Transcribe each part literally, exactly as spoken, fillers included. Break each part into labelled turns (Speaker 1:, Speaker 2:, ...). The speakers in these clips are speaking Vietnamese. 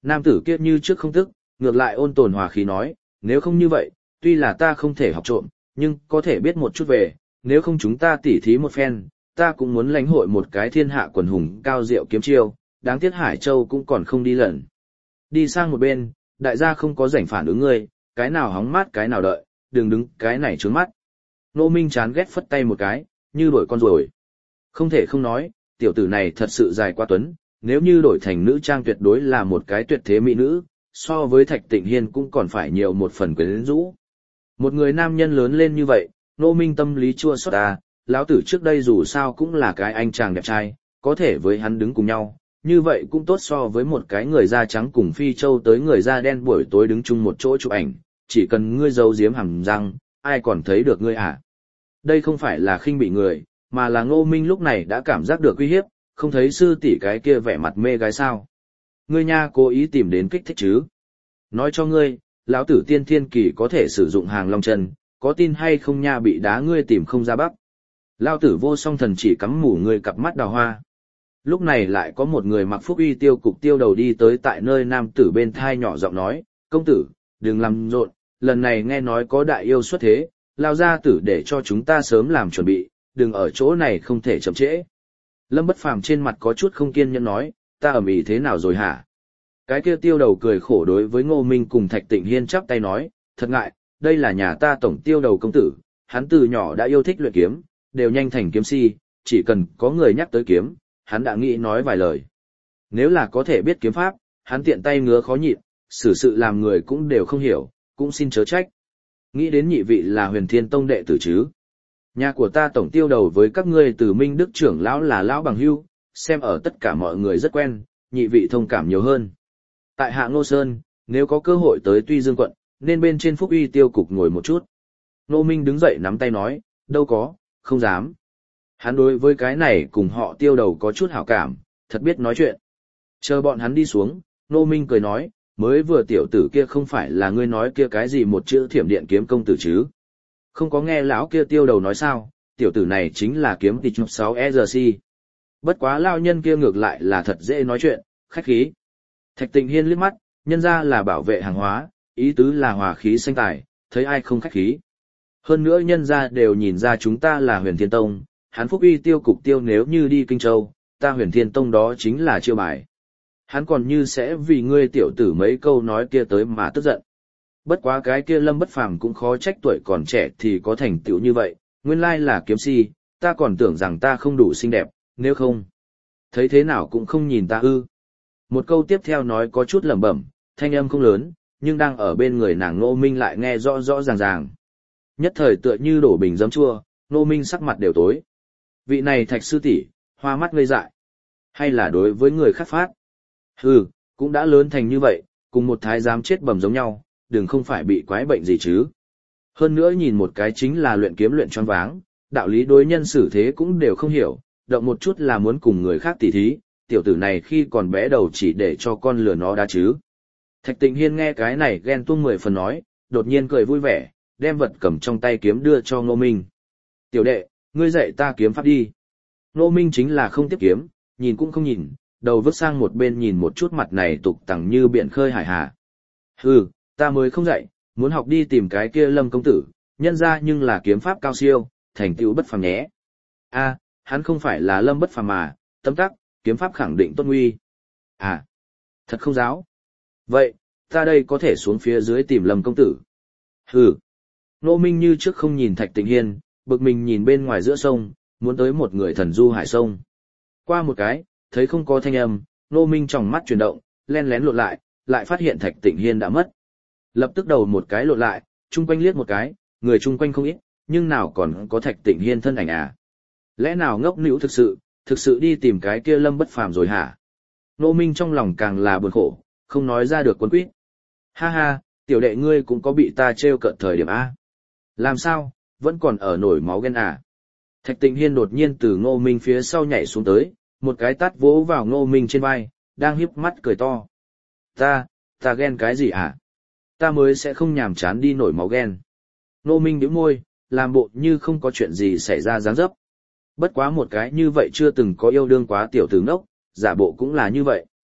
Speaker 1: Nam tử kia như trước không tức, ngược lại ôn tồn hòa khí nói, nếu không như vậy, tuy là ta không thể học trộm, nhưng có thể biết một chút về, nếu không chúng ta tỉ thí một phen, ta cũng muốn lãnh hội một cái thiên hạ quần hùng cao diệu kiếm chiêu, đáng tiếc Hải Châu cũng còn không đi lần. Đi sang một bên, đại gia không có rảnh phản ứng ngươi, cái nào hóng mát cái nào đợi, đừng đứng cái này trướng mắt. Ngô Minh chán ghét phất tay một cái, như đổi con rồi. Không thể không nói, tiểu tử này thật sự dài quá tuấn, nếu như đổi thành nữ trang tuyệt đối là một cái tuyệt thế mỹ nữ, so với Thạch Tịnh Hiên cũng còn phải nhiều một phần quyến rũ. Một người nam nhân lớn lên như vậy, Ngô Minh tâm lý chua xót à, lão tử trước đây dù sao cũng là cái anh chàng đẹp trai, có thể với hắn đứng cùng nhau, như vậy cũng tốt so với một cái người da trắng cùng Phi Châu tới người da đen buổi tối đứng chung một chỗ chụp ảnh, chỉ cần ngươi giấu giếm hàm răng, ai còn thấy được ngươi à. Đây không phải là khinh bị người, mà là Ngô Minh lúc này đã cảm giác được uy hiếp, không thấy sư tỷ cái kia vẻ mặt mê gái sao. Ngươi nha cố ý tìm đến kích thích chứ. Nói cho ngươi, lão tử tiên thiên kỳ có thể sử dụng hàng long chân, có tin hay không nha bị đá ngươi tìm không ra bắc. Lão tử vô song thần chỉ cắm mủ ngươi cặp mắt đào hoa. Lúc này lại có một người mặc phúc uy tiêu cục tiêu đầu đi tới tại nơi nam tử bên thai nhỏ giọng nói, công tử, đừng làm rộn, lần này nghe nói có đại yêu xuất thế, lao ra tử để cho chúng ta sớm làm chuẩn bị, đừng ở chỗ này không thể chậm trễ. Lâm Bất Phàm trên mặt có chút không kiên nhẫn nói, ta ầm ĩ thế nào rồi hả? Cái kia tiêu đầu cười khổ đối với Ngô Minh cùng Thạch Tịnh Hiên chắp tay nói, thật ngại, đây là nhà ta tổng tiêu đầu công tử, hắn từ nhỏ đã yêu thích luyện kiếm, đều nhanh thành kiếm si, chỉ cần có người nhắc tới kiếm, hắn đã nghĩ nói vài lời. Nếu là có thể biết kiếm pháp, hắn tiện tay ngứa khó nhịn, xử sự làm người cũng đều không hiểu, cũng xin chớ trách. Nghĩ đến nhị vị là Huyền Thiên Tông đệ tử chứ. Nhà của ta tổng tiêu đầu với các ngươi từ Minh Đức trưởng lão là lão bằng hữu, xem ở tất cả mọi người rất quen, nhị vị thông cảm nhiều hơn. Tại Hạ Ngô Sơn, nếu có cơ hội tới Tuy Dương quận, nên bên trên Phúc Uy tiêu cục ngồi một chút. Ngô Minh đứng dậy nắm tay nói, đâu có, không dám. Hắn đối với cái này cùng họ tiêu đầu có chút hảo cảm, thật biết nói chuyện. Chờ bọn hắn đi xuống, Ngô Minh cười nói, mới vừa tiểu tử kia không phải là ngươi nói kia cái gì một chữ thiểm điện kiếm công tử chứ. Không có nghe lão kia tiêu đầu nói sao, tiểu tử này chính là kiếm tịch sáu E R C. Bất quá lao nhân kia ngược lại là thật dễ nói chuyện, khách khí. Thạch Tịnh Hiên liếc mắt, nhân ra là bảo vệ hàng hóa, ý tứ là hòa khí xanh tài, thấy ai không khách khí. Hơn nữa nhân ra đều nhìn ra chúng ta là Huyền Thiên Tông, hắn Phúc Uy tiêu cục tiêu nếu như đi Kinh Châu, ta Huyền Thiên Tông đó chính là chiêu bài. Hắn còn như sẽ vì ngươi tiểu tử mấy câu nói kia tới mà tức giận. Bất quá cái kia Lâm Bất Phàm cũng khó trách tuổi còn trẻ thì có thành tựu như vậy, nguyên lai là kiếm si, ta còn tưởng rằng ta không đủ xinh đẹp, nếu không, thấy thế nào cũng không nhìn ta ư. Một câu tiếp theo nói có chút lẩm bẩm, thanh âm không lớn, nhưng đang ở bên người nàng Ngô Minh lại nghe rõ rõ ràng ràng. Nhất thời tựa như đổ bình giấm chua, Ngô Minh sắc mặt đều tối. Vị này Thạch sư tỷ, hoa mắt ngây dại, hay là đối với người khác phát? Hừ, cũng đã lớn thành như vậy, cùng một thái giám chết bầm giống nhau, đừng không phải bị quái bệnh gì chứ. Hơn nữa nhìn một cái chính là luyện kiếm luyện choáng váng, đạo lý đối nhân xử thế cũng đều không hiểu, động một chút là muốn cùng người khác tỉ thí, tiểu tử này khi còn bé đầu chỉ để cho con lừa nó đá chứ. Thạch Tịnh Hiên nghe cái này ghen tuông mười phần nói, đột nhiên cười vui vẻ, đem vật cầm trong tay kiếm đưa cho Ngô Minh. Tiểu đệ, ngươi dạy ta kiếm pháp đi. Ngô Minh chính là không tiếp kiếm, nhìn cũng không nhìn, đầu vứt sang một bên nhìn một chút mặt này tục tằng như biển khơi hải hà. Hừ, ta mới không dạy, muốn học đi tìm cái kia Lâm công tử, nhân ra nhưng là kiếm pháp cao siêu, thành tựu bất phàm nhé. A, hắn không phải là Lâm bất phàm mà, tấm tắc, kiếm pháp khẳng định tốt nguy. À, thật không giáo. Vậy, ta đây có thể xuống phía dưới tìm Lâm công tử. Hừ. Ngô Minh như trước không nhìn Thạch Tịnh Hiên, bực mình nhìn bên ngoài giữa sông, muốn tới một người thần du hải sông. Qua một cái, thấy không có thanh âm, Ngô Minh tròng mắt chuyển động, len lén lộn lại, lại phát hiện Thạch Tịnh Hiên đã mất. Lập tức đầu một cái lộn lại, chung quanh liếc một cái, người chung quanh không ít, nhưng nào còn có Thạch Tịnh Hiên thân ảnh à? Lẽ nào ngốc nĩu thực sự, thực sự đi tìm cái kia Lâm bất phàm rồi hả? Ngô Minh trong lòng càng là buồn khổ, không nói ra được quấn quýt. Ha ha, tiểu đệ ngươi cũng có bị ta trêu cợt thời điểm a? Làm sao, vẫn còn ở nổi máu ghen à? Thạch Tịnh Hiên đột nhiên từ Ngô Minh phía sau nhảy xuống tới, một cái tát vỗ vào Ngô Minh trên vai, đang híp mắt cười to. Ta, ta ghen cái gì hả? Ta mới sẽ không nhàm chán đi nổi máu ghen. Ngô Minh nhíu môi, làm bộ như không có chuyện gì xảy ra dáng dấp. Bất quá một cái như vậy chưa từng có yêu đương quá tiểu tử ngốc, giả bộ cũng là như vậy.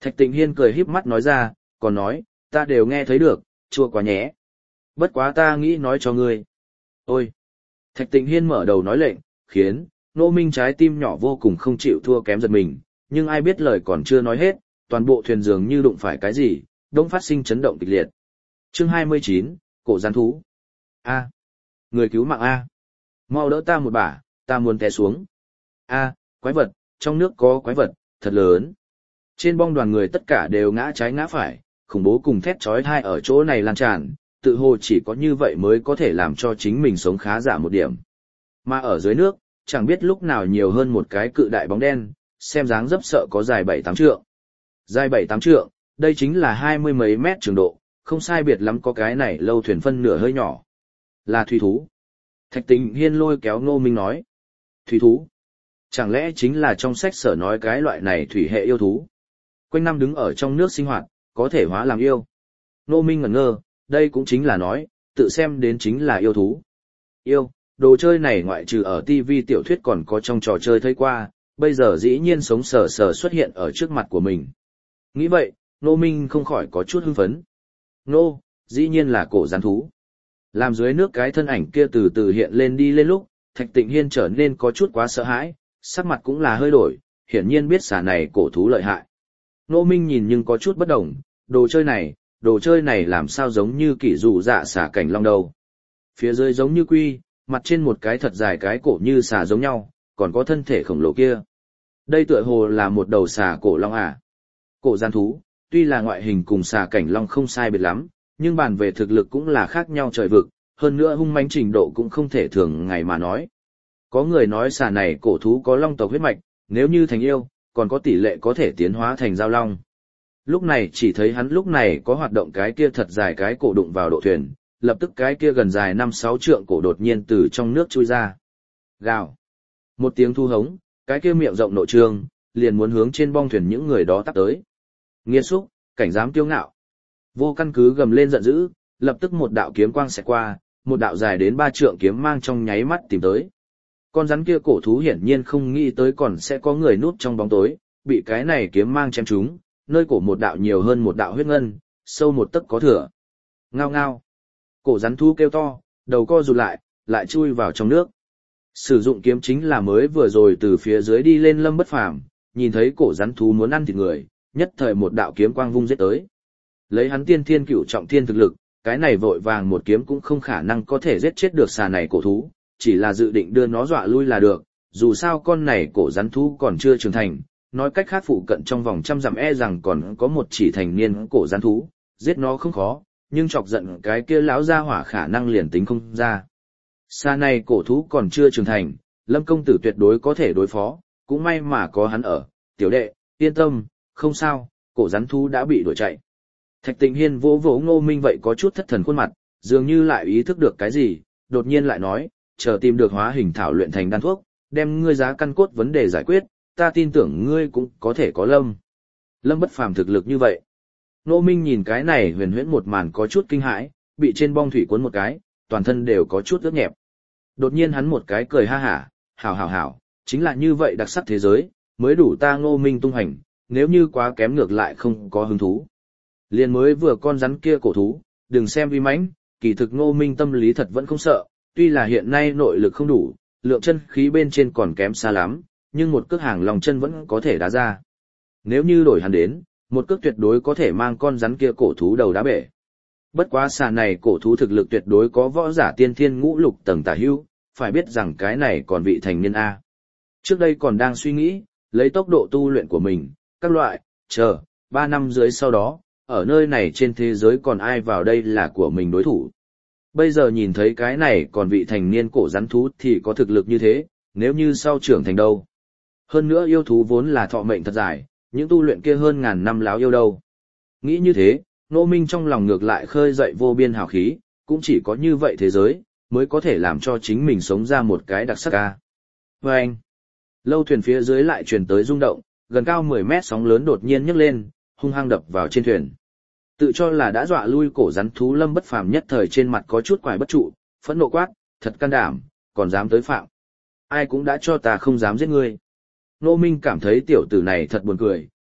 Speaker 1: Thạch Tịnh Hiên cười híp mắt nói ra, còn nói, ta đều nghe thấy được, chua quá nhé. Bất quá ta nghĩ nói cho ngươi. Ôi! Thạch Tịnh Hiên mở đầu nói lệnh, khiến Ngô Minh trái tim nhỏ vô cùng không chịu thua kém giật mình, nhưng ai biết lời còn chưa nói hết, toàn bộ thuyền dường như đụng phải cái gì, đông phát sinh chấn động kịch liệt. Chương hai mươi chín, cổ gián thú. A, người cứu mạng A. Mau đỡ ta một bả, ta muốn té xuống. A, quái vật, trong nước có quái vật, thật lớn. Trên bong đoàn người tất cả đều ngã trái ngã phải, khủng bố cùng thét chói tai ở chỗ này lan tràn, tự hồ chỉ có như vậy mới có thể làm cho chính mình sống khá giả một điểm. Mà ở dưới nước, chẳng biết lúc nào nhiều hơn một cái cự đại bóng đen, xem dáng dấp sợ có dài bảy tám trượng. Dài bảy tám trượng, đây chính là hai mươi mấy mét trường độ, không sai biệt lắm có cái này lâu thuyền phân nửa hơi nhỏ. Là thủy thú. Thạch Tịnh Hiên lôi kéo Ngô Minh nói. Thủy thú. Chẳng lẽ chính là trong sách sở nói cái loại này thủy hệ yêu thú? Quanh năm đứng ở trong nước sinh hoạt, có thể hóa làm yêu. Ngô Minh ngẩn ngơ, đây cũng chính là nói, tự xem đến chính là yêu thú. Yêu, đồ chơi này ngoại trừ ở ti vi tiểu thuyết còn có trong trò chơi thấy qua, bây giờ dĩ nhiên sống sờ sờ xuất hiện ở trước mặt của mình. Nghĩ vậy, Ngô Minh không khỏi có chút hưng phấn. Nô, dĩ nhiên là cổ gián thú. Làm dưới nước cái thân ảnh kia từ từ hiện lên đi lên lúc, Thạch Tịnh Hiên trở nên có chút quá sợ hãi, sắc mặt cũng là hơi đổi, hiển nhiên biết xả này cổ thú lợi hại. Ngô Minh nhìn nhưng có chút bất đồng, đồ chơi này, đồ chơi này làm sao giống như kỷ dụ dạ xả cảnh long đầu. Phía dưới giống như quy, mặt trên một cái thật dài cái cổ như xà giống nhau, còn có thân thể khổng lồ kia. Đây tựa hồ là một đầu xà cổ long à. Cổ gián thú, tuy là ngoại hình cùng xà cảnh long không sai biệt lắm, nhưng bàn về thực lực cũng là khác nhau trời vực, hơn nữa hung mãnh trình độ cũng không thể thường ngày mà nói. Có người nói xà này cổ thú có long tộc huyết mạch, nếu như thành yêu, còn có tỷ lệ có thể tiến hóa thành giao long. Lúc này chỉ thấy hắn lúc này có hoạt động cái kia thật dài cái cổ đụng vào độ thuyền, lập tức cái kia gần dài năm sáu trượng cổ đột nhiên từ trong nước chui ra. Gào. Một tiếng thu hống, cái kia miệng rộng nội trương, liền muốn hướng trên bong thuyền những người đó tắp tới. Nghiệt xúc, cảnh dám kiêu ngạo. Vô căn cứ gầm lên giận dữ, lập tức một đạo kiếm quang xẹt qua, một đạo dài đến ba trượng kiếm mang trong nháy mắt tìm tới. Con rắn kia cổ thú hiển nhiên không nghĩ tới còn sẽ có người núp trong bóng tối, bị cái này kiếm mang chém trúng, nơi cổ một đạo nhiều hơn một đạo huyết ngân, sâu một tấc có thừa. Ngao ngao. Cổ rắn thú kêu to, đầu co rụt lại, lại chui vào trong nước. Sử dụng kiếm chính là mới vừa rồi từ phía dưới đi lên Lâm Bất Phàm, nhìn thấy cổ rắn thú muốn ăn thịt người, nhất thời một đạo kiếm quang vung giết tới. Lấy hắn tiên thiên cửu trọng thiên thực lực, cái này vội vàng một kiếm cũng không khả năng có thể giết chết được xà này cổ thú, chỉ là dự định đưa nó dọa lui là được, dù sao con này cổ rắn thú còn chưa trưởng thành, nói cách khác phụ cận trong vòng trăm dặm e rằng còn có một chỉ thành niên cổ rắn thú, giết nó không khó, nhưng chọc giận cái kia lão gia hỏa khả năng liền tính không ra. Xà này cổ thú còn chưa trưởng thành, Lâm công tử tuyệt đối có thể đối phó, cũng may mà có hắn ở, tiểu đệ, yên tâm, không sao, cổ rắn thú đã bị đuổi chạy. Thạch Tịnh Hiên vỗ vỗ Ngô Minh vậy có chút thất thần khuôn mặt, dường như lại ý thức được cái gì, đột nhiên lại nói, chờ tìm được hóa hình thảo luyện thành đan thuốc, đem ngươi giá căn cốt vấn đề giải quyết, ta tin tưởng ngươi cũng có thể có lâm. Lâm Bất Phàm thực lực như vậy. Ngô Minh nhìn cái này huyền huyễn một màn có chút kinh hãi, bị trên bong thủy cuốn một cái, toàn thân đều có chút ướt nhẹp. Đột nhiên hắn một cái cười ha hả, hảo hảo hảo, chính là như vậy đặc sắc thế giới, mới đủ ta Ngô Minh tung hành, nếu như quá kém ngược lại không có hứng thú. Liền mới vừa con rắn kia cổ thú, đừng xem uy mãnh, kỳ thực Ngô Minh tâm lý thật vẫn không sợ, tuy là hiện nay nội lực không đủ, lượng chân khí bên trên còn kém xa lắm, nhưng một cước hàng lòng chân vẫn có thể đá ra. Nếu như đổi hắn đến, một cước tuyệt đối có thể mang con rắn kia cổ thú đầu đá bể. Bất quá xà này cổ thú thực lực tuyệt đối có võ giả tiên thiên ngũ lục tầng tả hữu, phải biết rằng cái này còn vị thành niên A. Trước đây còn đang suy nghĩ, lấy tốc độ tu luyện của mình, các loại, chờ, ba năm dưới sau đó, ở nơi này trên thế giới còn ai vào đây là của mình đối thủ. Bây giờ nhìn thấy cái này còn vị thành niên cổ rắn thú thì có thực lực như thế, nếu như sau trưởng thành đâu. Hơn nữa yêu thú vốn là thọ mệnh thật dài, những tu luyện kia hơn ngàn năm láo yêu đâu. Nghĩ như thế, Ngô Minh trong lòng ngược lại khơi dậy vô biên hào khí, cũng chỉ có như vậy thế giới, mới có thể làm cho chính mình sống ra một cái đặc sắc ca. Và anh, lâu thuyền phía dưới lại truyền tới rung động, gần cao mười mét sóng lớn đột nhiên nhấc lên, hung hăng đập vào trên thuyền. Tự cho là đã dọa lui cổ rắn thú Lâm Bất Phàm nhất thời trên mặt có chút quải bất trụ, phẫn nộ quát, thật can đảm, còn dám tới phạm. Ai cũng đã cho ta không dám giết ngươi. Ngô Minh cảm thấy tiểu tử này thật buồn cười,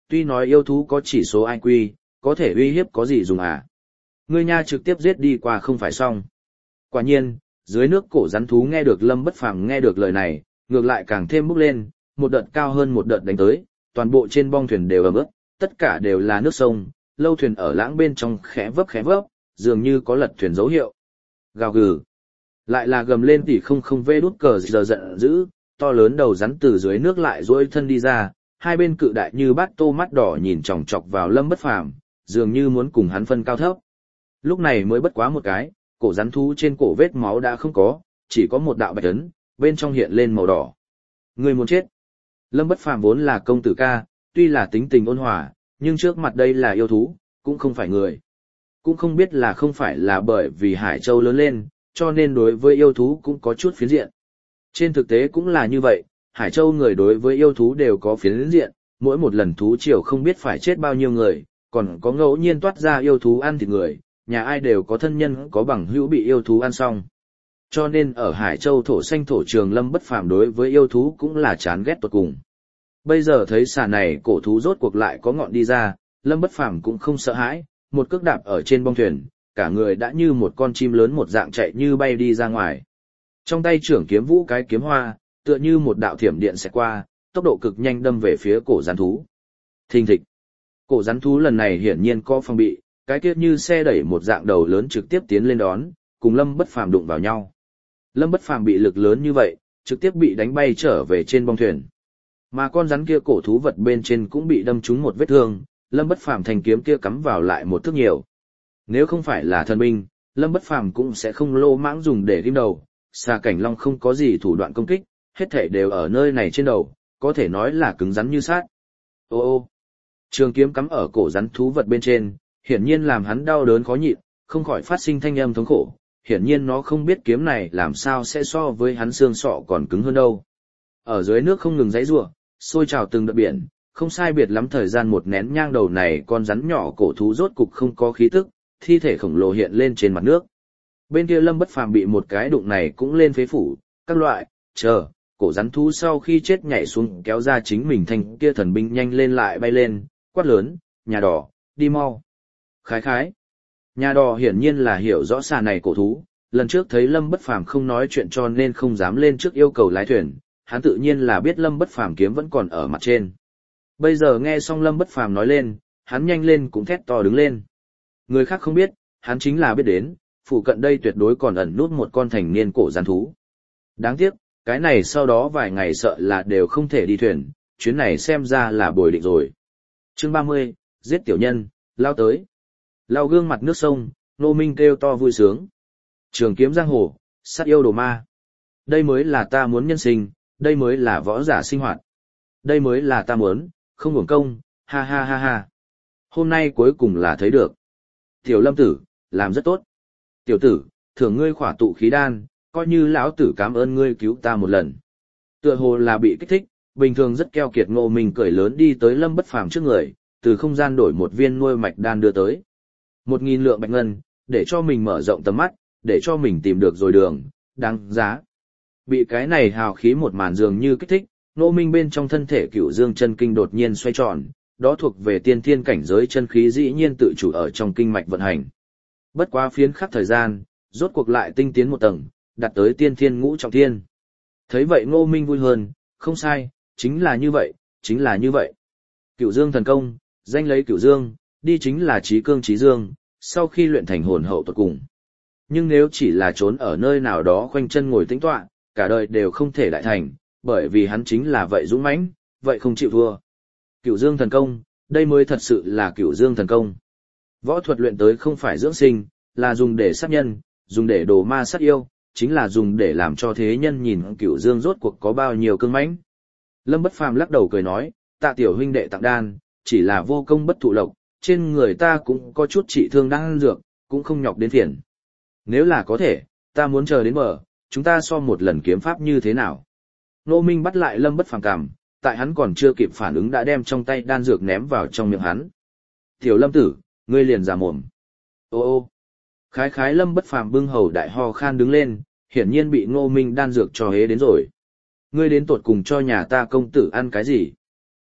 Speaker 1: tuy nói yêu thú có chỉ số i kiu, có thể uy hiếp có gì dùng à. Ngươi nha trực tiếp giết đi qua không phải xong. Quả nhiên, dưới nước cổ rắn thú nghe được Lâm Bất Phàm nghe được lời này, ngược lại càng thêm bốc lên, một đợt cao hơn một đợt đánh tới, toàn bộ trên bong thuyền đều ẩm ướt, tất cả đều là nước sông, lâu thuyền ở lãng bên trong khẽ vấp khẽ vấp, dường như có lật thuyền dấu hiệu. Gào gừ. Lại là gầm lên tỉ không không vê đút cờ giờ giận dữ, to lớn đầu rắn từ dưới nước lại duỗi thân đi ra, hai bên cự đại như bát tô mắt đỏ nhìn chòng chọc vào Lâm Bất Phàm, dường như muốn cùng hắn phân cao thấp. Lúc này mới bất quá một cái, cổ rắn thú trên cổ vết máu đã không có, chỉ có một đạo bạch ấn, bên trong hiện lên màu đỏ. Người muốn chết. Lâm Bất Phàm vốn là công tử ca, tuy là tính tình ôn hòa, nhưng trước mặt đây là yêu thú, cũng không phải người. Cũng không biết là không phải là bởi vì Hải Châu lớn lên, cho nên đối với yêu thú cũng có chút phiến diện. Trên thực tế cũng là như vậy, Hải Châu người đối với yêu thú đều có phiến diện, mỗi một lần thú triều không biết phải chết bao nhiêu người, còn có ngẫu nhiên toát ra yêu thú ăn thịt người, nhà ai đều có thân nhân có bằng hữu bị yêu thú ăn xong. Cho nên ở Hải Châu thổ xanh thổ trường Lâm Bất Phàm đối với yêu thú cũng là chán ghét tột cùng. Bây giờ thấy xà này cổ thú rốt cuộc lại có ngọn đi ra, Lâm Bất Phàm cũng không sợ hãi, một cước đạp ở trên bong thuyền, cả người đã như một con chim lớn một dạng chạy như bay đi ra ngoài. Trong tay trưởng kiếm vũ cái kiếm hoa, tựa như một đạo thiểm điện xẹt qua, tốc độ cực nhanh đâm về phía cổ rắn thú. Thình thịch. Cổ rắn thú lần này hiển nhiên có phòng bị, cái kia như xe đẩy một dạng đầu lớn trực tiếp tiến lên đón, cùng Lâm Bất Phàm đụng vào nhau. Lâm Bất Phàm bị lực lớn như vậy, trực tiếp bị đánh bay trở về trên bong thuyền. Mà con rắn kia cổ thú vật bên trên cũng bị đâm trúng một vết thương, Lâm Bất Phàm thành kiếm kia cắm vào lại một thước nhiều. Nếu không phải là thần binh, Lâm Bất Phàm cũng sẽ không lô mãng dùng để ghim đầu, xà cảnh long không có gì thủ đoạn công kích, hết thảy đều ở nơi này trên đầu, có thể nói là cứng rắn như sắt. Ô ô, trường kiếm cắm ở cổ rắn thú vật bên trên, hiển nhiên làm hắn đau đớn khó nhịn, không khỏi phát sinh thanh âm thống khổ, hiển nhiên nó không biết kiếm này làm sao sẽ so với hắn xương sọ còn cứng hơn đâu. Ở dưới nước không ngừng giãy giụa, sôi trào từng đợt biển, không sai biệt lắm thời gian một nén nhang đầu này con rắn nhỏ cổ thú rốt cục không có khí tức, thi thể khổng lồ hiện lên trên mặt nước. Bên kia Lâm Bất Phàm bị một cái đụng này cũng lên phế phủ, các loại, chờ, cổ rắn thú sau khi chết nhảy xuống kéo ra chính mình thành kia thần binh nhanh lên lại bay lên, quát lớn, nhà đỏ, đi mau. Khái khái. Nhà đỏ hiển nhiên là hiểu rõ xà này cổ thú, lần trước thấy Lâm Bất Phàm không nói chuyện cho nên không dám lên trước yêu cầu lái thuyền, hắn tự nhiên là biết Lâm Bất Phàm kiếm vẫn còn ở mặt trên. Bây giờ nghe xong Lâm Bất Phàm nói lên, hắn nhanh lên cũng thét to đứng lên. Người khác không biết, hắn chính là biết đến, phụ cận đây tuyệt đối còn ẩn nút một con thành niên cổ rắn thú. Đáng tiếc, cái này sau đó vài ngày sợ là đều không thể đi thuyền, chuyến này xem ra là bồi định rồi. Chương ba mươi, giết tiểu nhân, lao tới. Lao gương mặt nước sông, Nô Minh kêu to vui sướng. Trường kiếm giang hồ, sát yêu đồ ma. Đây mới là ta muốn nhân sinh, đây mới là võ giả sinh hoạt. Đây mới là ta muốn, không uổng công, ha ha ha ha. Hôm nay cuối cùng là thấy được. Tiểu Lâm tử, làm rất tốt. Tiểu tử, thưởng ngươi khỏa tụ khí đan, coi như lão tử cảm ơn ngươi cứu ta một lần. Tựa hồ là bị kích thích, bình thường rất keo kiệt Ngô Minh cười lớn đi tới Lâm Bất Phàm trước người, từ không gian đổi một viên nuôi mạch đan đưa tới. Một nghìn lượng bạch ngân, để cho mình mở rộng tầm mắt, để cho mình tìm được rồi đường, đáng giá. Bị cái này hào khí một màn dường như kích thích, Ngô Minh bên trong thân thể Cửu Dương chân kinh đột nhiên xoay tròn, đó thuộc về tiên thiên cảnh giới chân khí dĩ nhiên tự chủ ở trong kinh mạch vận hành. Bất quá phiến khắc thời gian, rốt cuộc lại tinh tiến một tầng, đạt tới tiên thiên ngũ trọng thiên. Thấy vậy Ngô Minh vui hơn, không sai, chính là như vậy, chính là như vậy. Cửu Dương thần công, danh lấy Cửu Dương, đi chính là trí cương trí dương, sau khi luyện thành hồn hậu tuyệt cùng. Nhưng nếu chỉ là trốn ở nơi nào đó khoanh chân ngồi tĩnh tọa, cả đời đều không thể đại thành, bởi vì hắn chính là vậy dũng mãnh, vậy không chịu thua. Cửu Dương thần công, đây mới thật sự là Cửu Dương thần công. Võ thuật luyện tới không phải dưỡng sinh, là dùng để sát nhân, dùng để đồ ma sát yêu, chính là dùng để làm cho thế nhân nhìn Cửu Dương rốt cuộc có bao nhiêu cương mãnh. Lâm Bất Phàm lắc đầu cười nói, tạ tiểu huynh đệ tặng đan, chỉ là vô công bất thụ lộc, trên người ta cũng có chút trị thương đang ăn dược, cũng không nhọc đến phiền. Nếu là có thể, ta muốn chờ đến bờ, chúng ta so một lần kiếm pháp như thế nào. Nô Minh bắt lại Lâm Bất Phàm cằm, tại hắn còn chưa kịp phản ứng đã đem trong tay đan dược ném vào trong miệng hắn. Tiểu Lâm tử, ngươi liền ra mồm. Ô ô. Khái khái Lâm Bất Phàm bưng hầu đại ho khan đứng lên, hiển nhiên bị Ngô Minh đan dược cho hế đến rồi. Ngươi đến tột cùng cho nhà ta công tử ăn cái gì?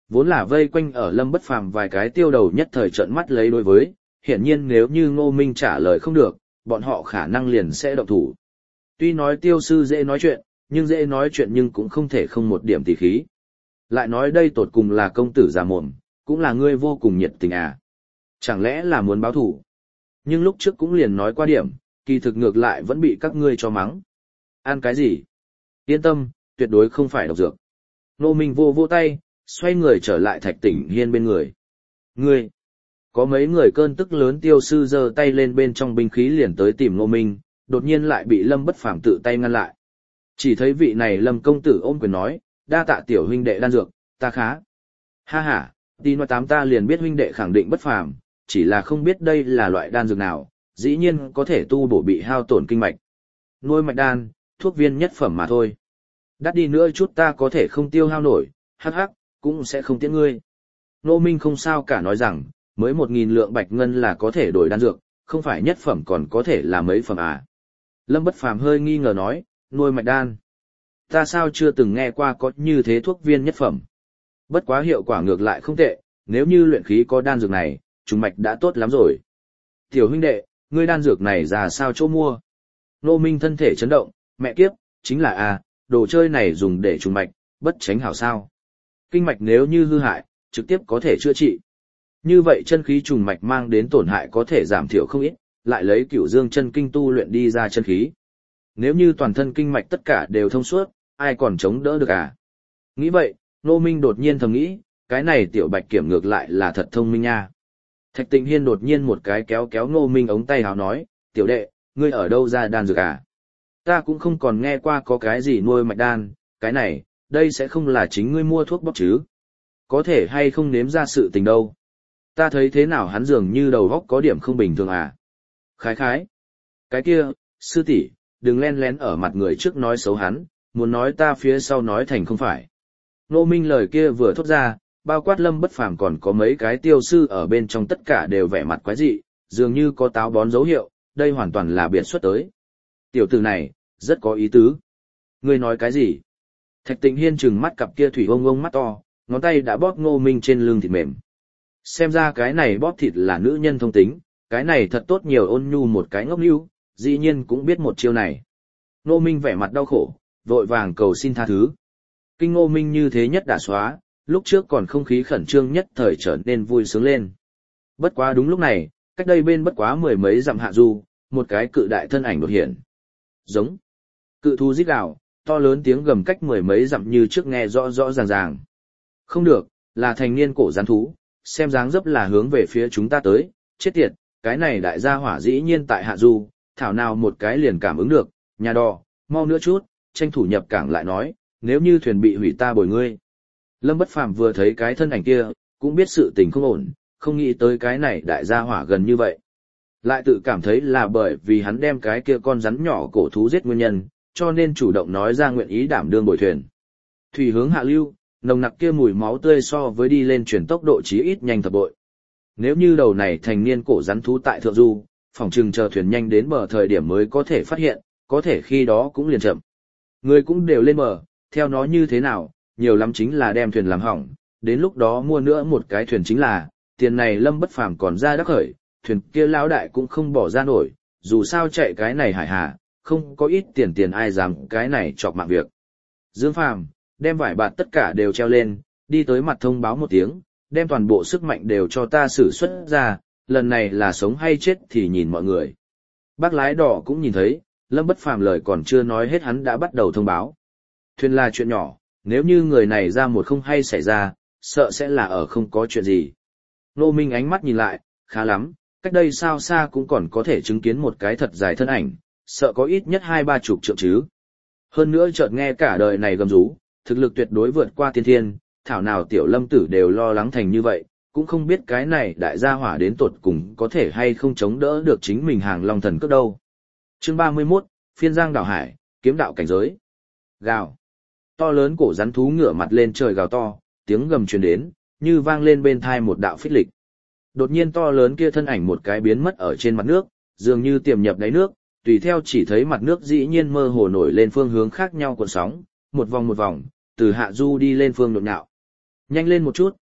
Speaker 1: Vốn là vây quanh ở Lâm Bất Phàm vài cái tiêu đầu nhất thời trợn mắt lấy đối với, hiển nhiên nếu như Ngô Minh trả lời không được, bọn họ khả năng liền sẽ động thủ. Tuy nói tiêu sư dễ nói chuyện, nhưng dễ nói chuyện nhưng cũng không thể không một điểm tỉ khí. Lại nói đây tột cùng là công tử già mồm, cũng là ngươi vô cùng nhiệt tình à. Chẳng lẽ là muốn báo thủ? Nhưng lúc trước cũng liền nói qua điểm, kỳ thực ngược lại vẫn bị các ngươi cho mắng. Ăn cái gì? Yên tâm, tuyệt đối không phải độc dược. Ngô Minh vô vô tay, xoay người trở lại Thạch Tỉnh Hiên bên người. Ngươi! Có mấy người cơn tức lớn tiêu sư giơ tay lên bên trong binh khí liền tới tìm Ngô Minh, đột nhiên lại bị Lâm Bất Phàm tự tay ngăn lại. Chỉ thấy vị này Lâm công tử ôm quyền nói, đa tạ tiểu huynh đệ đan dược, ta khá. Ha ha, đi nói tám ta liền biết huynh đệ khẳng định bất phàm, chỉ là không biết đây là loại đan dược nào, dĩ nhiên có thể tu bổ bị hao tổn kinh mạch. Nuôi mạch đan, thuốc viên nhất phẩm mà thôi. Đắt đi nữa chút ta có thể không tiêu hao nổi, hắc hắc, cũng sẽ không tiễn ngươi. Ngô Minh không sao cả nói rằng, mới một nghìn lượng bạch ngân là có thể đổi đan dược, không phải nhất phẩm còn có thể là mấy phẩm à. Lâm Bất Phàm hơi nghi ngờ nói, nuôi mạch đan. Ta sao chưa từng nghe qua có như thế thuốc viên nhất phẩm. Bất quá hiệu quả ngược lại không tệ, nếu như luyện khí có đan dược này, trùng mạch đã tốt lắm rồi. Tiểu huynh đệ, ngươi đan dược này ra sao chỗ mua? Ngô Minh thân thể chấn động, mẹ kiếp, chính là a, đồ chơi này dùng để trùng mạch, bất tránh hảo sao. Kinh mạch nếu như hư hại, trực tiếp có thể chữa trị. Như vậy chân khí trùng mạch mang đến tổn hại có thể giảm thiểu không ít, lại lấy Cửu Dương chân kinh tu luyện đi ra chân khí. Nếu như toàn thân kinh mạch tất cả đều thông suốt, ai còn chống đỡ được à? Nghĩ vậy, Ngô Minh đột nhiên thầm nghĩ, cái này tiểu bạch kiểm ngược lại là thật thông minh nha. Thạch Tịnh Hiên đột nhiên một cái kéo kéo Ngô Minh ống tay áo nói, tiểu đệ, ngươi ở đâu ra đan dược à? Ta cũng không còn nghe qua có cái gì nuôi mạch đan, cái này, đây sẽ không là chính ngươi mua thuốc bóc chứ? Có thể hay không nếm ra sự tình đâu? Ta thấy thế nào hắn dường như đầu óc có điểm không bình thường à? Khái khái. Cái kia, sư tỷ, đừng len lén ở mặt người trước nói xấu hắn, muốn nói ta phía sau nói thành không phải. Ngô Minh lời kia vừa thốt ra, bao quát Lâm Bất Phàm còn có mấy cái tiêu sư ở bên trong tất cả đều vẻ mặt quái dị, dường như có táo bón dấu hiệu, đây hoàn toàn là biệt xuất tới. Tiểu tử này, rất có ý tứ. Ngươi nói cái gì? Thạch Tịnh Hiên trừng mắt cặp kia thủy ông ông mắt to, ngón tay đã bóp Ngô Minh trên lưng thịt mềm. Xem ra cái này bóp thịt là nữ nhân thông tính, cái này thật tốt nhiều ôn nhu một cái ngốc nưu, dĩ nhiên cũng biết một chiêu này. Ngô Minh vẻ mặt đau khổ, vội vàng cầu xin tha thứ. Kinh Ngô Minh như thế nhất đã xóa, lúc trước còn không khí khẩn trương nhất thời trở nên vui sướng lên. Bất quá đúng lúc này, cách đây bên bất quá mười mấy dặm hạ du, một cái cự đại thân ảnh đột hiện. Giống. Cự thú rít gào, to lớn tiếng gầm cách mười mấy dặm như trước nghe rõ rõ ràng ràng. Không được, là thành niên cổ gián thú, xem dáng dấp là hướng về phía chúng ta tới, chết tiệt, cái này đại gia hỏa dĩ nhiên tại hạ du, thảo nào một cái liền cảm ứng được, nhà đò, mau nữa chút, tranh thủ nhập cảng lại nói, nếu như thuyền bị hủy ta bồi ngươi. Lâm Bất Phàm vừa thấy cái thân ảnh kia, cũng biết sự tình không ổn, không nghĩ tới cái này đại gia hỏa gần như vậy. Lại tự cảm thấy là bởi vì hắn đem cái kia con rắn nhỏ cổ thú giết nguyên nhân, cho nên chủ động nói ra nguyện ý đảm đương bồi thuyền. Thủy hướng hạ lưu, nồng nặc kia mùi máu tươi so với đi lên chuyển tốc độ chí ít nhanh thập bội. Nếu như đầu này thành niên cổ rắn thú tại thượng du, phòng trừng chờ thuyền nhanh đến bờ thời điểm mới có thể phát hiện, có thể khi đó cũng liền chậm. Người cũng đều lên bờ, theo nó như thế nào, nhiều lắm chính là đem thuyền làm hỏng, đến lúc đó mua nữa một cái thuyền chính là, tiền này Lâm Bất Phàm còn ra đắc khởi, thuyền kia lão đại cũng không bỏ ra nổi, dù sao chạy cái này hải hà, không có ít tiền tiền ai dám cái này chọc mạng việc. Dương Phàm, đem vải bạt tất cả đều treo lên, đi tới mặt thông báo một tiếng, đem toàn bộ sức mạnh đều cho ta sử xuất ra, lần này là sống hay chết thì nhìn mọi người. Bác lái đỏ cũng nhìn thấy, Lâm Bất Phàm lời còn chưa nói hết hắn đã bắt đầu thông báo. Thuyền là chuyện nhỏ, nếu như người này ra một không hay xảy ra, sợ sẽ là ở không có chuyện gì. Ngô Minh ánh mắt nhìn lại, khá lắm, cách đây sao xa cũng còn có thể chứng kiến một cái thật dài thân ảnh, sợ có ít nhất hai ba chục trượng chứ. Hơn nữa chợt nghe cả đời này gầm rú, thực lực tuyệt đối vượt qua tiên thiên, thảo nào tiểu Lâm tử đều lo lắng thành như vậy, cũng không biết cái này đại gia hỏa đến tột cùng có thể hay không chống đỡ được chính mình hàng long thần cước đâu. Chương ba mươi mốt, Phiên Giang đảo hải, kiếm đạo cảnh giới. Gào. To lớn cổ rắn thú ngửa mặt lên trời gào to, tiếng gầm truyền đến, như vang lên bên thai một đạo phích lịch. Đột nhiên to lớn kia thân ảnh một cái biến mất ở trên mặt nước, dường như tiềm nhập đáy nước, tùy theo chỉ thấy mặt nước dĩ nhiên mơ hồ nổi lên phương hướng khác nhau cuộn sóng, một vòng một vòng, từ hạ du đi lên phương nhộn nhạo. Nhanh lên một chút,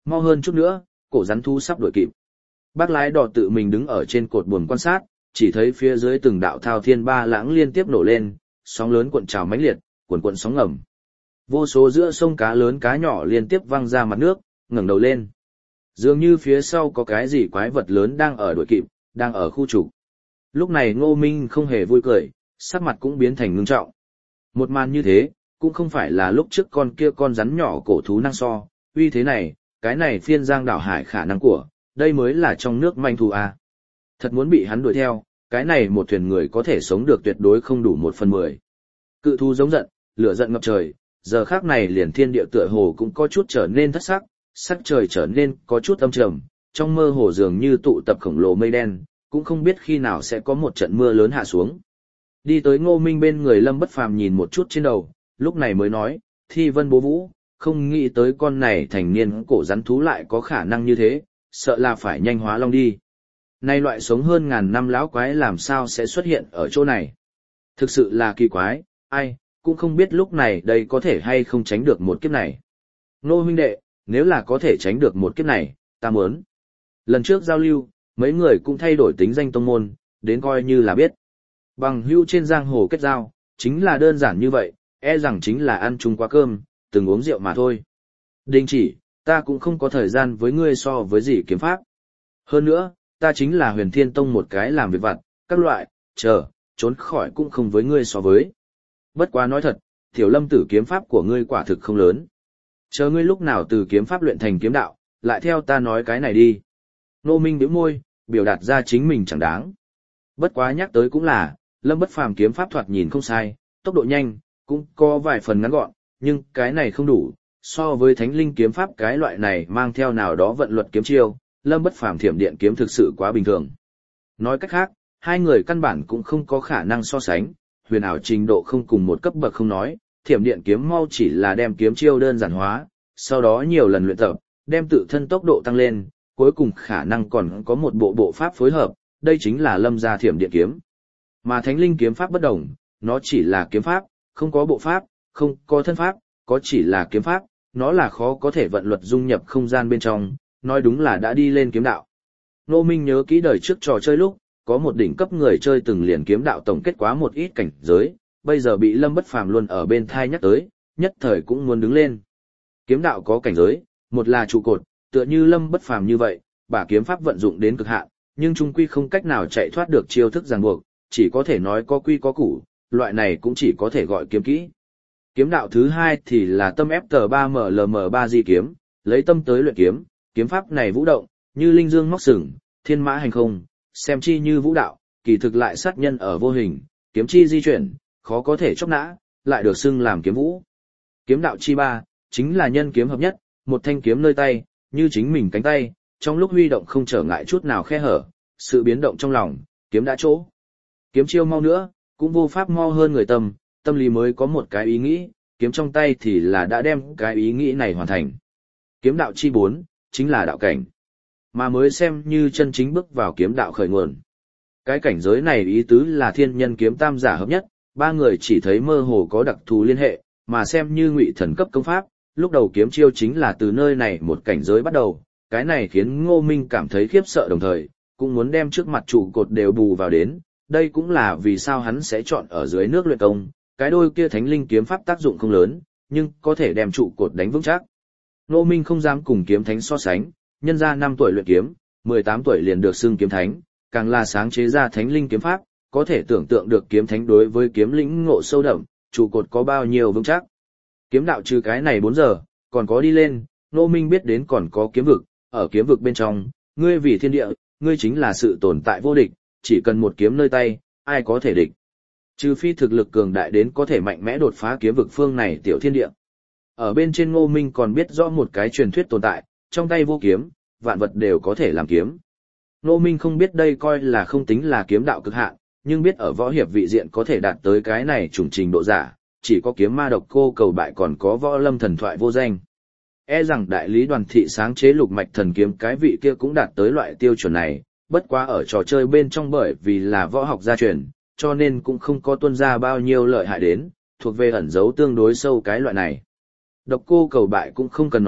Speaker 1: Mau hơn chút nữa, cổ rắn thú sắp đuổi kịp. Bác lái đò tự mình đứng ở trên cột buồm quan sát, chỉ thấy phía dưới từng đạo thao thiên ba lãng liên tiếp nổ lên, sóng lớn cuộn trào mãnh liệt, cuộn cuộn sóng ngầm. Vô số giữa sông cá lớn cá nhỏ liên tiếp văng ra mặt nước, ngẩng đầu lên. Dường như phía sau có cái gì quái vật lớn đang ở đuổi kịp, đang ở khu trục. Lúc này Ngô Minh không hề vui cười, sắc mặt cũng biến thành ngưng trọng. Một màn như thế, cũng không phải là lúc trước con kia con rắn nhỏ cổ thú năng so, uy thế này, cái này phiên giang đảo hải khả năng của, đây mới là trong nước manh thú à. Thật muốn bị hắn đuổi theo, cái này một thuyền người có thể sống được tuyệt đối không đủ một phần mười. Cự thú giống giận, lửa giận ngập trời, giờ khác này liền thiên địa tựa hồ cũng có chút trở nên thất sắc, sắc trời trở nên có chút âm trầm, trong mơ hồ dường như tụ tập khổng lồ mây đen, cũng không biết khi nào sẽ có một trận mưa lớn hạ xuống. Đi tới Ngô Minh bên người Lâm Bất Phàm nhìn một chút trên đầu, lúc này mới nói, Thi Vân bố vũ, không nghĩ tới con này thành niên cổ rắn thú lại có khả năng như thế, sợ là phải nhanh hóa long đi. Nay loại sống hơn ngàn năm lão quái làm sao sẽ xuất hiện ở chỗ này? Thực sự là kỳ quái, ai, cũng không biết lúc này đây có thể hay không tránh được một kiếp này. Ngô huynh đệ, nếu là có thể tránh được một kiếp này, ta muốn. Lần trước giao lưu, mấy người cũng thay đổi tính danh tông môn, đến coi như là biết. Bằng hữu trên giang hồ kết giao, chính là đơn giản như vậy, e rằng chính là ăn chung qua cơm, từng uống rượu mà thôi. Đình chỉ, ta cũng không có thời gian với ngươi so với gì kiếm pháp. Hơn nữa, ta chính là Huyền Thiên Tông một cái làm việc vặt, các loại, chờ, trốn khỏi cũng không với ngươi so với. Bất quá nói thật, Tiểu Lâm tử kiếm pháp của ngươi quả thực không lớn. Chờ ngươi lúc nào từ kiếm pháp luyện thành kiếm đạo, lại theo ta nói cái này đi. Nô Minh bĩu môi, biểu đạt ra chính mình chẳng đáng. Bất quá nhắc tới cũng là, Lâm Bất Phàm kiếm pháp thoạt nhìn không sai, tốc độ nhanh, cũng có vài phần ngắn gọn, nhưng cái này không đủ, so với Thánh Linh kiếm pháp cái loại này mang theo nào đó vận luật kiếm chiêu, Lâm Bất Phàm Thiểm Điện kiếm thực sự quá bình thường. Nói cách khác, hai người căn bản cũng không có khả năng so sánh, huyền ảo trình độ không cùng một cấp bậc không nói, Thiểm Điện kiếm mau chỉ là đem kiếm chiêu đơn giản hóa, sau đó nhiều lần luyện tập, đem tự thân tốc độ tăng lên, cuối cùng khả năng còn có một bộ bộ pháp phối hợp, đây chính là Lâm gia Thiểm Điện kiếm. Mà Thánh Linh kiếm pháp bất đồng, nó chỉ là kiếm pháp, không có bộ pháp, không có thân pháp, có chỉ là kiếm pháp, nó là khó có thể vận luật dung nhập không gian bên trong, nói đúng là đã đi lên kiếm đạo. Nô Minh nhớ kỹ đời trước trò chơi lúc, có một đỉnh cấp người chơi từng liền kiếm đạo tổng kết quá một ít cảnh giới, bây giờ bị Lâm Bất Phàm luôn ở bên thai nhắc tới, nhất thời cũng muốn đứng lên. Kiếm đạo có cảnh giới, một là trụ cột, tựa như Lâm Bất Phàm như vậy, bả kiếm pháp vận dụng đến cực hạn, nhưng trung quy không cách nào chạy thoát được chiêu thức ràng buộc, chỉ có thể nói có quy có củ, loại này cũng chỉ có thể gọi kiếm kỹ. Kiếm đạo thứ hai thì là tâm ép tờ ba M L M ba di kiếm, lấy tâm tới luyện kiếm, kiếm pháp này vũ động, như linh dương móc sừng, thiên mã hành không, xem chi như vũ đạo, kỳ thực lại sát nhân ở vô hình, kiếm chi di chuyển, khó có thể chóc nã, lại được xưng làm kiếm vũ. Kiếm đạo chi ba, chính là nhân kiếm hợp nhất, một thanh kiếm nơi tay, như chính mình cánh tay, trong lúc huy động không trở ngại chút nào khe hở, sự biến động trong lòng, kiếm đã chỗ. Kiếm chiêu mau nữa, cũng vô pháp mau hơn người tâm, tâm lý mới có một cái ý nghĩ, kiếm trong tay thì là đã đem cái ý nghĩ này hoàn thành. Kiếm đạo chi bốn, chính là đạo cảnh, mà mới xem như chân chính bước vào kiếm đạo khởi nguồn. Cái cảnh giới này ý tứ là thiên nhân kiếm tam giả hợp nhất, ba người chỉ thấy mơ hồ có đặc thù liên hệ, mà xem như ngụy thần cấp công pháp, lúc đầu kiếm chiêu chính là từ nơi này một cảnh giới bắt đầu, cái này khiến Ngô Minh cảm thấy khiếp sợ đồng thời, cũng muốn đem trước mặt trụ cột đều bù vào đến, đây cũng là vì sao hắn sẽ chọn ở dưới nước luyện công, cái đôi kia thánh linh kiếm pháp tác dụng không lớn, nhưng có thể đem trụ cột đánh vững chắc. Ngô Minh không dám cùng kiếm thánh so sánh, nhân ra năm tuổi luyện kiếm, mười tám tuổi liền được xưng kiếm thánh, càng là sáng chế ra thánh linh kiếm pháp, có thể tưởng tượng được kiếm thánh đối với kiếm lĩnh ngộ sâu đậm, trụ cột có bao nhiêu vững chắc. Kiếm đạo trừ cái này bốn giờ, còn có đi lên, Ngô Minh biết đến còn có kiếm vực, ở kiếm vực bên trong, ngươi vì thiên địa, ngươi chính là sự tồn tại vô địch, chỉ cần một kiếm nơi tay, ai có thể địch. Trừ phi thực lực cường đại đến có thể mạnh mẽ đột phá kiếm vực phương này tiểu thiên địa. Ở bên trên Ngô Minh còn biết rõ một cái truyền thuyết tồn tại, trong tay vô kiếm, vạn vật đều có thể làm kiếm. Ngô Minh không biết đây coi là không tính là kiếm đạo cực hạn, nhưng biết ở võ hiệp vị diện có thể đạt tới cái này chủng trình độ giả, chỉ có kiếm ma độc cô cầu bại còn có võ lâm thần thoại vô danh. E rằng đại lý Đoàn Thị sáng chế lục mạch thần kiếm cái vị kia cũng đạt tới loại tiêu chuẩn này, bất quá ở trò chơi bên trong bởi vì là võ học gia truyền, cho nên cũng không có tuân ra bao nhiêu lợi hại đến, thuộc về ẩn dấu tương đối sâu cái loại này. Độc cô cầu bại cũng không cần nói,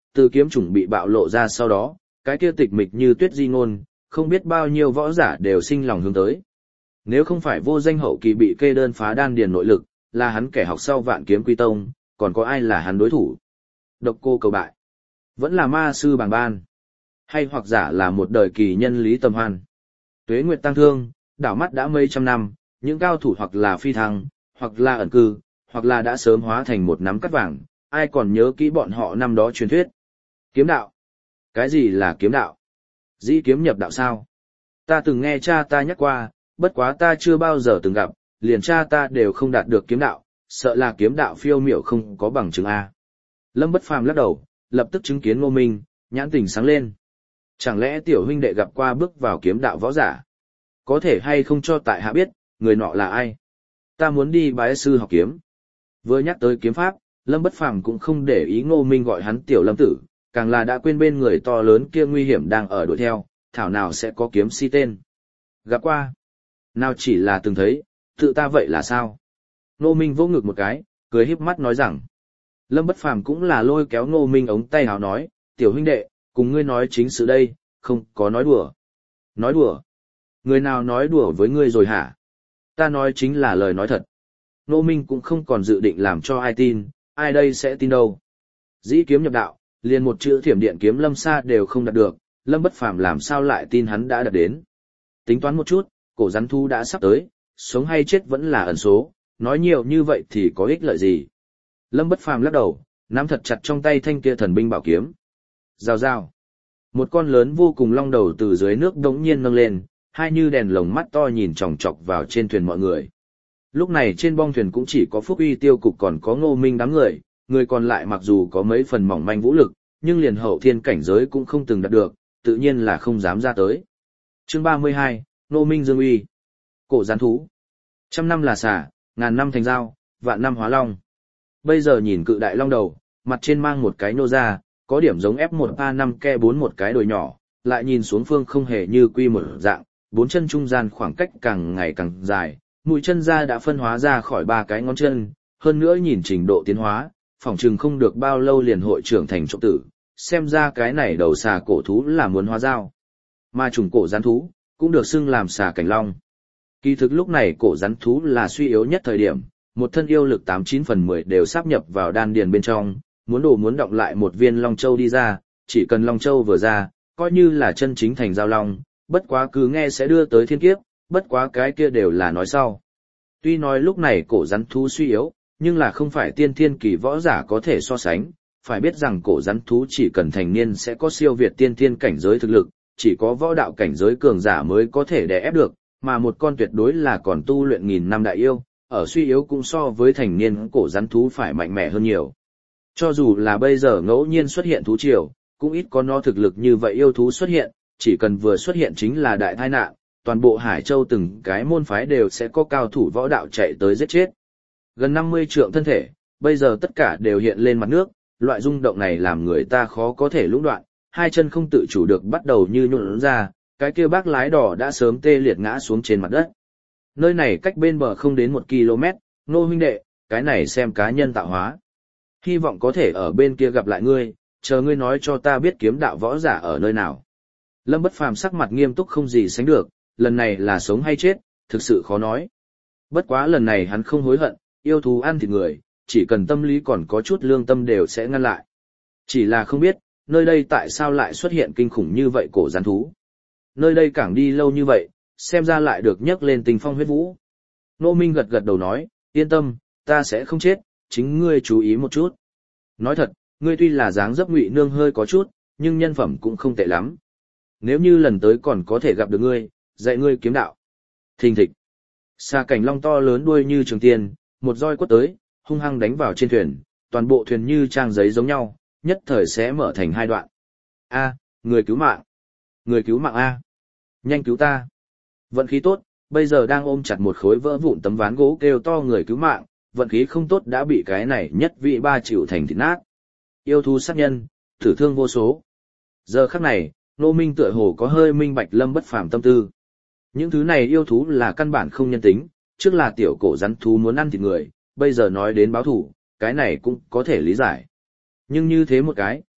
Speaker 1: từ kiếm chủng bị bạo lộ ra sau đó, cái kia tịch mịch như tuyết di ngôn, không biết bao nhiêu võ giả đều sinh lòng hướng tới. Nếu không phải vô danh hậu kỳ bị kê đơn phá đan điền nội lực, là hắn kẻ học sau vạn kiếm quy tông, còn có ai là hắn đối thủ? Độc cô cầu bại, vẫn là ma sư bàng ban, hay hoặc giả là một đời kỳ nhân Lý Tầm Hoan. Tuế nguyệt tăng thương, đảo mắt đã mấy trăm năm, những cao thủ hoặc là phi thăng, hoặc là ẩn cư, hoặc là đã sớm hóa thành một nắm cát vàng, ai còn nhớ kỹ bọn họ năm đó truyền thuyết. Kiếm đạo. Cái gì là kiếm đạo? Dĩ kiếm nhập đạo sao? Ta từng nghe cha ta nhắc qua, bất quá ta chưa bao giờ từng gặp, liền cha ta đều không đạt được kiếm đạo, sợ là kiếm đạo phiêu miểu không có bằng chứng A. Lâm Bất Phàm lắc đầu, lập tức chứng kiến Ngô Minh, nhãn tình sáng lên. Chẳng lẽ tiểu huynh đệ gặp qua bước vào kiếm đạo võ giả? Có thể hay không cho tại hạ biết, người nọ là ai? Ta muốn đi bái sư học kiếm. Vừa nhắc tới kiếm pháp, Lâm Bất Phàm cũng không để ý Ngô Minh gọi hắn tiểu Lâm tử, càng là đã quên bên người to lớn kia nguy hiểm đang ở đuổi theo, thảo nào sẽ có kiếm si tên. Gặp qua. Nào chỉ là từng thấy, tự ta vậy là sao? Ngô Minh vỗ ngực một cái, cười híp mắt nói rằng. Lâm Bất Phàm cũng là lôi kéo Ngô Minh ống tay áo nói, tiểu huynh đệ, cùng ngươi nói chính sự đây, không có nói đùa. Nói đùa? Người nào nói đùa với ngươi rồi hả? Ta nói chính là lời nói thật. Ngô Minh cũng không còn dự định làm cho ai tin, ai đây sẽ tin đâu. Dĩ kiếm nhập đạo, liền một chữ thiểm điện kiếm lâm xa đều không đạt được, Lâm Bất Phàm làm sao lại tin hắn đã đạt đến. Tính toán một chút, cổ rắn thú đã sắp tới, sống hay chết vẫn là ẩn số, nói nhiều như vậy thì có ích lợi gì. Lâm Bất Phàm lắc đầu, nắm thật chặt trong tay thanh kia thần binh bảo kiếm. Rào rào. Một con lớn vô cùng long đầu từ dưới nước đống nhiên nâng lên, hai như đèn lồng mắt to nhìn chòng chọc vào trên thuyền mọi người. Lúc này trên bong thuyền cũng chỉ có Phúc Uy Tiêu Cục còn có Ngô Minh đám người, người còn lại mặc dù có mấy phần mỏng manh vũ lực, nhưng liền hậu thiên cảnh giới cũng không từng đạt được, tự nhiên là không dám ra tới. Chương ba mươi hai, Ngô Minh Dương Uy. Cổ gián thú. Trăm năm là xả, ngàn năm thành dao, vạn năm hóa long. Bây giờ nhìn cự đại long đầu, mặt trên mang một cái nô ra, có điểm giống ép một a năm ke bốn một cái đồi nhỏ, lại nhìn xuống phương không hề như quy một dạng, bốn chân trung gian khoảng cách càng ngày càng dài, mũi chân ra đã phân hóa ra khỏi ba cái ngón chân, hơn nữa nhìn trình độ tiến hóa, phỏng chừng không được bao lâu liền hội trưởng thành trộm tử, xem ra cái này đầu xà cổ thú là muốn hóa dao. Mà trùng cổ rắn thú, cũng được xưng làm xà cảnh long. Kỳ thực lúc này cổ rắn thú là suy yếu nhất thời điểm, một thân yêu lực tám chín phần mười đều sáp nhập vào đan điền bên trong, muốn đổ muốn động lại một viên long châu đi ra, chỉ cần long châu vừa ra, coi như là chân chính thành giao long, bất quá cứ nghe sẽ đưa tới thiên kiếp, bất quá cái kia đều là nói sau. Tuy nói lúc này cổ rắn thú suy yếu, nhưng là không phải tiên thiên kỳ võ giả có thể so sánh, phải biết rằng cổ rắn thú chỉ cần thành niên sẽ có siêu việt tiên thiên cảnh giới thực lực, chỉ có võ đạo cảnh giới cường giả mới có thể đè ép được, mà một con tuyệt đối là còn tu luyện nghìn năm đại yêu, ở suy yếu cũng so với thành niên cổ rắn thú phải mạnh mẽ hơn nhiều. Cho dù là bây giờ ngẫu nhiên xuất hiện thú triều, cũng ít có nó thực lực như vậy yêu thú xuất hiện, chỉ cần vừa xuất hiện chính là đại tai nạn, toàn bộ Hải Châu từng cái môn phái đều sẽ có cao thủ võ đạo chạy tới giết chết. Gần năm mươi trượng thân thể, bây giờ tất cả đều hiện lên mặt nước, loại rung động này làm người ta khó có thể lũng đoạn, hai chân không tự chủ được bắt đầu như nhũn ra, cái kia bác lái đỏ đã sớm tê liệt ngã xuống trên mặt đất. Nơi này cách bên bờ không đến một ki lô mét, Ngô huynh đệ, cái này xem cá nhân tạo hóa. Hy vọng có thể ở bên kia gặp lại ngươi, chờ ngươi nói cho ta biết kiếm đạo võ giả ở nơi nào. Lâm Bất Phàm sắc mặt nghiêm túc không gì sánh được, lần này là sống hay chết, thực sự khó nói. Bất quá lần này hắn không hối hận, yêu thú ăn thịt người, chỉ cần tâm lý còn có chút lương tâm đều sẽ ngăn lại. Chỉ là không biết, nơi đây tại sao lại xuất hiện kinh khủng như vậy cổ rắn thú. Nơi đây càng đi lâu như vậy, xem ra lại được nhấc lên tình phong huyết vũ. Ngô Minh gật gật đầu nói, yên tâm, ta sẽ không chết, chính ngươi chú ý một chút. Nói thật, ngươi tuy là dáng dấp Ngụy Nương hơi có chút, nhưng nhân phẩm cũng không tệ lắm. Nếu như lần tới còn có thể gặp được ngươi, dạy ngươi kiếm đạo. Thình thịch. Xà cảnh long to lớn đuôi như trường tiên, một roi quất tới, hung hăng đánh vào trên thuyền, toàn bộ thuyền như trang giấy giống nhau, nhất thời sẽ mở thành hai đoạn. A, người cứu mạng. Người cứu mạng A. Nhanh cứu ta. Vận khí tốt, bây giờ đang ôm chặt một khối vỡ vụn tấm ván gỗ kêu to người cứu mạng, vận khí không tốt đã bị cái này nhất vị ba chịu thành thịt nát. Yêu thú sát nhân, thử thương vô số. Giờ khắc này, Ngô Minh tựa hồ có hơi minh bạch Lâm Bất Phàm tâm tư. Những thứ này yêu thú là căn bản không nhân tính, trước là tiểu cổ rắn thú muốn ăn thịt người, bây giờ nói đến báo thủ, cái này cũng có thể lý giải. Nhưng như thế một cái,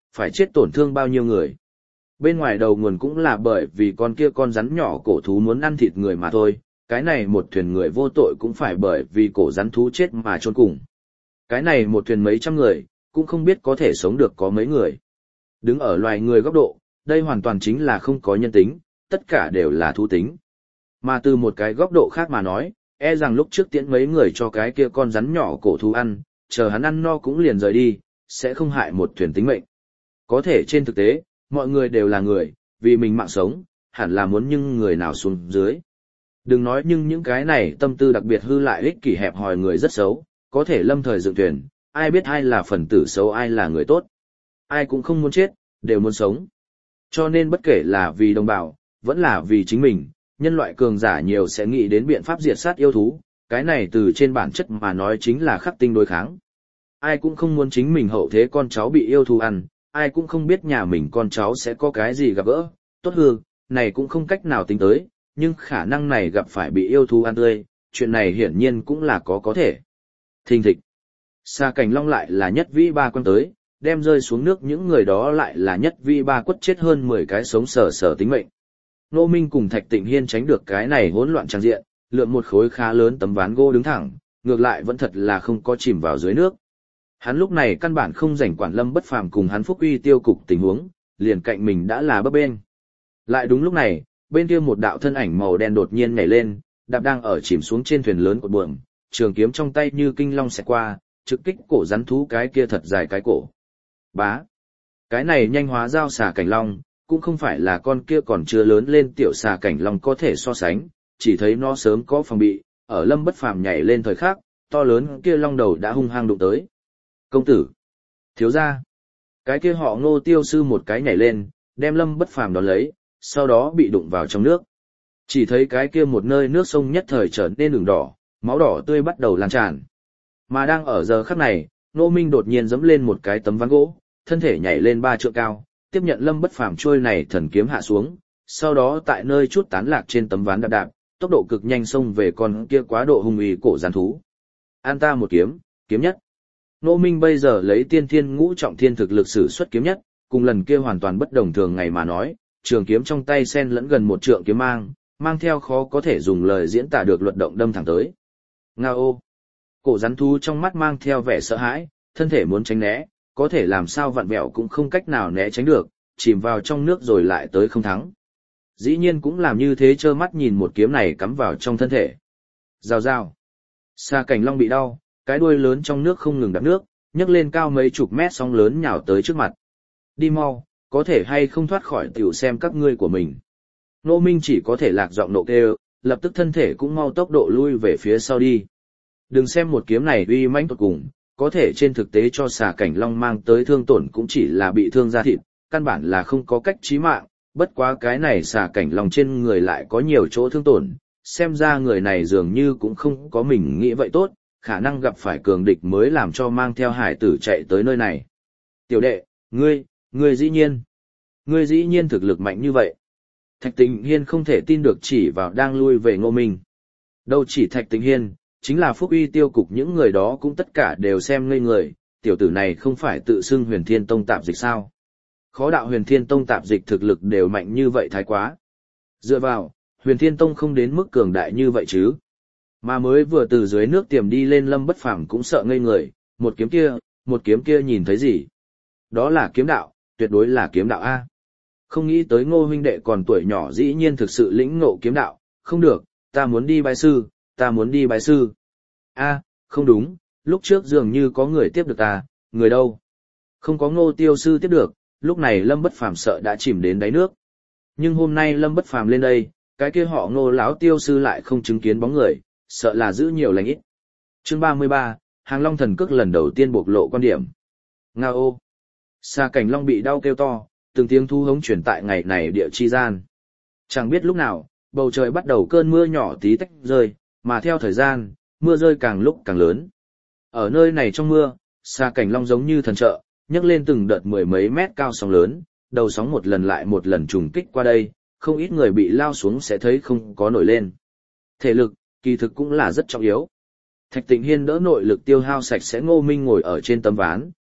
Speaker 1: phải chết tổn thương bao nhiêu người. Bên ngoài đầu nguồn cũng là bởi vì con kia con rắn nhỏ cổ thú muốn ăn thịt người mà thôi, cái này một thuyền người vô tội cũng phải bởi vì cổ rắn thú chết mà chôn cùng. Cái này một thuyền mấy trăm người, cũng không biết có thể sống được có mấy người. Đứng ở loài người góc độ, đây hoàn toàn chính là không có nhân tính, tất cả đều là thú tính. Mà từ một cái góc độ khác mà nói, e rằng lúc trước tiễn mấy người cho cái kia con rắn nhỏ cổ thú ăn, chờ hắn ăn no cũng liền rời đi, sẽ không hại một thuyền tính mệnh. Có thể trên thực tế, mọi người đều là người, vì mình mạng sống, hẳn là muốn nhưng người nào xuống dưới. Đừng nói nhưng những cái này tâm tư đặc biệt hư lại ích kỷ hẹp hòi người rất xấu, có thể lâm thời dựng thuyền, ai biết ai là phần tử xấu ai là người tốt. Ai cũng không muốn chết, đều muốn sống. Cho nên bất kể là vì đồng bào, vẫn là vì chính mình, nhân loại cường giả nhiều sẽ nghĩ đến biện pháp diệt sát yêu thú, cái này từ trên bản chất mà nói chính là khắc tinh đối kháng. Ai cũng không muốn chính mình hậu thế con cháu bị yêu thú ăn, ai cũng không biết nhà mình con cháu sẽ có cái gì gặp gỡ, tốt hư, này cũng không cách nào tính tới, nhưng khả năng này gặp phải bị yêu thú ăn tươi, chuyện này hiển nhiên cũng là có có thể. Thình thịch. Xà Cảnh Long lại là nhất vĩ ba quăng tới, đem rơi xuống nước những người đó lại là nhất vĩ ba quất chết hơn mười cái sống sờ sờ tính mệnh. Nô Minh cùng Thạch Tịnh Hiên tránh được cái này hỗn loạn trang diện, lượm một khối khá lớn tấm ván gỗ đứng thẳng, ngược lại vẫn thật là không có chìm vào dưới nước. Hắn lúc này căn bản không rảnh quản Lâm Bất Phàm cùng hắn Phúc Uy tiêu cục tình huống, liền cạnh mình đã là bấp bênh. Lại đúng lúc này, bên kia một đạo thân ảnh màu đen đột nhiên nhảy lên, đạp đang ở chìm xuống trên thuyền lớn cột buồm, trường kiếm trong tay như kinh long xẹt qua, trực kích cổ rắn thú cái kia thật dài cái cổ. Bá. Cái này nhanh hóa giao xà cảnh long, cũng không phải là con kia còn chưa lớn lên tiểu xà cảnh long có thể so sánh, chỉ thấy nó sớm có phòng bị, ở Lâm Bất Phàm nhảy lên thời khắc, to lớn kia long đầu đã hung hăng đụng tới. Công tử, thiếu gia. Cái kia họ Ngô tiêu sư một cái nhảy lên, đem Lâm Bất Phàm đón lấy, sau đó bị đụng vào trong nước. Chỉ thấy cái kia một nơi nước sông nhất thời trở nên ửng đỏ, máu đỏ tươi bắt đầu lan tràn. Mà đang ở giờ khắc này, Ngô Minh đột nhiên giẫm lên một cái tấm ván gỗ, thân thể nhảy lên ba trượng cao, tiếp nhận Lâm Bất Phàm trôi này thần kiếm hạ xuống, sau đó tại nơi chút tán lạc trên tấm ván đạp đạp, tốc độ cực nhanh xông về con kia quá độ hung uy cổ gián thú. An ta một kiếm, kiếm nhất. Ngô Minh bây giờ lấy tiên thiên ngũ trọng thiên thực lực sử xuất kiếm nhất, cùng lần kia hoàn toàn bất đồng thường ngày mà nói, trường kiếm trong tay xen lẫn gần một trượng kiếm mang, mang theo khó có thể dùng lời diễn tả được luật động đâm thẳng tới. Ngao. Cổ rắn thú trong mắt mang theo vẻ sợ hãi, thân thể muốn tránh né, có thể làm sao vặn vẹo cũng không cách nào né tránh được, chìm vào trong nước rồi lại tới không thắng. Dĩ nhiên cũng làm như thế trơ mắt nhìn một kiếm này cắm vào trong thân thể. Rào rào. Xà Cảnh Long bị đau, cái đuôi lớn trong nước không ngừng đạp nước, nhấc lên cao mấy chục mét sóng lớn nhào tới trước mặt. Đi mau, có thể hay không thoát khỏi tiểu xem các ngươi của mình. Nô Minh chỉ có thể lạc giọng nộ kêu, lập tức thân thể cũng mau tốc độ lui về phía sau đi. Đừng xem một kiếm này uy mãnh tột cùng, có thể trên thực tế cho Xà Cảnh Long mang tới thương tổn cũng chỉ là bị thương da thịt, căn bản là không có cách chí mạng, bất quá cái này Xà Cảnh Long trên người lại có nhiều chỗ thương tổn, xem ra người này dường như cũng không có mình nghĩ vậy tốt, khả năng gặp phải cường địch mới làm cho mang theo hải tử chạy tới nơi này. Tiểu đệ, ngươi, ngươi dĩ nhiên, ngươi dĩ nhiên thực lực mạnh như vậy. Thạch Tịnh Hiên không thể tin được chỉ vào đang lui về Ngô Minh. Đâu chỉ Thạch Tịnh Hiên, chính là Phúc Uy tiêu cục những người đó cũng tất cả đều xem ngây người, tiểu tử này không phải tự xưng Huyền Thiên Tông tạp dịch sao? Khó đạo Huyền Thiên Tông tạp dịch thực lực đều mạnh như vậy thái quá. Dựa vào, Huyền Thiên Tông không đến mức cường đại như vậy chứ. Mà mới vừa từ dưới nước tiềm đi lên Lâm Bất Phàm cũng sợ ngây người, một kiếm kia, một kiếm kia nhìn thấy gì? Đó là kiếm đạo, tuyệt đối là kiếm đạo A. Không nghĩ tới Ngô huynh đệ còn tuổi nhỏ dĩ nhiên thực sự lĩnh ngộ kiếm đạo, không được, ta muốn đi bái sư, ta muốn đi bái sư. A, không đúng, lúc trước dường như có người tiếp được ta, người đâu? Không có Ngô tiêu sư tiếp được, lúc này Lâm Bất Phàm sợ đã chìm đến đáy nước. Nhưng hôm nay Lâm Bất Phàm lên đây, cái kia họ Ngô lão tiêu sư lại không chứng kiến bóng người, sợ là giữ nhiều lành ít. Chương ba mươi ba, Hàng Long thần cước lần đầu tiên bộc lộ quan điểm. Ngao. Xà Cảnh Long bị đau kêu to, từng tiếng thu hống chuyển tại ngày này địa chi gian. Chẳng biết lúc nào, bầu trời bắt đầu cơn mưa nhỏ tí tách rơi, mà theo thời gian, mưa rơi càng lúc càng lớn. Ở nơi này trong mưa, Xà Cảnh Long giống như thần trợ, nhấc lên từng đợt mười mấy mét cao sóng lớn, đầu sóng một lần lại một lần trùng kích qua đây, không ít người bị lao xuống sẽ thấy không có nổi lên. Thể lực, kỳ thực cũng là rất trọng yếu. Thạch Tịnh Hiên đỡ nội lực tiêu hao sạch sẽ Ngô Minh ngồi ở trên tấm ván,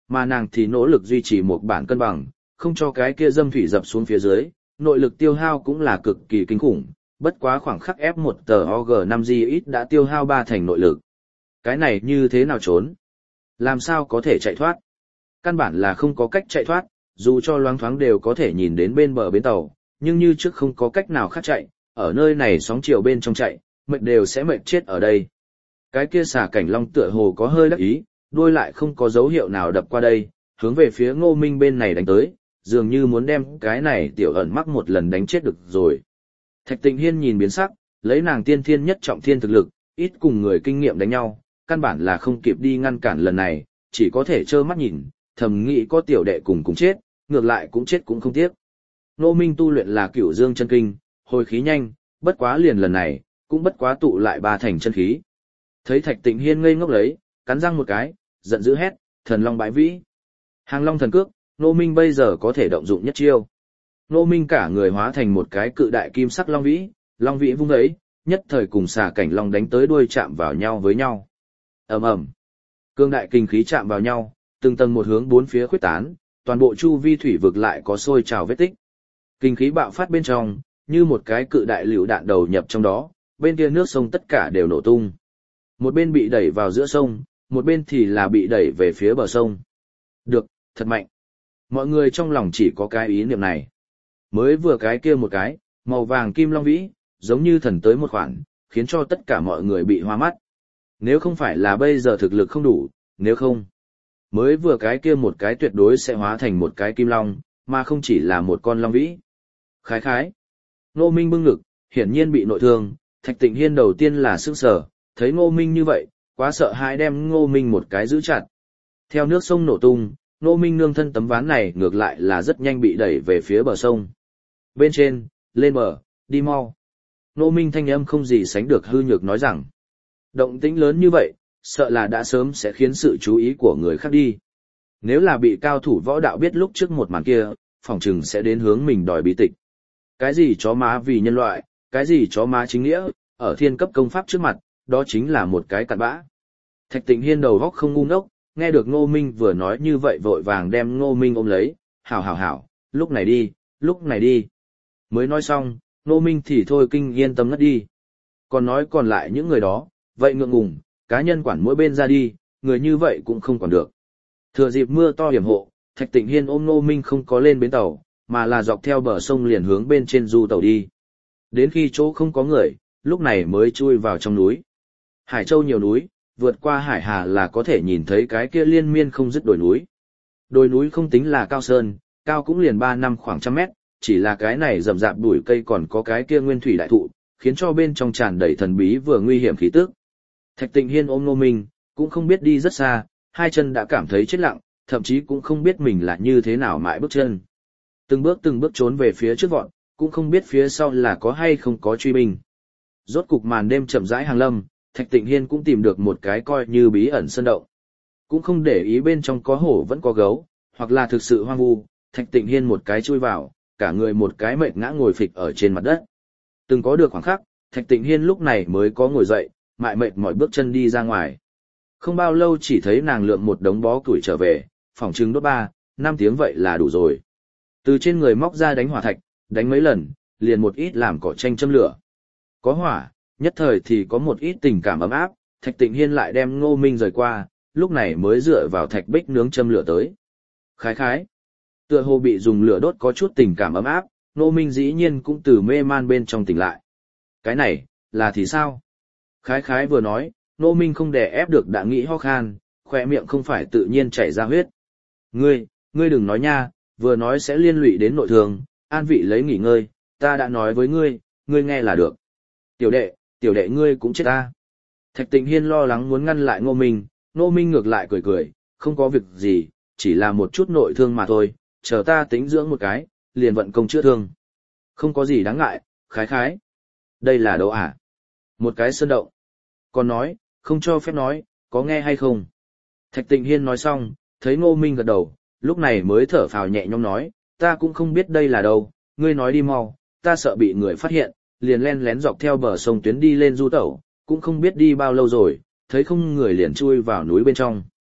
Speaker 1: mà nàng thì nỗ lực duy trì một bản cân bằng, không cho cái kia dâm thủy dập xuống phía dưới, nội lực tiêu hao cũng là cực kỳ kinh khủng, bất quá khoảng khắc ép một tờ o giê năm G ít đã tiêu hao ba thành nội lực. Cái này như thế nào trốn? Làm sao có thể chạy thoát? Căn bản là không có cách chạy thoát, dù cho loáng thoáng đều có thể nhìn đến bên bờ bến tàu, nhưng như trước không có cách nào khác chạy, ở nơi này sóng chiều bên trong chạy, mệt đều sẽ mệt chết ở đây. Cái kia xà cảnh long tựa hồ có hơi đắc ý, đuôi lại không có dấu hiệu nào đập qua đây, hướng về phía Ngô Minh bên này đánh tới, dường như muốn đem cái này tiểu ẩn mắc một lần đánh chết được rồi. Thạch Tịnh Hiên nhìn biến sắc, lấy nàng tiên thiên nhất trọng thiên thực lực, ít cùng người kinh nghiệm đánh nhau, căn bản là không kịp đi ngăn cản lần này, chỉ có thể trơ mắt nhìn, thầm nghĩ có tiểu đệ cùng cùng chết, ngược lại cũng chết cũng không tiếc. Ngô Minh tu luyện là Cửu Dương chân kinh, hồi khí nhanh, bất quá liền lần này, cũng bất quá tụ lại ba thành chân khí. Thấy Thạch Tịnh Hiên ngây ngốc lấy, cắn răng một cái, giận dữ hét, thần long bãi vĩ. Hàng long thần cước, Ngô Minh bây giờ có thể động dụng nhất chiêu. Ngô Minh cả người hóa thành một cái cự đại kim sắc long vĩ, long vĩ vung ấy, nhất thời cùng xà cảnh long đánh tới đuôi chạm vào nhau với nhau. Ầm ầm, cương đại kinh khí chạm vào nhau, từng tầng một hướng bốn phía khuếch tán, toàn bộ chu vi thủy vực lại có sôi trào vết tích. Kinh khí bạo phát bên trong, như một cái cự đại lựu đạn đầu nhập trong đó, bên kia nước sông tất cả đều nổ tung. Một bên bị đẩy vào giữa sông, một bên thì là bị đẩy về phía bờ sông. Được, thật mạnh. Mọi người trong lòng chỉ có cái ý niệm này. Mới vừa cái kia một cái, màu vàng kim long vĩ, giống như thần tới một khoản, khiến cho tất cả mọi người bị hoa mắt. Nếu không phải là bây giờ thực lực không đủ, nếu không, mới vừa cái kia một cái tuyệt đối sẽ hóa thành một cái kim long, mà không chỉ là một con long vĩ. Khái khái. Ngô Minh bưng ngực, hiển nhiên bị nội thương, Thạch Tịnh Hiên đầu tiên là sững sờ, thấy Ngô Minh như vậy, quá sợ hãi đem Ngô Minh một cái giữ chặt. Theo nước sông nổ tung, Ngô Minh nương thân tấm ván này ngược lại là rất nhanh bị đẩy về phía bờ sông. Bên trên, lên bờ, đi mau. Ngô Minh thanh âm không gì sánh được hư nhược nói rằng, động tĩnh lớn như vậy, sợ là đã sớm sẽ khiến sự chú ý của người khác đi. Nếu là bị cao thủ võ đạo biết lúc trước một màn kia, phỏng chừng sẽ đến hướng mình đòi bí tịch. Cái gì chó má vì nhân loại, cái gì chó má chính nghĩa, ở thiên cấp công pháp trước mặt, đó chính là một cái cặn bã. Thạch Tịnh Hiên đầu góc không ngu ngốc, nghe được Ngô Minh vừa nói như vậy vội vàng đem Ngô Minh ôm lấy, hảo hảo hảo, lúc này đi, lúc này đi. Mới nói xong, Ngô Minh thì thôi kinh yên tâm ngất đi. Còn nói còn lại những người đó, vậy ngượng ngùng, cá nhân quản mỗi bên ra đi, người như vậy cũng không quản được. Thừa dịp mưa to hiểm hộ, Thạch Tịnh Hiên ôm Ngô Minh không có lên bến tàu, mà là dọc theo bờ sông liền hướng bên trên du tàu đi. Đến khi chỗ không có người, lúc này mới chui vào trong núi. Hải Châu nhiều núi, vượt qua hải hà là có thể nhìn thấy cái kia liên miên không dứt đồi núi. Đồi núi không tính là cao sơn, cao cũng liền ba năm khoảng trăm mét, chỉ là cái này rậm rạp bụi cây còn có cái kia nguyên thủy đại thụ, khiến cho bên trong tràn đầy thần bí vừa nguy hiểm khí tức. Thạch Tịnh Hiên ôm Ngô Minh, cũng không biết đi rất xa, hai chân đã cảm thấy chết lặng, thậm chí cũng không biết mình là như thế nào mãi bước chân. Từng bước từng bước trốn về phía trước vọt, cũng không biết phía sau là có hay không có truy binh. Rốt cục màn đêm chậm rãi hàng lâm, Thạch Tịnh Hiên cũng tìm được một cái coi như bí ẩn sơn động. Cũng không để ý bên trong có hổ vẫn có gấu, hoặc là thực sự hoang vu, Thạch Tịnh Hiên một cái chui vào, cả người một cái mệt ngã ngồi phịch ở trên mặt đất. Từng có được khoảng khắc, Thạch Tịnh Hiên lúc này mới có ngồi dậy, mại mệt mỏi bước chân đi ra ngoài. Không bao lâu chỉ thấy nàng lượm một đống bó củi trở về, phỏng chừng đốt ba, năm tiếng vậy là đủ rồi. Từ trên người móc ra đánh hỏa thạch, đánh mấy lần, liền một ít làm cỏ tranh châm lửa. Có hỏa, nhất thời thì có một ít tình cảm ấm áp, Thạch Tịnh Hiên lại đem Ngô Minh rời qua, lúc này mới dựa vào thạch bích nướng châm lửa tới. Khái khái. Tựa hồ bị dùng lửa đốt có chút tình cảm ấm áp, Ngô Minh dĩ nhiên cũng từ mê man bên trong tỉnh lại. Cái này, là thì sao? Khái khái vừa nói, Ngô Minh không đè ép được đã nghĩ ho khan, khỏe miệng không phải tự nhiên chảy ra huyết. Ngươi, ngươi đừng nói nha, vừa nói sẽ liên lụy đến nội thương, an vị lấy nghỉ ngơi, ta đã nói với ngươi, ngươi nghe là được. Tiểu đệ, tiểu đệ ngươi cũng chết ta. Thạch Tịnh Hiên lo lắng muốn ngăn lại Ngô Minh, Ngô Minh ngược lại cười cười, không có việc gì, chỉ là một chút nội thương mà thôi, chờ ta tính dưỡng một cái, liền vận công chữa thương. Không có gì đáng ngại, khái khái. Đây là đâu à? Một cái sơn động. Còn nói, không cho phép nói, có nghe hay không? Thạch Tịnh Hiên nói xong, thấy Ngô Minh gật đầu, lúc này mới thở phào nhẹ nhõm nói, ta cũng không biết đây là đâu, ngươi nói đi mau, ta sợ bị người phát hiện, liền len lén dọc theo bờ sông tuyến đi lên du tẩu, cũng không biết đi bao lâu rồi, thấy không người liền chui vào núi bên trong.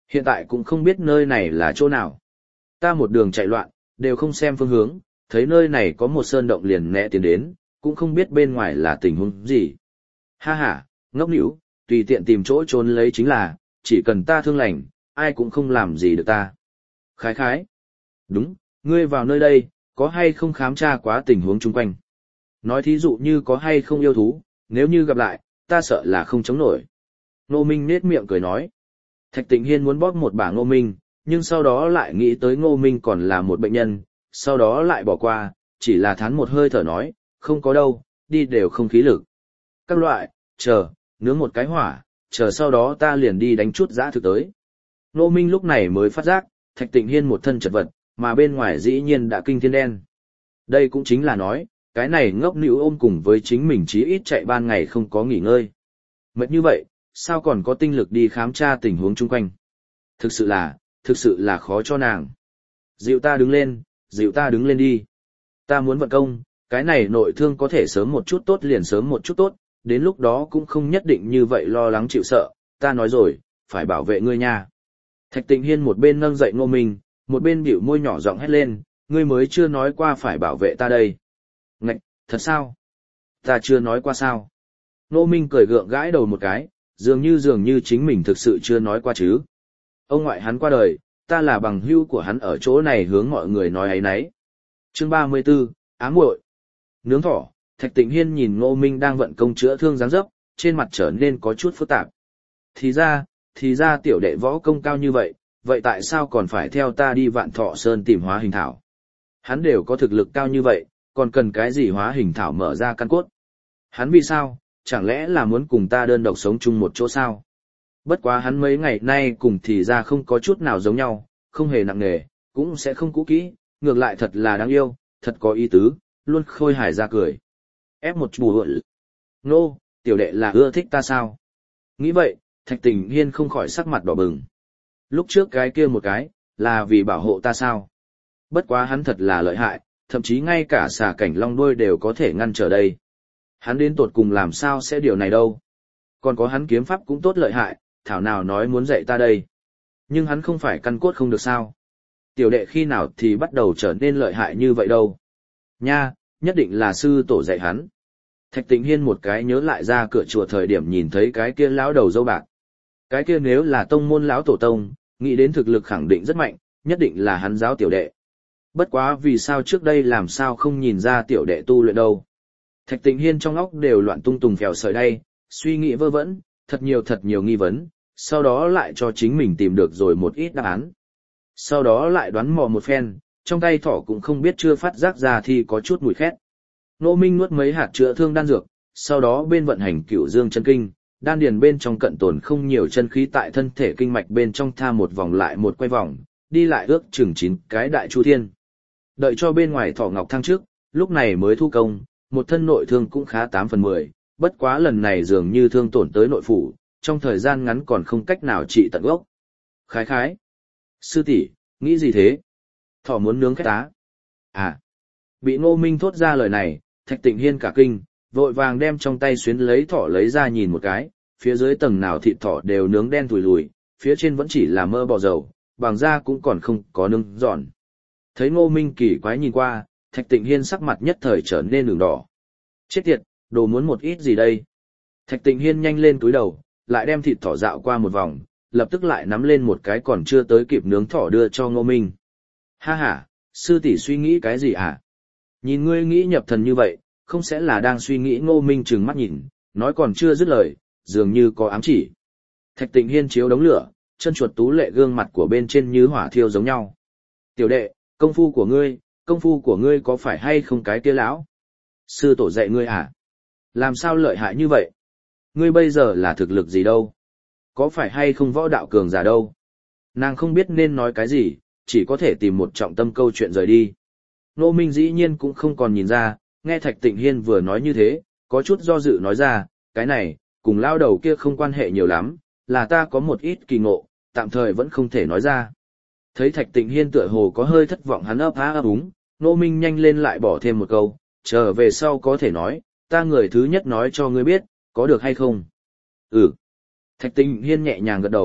Speaker 1: Hiện tại cũng không biết nơi này là chỗ nào. Ta một đường chạy loạn, đều không xem phương hướng, thấy nơi này có một sơn động liền né tiến đến, cũng không biết bên ngoài là tình huống gì. Ha ha, ngốc nỉu, tùy tiện tìm chỗ trốn lấy chính là, chỉ cần ta thương lành, ai cũng không làm gì được ta. Khái khái. Đúng, ngươi vào nơi đây, có hay không khám tra quá tình huống chung quanh. Nói thí dụ như có hay không yêu thú, nếu như gặp lại, ta sợ là không chống nổi. Ngô Minh nết miệng cười nói. Thạch Tịnh Hiên muốn bóp một bả Ngô Minh, nhưng sau đó lại nghĩ tới Ngô Minh còn là một bệnh nhân, sau đó lại bỏ qua, chỉ là thán một hơi thở nói, không có đâu, đi đều không khí lực. Các loại, chờ, nướng một cái hỏa, chờ sau đó ta liền đi đánh chút dã thực tới. Ngô Minh lúc này mới phát giác, Thạch Tịnh Hiên một thân chật vật, mà bên ngoài dĩ nhiên đã kinh thiên đen. Đây cũng chính là nói, cái này ngốc nịu ôm cùng với chính mình chí ít chạy ban ngày không có nghỉ ngơi. Mệt như vậy, sao còn có tinh lực đi khám tra tình huống chung quanh. Thực sự là, thực sự là khó cho nàng. Dịu ta đứng lên, dịu ta đứng lên đi. Ta muốn vận công, cái này nội thương có thể sớm một chút tốt liền sớm một chút tốt, đến lúc đó cũng không nhất định như vậy lo lắng chịu sợ, ta nói rồi, phải bảo vệ ngươi nha. Thạch Tịnh Hiên một bên nâng dậy Ngô Minh, một bên bĩu môi nhỏ giọng hét lên, ngươi mới chưa nói qua phải bảo vệ ta đây. Ngạch, thật sao? Ta chưa nói qua sao? Ngô Minh cười gượng gãi đầu một cái, dường như dường như chính mình thực sự chưa nói qua chứ. Ông ngoại hắn qua đời, ta là bằng hữu của hắn ở chỗ này hướng mọi người nói ấy nấy. Chương ba mươi 34, ám muội. Nướng thỏ, Thạch Tịnh Hiên nhìn Ngô Minh đang vận công chữa thương dáng dấp, trên mặt trở nên có chút phức tạp. Thì ra, thì ra tiểu đệ võ công cao như vậy, vậy tại sao còn phải theo ta đi Vạn Thọ Sơn tìm hóa hình thảo? Hắn đều có thực lực cao như vậy, còn cần cái gì hóa hình thảo mở ra căn cốt? Hắn vì sao, chẳng lẽ là muốn cùng ta đơn độc sống chung một chỗ sao? Bất quá hắn mấy ngày nay cùng thì ra không có chút nào giống nhau, không hề nặng nề, cũng sẽ không cũ kỹ, ngược lại thật là đáng yêu, thật có ý tứ, luôn khôi hài ra cười. Ép một bù hợi. Nô, tiểu đệ là ưa thích ta sao? Nghĩ vậy, Thạch Tịnh Hiên không khỏi sắc mặt đỏ bừng. Lúc trước cái kia một cái, là vì bảo hộ ta sao? Bất quá hắn thật là lợi hại, thậm chí ngay cả xà cảnh long đuôi đều có thể ngăn trở đây. Hắn đến tột cùng làm sao sẽ điều này đâu? Còn có hắn kiếm pháp cũng tốt lợi hại, thảo nào nói muốn dạy ta đây. Nhưng hắn không phải căn cốt không được sao? Tiểu đệ khi nào thì bắt đầu trở nên lợi hại như vậy đâu? Nha, nhất định là sư tổ dạy hắn. Thạch Tịnh Hiên một cái nhớ lại ra cửa chùa thời điểm nhìn thấy cái kia lão đầu dâu bạc. Cái kia nếu là tông môn lão tổ tông, nghĩ đến thực lực khẳng định rất mạnh, nhất định là hắn giáo tiểu đệ. Bất quá vì sao trước đây làm sao không nhìn ra tiểu đệ tu luyện đâu. Thạch Tịnh Hiên trong óc đều loạn tung tùng phèo sợi đây, suy nghĩ vơ vẩn, thật nhiều thật nhiều nghi vấn, sau đó lại cho chính mình tìm được rồi một ít đáp án. Sau đó lại đoán mò một phen, trong tay thỏ cũng không biết chưa phát giác ra thì có chút mùi khét. Ngô Minh nuốt mấy hạt chữa thương đan dược, sau đó bên vận hành Cửu Dương chân kinh, đan điền bên trong cận tồn không nhiều chân khí tại thân thể kinh mạch bên trong tha một vòng lại một quay vòng, đi lại ước chừng chín cái đại chu thiên. Đợi cho bên ngoài thỏ ngọc thăng trước, lúc này mới thu công, một thân nội thương cũng khá tám phần mười, bất quá lần này dường như thương tổn tới nội phủ, trong thời gian ngắn còn không cách nào trị tận gốc. Khái khái. Sư tỷ, nghĩ gì thế? Thỏ muốn nướng khét tá. À. Bị Ngô Minh thốt ra lời này, Thạch Tịnh Hiên cả kinh, vội vàng đem trong tay xuyến lấy thỏ lấy ra nhìn một cái, phía dưới tầng nào thịt thỏ đều nướng đen thùi lùi, phía trên vẫn chỉ là mơ bò dầu, bằng da cũng còn không có nướng giòn. Thấy Ngô Minh kỳ quái nhìn qua, Thạch Tịnh Hiên sắc mặt nhất thời trở nên ửng đỏ. Chết tiệt, đồ muốn một ít gì đây? Thạch Tịnh Hiên nhanh lên túi đầu, lại đem thịt thỏ dạo qua một vòng, lập tức lại nắm lên một cái còn chưa tới kịp nướng thỏ đưa cho Ngô Minh. Ha ha, sư tỷ suy nghĩ cái gì hả? Nhìn ngươi nghĩ nhập thần như vậy, không sẽ là đang suy nghĩ. Ngô Minh trừng mắt nhìn, nói còn chưa dứt lời, dường như có ám chỉ. Thạch Tịnh Hiên chiếu đống lửa, chân chuột tú lệ gương mặt của bên trên như hỏa thiêu giống nhau. Tiểu đệ, công phu của ngươi, công phu của ngươi có phải hay không cái kia lão? Sư tổ dạy ngươi à? Làm sao lợi hại như vậy? Ngươi bây giờ là thực lực gì đâu? Có phải hay không võ đạo cường giả đâu? Nàng không biết nên nói cái gì, chỉ có thể tìm một trọng tâm câu chuyện rời đi. Ngô Minh dĩ nhiên cũng không còn nhìn ra, nghe Thạch Tịnh Hiên vừa nói như thế, có chút do dự nói ra, cái này, cùng lao đầu kia không quan hệ nhiều lắm, là ta có một ít kỳ ngộ, tạm thời vẫn không thể nói ra. Thấy Thạch Tịnh Hiên tựa hồ có hơi thất vọng, hắn ấp há ấp úng, Ngô Minh nhanh lên lại bỏ thêm một câu, chờ về sau có thể nói, ta người thứ nhất nói cho ngươi biết, có được hay không? Ừ. Thạch Tịnh Hiên nhẹ nhàng gật đầu,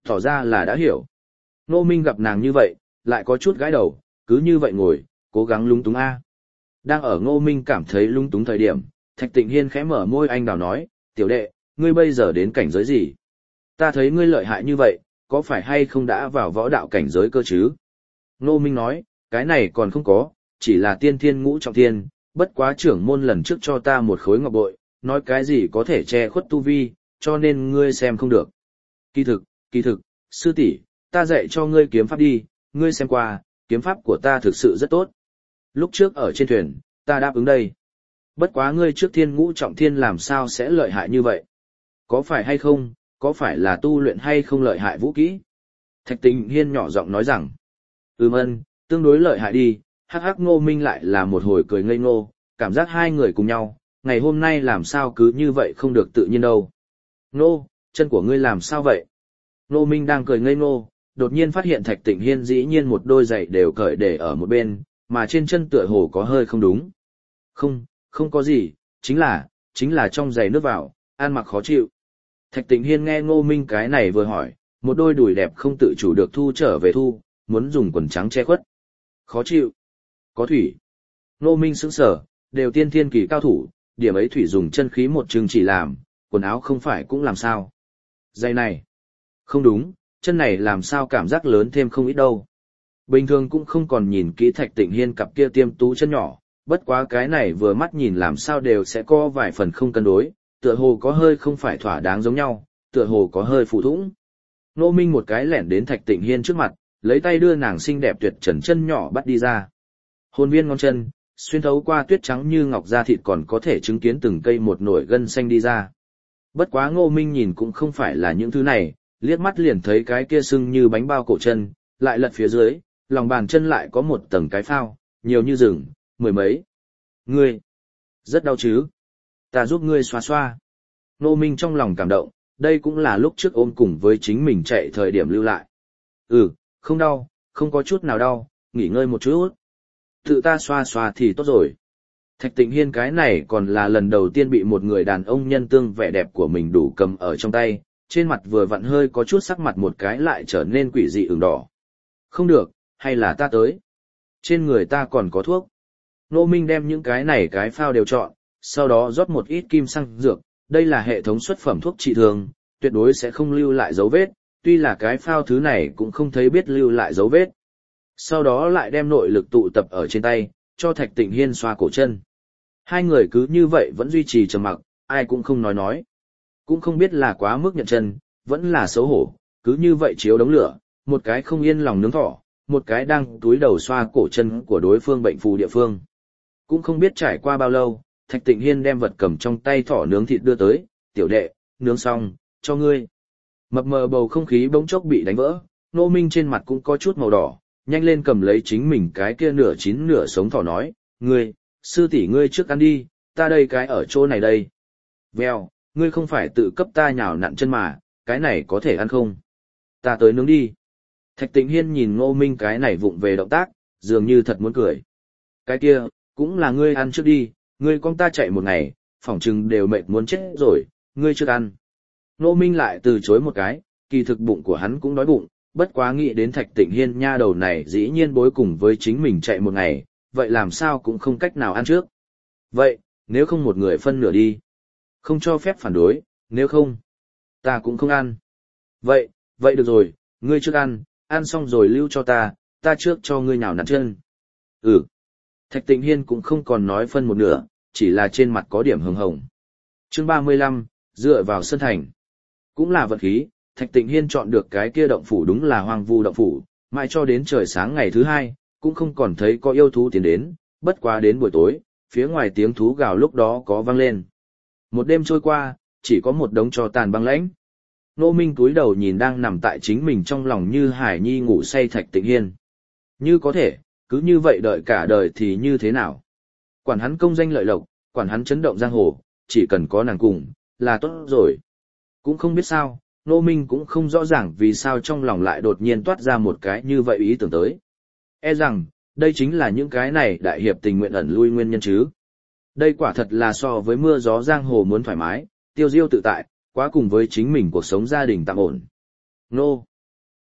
Speaker 1: tỏ ra là đã hiểu. Ngô Minh gặp nàng như vậy, lại có chút gãi đầu, cứ như vậy ngồi, cố gắng lung túng a. Đang ở Ngô Minh cảm thấy lung túng thời điểm, Thạch Tịnh Hiên khẽ mở môi anh đào nói, tiểu đệ, ngươi bây giờ đến cảnh giới gì? Ta thấy ngươi lợi hại như vậy, có phải hay không đã vào võ đạo cảnh giới cơ chứ? Ngô Minh nói, cái này còn không có, chỉ là tiên thiên ngũ trọng thiên, bất quá trưởng môn lần trước cho ta một khối ngọc bội, nói cái gì có thể che khuất tu vi, cho nên ngươi xem không được. Kỳ thực, kỳ thực, sư tỷ, ta dạy cho ngươi kiếm pháp đi, ngươi xem qua, kiếm pháp của ta thực sự rất tốt. Lúc trước ở trên thuyền, ta đáp ứng đây. Bất quá ngươi trước thiên ngũ trọng thiên làm sao sẽ lợi hại như vậy? Có phải hay không, có phải là tu luyện hay không lợi hại vũ kỹ? Thạch Tịnh Hiên nhỏ giọng nói rằng, ừm ân, tương đối lợi hại đi, hắc hắc. Ngô Minh lại là một hồi cười ngây ngô, cảm giác hai người cùng nhau, ngày hôm nay làm sao cứ như vậy không được tự nhiên đâu. Ngô, chân của ngươi làm sao vậy? Ngô Minh đang cười ngây ngô, đột nhiên phát hiện Thạch Tịnh Hiên dĩ nhiên một đôi giày đều cởi để ở một bên, mà trên chân tựa hồ có hơi không đúng. Không, không có gì, chính là, chính là trong giày nước vào, ăn mặc khó chịu. Thạch Tịnh Hiên nghe Ngô Minh cái này vừa hỏi, một đôi đùi đẹp không tự chủ được thu trở về thu, muốn dùng quần trắng che khuất. Khó chịu. Có thủy. Ngô Minh sững sờ, đều tiên thiên kỳ cao thủ, điểm ấy thủy dùng chân khí một chừng chỉ làm, quần áo không phải cũng làm sao. Giày này. Không đúng, chân này làm sao cảm giác lớn thêm không ít đâu. Bình thường cũng không còn nhìn kỹ Thạch Tịnh Hiên cặp kia tiêm tú chân nhỏ, bất quá cái này vừa mắt nhìn làm sao đều sẽ có vài phần không cân đối, tựa hồ có hơi không phải thỏa đáng giống nhau, tựa hồ có hơi phụ thũng. Ngô Minh một cái lẻn đến Thạch Tịnh Hiên trước mặt, lấy tay đưa nàng xinh đẹp tuyệt trần chân nhỏ bắt đi ra. Hồn viên ngón chân, xuyên thấu qua tuyết trắng như ngọc da thịt còn có thể chứng kiến từng cây một nổi gân xanh đi ra. Bất quá Ngô Minh nhìn cũng không phải là những thứ này, liếc mắt liền thấy cái kia sưng như bánh bao cổ chân, lại lật phía dưới, lòng bàn chân lại có một tầng cái phao, nhiều như rừng, mười mấy. Ngươi, rất đau chứ? Ta giúp ngươi xoa xoa. Ngô Minh trong lòng cảm động, đây cũng là lúc trước ôm cùng với chính mình chạy thời điểm lưu lại. Ừ, không đau, không có chút nào đau, nghỉ ngơi một chút. Tự ta xoa xoa thì tốt rồi. Thạch Tịnh Hiên cái này còn là lần đầu tiên bị một người đàn ông nhân tương vẻ đẹp của mình đủ cầm ở trong tay, trên mặt vừa vặn hơi có chút sắc mặt một cái lại trở nên quỷ dị ửng đỏ. Không được, hay là ta tới. Trên người ta còn có thuốc. Ngô Minh đem những cái này cái phao đều chọn, sau đó rót một ít kim xăng dược, đây là hệ thống xuất phẩm thuốc trị thương, tuyệt đối sẽ không lưu lại dấu vết, tuy là cái phao thứ này cũng không thấy biết lưu lại dấu vết. Sau đó lại đem nội lực tụ tập ở trên tay, cho Thạch Tịnh Hiên xoa cổ chân. Hai người cứ như vậy vẫn duy trì trầm mặc, ai cũng không nói nói. Cũng không biết là quá mức nhận chân, vẫn là xấu hổ, cứ như vậy chiếu đống lửa, một cái không yên lòng nướng thỏ, một cái đang túi đầu xoa cổ chân của đối phương bệnh phù địa phương. Cũng không biết trải qua bao lâu, Thạch Tịnh Hiên đem vật cầm trong tay thỏ nướng thịt đưa tới, tiểu đệ, nướng xong, cho ngươi. Mập mờ bầu không khí bỗng chốc bị đánh vỡ, Ngô Minh trên mặt cũng có chút màu đỏ, nhanh lên cầm lấy chính mình cái kia nửa chín nửa sống thỏ nói, ngươi, sư tỷ ngươi trước ăn đi, ta đây cái ở chỗ này đây. Vèo, ngươi không phải tự cấp ta nhào nặn chân mà, cái này có thể ăn không? Ta tới nướng đi. Thạch Tịnh Hiên nhìn Ngô Minh cái này vụng về động tác, dường như thật muốn cười. Cái kia, cũng là ngươi ăn trước đi, ngươi con ta chạy một ngày, phỏng chừng đều mệt muốn chết rồi, ngươi trước ăn. Ngô Minh lại từ chối một cái, kỳ thực bụng của hắn cũng đói bụng, bất quá nghĩ đến Thạch Tịnh Hiên nha đầu này dĩ nhiên bối cùng với chính mình chạy một ngày, vậy làm sao cũng không cách nào ăn trước. Vậy, nếu không một người phân nửa đi. Không cho phép phản đối, nếu không, ta cũng không ăn. Vậy, vậy được rồi, ngươi trước ăn, ăn xong rồi lưu cho ta, ta trước cho ngươi nhào nặn chân. Ừ. Thạch Tịnh Hiên cũng không còn nói phân một nửa, chỉ là trên mặt có điểm hồng hồng. Chương ba mươi lăm, dựa vào sân thành. Cũng là vật khí, Thạch Tịnh Hiên chọn được cái kia động phủ đúng là hoang vu động phủ, mãi cho đến trời sáng ngày thứ hai, cũng không còn thấy có yêu thú tiến đến, bất quá đến buổi tối, phía ngoài tiếng thú gào lúc đó có vang lên. Một đêm trôi qua, chỉ có một đống tro tàn băng lãnh. Ngô Minh cúi đầu nhìn đang nằm tại chính mình trong lòng như hải nhi ngủ say Thạch Tịnh Hiên. Như có thể, cứ như vậy đợi cả đời thì như thế nào? Quản hắn công danh lợi lộc, quản hắn chấn động giang hồ, chỉ cần có nàng cùng, là tốt rồi. Cũng không biết sao, Ngô Minh cũng không rõ ràng vì sao trong lòng lại đột nhiên toát ra một cái như vậy ý tưởng tới. E rằng, đây chính là những cái này đại hiệp tình nguyện ẩn lui nguyên nhân chứ. Đây quả thật là so với mưa gió giang hồ muốn thoải mái, tiêu diêu tự tại, quá cùng với chính mình cuộc sống gia đình tạm ổn. Nô,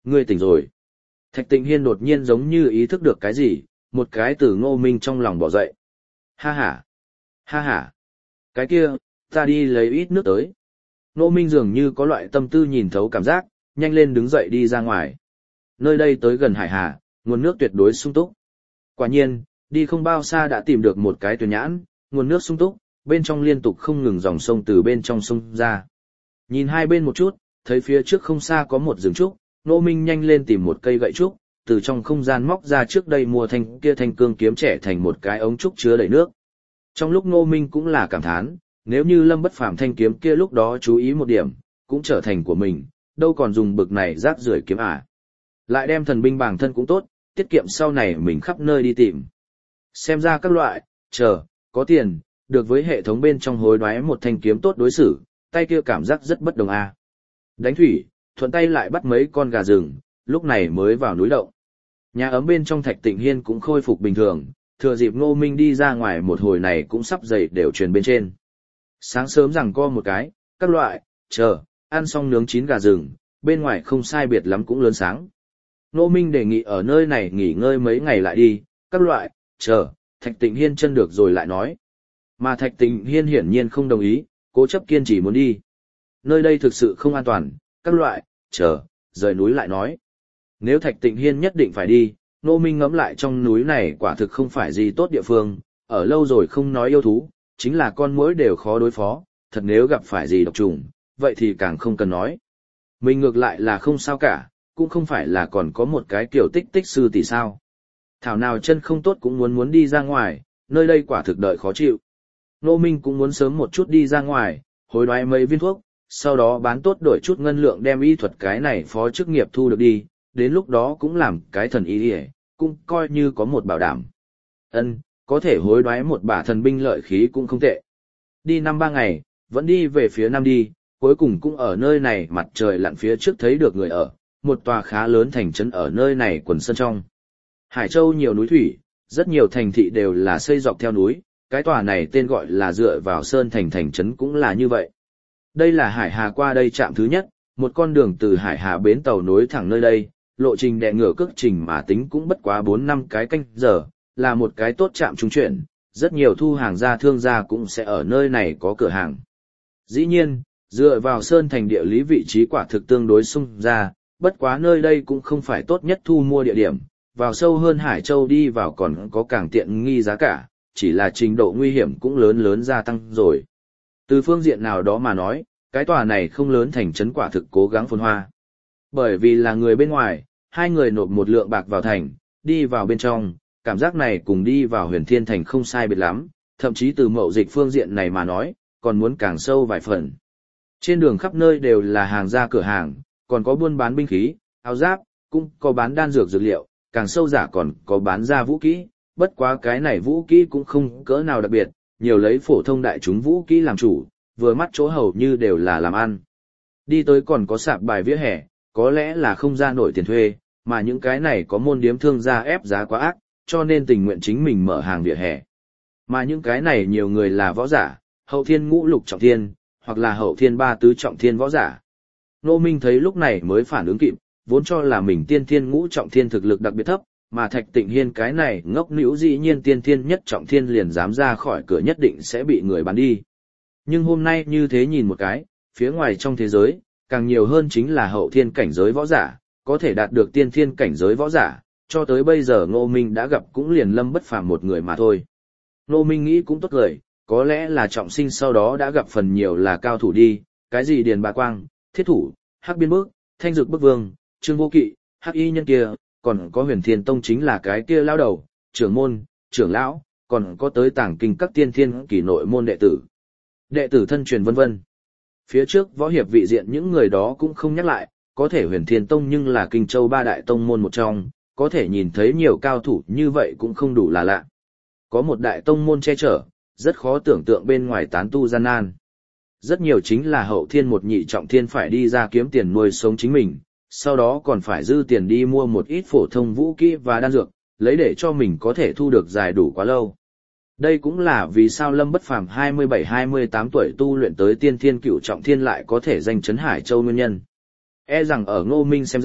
Speaker 1: ngươi tỉnh rồi. Thạch Tịnh Hiên đột nhiên giống như ý thức được cái gì, một cái từ Ngô Minh trong lòng bỏ dậy. Ha ha, ha ha, cái kia, ta đi lấy ít nước tới. Ngô Minh dường như có loại tâm tư nhìn thấu cảm giác, nhanh lên đứng dậy đi ra ngoài. Nơi đây tới gần hải hà, nguồn nước tuyệt đối sung túc. Quả nhiên, đi không bao xa đã tìm được một cái tuyền nhãn, nguồn nước sung túc, bên trong liên tục không ngừng dòng sông từ bên trong sông ra. Nhìn hai bên một chút, thấy phía trước không xa có một rừng trúc, Ngô Minh nhanh lên tìm một cây gậy trúc, từ trong không gian móc ra trước đây mua thanh kia thanh cương kiếm trẻ thành một cái ống trúc chứa đầy nước. Trong lúc Ngô Minh cũng là cảm thán, nếu như Lâm Bất Phàm thanh kiếm kia lúc đó chú ý một điểm, cũng trở thành của mình, đâu còn dùng bực này rác rưởi kiếm à. Lại đem thần binh bản thân cũng tốt, tiết kiệm sau này mình khắp nơi đi tìm. Xem ra các loại, chờ, có tiền, được với hệ thống bên trong hối đoái một thanh kiếm tốt đối xử, tay kia cảm giác rất bất đồng à. Đánh thủy, thuận tay lại bắt mấy con gà rừng, lúc này mới vào núi động. Nhà ấm bên trong Thạch Tịnh Hiên cũng khôi phục bình thường, thừa dịp Ngô Minh đi ra ngoài một hồi này cũng sắp dậy đều truyền bên trên. Sáng sớm rằng co một cái, các loại, chờ, ăn xong nướng chín gà rừng, bên ngoài không sai biệt lắm cũng lớn sáng. Ngô Minh đề nghị ở nơi này nghỉ ngơi mấy ngày lại đi, các loại, chờ, Thạch Tịnh Hiên chân được rồi lại nói. Mà Thạch Tịnh Hiên hiển nhiên không đồng ý, cố chấp kiên trì muốn đi. Nơi đây thực sự không an toàn, các loại, chờ, rời núi lại nói. Nếu Thạch Tịnh Hiên nhất định phải đi, Ngô Minh ngẫm lại trong núi này quả thực không phải gì tốt địa phương, ở lâu rồi không nói yêu thú, chính là con muỗi đều khó đối phó, thật nếu gặp phải gì độc trùng, vậy thì càng không cần nói. Mình ngược lại là không sao cả, cũng không phải là còn có một cái kiểu tích tích sư tỷ sao. Thảo nào chân không tốt cũng muốn muốn đi ra ngoài, nơi đây quả thực đợi khó chịu. Ngô Minh cũng muốn sớm một chút đi ra ngoài, hối đoái mấy viên thuốc, sau đó bán tốt đổi chút ngân lượng đem y thuật cái này phó chức nghiệp thu được đi, đến lúc đó cũng làm cái thần y đi, cũng coi như có một bảo đảm. Ân, có thể hối đoái một bả thần binh lợi khí cũng không tệ. Đi năm ba ngày, vẫn đi về phía nam đi, cuối cùng cũng ở nơi này mặt trời lặn phía trước thấy được người ở, một tòa khá lớn thành trấn ở nơi này quần sơn trong. Hải Châu nhiều núi thủy, rất nhiều thành thị đều là xây dọc theo núi, cái tòa này tên gọi là dựa vào sơn thành thành trấn cũng là như vậy. Đây là Hải Hà qua đây trạm thứ nhất, một con đường từ Hải Hà bến tàu nối thẳng nơi đây, lộ trình đè ngửa cước trình mà tính cũng bất quá bốn năm cái canh giờ, là một cái tốt trạm trung chuyển, rất nhiều thu hàng gia thương gia cũng sẽ ở nơi này có cửa hàng. Dĩ nhiên, dựa vào sơn thành địa lý vị trí quả thực tương đối xung ra, bất quá nơi đây cũng không phải tốt nhất thu mua địa điểm, vào sâu hơn Hải Châu đi vào còn có càng tiện nghi giá cả, chỉ là trình độ nguy hiểm cũng lớn lớn gia tăng rồi. Từ phương diện nào đó mà nói, cái tòa này không lớn thành trấn quả thực cố gắng phồn hoa. Bởi vì là người bên ngoài, hai người nộp một lượng bạc vào thành, đi vào bên trong, cảm giác này cùng đi vào Huyền Thiên Thành không sai biệt lắm, thậm chí từ mậu dịch phương diện này mà nói, còn muốn càng sâu vài phần. Trên đường khắp nơi đều là hàng gia cửa hàng, còn có buôn bán binh khí, áo giáp, cũng có bán đan dược dược liệu, càng sâu giả còn có bán ra vũ kỹ, bất quá cái này vũ kỹ cũng không cỡ nào đặc biệt, nhiều lấy phổ thông đại chúng vũ kỹ làm chủ, vừa mắt chỗ hầu như đều là làm ăn. Đi tới còn có sạp bài vỉa hè, có lẽ là không ra nổi tiền thuê, mà những cái này có môn điếm thương gia ép giá quá ác, cho nên tình nguyện chính mình mở hàng vỉa hè. Mà những cái này nhiều người là võ giả, hậu thiên ngũ lục trọng thiên, hoặc là hậu thiên ba tứ trọng thiên võ giả. Ngô Minh thấy lúc này mới phản ứng kịp, vốn cho là mình tiên thiên ngũ trọng thiên thực lực đặc biệt thấp, mà Thạch Tịnh Hiên cái này ngốc nĩu dĩ nhiên tiên thiên nhất trọng thiên liền dám ra khỏi cửa nhất định sẽ bị người bán đi. Nhưng hôm nay như thế nhìn một cái, phía ngoài trong thế giới, càng nhiều hơn chính là hậu thiên cảnh giới võ giả, có thể đạt được tiên thiên cảnh giới võ giả, cho tới bây giờ Ngô Minh đã gặp cũng liền Lâm Bất Phàm một người mà thôi. Ngô Minh nghĩ cũng tốt lời, có lẽ là trọng sinh sau đó đã gặp phần nhiều là cao thủ đi, cái gì Điền Bá Quang, Thiết Thủ, Hắc Biên Bức, Thanh Dực Bức Vương, Trương Vô Kỵ, Hắc Y Nhân kia, còn có Huyền Thiên Tông chính là cái kia lão đầu, trưởng môn, trưởng lão, còn có tới tàng kinh các tiên thiên kỳ nội môn đệ tử. Đệ tử thân truyền vân vân. Phía trước võ hiệp vị diện những người đó cũng không nhắc lại, có thể Huyền Thiên Tông nhưng là Kinh Châu ba đại tông môn một trong, có thể nhìn thấy nhiều cao thủ như vậy cũng không đủ là lạ. Có một đại tông môn che chở, rất khó tưởng tượng bên ngoài tán tu gian nan. Rất nhiều chính là hậu thiên một nhị trọng thiên phải đi ra kiếm tiền nuôi sống chính mình, sau đó còn phải dư tiền đi mua một ít phổ thông vũ kỹ và đan dược, lấy để cho mình có thể thu được dài đủ quá lâu. Đây cũng là vì sao Lâm Bất Phàm hai mươi bảy hai mươi tám tuổi tu luyện tới tiên thiên cửu trọng thiên lại có thể danh chấn Hải Châu nguyên nhân. E rằng ở Ngô Minh xem ra,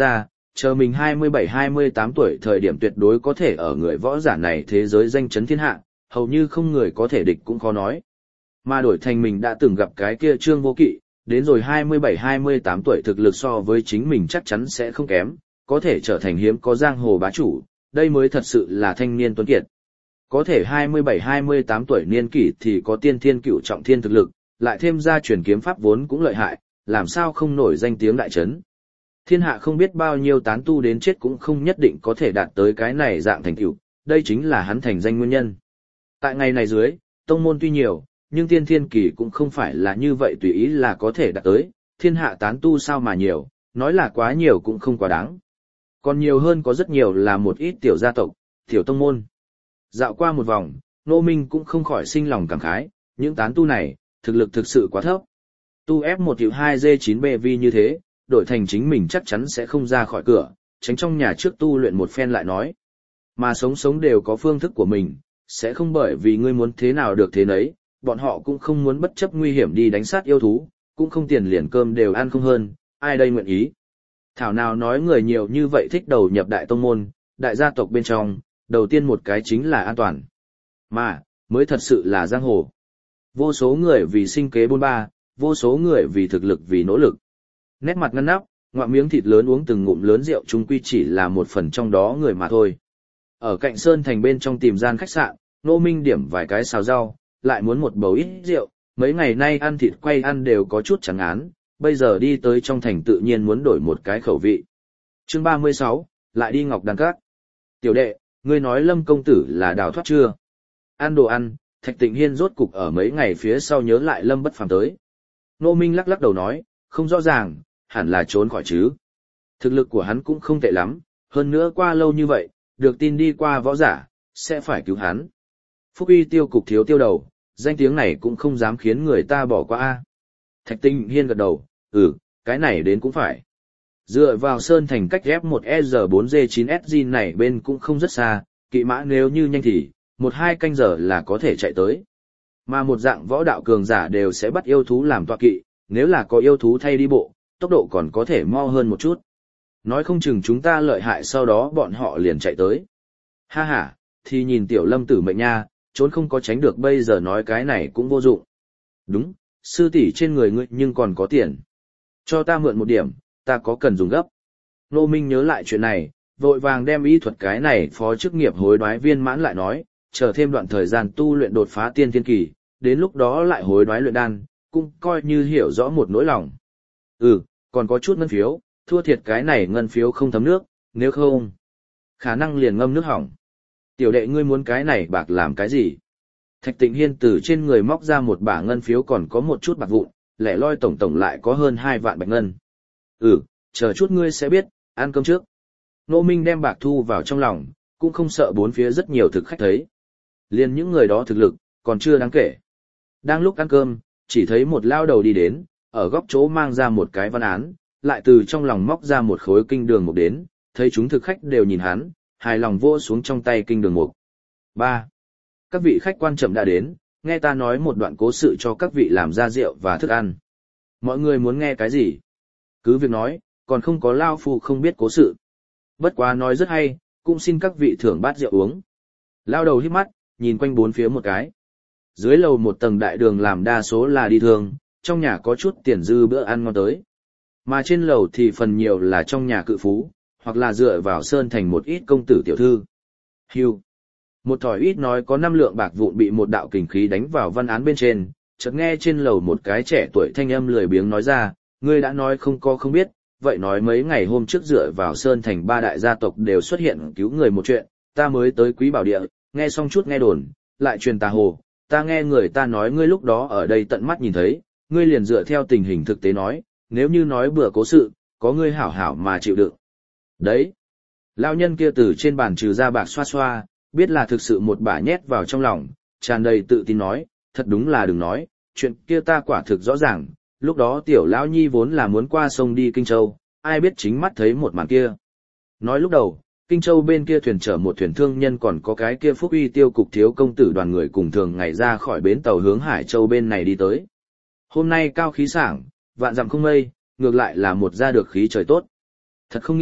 Speaker 1: chờ mình hai mươi bảy hai mươi tám tuổi thời điểm tuyệt đối có thể ở người võ giả này thế giới danh chấn thiên hạ, hầu như không người có thể địch cũng khó nói. Mà đổi thành mình đã từng gặp cái kia Trương Vô Kỵ, đến rồi hai mươi bảy hai mươi tám tuổi thực lực so với chính mình chắc chắn sẽ không kém, có thể trở thành hiếm có giang hồ bá chủ, đây mới thật sự là thanh niên tuấn kiệt. Có thể hai mươi bảy hai mươi tám tuổi niên kỷ thì có tiên thiên cửu trọng thiên thực lực, lại thêm ra truyền kiếm pháp vốn cũng lợi hại, làm sao không nổi danh tiếng đại chấn. Thiên hạ không biết bao nhiêu tán tu đến chết cũng không nhất định có thể đạt tới cái này dạng thành tựu, đây chính là hắn thành danh nguyên nhân. Tại ngày này dưới, tông môn tuy nhiều, nhưng tiên thiên kỳ cũng không phải là như vậy tùy ý là có thể đạt tới, thiên hạ tán tu sao mà nhiều, nói là quá nhiều cũng không quá đáng. Còn nhiều hơn có rất nhiều là một ít tiểu gia tộc, tiểu tông môn. Dạo qua một vòng, Ngô Minh cũng không khỏi sinh lòng cảm khái, những tán tu này, thực lực thực sự quá thấp. Tu ép một triệu hai G chín B V như thế, đổi thành chính mình chắc chắn sẽ không ra khỏi cửa, tránh trong nhà trước tu luyện một phen lại nói. Mà sống sống đều có phương thức của mình, sẽ không bởi vì ngươi muốn thế nào được thế nấy, bọn họ cũng không muốn bất chấp nguy hiểm đi đánh sát yêu thú, cũng không tiền liền cơm đều ăn không hơn, ai đây nguyện ý. Thảo nào nói người nhiều như vậy thích đầu nhập đại tông môn, đại gia tộc bên trong, đầu tiên một cái chính là an toàn. Mà, mới thật sự là giang hồ. Vô số người vì sinh kế bôn ba, vô số người vì thực lực vì nỗ lực. Nét mặt ngăn nắp, ngoạm miếng thịt lớn uống từng ngụm lớn rượu chung quy chỉ là một phần trong đó người mà thôi. Ở cạnh Sơn Thành bên trong tìm gian khách sạn, Ngô Minh điểm vài cái xào rau, lại muốn một bầu ít rượu, mấy ngày nay ăn thịt quay ăn đều có chút chẳng án, bây giờ đi tới trong thành tự nhiên muốn đổi một cái khẩu vị. Chương ba mươi sáu, lại đi Ngọc Đàn Các. Tiểu đệ, ngươi nói Lâm công tử là đào thoát chưa? Ăn đồ ăn, Thạch Tịnh Hiên rốt cục ở mấy ngày phía sau nhớ lại Lâm Bất Phàm tới. Ngô Minh lắc lắc đầu nói, không rõ ràng, hẳn là trốn khỏi chứ. Thực lực của hắn cũng không tệ lắm, hơn nữa qua lâu như vậy, được tin đi qua võ giả, sẽ phải cứu hắn. Phúc uy tiêu cục thiếu tiêu đầu, danh tiếng này cũng không dám khiến người ta bỏ qua a. Thạch Tịnh Hiên gật đầu, ừ, cái này đến cũng phải. Dựa vào Sơn Thành cách ép một E R bốn G chín S G này bên cũng không rất xa, kỵ mã nếu như nhanh thì, một hai canh giờ là có thể chạy tới. Mà một dạng võ đạo cường giả đều sẽ bắt yêu thú làm tọa kỵ, nếu là có yêu thú thay đi bộ, tốc độ còn có thể mau hơn một chút. Nói không chừng chúng ta lợi hại sau đó bọn họ liền chạy tới. Ha ha, thì nhìn tiểu Lâm tử mệnh nha, trốn không có tránh được bây giờ nói cái này cũng vô dụng. Đúng, sư tỷ trên người ngươi nhưng còn có tiền. Cho ta mượn một điểm, ta có cần dùng gấp. Ngô Minh nhớ lại chuyện này, vội vàng đem y thuật cái này phó chức nghiệp hối đoái viên mãn lại nói, chờ thêm đoạn thời gian tu luyện đột phá tiên thiên kỳ, đến lúc đó lại hối đoái luyện đan, cũng coi như hiểu rõ một nỗi lòng. Ừ, còn có chút ngân phiếu, thua thiệt cái này ngân phiếu không thấm nước, nếu không, khả năng liền ngâm nước hỏng. Tiểu đệ ngươi muốn cái này bạc làm cái gì? Thạch Tịnh Hiên từ trên người móc ra một bả ngân phiếu còn có một chút bạc vụn, lẻ loi tổng tổng lại có hơn hai vạn bạch ngân. Ừ, chờ chút ngươi sẽ biết, ăn cơm trước. Ngô Minh đem bạc thu vào trong lòng, cũng không sợ bốn phía rất nhiều thực khách thấy. Liên những người đó thực lực, còn chưa đáng kể. Đang lúc ăn cơm, chỉ thấy một lao đầu đi đến, ở góc chỗ mang ra một cái văn án, lại từ trong lòng móc ra một khối kinh đường mục đến, thấy chúng thực khách đều nhìn hắn, hài lòng vỗ xuống trong tay kinh đường mục. ba. Các vị khách quan chậm đã đến, nghe ta nói một đoạn cố sự cho các vị làm ra rượu và thức ăn. Mọi người muốn nghe cái gì? Cứ việc nói, còn không có lao phu không biết cố sự. Bất quá nói rất hay, cũng xin các vị thưởng bát rượu uống. Lao đầu híp mắt, nhìn quanh bốn phía một cái. Dưới lầu một tầng đại đường làm đa số là đi thường, trong nhà có chút tiền dư bữa ăn ngon tới. Mà trên lầu thì phần nhiều là trong nhà cự phú, hoặc là dựa vào Sơn Thành một ít công tử tiểu thư. Hưu. Một thỏi ít nói có năm lượng bạc vụn bị một đạo kình khí đánh vào văn án bên trên, chợt nghe trên lầu một cái trẻ tuổi thanh âm lười biếng nói ra, ngươi đã nói không có không biết, vậy nói mấy ngày hôm trước dựa vào Sơn Thành ba đại gia tộc đều xuất hiện cứu người một chuyện, ta mới tới Quý Bảo Địa, nghe xong chút nghe đồn, lại truyền tà hồ, ta nghe người ta nói ngươi lúc đó ở đây tận mắt nhìn thấy, ngươi liền dựa theo tình hình thực tế nói, nếu như nói bừa cố sự, có ngươi hảo hảo mà chịu đựng. Đấy. Lão nhân kia từ trên bàn trừ ra bạc xoa xoa, biết là thực sự một bả nhét vào trong lòng, tràn đầy tự tin nói, thật đúng là đừng nói, chuyện kia ta quả thực rõ ràng, lúc đó tiểu lão nhi vốn là muốn qua sông đi Kinh Châu, ai biết chính mắt thấy một màn kia. Nói lúc đầu, Kinh Châu bên kia thuyền chở một thuyền thương nhân còn có cái kia Phúc Uy tiêu cục thiếu công tử đoàn người cùng thường ngày ra khỏi bến tàu hướng Hải Châu bên này đi tới. Hôm nay cao khí sảng, vạn dặm không mây, ngược lại là một ra được khí trời tốt. Thật không nghĩ,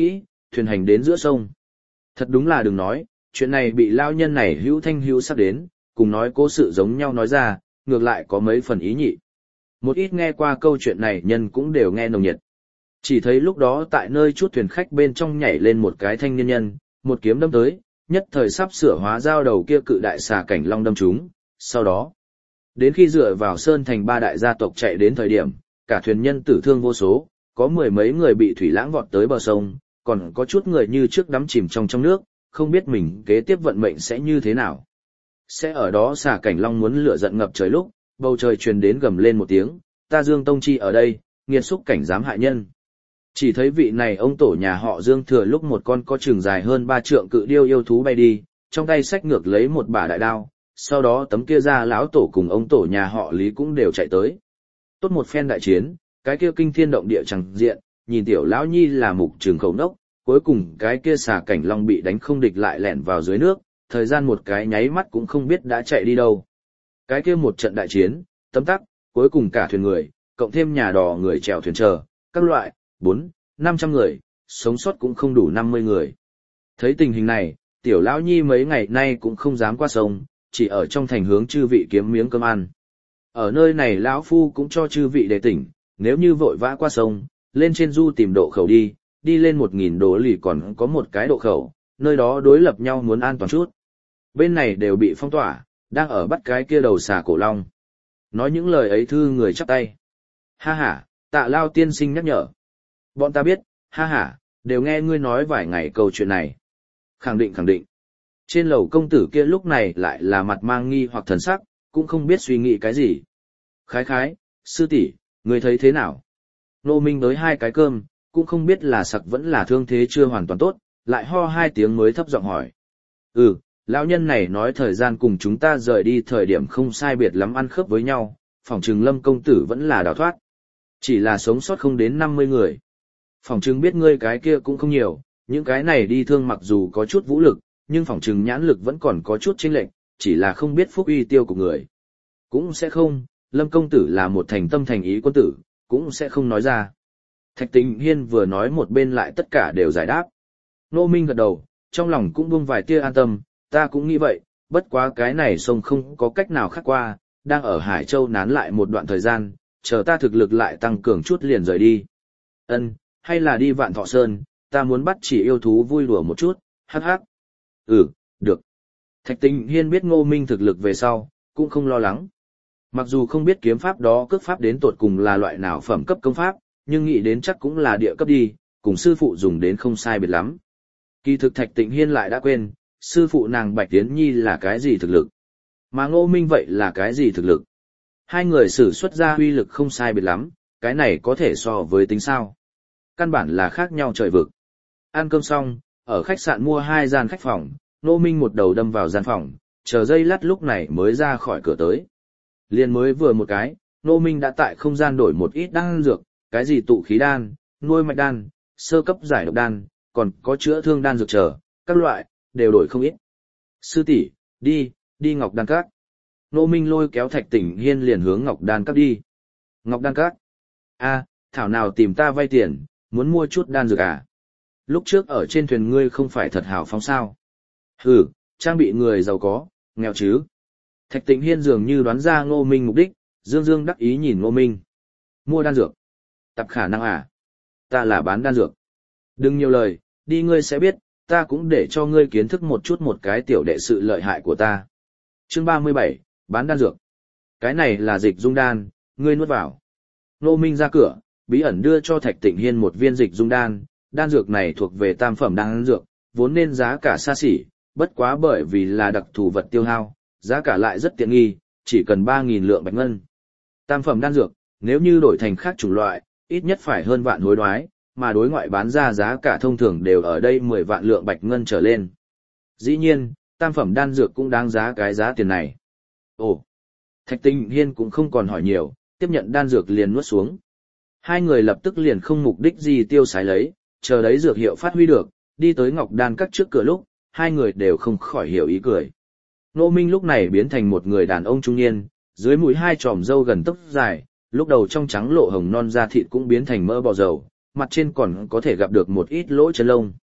Speaker 1: thuyền hành đến giữa sông. Thật đúng là đừng nói, chuyện này bị lao nhân này hữu thanh hữu sắc đến, cùng nói cố sự giống nhau nói ra, ngược lại có mấy phần ý nhị. Một ít nghe qua câu chuyện này nhân cũng đều nghe nồng nhiệt. Chỉ thấy lúc đó tại nơi chút thuyền khách bên trong nhảy lên một cái thanh niên nhân, một kiếm đâm tới, nhất thời sắp sửa hóa giao đầu kia cự đại xà cảnh long đâm chúng. Sau đó, đến khi dựa vào sơn thành ba đại gia tộc chạy đến thời điểm, cả thuyền nhân tử thương vô số, có mười mấy người bị thủy lãng vọt tới bờ sông, còn có chút người như trước đắm chìm trong trong nước, không biết mình kế tiếp vận mệnh sẽ như thế nào. Sẽ ở đó xà cảnh long muốn lửa giận ngập trời lúc, bầu trời truyền đến gầm lên một tiếng, ta Dương Tông Chi ở đây, nghiệt xúc cảnh dám hại nhân. Chỉ thấy vị này ông tổ nhà họ Dương thừa lúc một con có trường dài hơn ba trượng cự điêu yêu thú bay đi, trong tay xách ngược lấy một bả đại đao, sau đó tấm kia ra lão tổ cùng ông tổ nhà họ Lý cũng đều chạy tới. Tốt một phen đại chiến, cái kia kinh thiên động địa chẳng diện, nhìn tiểu lão nhi là mục trường khẩu nốc, cuối cùng cái kia xà cảnh long bị đánh không địch lại lẻn vào dưới nước, thời gian một cái nháy mắt cũng không biết đã chạy đi đâu. Cái kia một trận đại chiến, tấm tắc, cuối cùng cả thuyền người, cộng thêm nhà đò người chèo thuyền chờ, các loại, bốn, năm trăm người, sống sót cũng không đủ năm mươi người. Thấy tình hình này, tiểu lão nhi mấy ngày nay cũng không dám qua sông, chỉ ở trong thành hướng chư vị kiếm miếng cơm ăn. Ở nơi này lão phu cũng cho chư vị đề tỉnh, nếu như vội vã qua sông, lên trên du tìm độ khẩu đi, đi lên một nghìn độ lì còn có một cái độ khẩu, nơi đó đối lập nhau muốn an toàn chút. Bên này đều bị phong tỏa, đang ở bắt cái kia đầu xà cổ long. Nói những lời ấy thư người chắp tay. Ha ha, Tạ Lao tiên sinh nhắc nhở. Bọn ta biết, ha ha, đều nghe ngươi nói vài ngày câu chuyện này. Khẳng định khẳng định. Trên lầu công tử kia lúc này lại là mặt mang nghi hoặc thần sắc, cũng không biết suy nghĩ cái gì. Khái khái, sư tỷ, ngươi thấy thế nào? Nô Minh tới hai cái cơm, cũng không biết là sặc vẫn là thương thế chưa hoàn toàn tốt, lại ho hai tiếng mới thấp giọng hỏi. Ừ, lão nhân này nói thời gian cùng chúng ta rời đi thời điểm không sai biệt lắm ăn khớp với nhau, phỏng chừng Lâm công tử vẫn là đào thoát. Chỉ là sống sót không đến năm mươi người. Phỏng chừng biết ngươi cái kia cũng không nhiều, những cái này đi thương mặc dù có chút vũ lực, nhưng phỏng chừng nhãn lực vẫn còn có chút chênh lệch, chỉ là không biết phúc uy tiêu của người. Cũng sẽ không, Lâm công tử là một thành tâm thành ý quân tử, cũng sẽ không nói ra. Thạch Tĩnh Hiên vừa nói một bên lại tất cả đều giải đáp. Nô Minh gật đầu, trong lòng cũng buông vài tia an tâm, ta cũng nghĩ vậy, bất quá cái này sông không có cách nào khác qua, đang ở Hải Châu nán lại một đoạn thời gian, chờ ta thực lực lại tăng cường chút liền rời đi. Ân, hay là đi Vạn Thọ Sơn, ta muốn bắt chỉ yêu thú vui đùa một chút, hắc hắc. Ừ, được. Thạch Tĩnh Hiên biết Ngô Minh thực lực về sau, cũng không lo lắng. Mặc dù không biết kiếm pháp đó cước pháp đến tột cùng là loại nào phẩm cấp công pháp, nhưng nghĩ đến chắc cũng là địa cấp đi, cùng sư phụ dùng đến không sai biệt lắm. Kỳ thực Thạch Tĩnh Hiên lại đã quên, sư phụ nàng Bạch Tiến Nhi là cái gì thực lực, mà Ngô Minh vậy là cái gì thực lực. Hai người sử xuất ra uy lực không sai biệt lắm, cái này có thể so với tính sao. Căn bản là khác nhau trời vực. Ăn cơm xong, ở khách sạn mua hai gian khách phòng, Ngô Minh một đầu đâm vào gian phòng, chờ giây lát lúc này mới ra khỏi cửa tới. Liền mới vừa một cái, Ngô Minh đã tại không gian đổi một ít đan dược, cái gì tụ khí đan, nuôi mạch đan, sơ cấp giải độc đan, còn có chữa thương đan dược chờ, các loại, đều đổi không ít. Sư tỷ, đi, đi Ngọc Đan Các. Ngô Minh lôi kéo Thạch Tĩnh Hiên liền hướng Ngọc Đan Các đi. Ngọc Đan Các? A, thảo nào tìm ta vay tiền, muốn mua chút đan dược à? Lúc trước ở trên thuyền ngươi không phải thật hào phóng sao? Hừ, trang bị người giàu có, nghèo chứ? Thạch Tĩnh Hiên dường như đoán ra Ngô Minh mục đích, dương dương đắc ý nhìn Ngô Minh. Mua đan dược. Tập khả năng à? Ta là bán đan dược. Đừng nhiều lời, đi ngươi sẽ biết, ta cũng để cho ngươi kiến thức một chút một cái tiểu đệ sự lợi hại của ta. Chương ba mươi bảy, bán đan dược. Cái này là dịch dung đan, ngươi nuốt vào. Ngô Minh ra cửa, bí ẩn đưa cho Thạch Tĩnh Hiên một viên dịch dung đan, đan dược này thuộc về tam phẩm đan dược, vốn nên giá cả xa xỉ, bất quá bởi vì là đặc thù vật tiêu hao, giá cả lại rất tiện nghi, chỉ cần ba nghìn lượng bạch ngân. Tam phẩm đan dược, nếu như đổi thành khác chủng loại, ít nhất phải hơn vạn hối đoái, mà đối ngoại bán ra giá cả thông thường đều ở đây mười vạn lượng bạch ngân trở lên. Dĩ nhiên, tam phẩm đan dược cũng đáng giá cái giá tiền này. Ồ, Thạch Tĩnh Hiên cũng không còn hỏi nhiều, tiếp nhận đan dược liền nuốt xuống. Hai người lập tức liền không mục đích gì tiêu xài lấy, chờ đấy dược hiệu phát huy được, đi tới Ngọc Đan Các trước cửa lúc, hai người đều không khỏi hiểu ý cười. Ngô Minh lúc này biến thành một người đàn ông trung niên, dưới mũi hai tròm râu gần tóc dài, lúc đầu trong trắng lộ hồng non da thịt cũng biến thành mỡ bò dầu, mặt trên còn có thể gặp được một ít lỗ chân lông.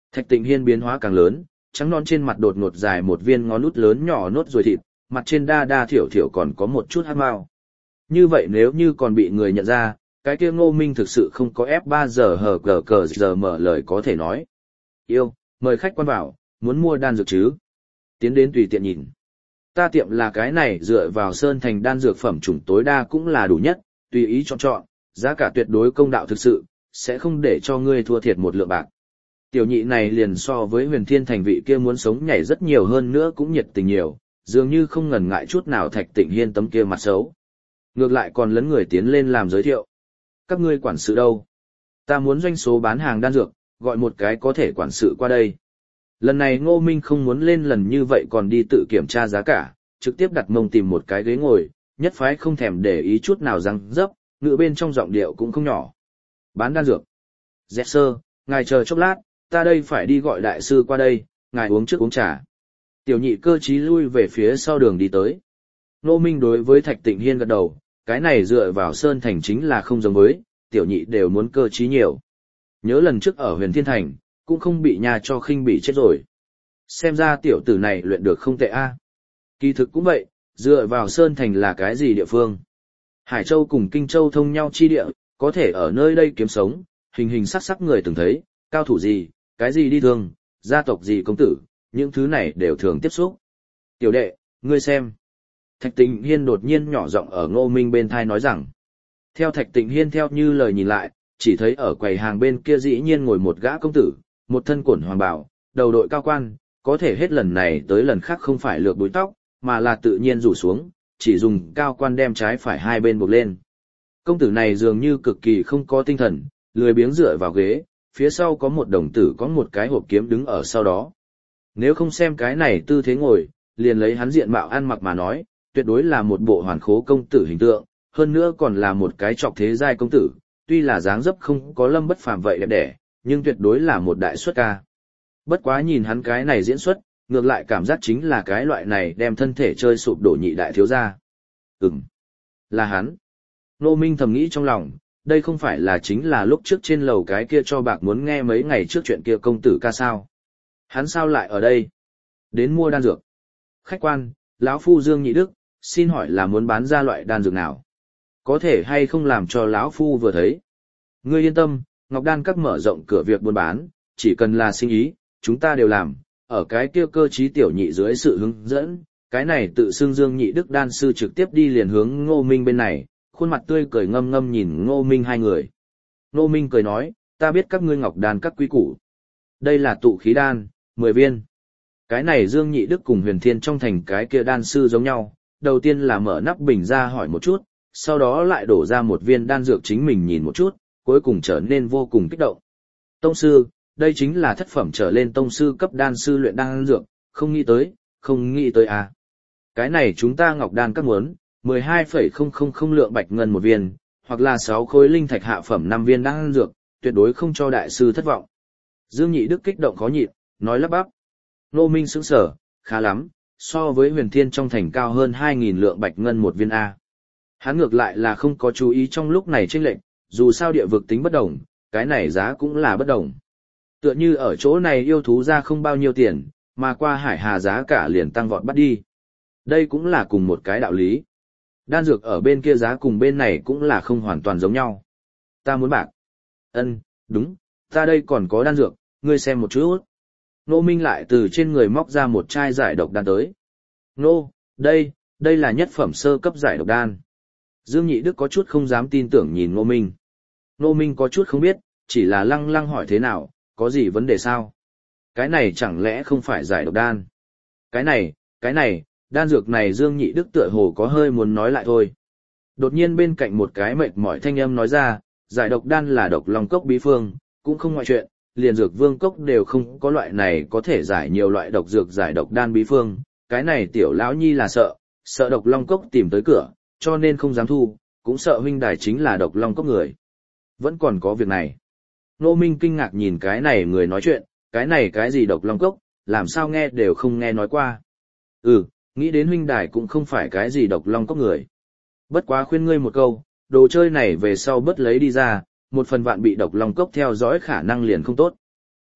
Speaker 1: Thạch Tịnh Hiên biến hóa càng lớn, trắng non trên mặt đột ngột dài một viên ngón út lớn nhỏ nốt ruồi thịt, mặt trên đa đa thiểu thiểu còn có một chút hắc mao. Như vậy nếu như còn bị người nhận ra, cái kia Ngô Minh thực sự không có ép ba giờ hờ cờ cờ giờ mở lời có thể nói. Yêu, mời khách quan vào, muốn mua đan dược chứ? Tiến đến tùy tiện nhìn. Ta tiệm là cái này dựa vào Sơn Thành đan dược phẩm chủng tối đa cũng là đủ nhất, tùy ý chọn chọn, giá cả tuyệt đối công đạo thực sự, sẽ không để cho ngươi thua thiệt một lượng bạc. Tiểu nhị này liền so với Huyền Thiên Thành vị kia muốn sống nhảy rất nhiều hơn nữa cũng nhiệt tình nhiều, dường như không ngần ngại chút nào Thạch Tịnh Hiên tấm kia mặt xấu. Ngược lại còn lấn người tiến lên làm giới thiệu. Các ngươi quản sự đâu? Ta muốn doanh số bán hàng đan dược, gọi một cái có thể quản sự qua đây. Lần này Ngô Minh không muốn lên lần như vậy còn đi tự kiểm tra giá cả, trực tiếp đặt mông tìm một cái ghế ngồi, nhất phái không thèm để ý chút nào răng dấp, ngựa bên trong giọng điệu cũng không nhỏ. Bán đan dược. Dẹt sơ, ngài chờ chốc lát, ta đây phải đi gọi đại sư qua đây, ngài uống trước uống trà. Tiểu nhị cơ trí lui về phía sau đường đi tới. Ngô Minh đối với Thạch Tịnh Hiên gật đầu, cái này dựa vào Sơn Thành chính là không giống với, tiểu nhị đều muốn cơ trí nhiều. Nhớ lần trước ở Huyền Thiên Thành, cũng không bị nhà cho khinh bị chết rồi. Xem ra tiểu tử này luyện được không tệ a. Kỳ thực cũng vậy, dựa vào Sơn Thành là cái gì địa phương? Hải Châu cùng Kinh Châu thông nhau chi địa, có thể ở nơi đây kiếm sống, hình hình sắc sắc người từng thấy, cao thủ gì, cái gì đi thường, gia tộc gì công tử, những thứ này đều thường tiếp xúc. Tiểu đệ, ngươi xem. Thạch Tịnh Hiên đột nhiên nhỏ giọng ở Ngô Minh bên thai nói rằng. Theo Thạch Tịnh Hiên theo như lời nhìn lại, chỉ thấy ở quầy hàng bên kia dĩ nhiên ngồi một gã công tử, một thân quần hoàng bào, đầu đội cao quan, có thể hết lần này tới lần khác không phải lược búi tóc, mà là tự nhiên rủ xuống, chỉ dùng cao quan đem trái phải hai bên buộc lên. Công tử này dường như cực kỳ không có tinh thần, lười biếng dựa vào ghế, phía sau có một đồng tử có một cái hộp kiếm đứng ở sau đó. Nếu không xem cái này tư thế ngồi, liền lấy hắn diện mạo ăn mặc mà nói, tuyệt đối là một bộ hoàn khố công tử hình tượng, hơn nữa còn là một cái trọc thế giai công tử, tuy là dáng dấp không có Lâm Bất Phàm vậy đẹp đẽ, nhưng tuyệt đối là một đại xuất ca. Bất quá nhìn hắn cái này diễn xuất, ngược lại cảm giác chính là cái loại này đem thân thể chơi sụp đổ nhị đại thiếu gia. Ừm, là hắn. Ngô Minh thầm nghĩ trong lòng, đây không phải là chính là lúc trước trên lầu cái kia cho bạc muốn nghe mấy ngày trước chuyện kia công tử ca sao. Hắn sao lại ở đây? Đến mua đan dược. Khách quan, lão phu Dương Nhị Đức, xin hỏi là muốn bán ra loại đan dược nào? Có thể hay không làm cho lão phu vừa thấy? Ngươi yên tâm, Ngọc Đan các mở rộng cửa việc buôn bán, chỉ cần là sinh ý, chúng ta đều làm, ở cái kia cơ trí tiểu nhị dưới sự hướng dẫn, cái này tự xưng Dương Nhị Đức đan sư trực tiếp đi liền hướng Ngô Minh bên này, khuôn mặt tươi cười ngâm ngâm nhìn Ngô Minh hai người. Ngô Minh cười nói, ta biết các ngươi Ngọc Đan các quý củ. Đây là tụ khí đan, mười viên. Cái này Dương Nhị Đức cùng Huyền Thiên trong thành cái kia đan sư giống nhau, đầu tiên là mở nắp bình ra hỏi một chút, sau đó lại đổ ra một viên đan dược chính mình nhìn một chút, cuối cùng trở nên vô cùng kích động. Tông sư, đây chính là thất phẩm trở lên tông sư cấp đan sư luyện đan dược, không nghĩ tới, không nghĩ tới à. Cái này chúng ta Ngọc Đan các muốn, mười hai phẩy không không không lượng bạch ngân một viên, hoặc là sáu khối linh thạch hạ phẩm năm viên đan dược, tuyệt đối không cho đại sư thất vọng. Dương Nhị Đức kích động khó nhịn, nói lắp bắp. Ngô Minh sững sờ, khá lắm, so với Huyền Thiên trong thành cao hơn hai nghìn lượng bạch ngân một viên A. Hắn ngược lại là không có chú ý trong lúc này chênh lệch, dù sao địa vực tính bất đồng, cái này giá cũng là bất đồng. Tựa như ở chỗ này yêu thú ra không bao nhiêu tiền, mà qua hải hà giá cả liền tăng vọt bắt đi. Đây cũng là cùng một cái đạo lý. Đan dược ở bên kia giá cùng bên này cũng là không hoàn toàn giống nhau. Ta muốn bạc. Ân, đúng, ta đây còn có đan dược, ngươi xem một chút. Nô Minh lại từ trên người móc ra một chai giải độc đan tới. Nô, đây, đây là nhất phẩm sơ cấp giải độc đan. Dương Nhị Đức có chút không dám tin tưởng nhìn Nô Minh. Nô Minh có chút không biết, chỉ là lăng lăng hỏi thế nào, có gì vấn đề sao? Cái này chẳng lẽ không phải giải độc đan? Cái này, cái này, đan dược này Dương Nhị Đức tựa hồ có hơi muốn nói lại thôi. Đột nhiên bên cạnh một cái mệt mỏi thanh âm nói ra, giải độc đan là độc long cốc bí phương, cũng không ngoại chuyện, liền dược vương cốc đều không có loại này có thể giải nhiều loại độc dược giải độc đan bí phương, cái này tiểu lão nhi là sợ, sợ độc long cốc tìm tới cửa, cho nên không dám thu, cũng sợ huynh đài chính là độc long cốc người. Vẫn còn có việc này. Nô Minh kinh ngạc nhìn cái này người nói chuyện, cái này cái gì độc long cốc, làm sao nghe đều không nghe nói qua. Ừ, nghĩ đến huynh đài cũng không phải cái gì độc long cốc người. Bất quá khuyên ngươi một câu, đồ chơi này về sau bớt lấy đi ra, một phần vạn bị độc long cốc theo dõi khả năng liền không tốt.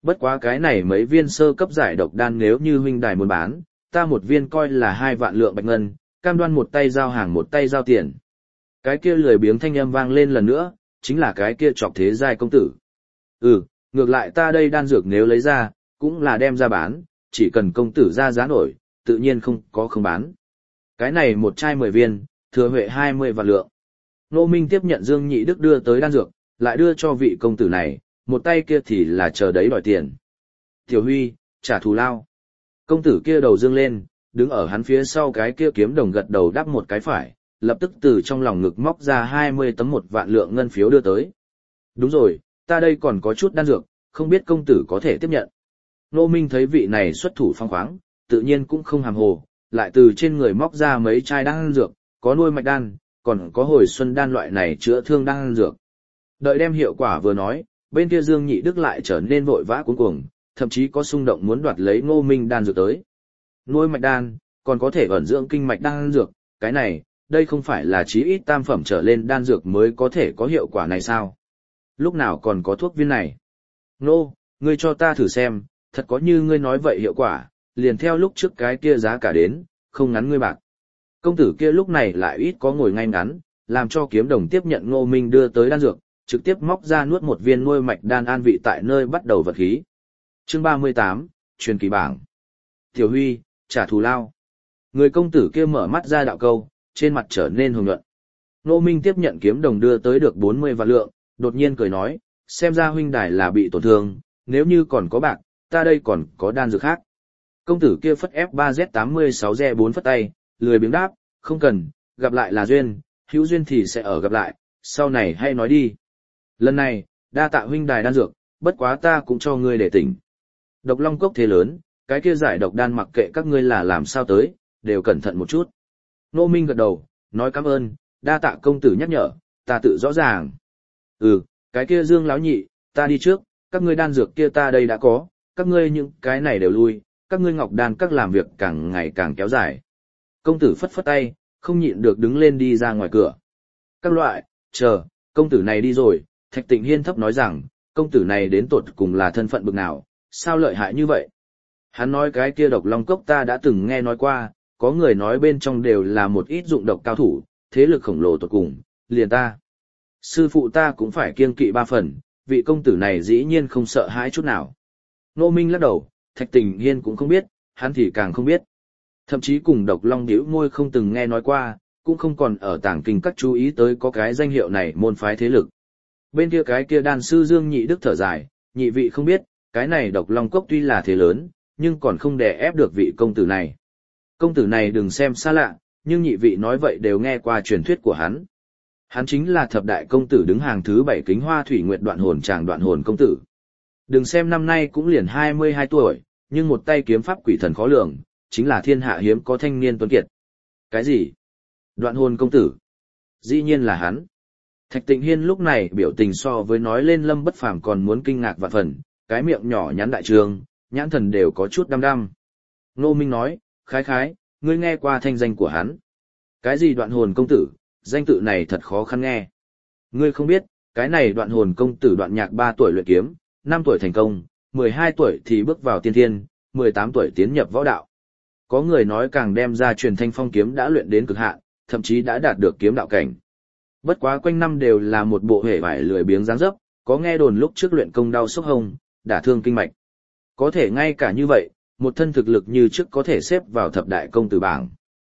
Speaker 1: Bất quá cái này mấy viên sơ cấp giải độc đan nếu như huynh đài muốn bán, ta một viên coi là hai vạn lượng bạch ngân, cam đoan một tay giao hàng một tay giao tiền. Cái kia lười biếng thanh âm vang lên lần nữa, chính là cái kia chọc thế giai công tử. Ừ, ngược lại ta đây đan dược nếu lấy ra, cũng là đem ra bán, chỉ cần công tử ra giá nổi, tự nhiên không có không bán. Cái này một chai mười viên, thừa huệ hai mươi vạn lượng. Nô Minh tiếp nhận Dương Nhị Đức đưa tới đan dược, lại đưa cho vị công tử này, một tay kia thì là chờ đấy đòi tiền. Tiểu Huy, trả thù lao. Công tử kia đầu dương lên, đứng ở hắn phía sau cái kia kiếm đồng gật đầu đáp một cái phải, lập tức từ trong lòng ngực móc ra hai mươi tấm một vạn lượng ngân phiếu đưa tới. Đúng rồi, ta đây còn có chút đan dược, không biết công tử có thể tiếp nhận. Nô Minh thấy vị này xuất thủ phong khoáng, tự nhiên cũng không hàm hồ, lại từ trên người móc ra mấy chai đan dược, có nuôi mạch đan, còn có hồi xuân đan loại này chữa thương đan dược. Đợi đem hiệu quả vừa nói, bên kia Dương Nhị Đức lại trở nên vội vã cuống cuồng, thậm chí có xung động muốn đoạt lấy Ngô Minh đan dược tới. Nuôi mạch đan, còn có thể ẩn dưỡng kinh mạch đan dược, cái này, đây không phải là chí ít tam phẩm trở lên đan dược mới có thể có hiệu quả này sao? Lúc nào còn có thuốc viên này? Nô, ngươi cho ta thử xem, thật có như ngươi nói vậy hiệu quả, liền theo lúc trước cái kia giá cả đến, không ngắn ngươi bạc. Công tử kia lúc này lại ít có ngồi ngay ngắn, làm cho kiếm đồng tiếp nhận Ngô Minh đưa tới đan dược, trực tiếp móc ra nuốt một viên nuôi mạch đan an vị tại nơi bắt đầu vật khí. Chương ba mươi tám, truyền kỳ bảng. Tiểu Huy, trả thù lao. Người công tử kia mở mắt ra đạo câu, trên mặt trở nên hồng nhuận. Ngô Minh tiếp nhận kiếm đồng đưa tới được bốn mươi vạn lượng, đột nhiên cười nói, xem ra huynh đài là bị tổn thương, nếu như còn có bạc, ta đây còn có đan dược khác. Công tử kia phất F ba Z tám mươi sáu Z bốn phất tay, lười biếng đáp, không cần, gặp lại là duyên, hữu duyên thì sẽ ở gặp lại, sau này hay nói đi. Lần này, đa tạ huynh đài đan dược, bất quá ta cũng cho ngươi để tỉnh. Độc long cốc thế lớn, cái kia giải độc đan mặc kệ các ngươi là làm sao tới, đều cẩn thận một chút. Nô Minh gật đầu, nói cảm ơn, đa tạ công tử nhắc nhở, ta tự rõ ràng. Ừ, cái kia Dương láo nhị, ta đi trước, các ngươi đan dược kia ta đây đã có, các ngươi những cái này đều lui, các ngươi ngọc đan các làm việc càng ngày càng kéo dài. Công tử phất phất tay, không nhịn được đứng lên đi ra ngoài cửa. Các loại, chờ, công tử này đi rồi, Thạch Tịnh Hiên thấp nói rằng, công tử này đến tột cùng là thân phận bực nào, sao lợi hại như vậy? Hắn nói cái kia độc long cốc ta đã từng nghe nói qua, có người nói bên trong đều là một ít dụng độc cao thủ, thế lực khổng lồ tột cùng, liền ta. Sư phụ ta cũng phải kiêng kỵ ba phần, vị công tử này dĩ nhiên không sợ hãi chút nào. Nô Minh lắc đầu, Thạch Tịnh Hiên cũng không biết, hắn thì càng không biết. Thậm chí cùng độc long điểu môi không từng nghe nói qua, cũng không còn ở tàng kinh các chú ý tới có cái danh hiệu này môn phái thế lực. Bên kia cái kia đan sư Dương Nhị Đức thở dài, nhị vị không biết, cái này độc long cốc tuy là thế lớn, nhưng còn không đè ép được vị công tử này. Công tử này đừng xem xa lạ, nhưng nhị vị nói vậy đều nghe qua truyền thuyết của hắn. Hắn chính là thập đại công tử đứng hàng thứ bảy Kính Hoa Thủy Nguyệt Đoạn Hồn Tràng Đoạn Hồn công tử. Đừng xem năm nay cũng liền hai mươi hai tuổi, nhưng một tay kiếm pháp quỷ thần khó lường, chính là thiên hạ hiếm có thanh niên tuấn kiệt. Cái gì? Đoạn Hồn công tử? Dĩ nhiên là hắn. Thạch Tịnh Hiên lúc này biểu tình so với nói lên Lâm Bất Phàm còn muốn kinh ngạc vạn phần, cái miệng nhỏ nhắn đại trường, nhãn thần đều có chút đăm đăm. Nô Minh nói, khái khái, ngươi nghe qua thanh danh của hắn. Cái gì Đoạn Hồn công tử, danh tự này thật khó khăn nghe. Ngươi không biết, cái này Đoạn Hồn công tử Đoạn Nhạc ba tuổi luyện kiếm, năm tuổi thành công, mười hai tuổi thì bước vào tiên thiên, mười tám tuổi tiến nhập võ đạo. Có người nói càng đem ra truyền thanh phong kiếm đã luyện đến cực hạn, thậm chí đã đạt được kiếm đạo cảnh. Bất quá quanh năm đều là một bộ hề vải lười biếng dáng dấp, có nghe đồn lúc trước luyện công đau sốc hông, đả thương kinh mạch. Có thể ngay cả như vậy, một thân thực lực như trước có thể xếp vào thập đại công tử bảng.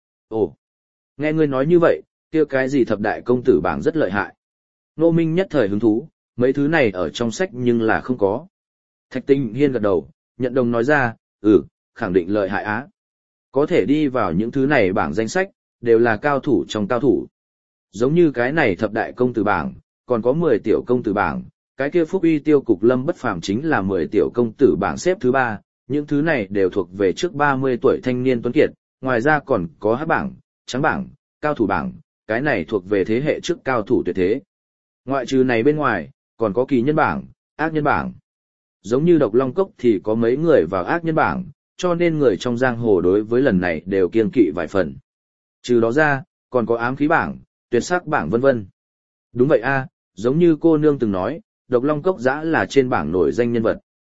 Speaker 1: Ồ, nghe ngươi nói như vậy, kia cái gì thập đại công tử bảng rất lợi hại. Nô Minh nhất thời hứng thú, mấy thứ này ở trong sách nhưng là không có. Thạch Tịnh Hiên gật đầu, nhận đồng nói ra, ừ, khẳng định lợi hại á. Có thể đi vào những thứ này bảng danh sách, đều là cao thủ trong cao thủ. Giống như cái này thập đại công tử bảng, còn có mười tiểu công tử bảng, cái kia Phúc Uy Tiêu Cục Lâm Bất Phàm chính là mười tiểu công tử bảng xếp thứ ba, những thứ này đều thuộc về trước ba mươi tuổi thanh niên tuấn kiệt, ngoài ra còn có hắc bảng, trắng bảng, cao thủ bảng, cái này thuộc về thế hệ trước cao thủ tuyệt thế. Ngoại trừ này bên ngoài, còn có kỳ nhân bảng, ác nhân bảng. Giống như Độc Long Cốc thì có mấy người vào ác nhân bảng, cho nên người trong giang hồ đối với lần này đều kiêng kỵ vài phần. Trừ đó ra, còn có ám khí bảng, tuyệt sắc bảng vân vân. Đúng vậy a, giống như cô nương từng nói, Độc Long Cốc giã là trên bảng nổi danh nhân vật.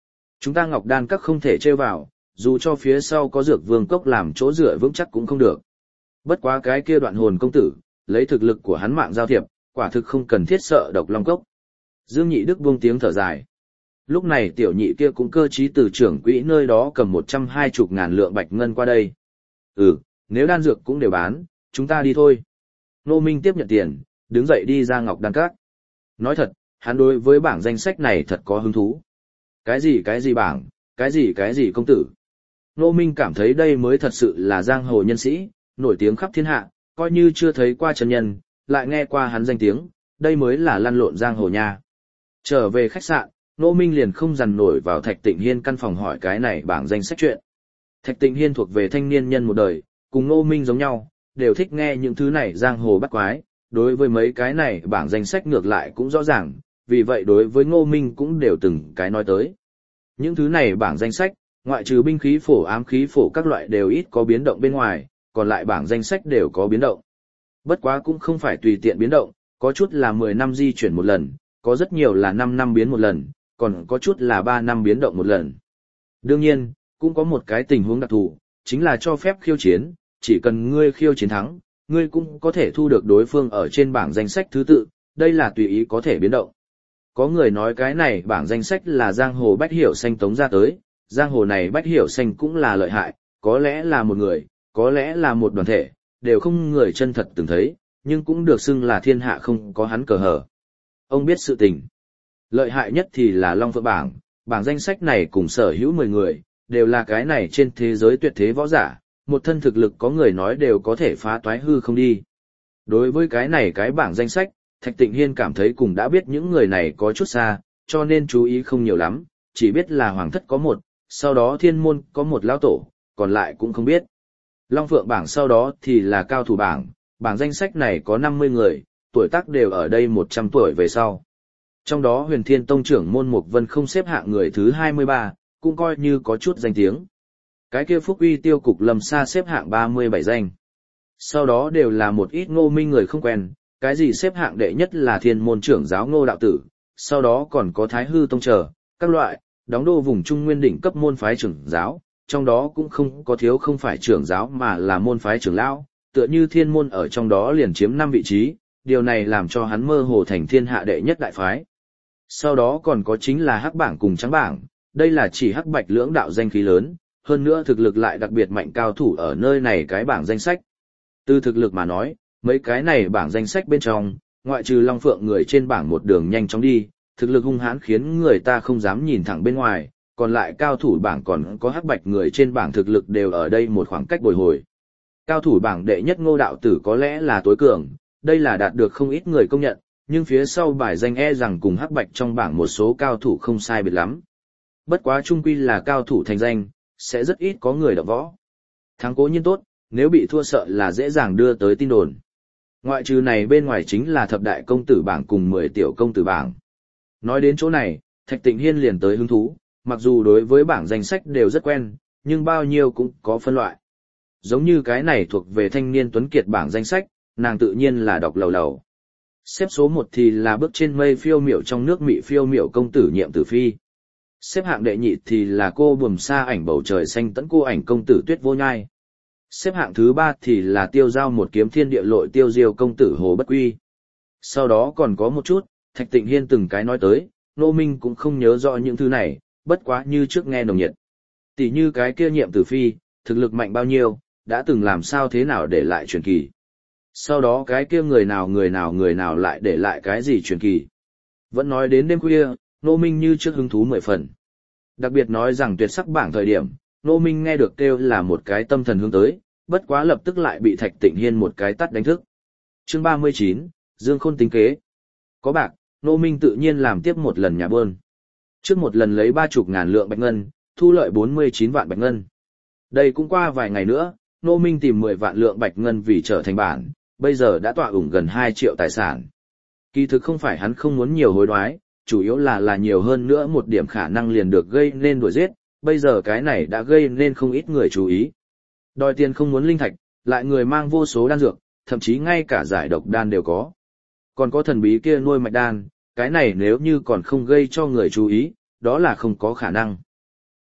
Speaker 1: Chúng ta Ngọc Đan các không thể trêu vào, dù cho phía sau có dược vương cốc làm chỗ dựa vững chắc cũng không được. Bất quá cái kia đoạn hồn công tử, lấy thực lực của hắn mạng giao thiệp, quả thực không cần thiết sợ độc long cốc. Dương Nhị Đức buông tiếng thở dài. Lúc này tiểu nhị kia cũng cơ trí từ trưởng quỹ nơi đó cầm một trăm hai mươi ngàn lượng bạch ngân qua đây. Ừ, nếu đan dược cũng đều bán, chúng ta đi thôi. Nô Minh tiếp nhận tiền, đứng dậy đi ra Ngọc Đan Các. Nói thật, hắn đối với bảng danh sách này thật có hứng thú. Cái gì cái gì bảng, cái gì cái gì công tử. Nô Minh cảm thấy đây mới thật sự là giang hồ nhân sĩ, nổi tiếng khắp thiên hạ, coi như chưa thấy qua chân nhân, lại nghe qua hắn danh tiếng, đây mới là lăn lộn giang hồ nha. Trở về khách sạn, Nô Minh liền không dằn nổi vào Thạch Tịnh Hiên căn phòng hỏi cái này bảng danh sách chuyện. Thạch Tịnh Hiên thuộc về thanh niên nhân một đời, cùng Nô Minh giống nhau, đều thích nghe những thứ này giang hồ bắt quái, đối với mấy cái này bảng danh sách ngược lại cũng rõ ràng, vì vậy đối với Ngô Minh cũng đều từng cái nói tới. Những thứ này bảng danh sách, ngoại trừ binh khí phổ ám khí phổ các loại đều ít có biến động bên ngoài, còn lại bảng danh sách đều có biến động. Bất quá cũng không phải tùy tiện biến động, có chút là mười năm di chuyển một lần, có rất nhiều là năm năm biến một lần, còn có chút là ba năm biến động một lần. Đương nhiên, cũng có một cái tình huống đặc thù, chính là cho phép khiêu chiến, chỉ cần ngươi khiêu chiến thắng, ngươi cũng có thể thu được đối phương ở trên bảng danh sách thứ tự, đây là tùy ý có thể biến động. Có người nói cái này bảng danh sách là giang hồ bách hiểu xanh tống ra tới, giang hồ này bách hiểu xanh cũng là lợi hại, có lẽ là một người, có lẽ là một đoàn thể, đều không người chân thật từng thấy, nhưng cũng được xưng là thiên hạ không có hắn cờ hở. Ông biết sự tình. Lợi hại nhất thì là Long Phượng bảng, bảng danh sách này cùng sở hữu mười người, đều là cái này trên thế giới tuyệt thế võ giả, một thân thực lực có người nói đều có thể phá toái hư không đi. Đối với cái này cái bảng danh sách, Thạch Tịnh Hiên cảm thấy cùng đã biết những người này có chút xa, cho nên chú ý không nhiều lắm, chỉ biết là hoàng thất có một, sau đó thiên môn có một lão tổ, còn lại cũng không biết. Long Phượng bảng sau đó thì là cao thủ bảng, bảng danh sách này có năm mươi người, tuổi tác đều ở đây một trăm tuổi về sau. Trong đó Huyền Thiên Tông trưởng môn Mục Vân không xếp hạng người thứ hai mươi ba, cũng coi như có chút danh tiếng. Cái kia Phúc Uy Tiêu Cục Lâm Sa xếp hạng ba mươi bảy danh. Sau đó đều là một ít Ngô Minh người không quen, cái gì xếp hạng đệ nhất là Thiên môn trưởng giáo Ngô đạo tử, sau đó còn có Thái Hư Tông trở, các loại, đóng đô vùng Trung Nguyên đỉnh cấp môn phái trưởng giáo, trong đó cũng không có thiếu không phải trưởng giáo mà là môn phái trưởng lão, tựa như Thiên môn ở trong đó liền chiếm năm vị trí, điều này làm cho hắn mơ hồ thành thiên hạ đệ nhất đại phái. Sau đó còn có chính là Hắc bảng cùng Trắng bảng, đây là chỉ Hắc Bạch lưỡng đạo danh khí lớn, hơn nữa thực lực lại đặc biệt mạnh cao thủ ở nơi này cái bảng danh sách. Từ thực lực mà nói, mấy cái này bảng danh sách bên trong, ngoại trừ Long Phượng người trên bảng một đường nhanh chóng đi, thực lực hung hãn khiến người ta không dám nhìn thẳng bên ngoài, còn lại cao thủ bảng còn có Hắc Bạch người trên bảng thực lực đều ở đây một khoảng cách bồi hồi. Cao thủ bảng đệ nhất Ngô đạo tử có lẽ là tối cường, đây là đạt được không ít người công nhận, nhưng phía sau bài danh e rằng cùng Hắc Bạch trong bảng một số cao thủ không sai biệt lắm. Bất quá chung quy là cao thủ thành danh, sẽ rất ít có người đọc võ. Thắng cố nhiên tốt, nếu bị thua sợ là dễ dàng đưa tới tin đồn. Ngoại trừ này bên ngoài chính là thập đại công tử bảng cùng mười tiểu công tử bảng. Nói đến chỗ này, Thạch Tịnh Hiên liền tới hứng thú, mặc dù đối với bảng danh sách đều rất quen, nhưng bao nhiêu cũng có phân loại. Giống như cái này thuộc về thanh niên tuấn kiệt bảng danh sách, nàng tự nhiên là đọc lầu lầu. Xếp số một thì là bước trên mây phiêu miểu trong nước mị phiêu miểu công tử Nhiệm Tử Phi. Xếp hạng đệ nhị thì là cô buồm xa ảnh bầu trời xanh tẫn cô ảnh công tử Tuyết Vô Nhai. Xếp hạng thứ ba thì là tiêu giao một kiếm thiên địa lội tiêu diêu công tử Hồ Bất Quy. Sau đó còn có một chút, Thạch Tịnh Hiên từng cái nói tới, Nô Minh cũng không nhớ rõ những thứ này, bất quá như trước nghe nồng nhiệt. Tỷ như cái kia Nhiệm Tử Phi, thực lực mạnh bao nhiêu, đã từng làm sao thế nào để lại truyền kỳ. Sau đó cái kia người nào người nào người nào lại để lại cái gì truyền kỳ. Vẫn nói đến đêm khuya, Nô Minh như trước hứng thú mười phần. Đặc biệt nói rằng tuyệt sắc bảng thời điểm, Nô Minh nghe được kêu là một cái tâm thần hướng tới, bất quá lập tức lại bị Thạch Tịnh Hiên một cái tắt đánh thức. Chương ba mươi chín, Dương Khôn tính kế. Có bạc, Nô Minh tự nhiên làm tiếp một lần nhà bơn. Trước một lần lấy ba chục ngàn lượng bạch ngân, thu lợi bốn mươi chín vạn bạch ngân. Đây cũng qua vài ngày nữa, Nô Minh tìm mười vạn lượng bạch ngân vì trở thành bản, bây giờ đã tọa ủng gần hai triệu tài sản. Kỳ thực không phải hắn không muốn nhiều hối đoái, chủ yếu là là nhiều hơn nữa một điểm khả năng liền được gây nên đuổi giết, bây giờ cái này đã gây nên không ít người chú ý. Đòi tiền không muốn linh thạch, lại người mang vô số đan dược, thậm chí ngay cả giải độc đan đều có. Còn có thần bí kia nuôi mạch đan, cái này nếu như còn không gây cho người chú ý, đó là không có khả năng.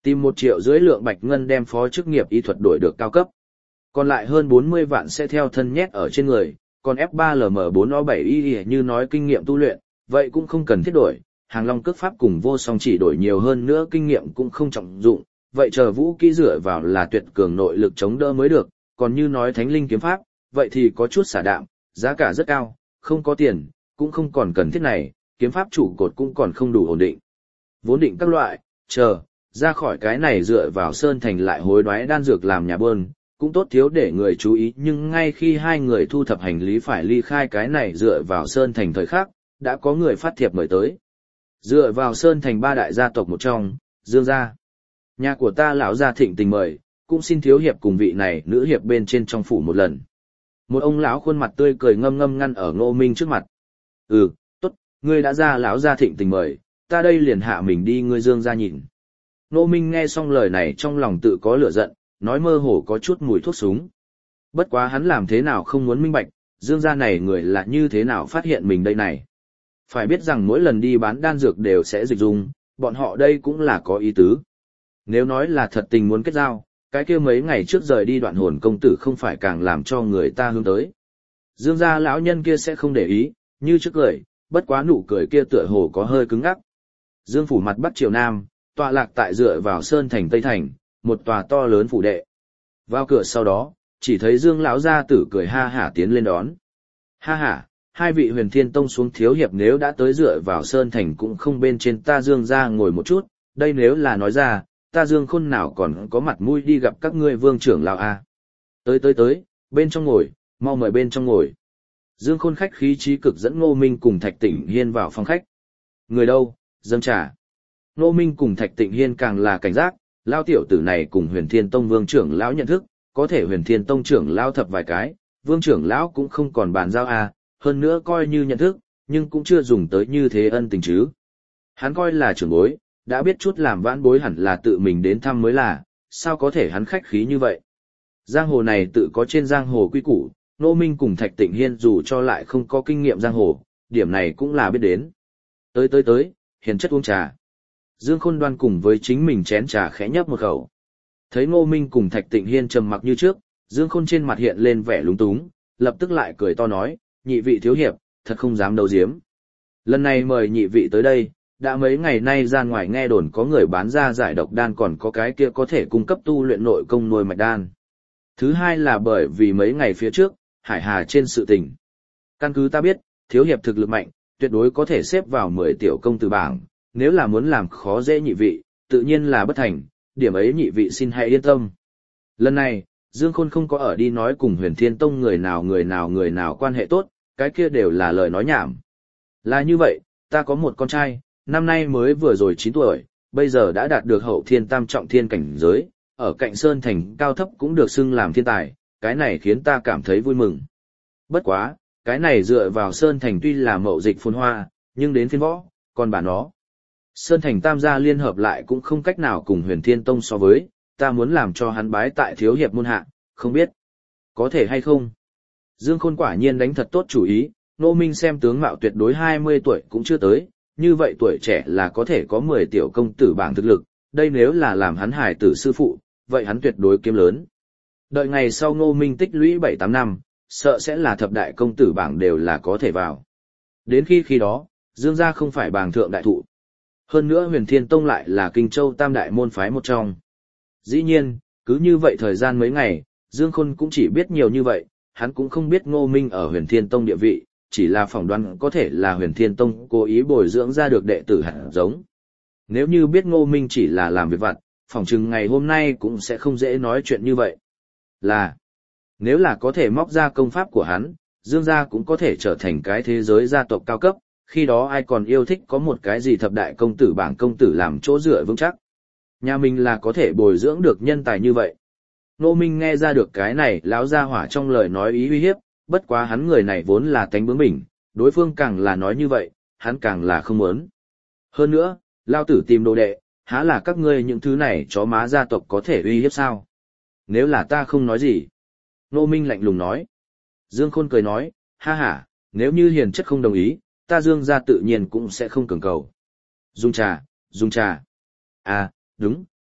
Speaker 1: Tìm một triệu rưỡi lượng bạch ngân đem phó chức nghiệp y thuật đổi được cao cấp. Còn lại hơn bốn mươi vạn sẽ theo thân nhét ở trên người, còn F ba L M bốn O bảy Y như nói kinh nghiệm tu luyện, vậy cũng không cần thiết đổi, hàng long cước pháp cùng vô song chỉ đổi nhiều hơn nữa kinh nghiệm cũng không trọng dụng, vậy chờ vũ kỹ dựa vào là tuyệt cường nội lực chống đỡ mới được, còn như nói thánh linh kiếm pháp, vậy thì có chút xả đạm, giá cả rất cao, không có tiền, cũng không còn cần thiết này, kiếm pháp trụ cột cũng còn không đủ ổn định. Vốn định các loại, chờ, ra khỏi cái này dựa vào Sơn Thành lại hối đoái đan dược làm nhà bơn, cũng tốt thiếu để người chú ý, nhưng ngay khi hai người thu thập hành lý phải ly khai cái này dựa vào Sơn Thành thời khắc, đã có người phát thiệp mời tới. Dựa vào Sơn Thành ba đại gia tộc một trong, Dương gia. Nhà của ta lão gia thịnh tình mời, cũng xin thiếu hiệp cùng vị này nữ hiệp bên trên trong phủ một lần. Một ông lão khuôn mặt tươi cười ngâm ngâm ngăn ở Ngô Minh trước mặt. Ừ, tốt, ngươi đã ra lão gia thịnh tình mời, ta đây liền hạ mình đi ngươi Dương gia nhìn. Ngô Minh nghe xong lời này trong lòng tự có lửa giận, nói mơ hồ có chút mùi thuốc súng. Bất quá hắn làm thế nào không muốn minh bạch, Dương gia này người là như thế nào phát hiện mình đây này. Phải biết rằng mỗi lần đi bán đan dược đều sẽ dịch dung, bọn họ đây cũng là có ý tứ. Nếu nói là thật tình muốn kết giao, cái kia mấy ngày trước rời đi Đoạn Hồn công tử không phải càng làm cho người ta hướng tới. Dương gia lão nhân kia sẽ không để ý, như trước cười, bất quá nụ cười kia tựa hồ có hơi cứng ngắc. Dương phủ mặt bắc triều nam, tọa lạc tại dựa vào Sơn Thành Tây Thành, một tòa to lớn phủ đệ. Vào cửa sau đó, chỉ thấy Dương lão gia tử cười ha hả tiến lên đón. Ha hả, hai vị Huyền Thiên Tông xuống thiếu hiệp nếu đã tới dựa vào Sơn Thành cũng không bên trên ta Dương gia ngồi một chút, đây nếu là nói ra, ta Dương Khôn nào còn có mặt mũi đi gặp các ngươi vương trưởng lão a. Tới tới tới, bên trong ngồi, mau mời bên trong ngồi. Dương Khôn khách khí trí cực dẫn Ngô Minh cùng Thạch Tịnh Hiên vào phòng khách. Người đâu, dâng trà. Ngô Minh cùng Thạch Tịnh Hiên càng là cảnh giác, lao tiểu tử này cùng Huyền Thiên Tông vương trưởng lão nhận thức, có thể Huyền Thiên Tông trưởng lão thập vài cái, vương trưởng lão cũng không còn bàn giao a, hơn nữa coi như nhận thức, nhưng cũng chưa dùng tới như thế ân tình chứ. Hắn coi là trưởng bối, đã biết chút làm vãn bối hẳn là tự mình đến thăm mới là, sao có thể hắn khách khí như vậy. Giang hồ này tự có trên giang hồ quy củ, Ngô Minh cùng Thạch Tịnh Hiên dù cho lại không có kinh nghiệm giang hồ, điểm này cũng là biết đến. Tới tới tới, hiền chất uống trà. Dương Khôn Đoan cùng với chính mình chén trà khẽ nhấp một khẩu. Thấy Ngô Minh cùng Thạch Tịnh Hiên trầm mặc như trước, Dương Khôn trên mặt hiện lên vẻ lúng túng, lập tức lại cười to nói, nhị vị thiếu hiệp, thật không dám đấu giếm. Lần này mời nhị vị tới đây, đã mấy ngày nay ra ngoài nghe đồn có người bán ra giải độc đan còn có cái kia có thể cung cấp tu luyện nội công nuôi mạch đan. Thứ hai là bởi vì mấy ngày phía trước, Hải Hà trên sự tình. Căn cứ ta biết, thiếu hiệp thực lực mạnh, tuyệt đối có thể xếp vào mười tiểu công tử bảng, nếu là muốn làm khó dễ nhị vị, tự nhiên là bất thành, điểm ấy nhị vị xin hãy yên tâm. Lần này, Dương Khôn không có ở đi nói cùng Huyền Thiên Tông người nào người nào người nào quan hệ tốt, cái kia đều là lời nói nhảm. Là như vậy, ta có một con trai, năm nay mới vừa rồi chín tuổi, bây giờ đã đạt được hậu thiên tam trọng thiên cảnh giới, ở cạnh Sơn Thành cao thấp cũng được xưng làm thiên tài, cái này khiến ta cảm thấy vui mừng. Bất quá, cái này dựa vào Sơn Thành tuy là mậu dịch phồn hoa, nhưng đến phiên võ, còn bà nó. Sơn Thành tam gia liên hợp lại cũng không cách nào cùng Huyền Thiên Tông so với, ta muốn làm cho hắn bái tại thiếu hiệp môn hạ, không biết có thể hay không. Dương Khôn quả nhiên đánh thật tốt chủ ý, Ngô Minh xem tướng mạo tuyệt đối hai mươi tuổi cũng chưa tới, như vậy tuổi trẻ là có thể có mười tiểu công tử bảng thực lực, đây nếu là làm hắn hài tử sư phụ, vậy hắn tuyệt đối kiếm lớn. Đợi ngày sau Ngô Minh tích lũy bảy tám năm, sợ sẽ là thập đại công tử bảng đều là có thể vào. Đến khi khi đó, Dương gia không phải bảng thượng đại thụ. Hơn nữa Huyền Thiên Tông lại là Kinh Châu tam đại môn phái một trong. Dĩ nhiên, cứ như vậy thời gian mấy ngày, Dương Khôn cũng chỉ biết nhiều như vậy, hắn cũng không biết Ngô Minh ở Huyền Thiên Tông địa vị, chỉ là phỏng đoán có thể là Huyền Thiên Tông cố ý bồi dưỡng ra được đệ tử hạt giống. Nếu như biết Ngô Minh chỉ là làm việc vặt, phỏng chừng ngày hôm nay cũng sẽ không dễ nói chuyện như vậy. Là, nếu là có thể móc ra công pháp của hắn, Dương gia cũng có thể trở thành cái thế giới gia tộc cao cấp, khi đó ai còn yêu thích có một cái gì thập đại công tử bảng công tử làm chỗ dựa vững chắc. Nhà mình là có thể bồi dưỡng được nhân tài như vậy. Ngô Minh nghe ra được cái này lão gia hỏa trong lời nói ý uy hiếp, bất quá hắn người này vốn là tánh bướng bỉnh, đối phương càng là nói như vậy, hắn càng là không muốn. Hơn nữa, lao tử tìm đồ đệ, há là các ngươi những thứ này chó má gia tộc có thể uy hiếp sao? Nếu là ta không nói gì. Ngô Minh lạnh lùng nói. Dương Khôn cười nói, ha ha, nếu như hiền chất không đồng ý, ta Dương gia tự nhiên cũng sẽ không cường cầu. Dùng trà, dùng trà. À, đúng,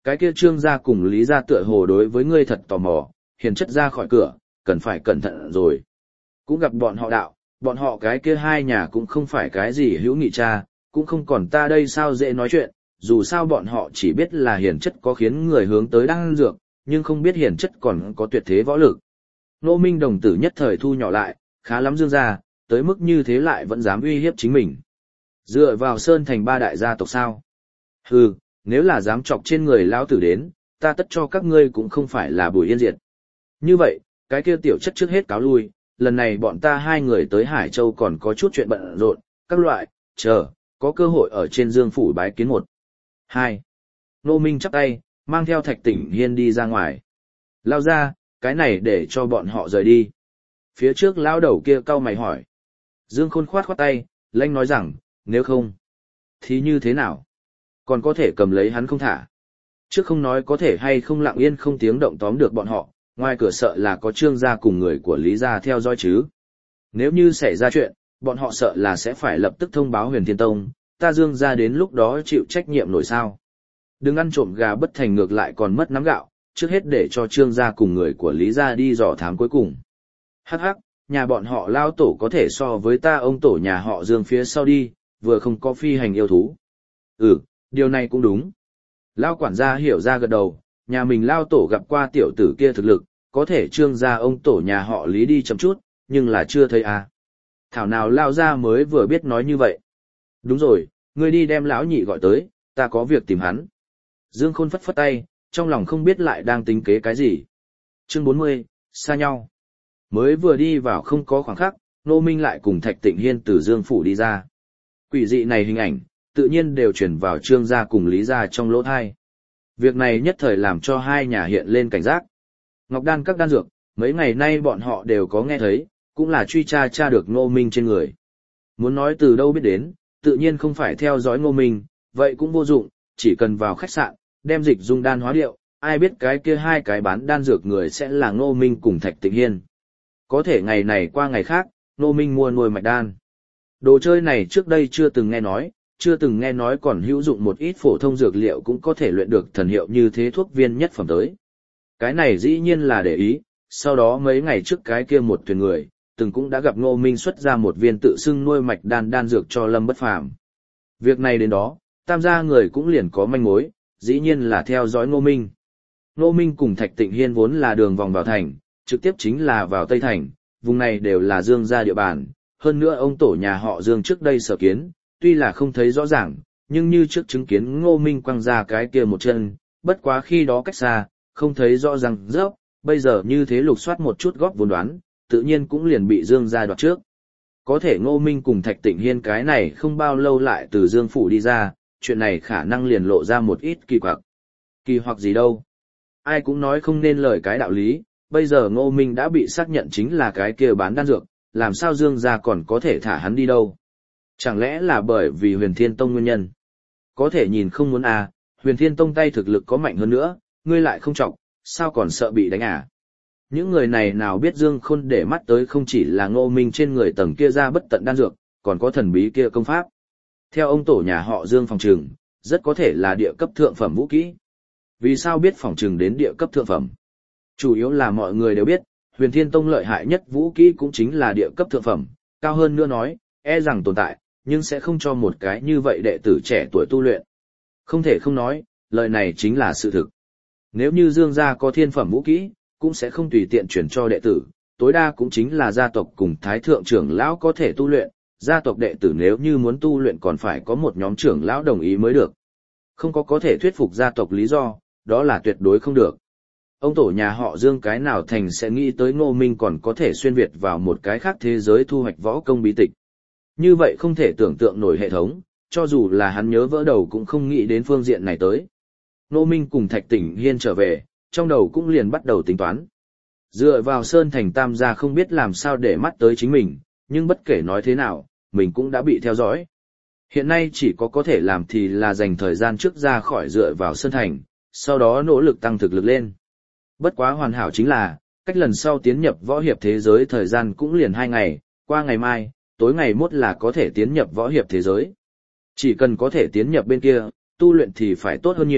Speaker 1: cái kia Trương gia cùng Lý gia tựa hồ đối với ngươi thật tò mò, hiền chất ra khỏi cửa, cần phải cẩn thận rồi. Cũng gặp bọn họ đạo, bọn họ cái kia hai nhà cũng không phải cái gì hữu nghị cha, cũng không còn ta đây sao dễ nói chuyện, dù sao bọn họ chỉ biết là hiền chất có khiến người hướng tới đan dược, nhưng không biết hiền chất còn có tuyệt thế võ lực. Nô Minh đồng tử nhất thời thu nhỏ lại, khá lắm Dương gia, tới mức như thế lại vẫn dám uy hiếp chính mình. Dựa vào Sơn Thành ba đại gia tộc sao? Hừ, nếu là dám chọc trên người lão tử đến, ta tất cho các ngươi cũng không phải là Bùi Yên diệt. Như vậy, cái kia tiểu chất trước hết cáo lui, lần này bọn ta hai người tới Hải Châu còn có chút chuyện bận rộn, các loại, chờ, có cơ hội ở trên Dương phủ bái kiến một. Hai. Nô Minh chắp tay, mang theo Thạch Tỉnh Hiên đi ra ngoài. Lao ra, cái này để cho bọn họ rời đi. Phía trước lão đầu kia cau mày hỏi. Dương Khôn khoát khoát tay, lanh nói rằng, nếu không, thì như thế nào? Còn có thể cầm lấy hắn không thả. Trước không nói có thể hay không lặng yên không tiếng động tóm được bọn họ, ngoài cửa sợ là có Trương gia cùng người của Lý gia theo dõi chứ. Nếu như xảy ra chuyện, bọn họ sợ là sẽ phải lập tức thông báo Huyền Thiên Tông, ta Dương gia đến lúc đó chịu trách nhiệm nổi sao. Đừng ăn trộm gà bất thành ngược lại còn mất nắm gạo, trước hết để cho Trương gia cùng người của Lý gia đi dò thám cuối cùng. Hắc hắc, nhà bọn họ lao tổ có thể so với ta ông tổ nhà họ Dương phía sau đi, vừa không có phi hành yêu thú. Ừ, điều này cũng đúng. Lao quản gia hiểu ra gật đầu, nhà mình lao tổ gặp qua tiểu tử kia thực lực, có thể Trương gia ông tổ nhà họ Lý đi chậm chút, nhưng là chưa thấy à. Thảo nào lao ra mới vừa biết nói như vậy. Đúng rồi, ngươi đi đem lão nhị gọi tới, ta có việc tìm hắn. Dương Khôn phất phất tay, trong lòng không biết lại đang tính kế cái gì. Chương bốn mươi, xa nhau. Mới vừa đi vào không có khoảng khắc, Nô Minh lại cùng Thạch Tịnh Hiên từ Dương phủ đi ra. Quỷ dị này hình ảnh, tự nhiên đều chuyển vào Trương gia cùng Lý gia trong lỗ thai. Việc này nhất thời làm cho hai nhà hiện lên cảnh giác. Ngọc đan các đan dược, mấy ngày nay bọn họ đều có nghe thấy, cũng là truy tra tra được Ngô Minh trên người. Muốn nói từ đâu biết đến, tự nhiên không phải theo dõi Ngô Minh, vậy cũng vô dụng, chỉ cần vào khách sạn, đem dịch dung đan hóa điệu, ai biết cái kia hai cái bán đan dược người sẽ là Ngô Minh cùng Thạch Tịnh Hiên. Có thể ngày này qua ngày khác, Ngô Minh mua nuôi mạch đan. Đồ chơi này trước đây chưa từng nghe nói, chưa từng nghe nói còn hữu dụng một ít phổ thông dược liệu cũng có thể luyện được thần hiệu như thế thuốc viên nhất phẩm tới. Cái này dĩ nhiên là để ý, sau đó mấy ngày trước cái kia một thuyền người, từng cũng đã gặp Ngô Minh xuất ra một viên tự xưng nuôi mạch đan đan dược cho Lâm Bất Phàm. Việc này đến đó, tam gia người cũng liền có manh mối, dĩ nhiên là theo dõi Ngô Minh. Ngô Minh cùng Thạch Tịnh Hiên vốn là đường vòng vào thành, trực tiếp chính là vào Tây Thành, vùng này đều là Dương gia địa bàn, hơn nữa ông tổ nhà họ Dương trước đây sở kiến, tuy là không thấy rõ ràng, nhưng như trước chứng kiến Ngô Minh quăng ra cái kia một chân, bất quá khi đó cách xa, không thấy rõ ràng rớp, bây giờ như thế lục soát một chút góp vốn đoán, tự nhiên cũng liền bị Dương gia đoạt trước. Có thể Ngô Minh cùng Thạch Tịnh Hiên cái này không bao lâu lại từ Dương phủ đi ra, chuyện này khả năng liền lộ ra một ít kỳ quặc. Kỳ hoặc gì đâu? Ai cũng nói không nên lời cái đạo lý, bây giờ Ngô Minh đã bị xác nhận chính là cái kia bán đan dược, làm sao Dương gia còn có thể thả hắn đi đâu? Chẳng lẽ là bởi vì Huyền Thiên Tông nguyên nhân? Có thể nhìn không muốn à, Huyền Thiên Tông tay thực lực có mạnh hơn nữa, ngươi lại không trọng, sao còn sợ bị đánh à? Những người này nào biết Dương Khôn để mắt tới không chỉ là Ngô Minh trên người tầng kia ra bất tận đan dược, còn có thần bí kia công pháp. Theo ông tổ nhà họ Dương phòng trừng, rất có thể là địa cấp thượng phẩm vũ kỹ. Vì sao biết phòng trừng đến địa cấp thượng phẩm? Chủ yếu là mọi người đều biết, Huyền Thiên Tông lợi hại nhất vũ kỹ cũng chính là địa cấp thượng phẩm, cao hơn nữa nói, e rằng tồn tại, nhưng sẽ không cho một cái như vậy đệ tử trẻ tuổi tu luyện. Không thể không nói, lời này chính là sự thực. Nếu như Dương gia có thiên phẩm vũ kỹ, cũng sẽ không tùy tiện chuyển cho đệ tử, tối đa cũng chính là gia tộc cùng thái thượng trưởng lão có thể tu luyện, gia tộc đệ tử nếu như muốn tu luyện còn phải có một nhóm trưởng lão đồng ý mới được. Không có có thể thuyết phục gia tộc lý do, đó là tuyệt đối không được. Ông tổ nhà họ Dương cái nào thành sẽ nghĩ tới Ngô Minh còn có thể xuyên việt vào một cái khác thế giới thu hoạch võ công bí tịch. Như vậy không thể tưởng tượng nổi hệ thống, cho dù là hắn nhớ vỡ đầu cũng không nghĩ đến phương diện này tới. Ngô Minh cùng Thạch Tịnh Hiên trở về, trong đầu cũng liền bắt đầu tính toán. Dựa vào Sơn Thành Tam gia không biết làm sao để mắt tới chính mình, nhưng bất kể nói thế nào, mình cũng đã bị theo dõi. Hiện nay chỉ có có thể làm thì là dành thời gian trước ra khỏi dựa vào Sơn Thành, sau đó nỗ lực tăng thực lực lên. Bất quá hoàn hảo chính là, cách lần sau tiến nhập võ hiệp thế giới thời gian cũng liền hai ngày, qua ngày mai, tối ngày mốt là có thể tiến nhập võ hiệp thế giới. Chỉ cần có thể tiến nhập bên kia, tu luyện thì phải tốt hơn nhiều,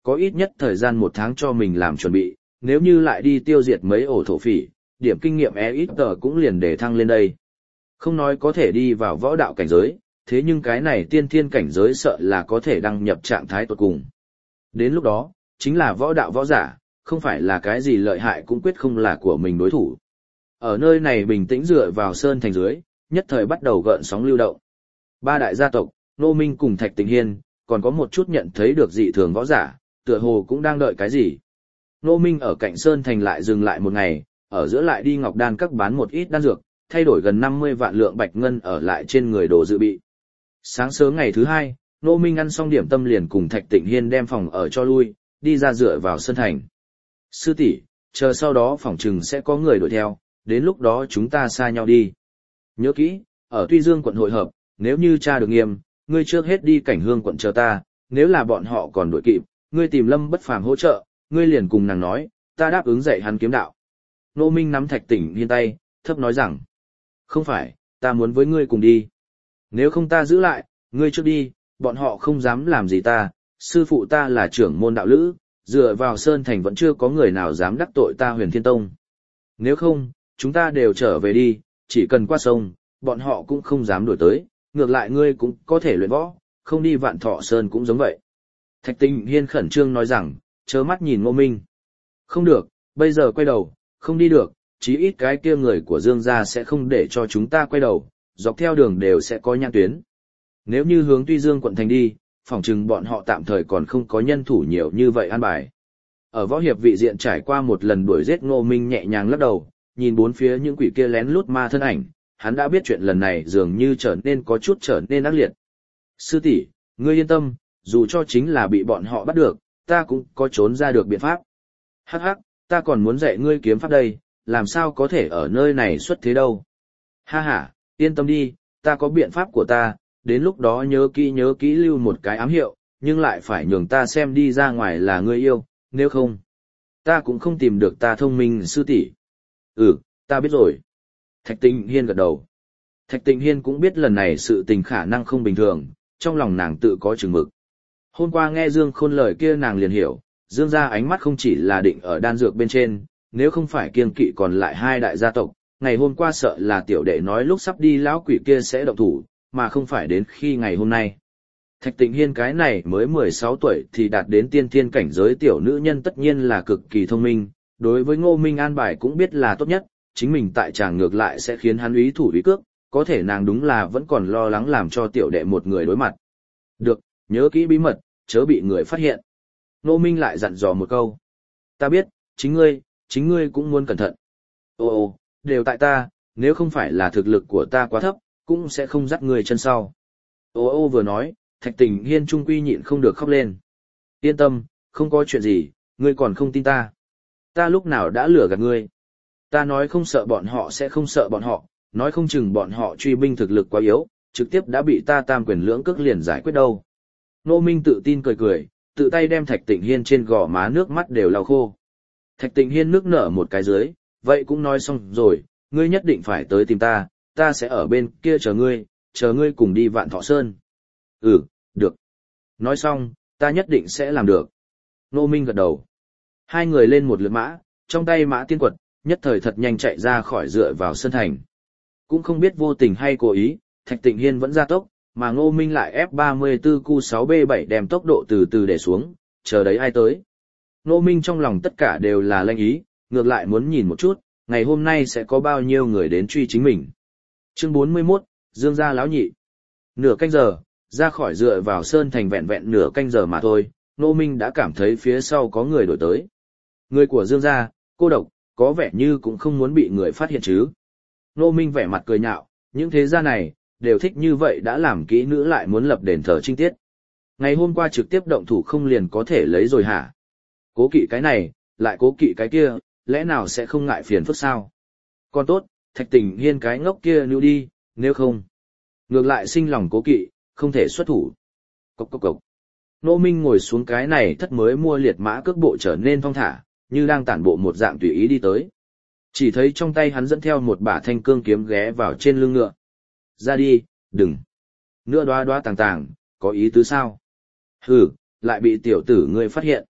Speaker 1: có ít nhất thời gian một tháng cho mình làm chuẩn bị, nếu như lại đi tiêu diệt mấy ổ thổ phỉ, điểm kinh nghiệm e ít tờ cũng liền để thăng lên đây. Không nói có thể đi vào võ đạo cảnh giới, thế nhưng cái này tiên thiên cảnh giới sợ là có thể đăng nhập trạng thái tột cùng. Đến lúc đó, chính là võ đạo võ giả, không phải là cái gì lợi hại cũng quyết không là của mình đối thủ. Ở nơi này bình tĩnh dựa vào sơn thành dưới, nhất thời bắt đầu gợn sóng lưu động. Ba đại gia tộc, Ngô Minh cùng Thạch Tịnh Hiên, còn có một chút nhận thấy được dị thường võ giả, tựa hồ cũng đang đợi cái gì. Ngô Minh ở cạnh sơn thành lại dừng lại một ngày, ở giữa lại đi Ngọc Đan các bán một ít đan dược, thay đổi gần năm mươi vạn lượng bạch ngân ở lại trên người đồ dự bị. Sáng sớm ngày thứ hai, Ngô Minh ăn xong điểm tâm liền cùng Thạch Tịnh Hiên đem phòng ở cho lui, đi ra dựa vào sơn thành. Sư tỷ, chờ sau đó phòng trừng sẽ có người đuổi theo, đến lúc đó chúng ta xa nhau đi. Nhớ kỹ, ở Tuy Dương quận hội hợp, nếu như tra được nghiêm, ngươi trước hết đi Cảnh Hương quận chờ ta, nếu là bọn họ còn đuổi kịp, ngươi tìm Lâm Bất Phàm hỗ trợ, ngươi liền cùng nàng nói, ta đáp ứng dạy hắn kiếm đạo. Ngô Minh nắm Thạch Tịnh Hiên tay, thấp nói rằng, không phải, ta muốn với ngươi cùng đi. Nếu không ta giữ lại, ngươi trước đi, bọn họ không dám làm gì ta, sư phụ ta là trưởng môn đạo lữ, dựa vào Sơn Thành vẫn chưa có người nào dám đắc tội ta Huyền Thiên Tông. Nếu không, chúng ta đều trở về đi, chỉ cần qua sông, bọn họ cũng không dám đuổi tới, ngược lại ngươi cũng có thể luyện võ, không đi Vạn Thọ Sơn cũng giống vậy. Thạch Tịnh Hiên khẩn trương nói rằng, chớ mắt nhìn Ngô Minh. Không được, bây giờ quay đầu, không đi được, chí ít cái kia người của Dương gia sẽ không để cho chúng ta quay đầu, dọc theo đường đều sẽ có nhãn tuyến. Nếu như hướng Tuy Dương quận thành đi, phòng chừng bọn họ tạm thời còn không có nhân thủ nhiều như vậy an bài. Ở võ hiệp vị diện trải qua một lần đuổi giết Ngô Minh nhẹ nhàng lắc đầu, nhìn bốn phía những quỷ kia lén lút ma thân ảnh, hắn đã biết chuyện lần này dường như trở nên có chút trở nên ác liệt. Sư tỷ, ngươi yên tâm, dù cho chính là bị bọn họ bắt được, ta cũng có trốn ra được biện pháp. Hắc hắc, ta còn muốn dạy ngươi kiếm pháp đây, làm sao có thể ở nơi này xuất thế đâu. Ha ha, yên tâm đi, ta có biện pháp của ta, đến lúc đó nhớ kỹ nhớ kỹ lưu một cái ám hiệu, nhưng lại phải nhường ta xem đi ra ngoài là ngươi yêu, nếu không, ta cũng không tìm được ta thông minh sư tỷ. Ừ, ta biết rồi. Thạch Tịnh Hiên gật đầu. Thạch Tịnh Hiên cũng biết lần này sự tình khả năng không bình thường, trong lòng nàng tự có chừng mực. Hôm qua nghe Dương Khôn lời kia nàng liền hiểu, Dương gia ánh mắt không chỉ là định ở đan dược bên trên, nếu không phải kiêng kỵ còn lại hai đại gia tộc, ngày hôm qua sợ là tiểu đệ nói lúc sắp đi lão quỷ kia sẽ động thủ, mà không phải đến khi ngày hôm nay. Thạch Tịnh Hiên cái này mới mười sáu tuổi thì đạt đến tiên thiên cảnh giới tiểu nữ nhân tất nhiên là cực kỳ thông minh, đối với Ngô Minh an bài cũng biết là tốt nhất, chính mình tại chàng ngược lại sẽ khiến hắn úy thủ úy cước, có thể nàng đúng là vẫn còn lo lắng làm cho tiểu đệ một người đối mặt. Được, nhớ kỹ bí mật, chớ bị người phát hiện. Ngô Minh lại dặn dò một câu. Ta biết, chính ngươi, chính ngươi cũng muốn cẩn thận. Ô ô, đều tại ta, nếu không phải là thực lực của ta quá thấp, cũng sẽ không dắt ngươi chân sau. Ô ô vừa nói, Thạch Tịnh Hiên trung quy nhịn không được khóc lên. Yên tâm, không có chuyện gì, ngươi còn không tin ta. Ta lúc nào đã lừa gạt ngươi. Ta nói không sợ bọn họ sẽ không sợ bọn họ, nói không chừng bọn họ truy binh thực lực quá yếu, trực tiếp đã bị ta tam quyền lưỡng cước liền giải quyết đâu. Ngô Minh tự tin cười cười, tự tay đem Thạch Tịnh Hiên trên gò má nước mắt đều lau khô. Thạch Tịnh Hiên nước nở một cái dưới, vậy cũng nói xong rồi, ngươi nhất định phải tới tìm ta, ta sẽ ở bên kia chờ ngươi, chờ ngươi cùng đi Vạn Thọ Sơn. Ừ, được. Nói xong, ta nhất định sẽ làm được. Ngô Minh gật đầu. Hai người lên một lượt mã, trong tay mã tiên quật, nhất thời thật nhanh chạy ra khỏi dựa vào sân thành. Cũng không biết vô tình hay cố ý, Thạch Tịnh Hiên vẫn ra tốc, mà Ngô Minh lại ép ba mươi tư Q sáu B bảy đem tốc độ từ từ để xuống, chờ đấy ai tới. Ngô Minh trong lòng tất cả đều là lanh ý, ngược lại muốn nhìn một chút, ngày hôm nay sẽ có bao nhiêu người đến truy chính mình. Chương bốn mươi mốt, Dương gia lão nhị. Nửa canh giờ, ra khỏi dựa vào sơn thành vẹn vẹn nửa canh giờ mà thôi, Ngô Minh đã cảm thấy phía sau có người đổi tới. Người của Dương gia, cô độc, có vẻ như cũng không muốn bị người phát hiện chứ. Ngô Minh vẻ mặt cười nhạo, những thế gia này, đều thích như vậy đã làm kỹ nữ lại muốn lập đền thờ trinh tiết. Ngày hôm qua trực tiếp động thủ không liền có thể lấy rồi hả? Cố kỵ cái này, lại cố kỵ cái kia, lẽ nào sẽ không ngại phiền phức sao? Còn tốt, Thạch Tịnh Hiên cái ngốc kia níu đi, nếu không. Ngược lại sinh lòng cố kỵ, không thể xuất thủ. Cốc cốc cốc. Ngô Minh ngồi xuống cái này thất mới mua liệt mã cước bộ trở nên thong thả, như đang tản bộ một dạng tùy ý đi tới. Chỉ thấy trong tay hắn dẫn theo một bả thanh cương kiếm ghé vào trên lưng ngựa. Ra đi, đừng. Nữa đoá đoá tàng tàng, có ý tứ sao? Hừ, lại bị tiểu tử ngươi phát hiện.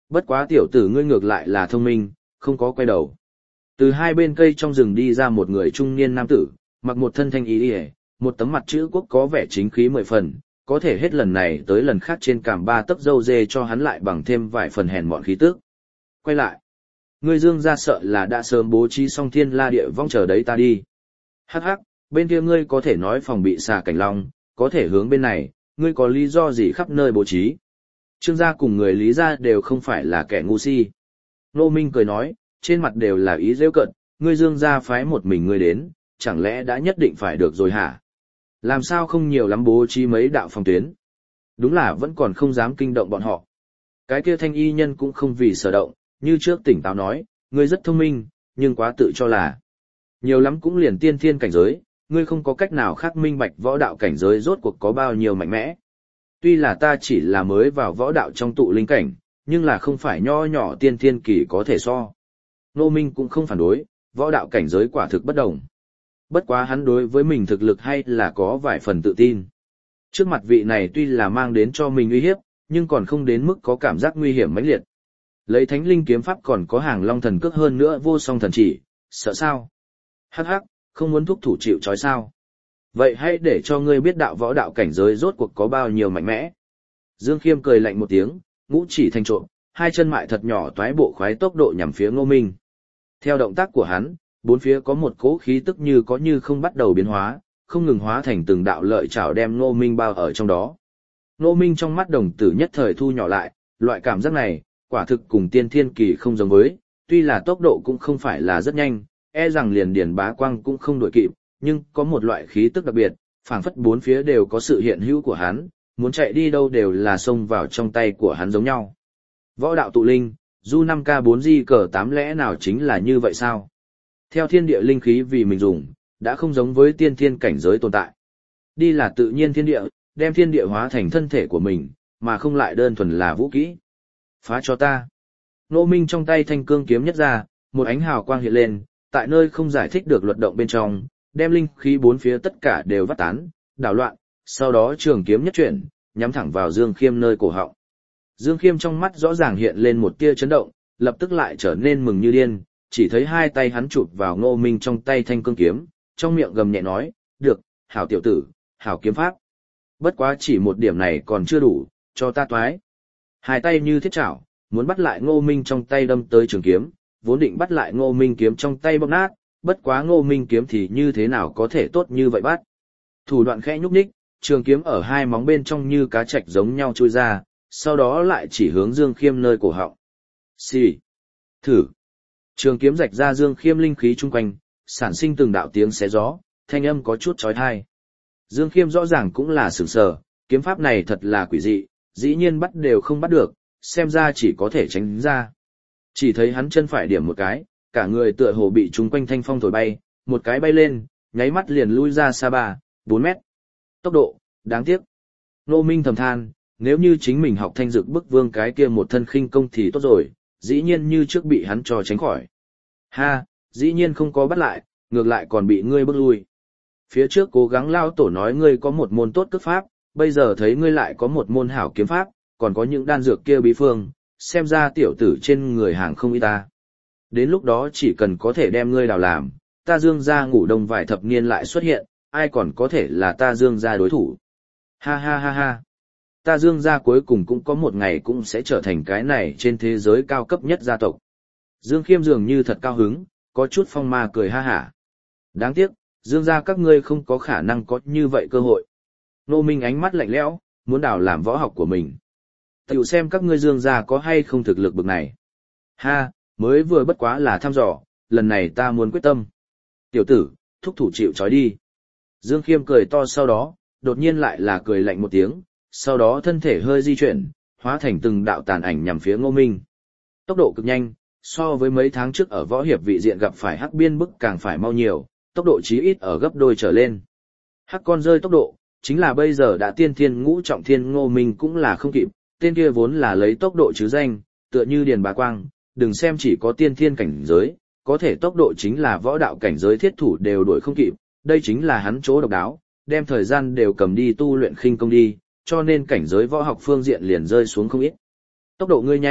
Speaker 1: Bất quá tiểu tử ngươi ngược lại là thông minh, không có quay đầu. Từ hai bên cây trong rừng đi ra một người trung niên nam tử, mặc một thân thanh ý ỉa, một tấm mặt chữ quốc có vẻ chính khí mười phần, có thể hết lần này tới lần khác trên cằm ba tấc râu dê cho hắn lại bằng thêm vài phần hèn mọn khí tức. Quay lại. Ngươi Dương gia sợ là đã sớm bố trí xong thiên la địa vong chờ đấy ta đi. Hắc hắc, bên kia ngươi có thể nói phòng bị xà cảnh long, có thể hướng bên này, ngươi có lý do gì khắp nơi bố trí. Trương gia cùng người Lý gia đều không phải là kẻ ngu si. Nô Minh cười nói, trên mặt đều là ý giễu cợt, ngươi Dương gia phái một mình ngươi đến, chẳng lẽ đã nhất định phải được rồi hả? Làm sao không nhiều lắm bố trí mấy đạo phòng tuyến? Đúng là vẫn còn không dám kinh động bọn họ. Cái kia thanh y nhân cũng không vì sở động, như trước tỉnh táo nói, ngươi rất thông minh, nhưng quá tự cho là. Nhiều lắm cũng liền tiên thiên cảnh giới, ngươi không có cách nào khác minh bạch võ đạo cảnh giới rốt cuộc có bao nhiêu mạnh mẽ. Tuy là ta chỉ là mới vào võ đạo trong tụ linh cảnh, nhưng là không phải nho nhỏ tiên thiên kỳ có thể so. Nô Minh cũng không phản đối, võ đạo cảnh giới quả thực bất đồng. Bất quá hắn đối với mình thực lực hay là có vài phần tự tin. Trước mặt vị này tuy là mang đến cho mình uy hiếp, nhưng còn không đến mức có cảm giác nguy hiểm mãnh liệt. Lấy thánh linh kiếm pháp còn có hàng long thần cước hơn nữa vô song thần chỉ, sợ sao? Hắc hắc, không muốn thúc thủ chịu trói sao? Vậy hãy để cho ngươi biết đạo võ đạo cảnh giới rốt cuộc có bao nhiêu mạnh mẽ. Dương Khiêm cười lạnh một tiếng, ngũ chỉ thành trộm, hai chân mại thật nhỏ toái bộ khoái tốc độ nhằm phía Ngô Minh. Theo động tác của hắn, bốn phía có một cỗ khí tức như có như không bắt đầu biến hóa, không ngừng hóa thành từng đạo lợi chảo đem Ngô Minh bao ở trong đó. Ngô Minh trong mắt đồng tử nhất thời thu nhỏ lại, loại cảm giác này, quả thực cùng tiên thiên kỳ không giống với, tuy là tốc độ cũng không phải là rất nhanh, e rằng liền điển bá quang cũng không đuổi kịp, nhưng có một loại khí tức đặc biệt, phảng phất bốn phía đều có sự hiện hữu của hắn, muốn chạy đi đâu đều là xông vào trong tay của hắn giống nhau. Võ đạo tụ linh, du năm K bốn G cờ tám lẽ nào chính là như vậy sao? Theo thiên địa linh khí vì mình dùng, đã không giống với tiên thiên cảnh giới tồn tại. Đi là tự nhiên thiên địa, đem thiên địa hóa thành thân thể của mình, mà không lại đơn thuần là vũ kỹ. Phá cho ta. Nô Minh trong tay thanh cương kiếm nhất ra, một ánh hào quang hiện lên, tại nơi không giải thích được luật động bên trong, đem linh khí bốn phía tất cả đều vắt tán, đảo loạn, sau đó trường kiếm nhất chuyển, nhắm thẳng vào Dương Khiêm nơi cổ họng. Dương Khiêm trong mắt rõ ràng hiện lên một tia chấn động, lập tức lại trở nên mừng như điên, chỉ thấy hai tay hắn chụp vào Ngô Minh trong tay thanh cương kiếm, trong miệng gầm nhẹ nói, được, hảo tiểu tử, hảo kiếm pháp. Bất quá chỉ một điểm này còn chưa đủ, cho ta toái. Hai tay như thiết chảo, muốn bắt lại Ngô Minh trong tay đâm tới trường kiếm, vốn định bắt lại Ngô Minh kiếm trong tay bóp nát, bất quá Ngô Minh kiếm thì như thế nào có thể tốt như vậy bắt. Thủ đoạn khẽ nhúc nhích, trường kiếm ở hai móng bên trong như cá trạch giống nhau chui ra, sau đó lại chỉ hướng Dương Khiêm nơi cổ họng. Xì. Thử. Trường kiếm rạch ra Dương Khiêm linh khí chung quanh, sản sinh từng đạo tiếng xé gió, thanh âm có chút chói tai. Dương Khiêm rõ ràng cũng là sửng sờ, kiếm pháp này thật là quỷ dị, dĩ nhiên bắt đều không bắt được, xem ra chỉ có thể tránh ra. Chỉ thấy hắn chân phải điểm một cái, cả người tựa hồ bị chúng quanh thanh phong thổi bay, một cái bay lên, nháy mắt liền lui ra xa ba, bốn mét. Tốc độ, đáng tiếc. Nô Minh thầm than, nếu như chính mình học thanh dực bức vương cái kia một thân khinh công thì tốt rồi, dĩ nhiên như trước bị hắn cho tránh khỏi. Ha, dĩ nhiên không có bắt lại, ngược lại còn bị ngươi bước lui. Phía trước cố gắng lao tổ nói ngươi có một môn tốt cước pháp, bây giờ thấy ngươi lại có một môn hảo kiếm pháp, còn có những đan dược kia bí phương, xem ra tiểu tử trên người hàng không ít ta. Đến lúc đó chỉ cần có thể đem ngươi đào làm, ta Dương gia ngủ đông vài thập niên lại xuất hiện, ai còn có thể là ta Dương gia đối thủ. Ha ha ha ha. Ta Dương gia cuối cùng cũng có một ngày cũng sẽ trở thành cái này trên thế giới cao cấp nhất gia tộc. Dương Khiêm dường như thật cao hứng, có chút phong ma cười ha hả. Đáng tiếc, Dương gia các ngươi không có khả năng có như vậy cơ hội. Nô Minh ánh mắt lạnh lẽo, muốn đào làm võ học của mình. Tiểu xem các ngươi Dương gia có hay không thực lực bực này. Ha, mới vừa bất quá là thăm dò, lần này ta muốn quyết tâm. Tiểu tử, thúc thủ chịu trói đi. Dương Khiêm cười to sau đó, đột nhiên lại là cười lạnh một tiếng, sau đó thân thể hơi di chuyển, hóa thành từng đạo tàn ảnh nhằm phía Ngô Minh. Tốc độ cực nhanh, so với mấy tháng trước ở võ hiệp vị diện gặp phải hắc biên bức càng phải mau nhiều, tốc độ chí ít ở gấp đôi trở lên. Hắc con rơi tốc độ, chính là bây giờ đã tiên thiên ngũ trọng thiên Ngô Minh cũng là không kịp, tên kia vốn là lấy tốc độ chứ danh, tựa như Điền Bá Quang, đừng xem chỉ có tiên thiên cảnh giới, có thể tốc độ chính là võ đạo cảnh giới thiết thủ đều đuổi không kịp, đây chính là hắn chỗ độc đáo, đem thời gian đều cầm đi tu luyện khinh công đi, cho nên cảnh giới võ học phương diện liền rơi xuống không ít. Tốc độ ngươi nhanh,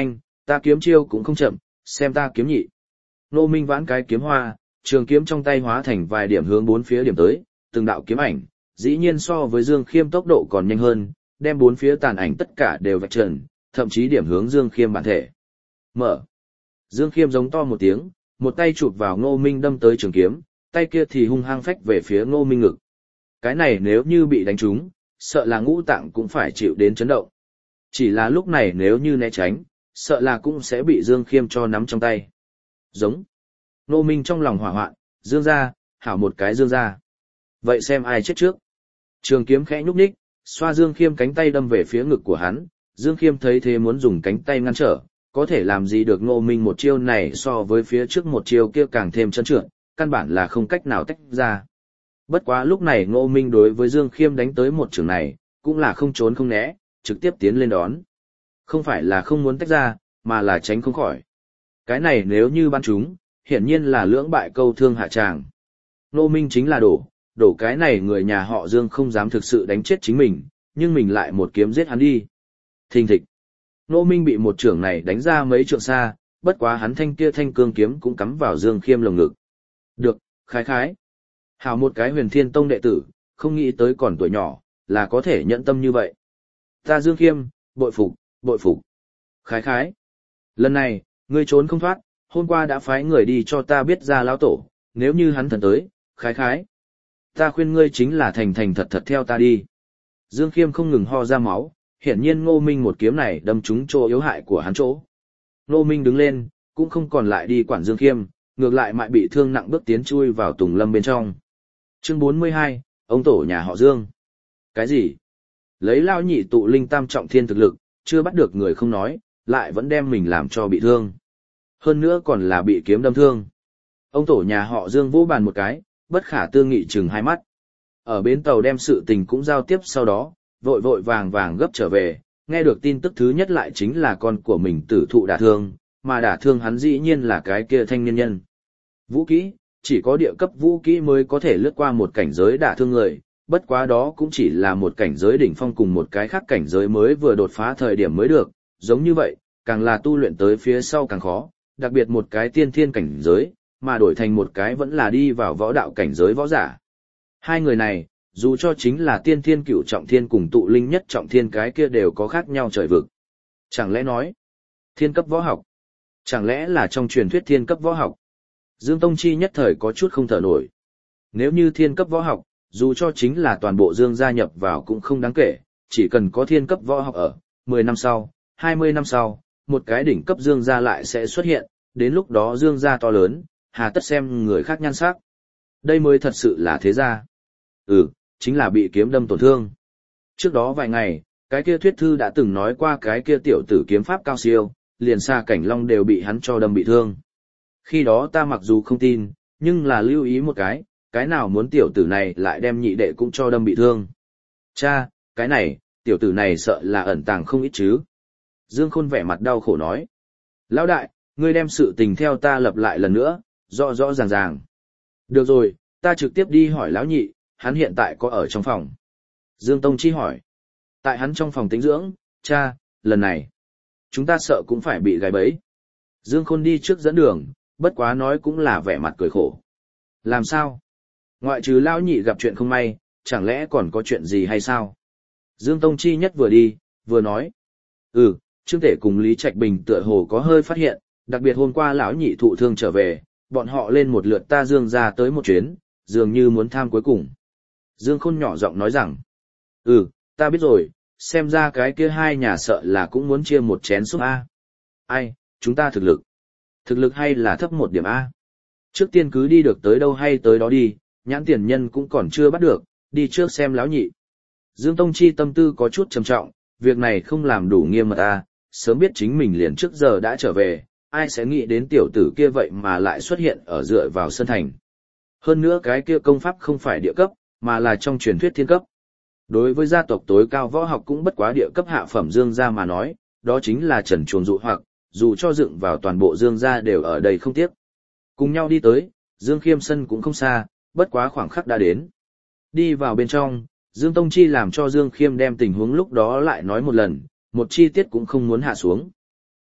Speaker 1: Ta kiếm chiêu cũng không chậm, xem ta kiếm nhị. Ngô Minh vãn cái kiếm hoa, trường kiếm trong tay hóa thành vài điểm hướng bốn phía điểm tới, từng đạo kiếm ảnh, dĩ nhiên so với Dương Khiêm tốc độ còn nhanh hơn, đem bốn phía tàn ảnh tất cả đều vạch trần, thậm chí điểm hướng Dương Khiêm bản thể. Mở. Dương Khiêm giống to một tiếng, một tay chụp vào Ngô Minh đâm tới trường kiếm, tay kia thì hung hăng phách về phía Ngô Minh ngực. Cái này nếu như bị đánh trúng, sợ là ngũ tạng cũng phải chịu đến chấn động. Chỉ là lúc này nếu như né tránh, sợ là cũng sẽ bị Dương Khiêm cho nắm trong tay. Giống. Ngô Minh trong lòng hỏa hoạn, Dương ra, hảo một cái Dương ra. Vậy xem ai chết trước. Trường kiếm khẽ nhúc nhích, xoa Dương Khiêm cánh tay đâm về phía ngực của hắn. Dương Khiêm thấy thế muốn dùng cánh tay ngăn trở, có thể làm gì được Ngô Minh một chiêu này so với phía trước một chiêu kia càng thêm trơn trượt, căn bản là không cách nào tách ra. Bất quá lúc này Ngô Minh đối với Dương Khiêm đánh tới một trường này, cũng là không trốn không né, trực tiếp tiến lên đón. Không phải là không muốn tách ra, mà là tránh không khỏi. Cái này nếu như ban chúng, hiển nhiên là lưỡng bại câu thương hạ tràng. Ngô Minh chính là đổ, đổ cái này người nhà họ Dương không dám thực sự đánh chết chính mình, nhưng mình lại một kiếm giết hắn đi. Thình thịch. Ngô Minh bị một trưởng này đánh ra mấy trượng xa, bất quá hắn thanh kia thanh cương kiếm cũng cắm vào Dương Khiêm lồng ngực. Được, khái khái. Hảo một cái Huyền Thiên Tông đệ tử, không nghĩ tới còn tuổi nhỏ, là có thể nhẫn tâm như vậy. Ta Dương Khiêm, bội phục, bội phục. Khái khái. Lần này, ngươi trốn không thoát, hôm qua đã phái người đi cho ta biết ra lão tổ, nếu như hắn thần tới, khái khái. Ta khuyên ngươi chính là thành thành thật thật theo ta đi. Dương Khiêm không ngừng ho ra máu, hiển nhiên Ngô Minh một kiếm này đâm trúng chỗ yếu hại của hắn chỗ. Ngô Minh đứng lên, cũng không còn lại đi quản Dương Khiêm, ngược lại mại bị thương nặng bước tiến chui vào tùng lâm bên trong. Chương bốn mươi hai, ông tổ nhà họ Dương. Cái gì? Lấy lao nhị tụ linh tam trọng thiên thực lực, chưa bắt được người không nói, lại vẫn đem mình làm cho bị thương. Hơn nữa còn là bị kiếm đâm thương. Ông tổ nhà họ Dương vỗ bàn một cái, bất khả tư nghị chừng hai mắt. Ở bến tàu đem sự tình cũng giao tiếp sau đó, vội vội vàng vàng gấp trở về, nghe được tin tức thứ nhất lại chính là con của mình tử thụ đả thương, mà đả thương hắn dĩ nhiên là cái kia thanh niên nhân. Vũ kỹ, chỉ có địa cấp vũ kỹ mới có thể lướt qua một cảnh giới đả thương người, bất quá đó cũng chỉ là một cảnh giới đỉnh phong cùng một cái khác cảnh giới mới vừa đột phá thời điểm mới được, giống như vậy, càng là tu luyện tới phía sau càng khó, đặc biệt một cái tiên thiên cảnh giới, mà đổi thành một cái vẫn là đi vào võ đạo cảnh giới võ giả. Hai người này, dù cho chính là tiên thiên cửu trọng thiên cùng tụ linh nhất trọng thiên cái kia đều có khác nhau trời vực. Chẳng lẽ nói, thiên cấp võ học? Chẳng lẽ là trong truyền thuyết thiên cấp võ học? Dương Tông Chi nhất thời có chút không thở nổi. Nếu như thiên cấp võ học, dù cho chính là toàn bộ Dương gia nhập vào cũng không đáng kể, chỉ cần có thiên cấp võ học ở, mười năm sau, hai mươi năm sau, một cái đỉnh cấp Dương gia lại sẽ xuất hiện, đến lúc đó Dương gia to lớn, hà tất xem người khác nhan sắc. Đây mới thật sự là thế gia. Ừ, chính là bị kiếm đâm tổn thương. Trước đó vài ngày, cái kia thuyết thư đã từng nói qua cái kia tiểu tử kiếm pháp cao siêu, liền xa cảnh long đều bị hắn cho đâm bị thương. Khi đó ta mặc dù không tin, nhưng là lưu ý một cái, cái nào muốn tiểu tử này lại đem nhị đệ cũng cho đâm bị thương. Cha, cái này, tiểu tử này sợ là ẩn tàng không ít chứ. Dương Khôn vẻ mặt đau khổ nói. Lão đại, ngươi đem sự tình theo ta lập lại lần nữa, rõ rõ ràng ràng. Được rồi, ta trực tiếp đi hỏi lão nhị, hắn hiện tại có ở trong phòng. Dương Tông Chi hỏi. Tại hắn trong phòng tĩnh dưỡng, cha, lần này, chúng ta sợ cũng phải bị gài bẫy. Dương Khôn đi trước dẫn đường, bất quá nói cũng là vẻ mặt cười khổ. Làm sao? Ngoại trừ lão nhị gặp chuyện không may, chẳng lẽ còn có chuyện gì hay sao? Dương Tông Chi nhất vừa đi, vừa nói. Ừ, Trương Tể cùng Lý Trạch Bình tựa hồ có hơi phát hiện, đặc biệt hôm qua lão nhị thụ thương trở về, bọn họ lên một lượt ta Dương ra tới một chuyến, dường như muốn tham cuối cùng. Dương Khôn nhỏ giọng nói rằng. Ừ, ta biết rồi, xem ra cái kia hai nhà sợ là cũng muốn chia một chén súp A. Ai, chúng ta thực lực. Thực lực hay là thấp một điểm A. Trước tiên cứ đi được tới đâu hay tới đó đi, nhãn tiền nhân cũng còn chưa bắt được, đi trước xem lão nhị. Dương Tông Chi tâm tư có chút trầm trọng, việc này không làm đủ nghiêm mật A, sớm biết chính mình liền trước giờ đã trở về, ai sẽ nghĩ đến tiểu tử kia vậy mà lại xuất hiện ở dựa vào sân thành. Hơn nữa cái kia công pháp không phải địa cấp, mà là trong truyền thuyết thiên cấp. Đối với gia tộc tối cao võ học cũng bất quá địa cấp hạ phẩm Dương gia mà nói, đó chính là trần truồng dụ hoặc, dù cho dựng vào toàn bộ Dương gia đều ở đây không tiếc. Cùng nhau đi tới, Dương Khiêm sân cũng không xa, bất quá khoảng khắc đã đến. Đi vào bên trong, Dương Tông Chi làm cho Dương Khiêm đem tình huống lúc đó lại nói một lần, một chi tiết cũng không muốn hạ xuống.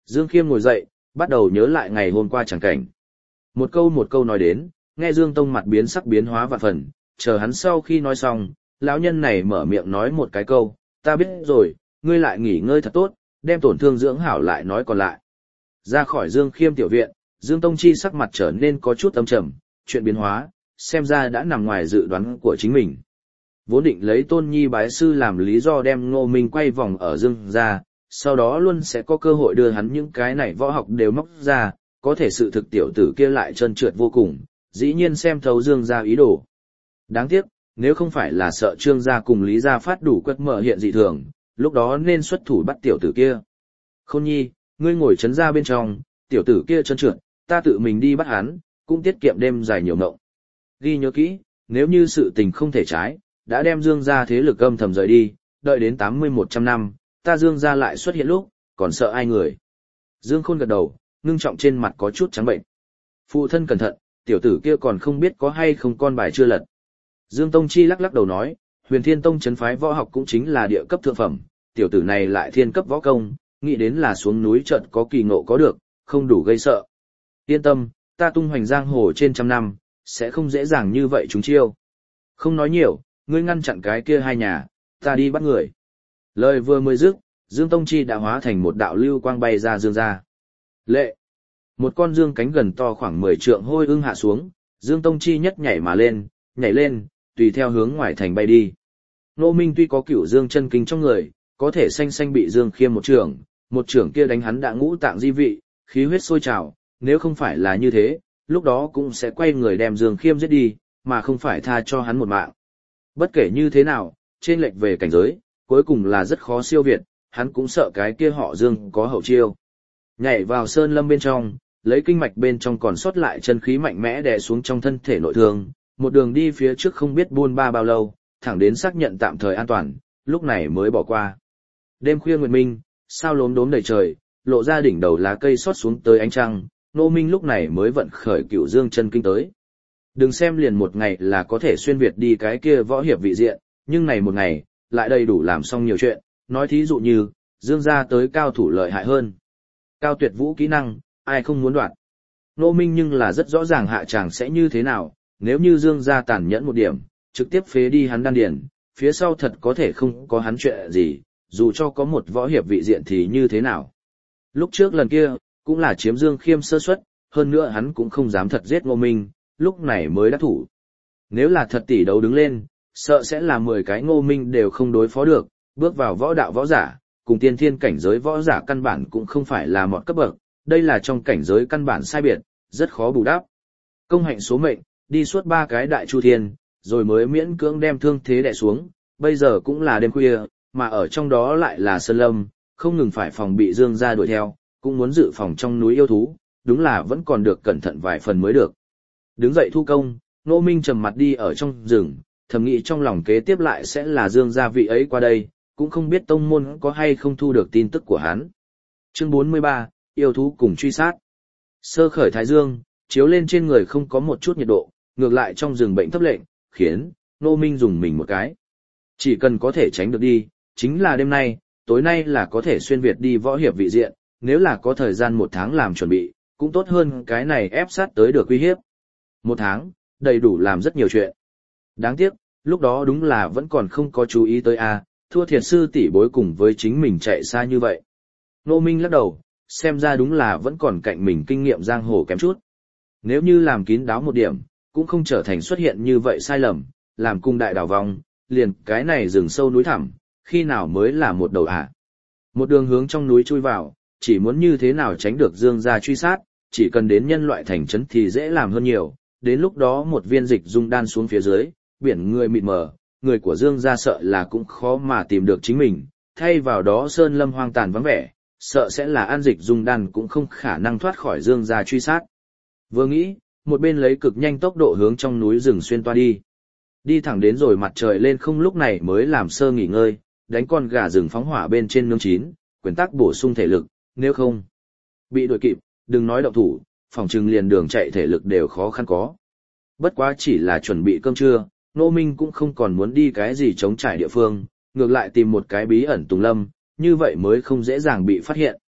Speaker 1: Dương Khiêm ngồi dậy, bắt đầu nhớ lại ngày hôm qua chẳng cảnh. Một câu một câu nói đến, nghe Dương Tông mặt biến sắc biến hóa vạn phần, chờ hắn sau khi nói xong, lão nhân này mở miệng nói một cái câu, ta biết rồi, ngươi lại nghỉ ngơi thật tốt, đem tổn thương dưỡng hảo lại nói còn lại. Ra khỏi Dương Khiêm tiểu viện, Dương Tông Chi sắc mặt trở nên có chút âm trầm, chuyện biến hóa, xem ra đã nằm ngoài dự đoán của chính mình. Vốn định lấy Tôn Nhi bái sư làm lý do đem Ngô Minh quay vòng ở Dương ra, sau đó luôn sẽ có cơ hội đưa hắn những cái này võ học đều móc ra, có thể sự thực tiểu tử kia lại trơn trượt vô cùng, dĩ nhiên xem thấu Dương ra ý đồ. Đáng tiếc, nếu không phải là sợ Trương gia cùng Lý gia phát đủ quất mở hiện dị thường, lúc đó nên xuất thủ bắt tiểu tử kia. Khôn Nhi, ngươi ngồi chấn ra bên trong, tiểu tử kia trơn trượt, ta tự mình đi bắt hắn, cũng tiết kiệm đêm dài nhiều mộng. Ghi nhớ kỹ, nếu như sự tình không thể trái, đã đem Dương gia thế lực âm thầm rời đi, đợi đến tám mươi một trăm năm, ta Dương gia lại xuất hiện lúc, còn sợ ai người. Dương Khôn gật đầu, ngưng trọng trên mặt có chút trắng bệnh. Phụ thân cẩn thận, tiểu tử kia còn không biết có hay không con bài chưa lật. Dương Tông Chi lắc lắc đầu nói, Huyền Thiên Tông trấn phái võ học cũng chính là địa cấp thượng phẩm, tiểu tử này lại thiên cấp võ công, nghĩ đến là xuống núi chợt có kỳ ngộ có được, không đủ gây sợ. Yên tâm, ta tung hoành giang hồ trên trăm năm, sẽ không dễ dàng như vậy chúng chiêu. Không nói nhiều, ngươi ngăn chặn cái kia hai nhà, ta đi bắt người. Lời vừa mới dứt, Dương Tông Chi đã hóa thành một đạo lưu quang bay ra Dương ra. Lệ! Một con dương cánh gần to khoảng mười trượng hôi ưng hạ xuống, Dương Tông Chi nhất nhảy mà lên, nhảy lên, tùy theo hướng ngoài thành bay đi. Nô Minh tuy có cửu dương chân kinh trong người, có thể xanh xanh bị Dương Khiêm một trưởng, một trưởng kia đánh hắn đã ngũ tạng di vị, khí huyết sôi trào, nếu không phải là như thế, lúc đó cũng sẽ quay người đem Dương Khiêm giết đi, mà không phải tha cho hắn một mạng. Bất kể như thế nào, trên lệch về cảnh giới, cuối cùng là rất khó siêu việt, hắn cũng sợ cái kia họ Dương có hậu chiêu. Nhảy vào sơn lâm bên trong, lấy kinh mạch bên trong còn sót lại chân khí mạnh mẽ đè xuống trong thân thể nội thương, một đường đi phía trước không biết buôn ba bao lâu, thẳng đến xác nhận tạm thời an toàn, lúc này mới bỏ qua. Đêm khuya nguyệt minh, sao lốm đốm đầy trời, lộ ra đỉnh đầu lá cây xót xuống tới ánh trăng, Nô Minh lúc này mới vận khởi cửu dương chân kinh tới. Đừng xem liền một ngày là có thể xuyên việt đi cái kia võ hiệp vị diện, nhưng này một ngày, lại đầy đủ làm xong nhiều chuyện, nói thí dụ như, Dương gia tới cao thủ lợi hại hơn. Cao tuyệt vũ kỹ năng, ai không muốn đoạt. Nô Minh nhưng là rất rõ ràng hạ tràng sẽ như thế nào, nếu như Dương gia tàn nhẫn một điểm, trực tiếp phế đi hắn đan điền, phía sau thật có thể không có hắn chuyện gì, dù cho có một võ hiệp vị diện thì như thế nào. Lúc trước lần kia, cũng là chiếm Dương Khiêm sơ suất, hơn nữa hắn cũng không dám thật giết Ngô Minh, lúc này mới đắc thủ. Nếu là thật tỷ đấu đứng lên, sợ sẽ là mười cái Ngô Minh đều không đối phó được, bước vào võ đạo võ giả, cùng tiên thiên cảnh giới võ giả căn bản cũng không phải là một cấp bậc, đây là trong cảnh giới căn bản sai biệt, rất khó bù đắp. Công hạnh số mệnh, đi suốt ba cái đại chu thiên, rồi mới miễn cưỡng đem thương thế đè xuống, bây giờ cũng là đêm khuya, mà ở trong đó lại là sơn lâm, không ngừng phải phòng bị Dương gia đuổi theo, cũng muốn dự phòng trong núi yêu thú, đúng là vẫn còn được cẩn thận vài phần mới được. Đứng dậy thu công, Nô Minh trầm mặt đi ở trong rừng, thầm nghĩ trong lòng kế tiếp lại sẽ là Dương gia vị ấy qua đây, cũng không biết tông môn có hay không thu được tin tức của hắn. Chương bốn mươi ba, yêu thú cùng truy sát. Sơ khởi thái dương, chiếu lên trên người không có một chút nhiệt độ, ngược lại trong rừng bệnh thấp lệnh, khiến Nô Minh dùng mình một cái. Chỉ cần có thể tránh được đi, chính là đêm nay, tối nay là có thể xuyên việt đi võ hiệp vị diện, nếu là có thời gian một tháng làm chuẩn bị, cũng tốt hơn cái này ép sát tới được uy hiếp. Một tháng, đầy đủ làm rất nhiều chuyện. Đáng tiếc, lúc đó đúng là vẫn còn không có chú ý tới a, thua thiệt sư tỷ bối cùng với chính mình chạy xa như vậy. Nô Minh lắc đầu, xem ra đúng là vẫn còn cạnh mình kinh nghiệm giang hồ kém chút. Nếu như làm kín đáo một điểm, cũng không trở thành xuất hiện như vậy sai lầm, làm cung đại đảo vòng, liền cái này rừng sâu núi thẳm, khi nào mới là một đầu ạ. Một đường hướng trong núi chui vào, chỉ muốn như thế nào tránh được Dương gia truy sát, chỉ cần đến nhân loại thành trấn thì dễ làm hơn nhiều, đến lúc đó một viên dịch dung đan xuống phía dưới, biển người mịt mờ, người của Dương gia sợ là cũng khó mà tìm được chính mình, thay vào đó sơn lâm hoang tàn vắng vẻ, sợ sẽ là an dịch dung đan cũng không khả năng thoát khỏi Dương gia truy sát. Vừa nghĩ, một bên lấy cực nhanh tốc độ hướng trong núi rừng xuyên toa đi. Đi thẳng đến rồi mặt trời lên không lúc này mới làm sơ nghỉ ngơi, đánh con gà rừng phóng hỏa bên trên nướng chín, quyền tắc bổ sung thể lực, nếu không bị đuổi kịp, đừng nói động thủ, phòng trừng liền đường chạy thể lực đều khó khăn có. Bất quá chỉ là chuẩn bị cơm trưa, Nô Minh cũng không còn muốn đi cái gì chống trải địa phương, ngược lại tìm một cái bí ẩn tùng lâm, như vậy mới không dễ dàng bị phát hiện.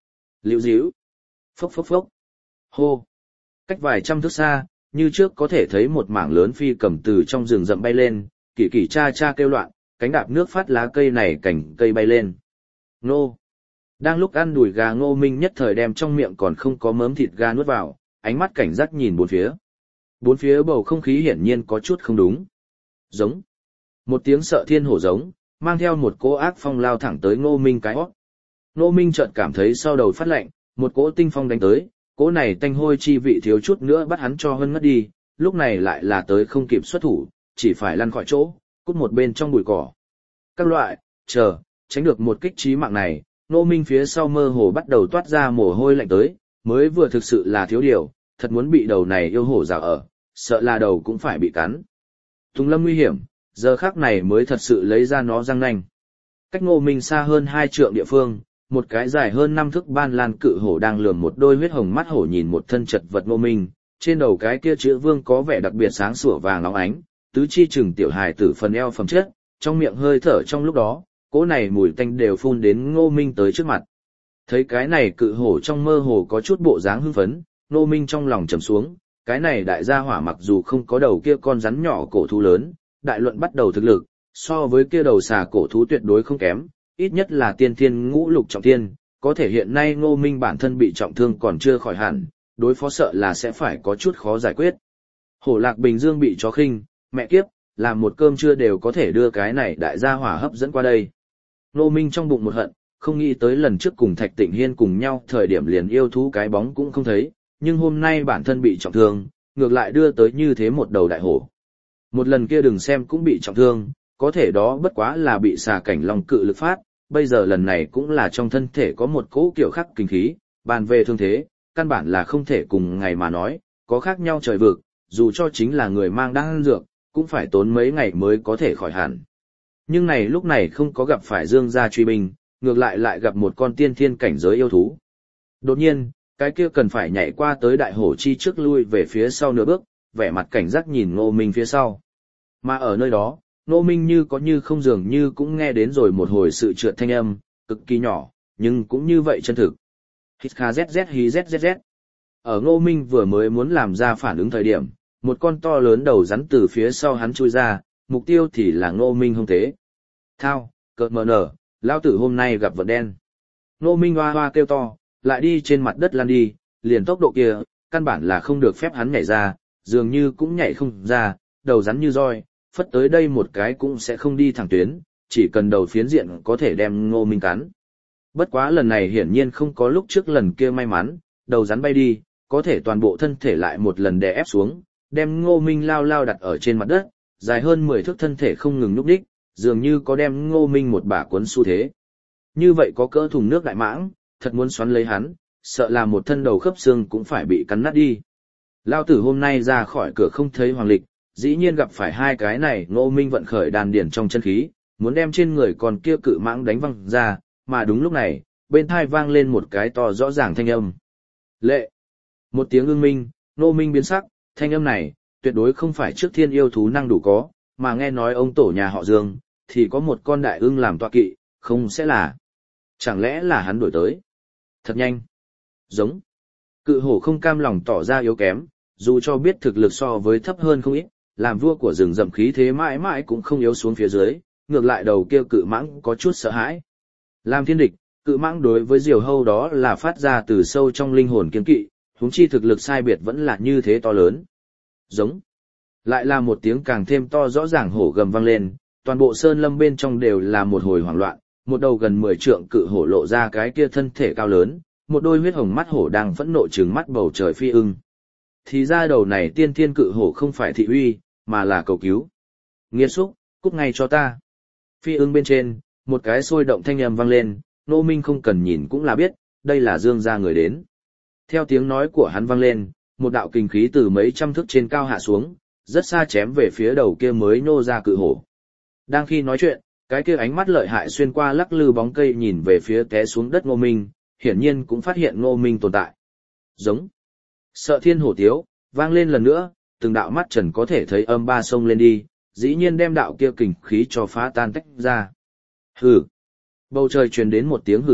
Speaker 1: Liễu díu. Phốc phốc phốc. Hô. Cách vài trăm thước xa, như trước có thể thấy một mảng lớn phi cầm từ trong rừng rậm bay lên, kỳ kỳ cha cha kêu loạn, cánh đạp nước phát lá cây này cành cây bay lên. Nô. Đang lúc ăn đùi gà Ngô Minh nhất thời đem trong miệng còn không có mớm thịt gà nuốt vào, ánh mắt cảnh giác nhìn bốn phía. Bốn phía bầu không khí hiển nhiên có chút không đúng. Giống. Một tiếng sợ thiên hổ giống, mang theo một cỗ ác phong lao thẳng tới Ngô Minh cái hót. Ngô Minh chợt cảm thấy sau đầu phát lạnh, một cỗ tinh phong đánh tới, cỗ này tanh hôi chi vị thiếu chút nữa bắt hắn cho hơn ngất đi, lúc này lại là tới không kịp xuất thủ, chỉ phải lăn khỏi chỗ, cút một bên trong bụi cỏ. Các loại, chờ, tránh được một kích chí mạng này, Ngô Minh phía sau mơ hồ bắt đầu toát ra mồ hôi lạnh tới, mới vừa thực sự là thiếu điều, thật muốn bị đầu này yêu hổ rào ở, sợ là đầu cũng phải bị cắn. Tùng lâm nguy hiểm, giờ khắc này mới thật sự lấy ra nó răng nanh. Cách Ngô Minh xa hơn hai trượng địa phương, một cái dài hơn năm thước ban lan cự hổ đang lườm một đôi huyết hồng mắt hổ nhìn một thân chật vật Ngô Minh, trên đầu cái kia chữ vương có vẻ đặc biệt sáng sủa vàng óng ánh, tứ chi chừng tiểu hài tử phần eo phẩm chất, trong miệng hơi thở trong lúc đó, cỗ này mùi tanh đều phun đến Ngô Minh tới trước mặt. Thấy cái này cự hổ trong mơ hồ có chút bộ dáng hưng phấn, Ngô Minh trong lòng trầm xuống, cái này đại gia hỏa mặc dù không có đầu kia con rắn nhỏ cổ thú lớn, đại luận bắt đầu thực lực, so với kia đầu xà cổ thú tuyệt đối không kém, ít nhất là tiên thiên ngũ lục trọng thiên, có thể hiện nay Ngô Minh bản thân bị trọng thương còn chưa khỏi hẳn, đối phó sợ là sẽ phải có chút khó giải quyết. Hổ Lạc Bình Dương bị chó khinh, mẹ kiếp, làm một cơm trưa đều có thể đưa cái này đại gia hỏa hấp dẫn qua đây. Ngô Minh trong bụng một hận, không nghĩ tới lần trước cùng Thạch Tịnh Hiên cùng nhau thời điểm liền yêu thú cái bóng cũng không thấy, nhưng hôm nay bản thân bị trọng thương, ngược lại đưa tới như thế một đầu đại hổ. Một lần kia đừng xem cũng bị trọng thương, có thể đó bất quá là bị xà cảnh long cự lực phát, bây giờ lần này cũng là trong thân thể có một cỗ kiểu khắc kinh khí, bàn về thương thế, căn bản là không thể cùng ngày mà nói, có khác nhau trời vực, dù cho chính là người mang đan dược, cũng phải tốn mấy ngày mới có thể khỏi hẳn. Nhưng này lúc này không có gặp phải Dương gia truy binh, ngược lại lại gặp một con tiên thiên cảnh giới yêu thú. Đột nhiên, cái kia cần phải nhảy qua tới đại hổ chi trước lui về phía sau nửa bước, vẻ mặt cảnh giác nhìn Ngô Minh phía sau. Mà ở nơi đó, Ngô Minh như có như không dường như cũng nghe đến rồi một hồi sự trượt thanh âm, cực kỳ nhỏ, nhưng cũng như vậy chân thực. Hít kha zz hí zzz. Ở Ngô Minh vừa mới muốn làm ra phản ứng thời điểm, một con to lớn đầu rắn từ phía sau hắn chui ra, mục tiêu thì là Ngô Minh hông thế. Thao, cợt mờ nở, lao tử hôm nay gặp vật đen. Ngô Minh hoa hoa kêu to, lại đi trên mặt đất lăn đi, liền tốc độ kia, căn bản là không được phép hắn nhảy ra, dường như cũng nhảy không ra, đầu rắn như roi, phất tới đây một cái cũng sẽ không đi thẳng tuyến, chỉ cần đầu phiến diện có thể đem Ngô Minh cắn. Bất quá lần này hiển nhiên không có lúc trước lần kia may mắn, đầu rắn bay đi, có thể toàn bộ thân thể lại một lần đè ép xuống, đem Ngô Minh lao lao đặt ở trên mặt đất, dài hơn mười thước thân thể không ngừng nhúc đích, dường như có đem Ngô Minh một bả cuốn xu thế. Như vậy có cỡ thùng nước đại mãng, thật muốn xoắn lấy hắn, sợ là một thân đầu khớp xương cũng phải bị cắn nát đi. Lao tử hôm nay ra khỏi cửa không thấy hoàng lịch, dĩ nhiên gặp phải hai cái này. Ngô Minh vận khởi đàn điển trong chân khí, muốn đem trên người còn kia cự mãng đánh văng ra, mà đúng lúc này, bên thai vang lên một cái to rõ ràng thanh âm. Lệ! Một tiếng ưng minh, Ngô Minh biến sắc, thanh âm này, tuyệt đối không phải trước thiên yêu thú năng đủ có, mà nghe nói ông tổ nhà họ Dương, thì có một con đại ưng làm tọa kỵ, không sẽ là... Chẳng lẽ là hắn đổi tới? Thật nhanh! Giống! Cự hổ không cam lòng tỏ ra yếu kém, dù cho biết thực lực so với thấp hơn không ít, làm vua của rừng rậm khí thế mãi mãi cũng không yếu xuống phía dưới, ngược lại đầu kia cự mãng có chút sợ hãi. Làm thiên địch, cự mãng đối với diều hâu đó là phát ra từ sâu trong linh hồn kiên kỵ, huống chi thực lực sai biệt vẫn là như thế to lớn. Giống. Lại là một tiếng càng thêm to rõ ràng hổ gầm vang lên, toàn bộ sơn lâm bên trong đều là một hồi hoảng loạn, một đầu gần mười trượng cự hổ lộ ra cái kia thân thể cao lớn, một đôi huyết hồng mắt hổ đang phẫn nộ trừng mắt bầu trời phi ưng. Thì ra đầu này tiên thiên cự hổ không phải thị uy, mà là cầu cứu. Nghiệt xúc, cút ngay cho ta. Phi ưng bên trên, một cái sôi động thanh âm vang lên, Ngô Minh không cần nhìn cũng là biết, đây là Dương gia người đến. Theo tiếng nói của hắn vang lên, một đạo kình khí từ mấy trăm thước trên cao hạ xuống, rất xa chém về phía đầu kia mới nô ra cự hổ. Đang khi nói chuyện, cái kia ánh mắt lợi hại xuyên qua lắc lư bóng cây nhìn về phía té xuống đất Ngô Minh, hiển nhiên cũng phát hiện Ngô Minh tồn tại. Giống. Sợ thiên hổ tiếu, vang lên lần nữa, từng đạo mắt trần có thể thấy âm ba sông lên đi, dĩ nhiên đem đạo kia kình khí cho phá tan tách ra. Hừ. Bầu trời truyền đến một tiếng hừ lạnh,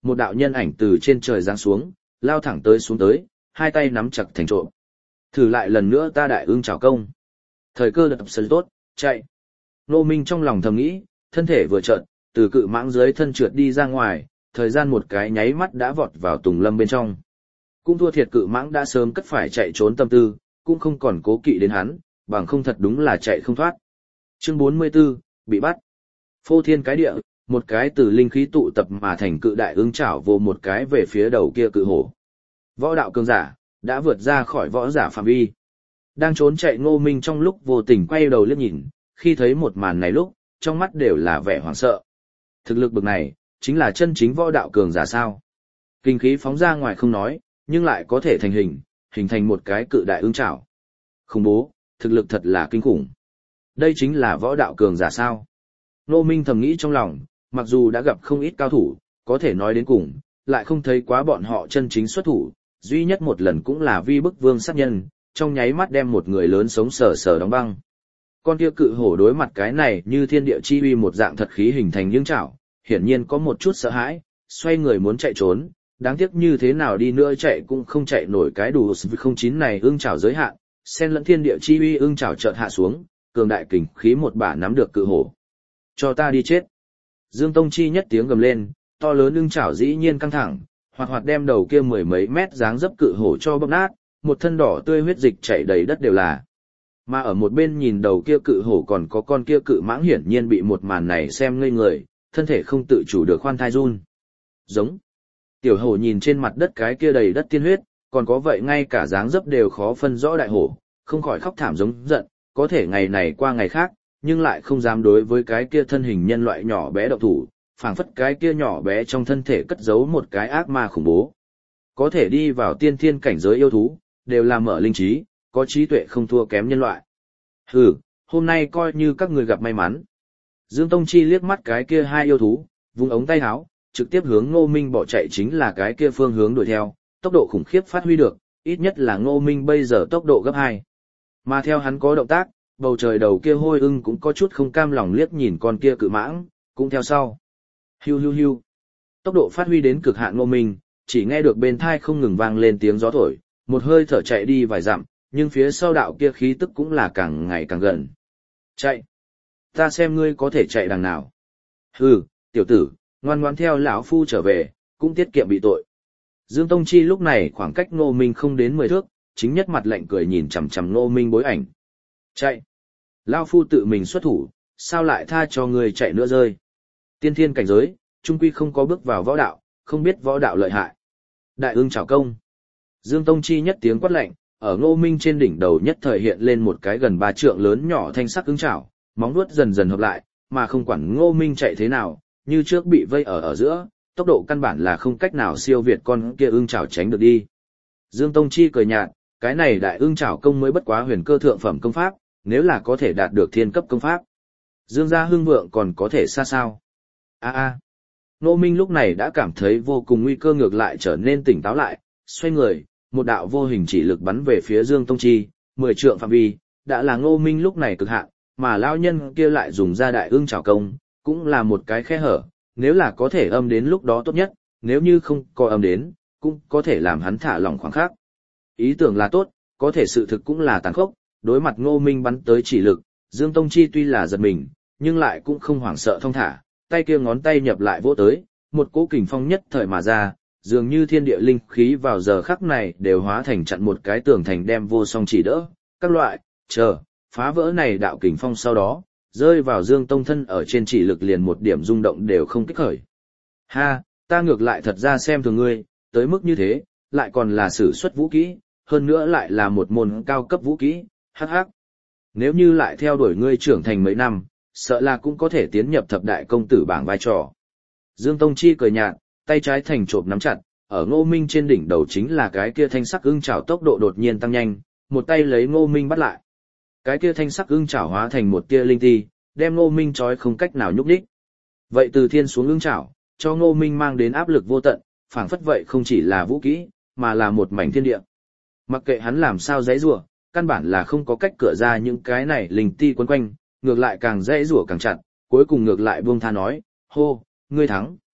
Speaker 1: một đạo nhân ảnh từ trên trời giáng xuống, lao thẳng tới xuống tới, hai tay nắm chặt thành trộm. Thử lại lần nữa ta đại ưng chảo công. Thời cơ đập sân tốt, chạy. Ngô Minh trong lòng thầm nghĩ, thân thể vừa trợn, từ cự mãng dưới thân trượt đi ra ngoài, thời gian một cái nháy mắt đã vọt vào tùng lâm bên trong. Cũng thua thiệt cự mãng đã sớm cất phải chạy trốn tâm tư, cũng không còn cố kỵ đến hắn, bằng không thật đúng là chạy không thoát. Chương bốn mươi 44, bị bắt. Phô thiên cái địa, một cái từ linh khí tụ tập mà thành cự đại ưng chảo vô một cái về phía đầu kia cự hổ. Võ đạo cường giả, đã vượt ra khỏi võ giả phạm vi. Đang trốn chạy Ngô Minh trong lúc vô tình quay đầu liếc nhìn, khi thấy một màn này lúc, trong mắt đều là vẻ hoảng sợ. Thực lực bực này, chính là chân chính võ đạo cường giả sao. Kinh khí phóng ra ngoài không nói, nhưng lại có thể thành hình, hình thành một cái cự đại ưng chảo. Khủng bố, thực lực thật là kinh khủng. Đây chính là võ đạo cường giả sao. Ngô Minh thầm nghĩ trong lòng, mặc dù đã gặp không ít cao thủ, có thể nói đến cùng, lại không thấy quá bọn họ chân chính xuất thủ, duy nhất một lần cũng là vi bức vương sát nhân, trong nháy mắt đem một người lớn sống sờ sờ đóng băng. Con kia cự hổ đối mặt cái này như thiên địa chi uy một dạng thật khí hình thành những chảo, hiển nhiên có một chút sợ hãi, xoay người muốn chạy trốn, đáng tiếc như thế nào đi nữa chạy cũng không chạy nổi cái đủ không chín này ưng chảo giới hạn, xen lẫn thiên địa chi uy ưng chảo chợt hạ xuống, cường đại kình khí một bả nắm được cự hổ. Cho ta đi chết. Dương Tông Chi nhất tiếng gầm lên, to lớn ưng chảo dĩ nhiên căng thẳng, hoạt hoạt đem đầu kia mười mấy mét dáng dấp cự hổ cho bóp nát, một thân đỏ tươi huyết dịch chảy đầy đất đều là. Mà ở một bên nhìn đầu kia cự hổ còn có con kia cự mãng hiển nhiên bị một màn này xem ngây người, thân thể không tự chủ được khoan thai run. Giống. Tiểu hổ nhìn trên mặt đất cái kia đầy đất tiên huyết, còn có vậy ngay cả dáng dấp đều khó phân rõ đại hổ, không khỏi khóc thảm giống giận, có thể ngày này qua ngày khác, nhưng lại không dám đối với cái kia thân hình nhân loại nhỏ bé động thủ, phảng phất cái kia nhỏ bé trong thân thể cất giấu một cái ác ma khủng bố. Có thể đi vào tiên thiên cảnh giới yêu thú, đều là mở linh trí, có trí tuệ không thua kém nhân loại. Hừ, hôm nay coi như các người gặp may mắn. Dương Tông Chi liếc mắt cái kia hai yêu thú, vung ống tay áo, trực tiếp hướng Ngô Minh bỏ chạy chính là cái kia phương hướng đuổi theo, tốc độ khủng khiếp phát huy được, ít nhất là Ngô Minh bây giờ tốc độ gấp hai. Mà theo hắn có động tác, bầu trời đầu kia hôi ưng cũng có chút không cam lòng liếc nhìn con kia cự mãng, cũng theo sau. Hiu hiu hiu. Tốc độ phát huy đến cực hạn Ngô Minh, chỉ nghe được bên thai không ngừng vang lên tiếng gió thổi, một hơi thở chạy đi vài dặm, nhưng phía sau đạo kia khí tức cũng là càng ngày càng gần. Chạy. Ta xem ngươi có thể chạy đằng nào. Hừ, tiểu tử, ngoan ngoãn theo lão phu trở về, cũng tiết kiệm bị tội. Dương Tông Chi lúc này khoảng cách Ngô Minh không đến mười thước, chính nhất mặt lạnh cười nhìn chằm chằm Ngô Minh bối ảnh. Chạy. Lão phu tự mình xuất thủ, sao lại tha cho ngươi chạy nữa rơi. Tiên thiên cảnh giới, trung quy không có bước vào võ đạo, không biết võ đạo lợi hại. Đại ưng chảo công. Dương Tông Chi nhất tiếng quát lạnh, ở Ngô Minh trên đỉnh đầu nhất thời hiện lên một cái gần ba trượng lớn nhỏ thanh sắc ưng chảo, móng vuốt dần dần hợp lại, mà không quản Ngô Minh chạy thế nào, như trước bị vây ở ở giữa, tốc độ căn bản là không cách nào siêu việt con kia ưng chảo tránh được đi. Dương Tông Chi cười nhạt, cái này đại ưng chảo công mới bất quá huyền cơ thượng phẩm công pháp, nếu là có thể đạt được thiên cấp công pháp. Dương gia hưng vượng còn có thể xa sao. A a. Ngô Minh lúc này đã cảm thấy vô cùng nguy cơ ngược lại trở nên tỉnh táo lại, xoay người, một đạo vô hình chỉ lực bắn về phía Dương Tông Chi, mười trượng phạm vi, đã là Ngô Minh lúc này cực hạn, mà lão nhân kia lại dùng ra đại ưng chảo công, cũng là một cái khe hở, nếu là có thể âm đến lúc đó tốt nhất, nếu như không có âm đến, cũng có thể làm hắn thả lỏng khoảng khắc. Ý tưởng là tốt, có thể sự thực cũng là tàn khốc, đối mặt Ngô Minh bắn tới chỉ lực, Dương Tông Chi tuy là giật mình, nhưng lại cũng không hoảng sợ thong thả, tay kia ngón tay nhập lại vỗ tới, một cỗ kình phong nhất thời mà ra, dường như thiên địa linh khí vào giờ khắc này đều hóa thành chặn một cái tường thành đem vô song chỉ đỡ, các loại, chờ, phá vỡ này đạo kình phong sau đó, rơi vào Dương Tông thân ở trên chỉ lực liền một điểm rung động đều không kích khởi. Ha, ta ngược lại thật ra xem thường ngươi, tới mức như thế, lại còn là sử xuất vũ kỹ, hơn nữa lại là một môn cao cấp vũ kỹ, hắc hắc. Nếu như lại theo đuổi ngươi trưởng thành mấy năm, sợ là cũng có thể tiến nhập thập đại công tử bảng vai trò. Dương Tông Chi cười nhạt, tay trái thành trộm nắm chặt, ở Ngô Minh trên đỉnh đầu chính là cái kia thanh sắc ưng chảo tốc độ đột nhiên tăng nhanh, một tay lấy Ngô Minh bắt lại. Cái kia thanh sắc ưng chảo hóa thành một tia linh ti, đem Ngô Minh trói không cách nào nhúc nhích. Vậy từ thiên xuống ưng chảo, cho Ngô Minh mang đến áp lực vô tận, phảng phất vậy không chỉ là vũ kỹ, mà là một mảnh thiên địa. Mặc kệ hắn làm sao giãy giụa, căn bản là không có cách cửa ra những cái này linh ti quấn quanh, ngược lại càng giãy giụa càng chặt, cuối cùng ngược lại buông tha nói, hô, ngươi thắng.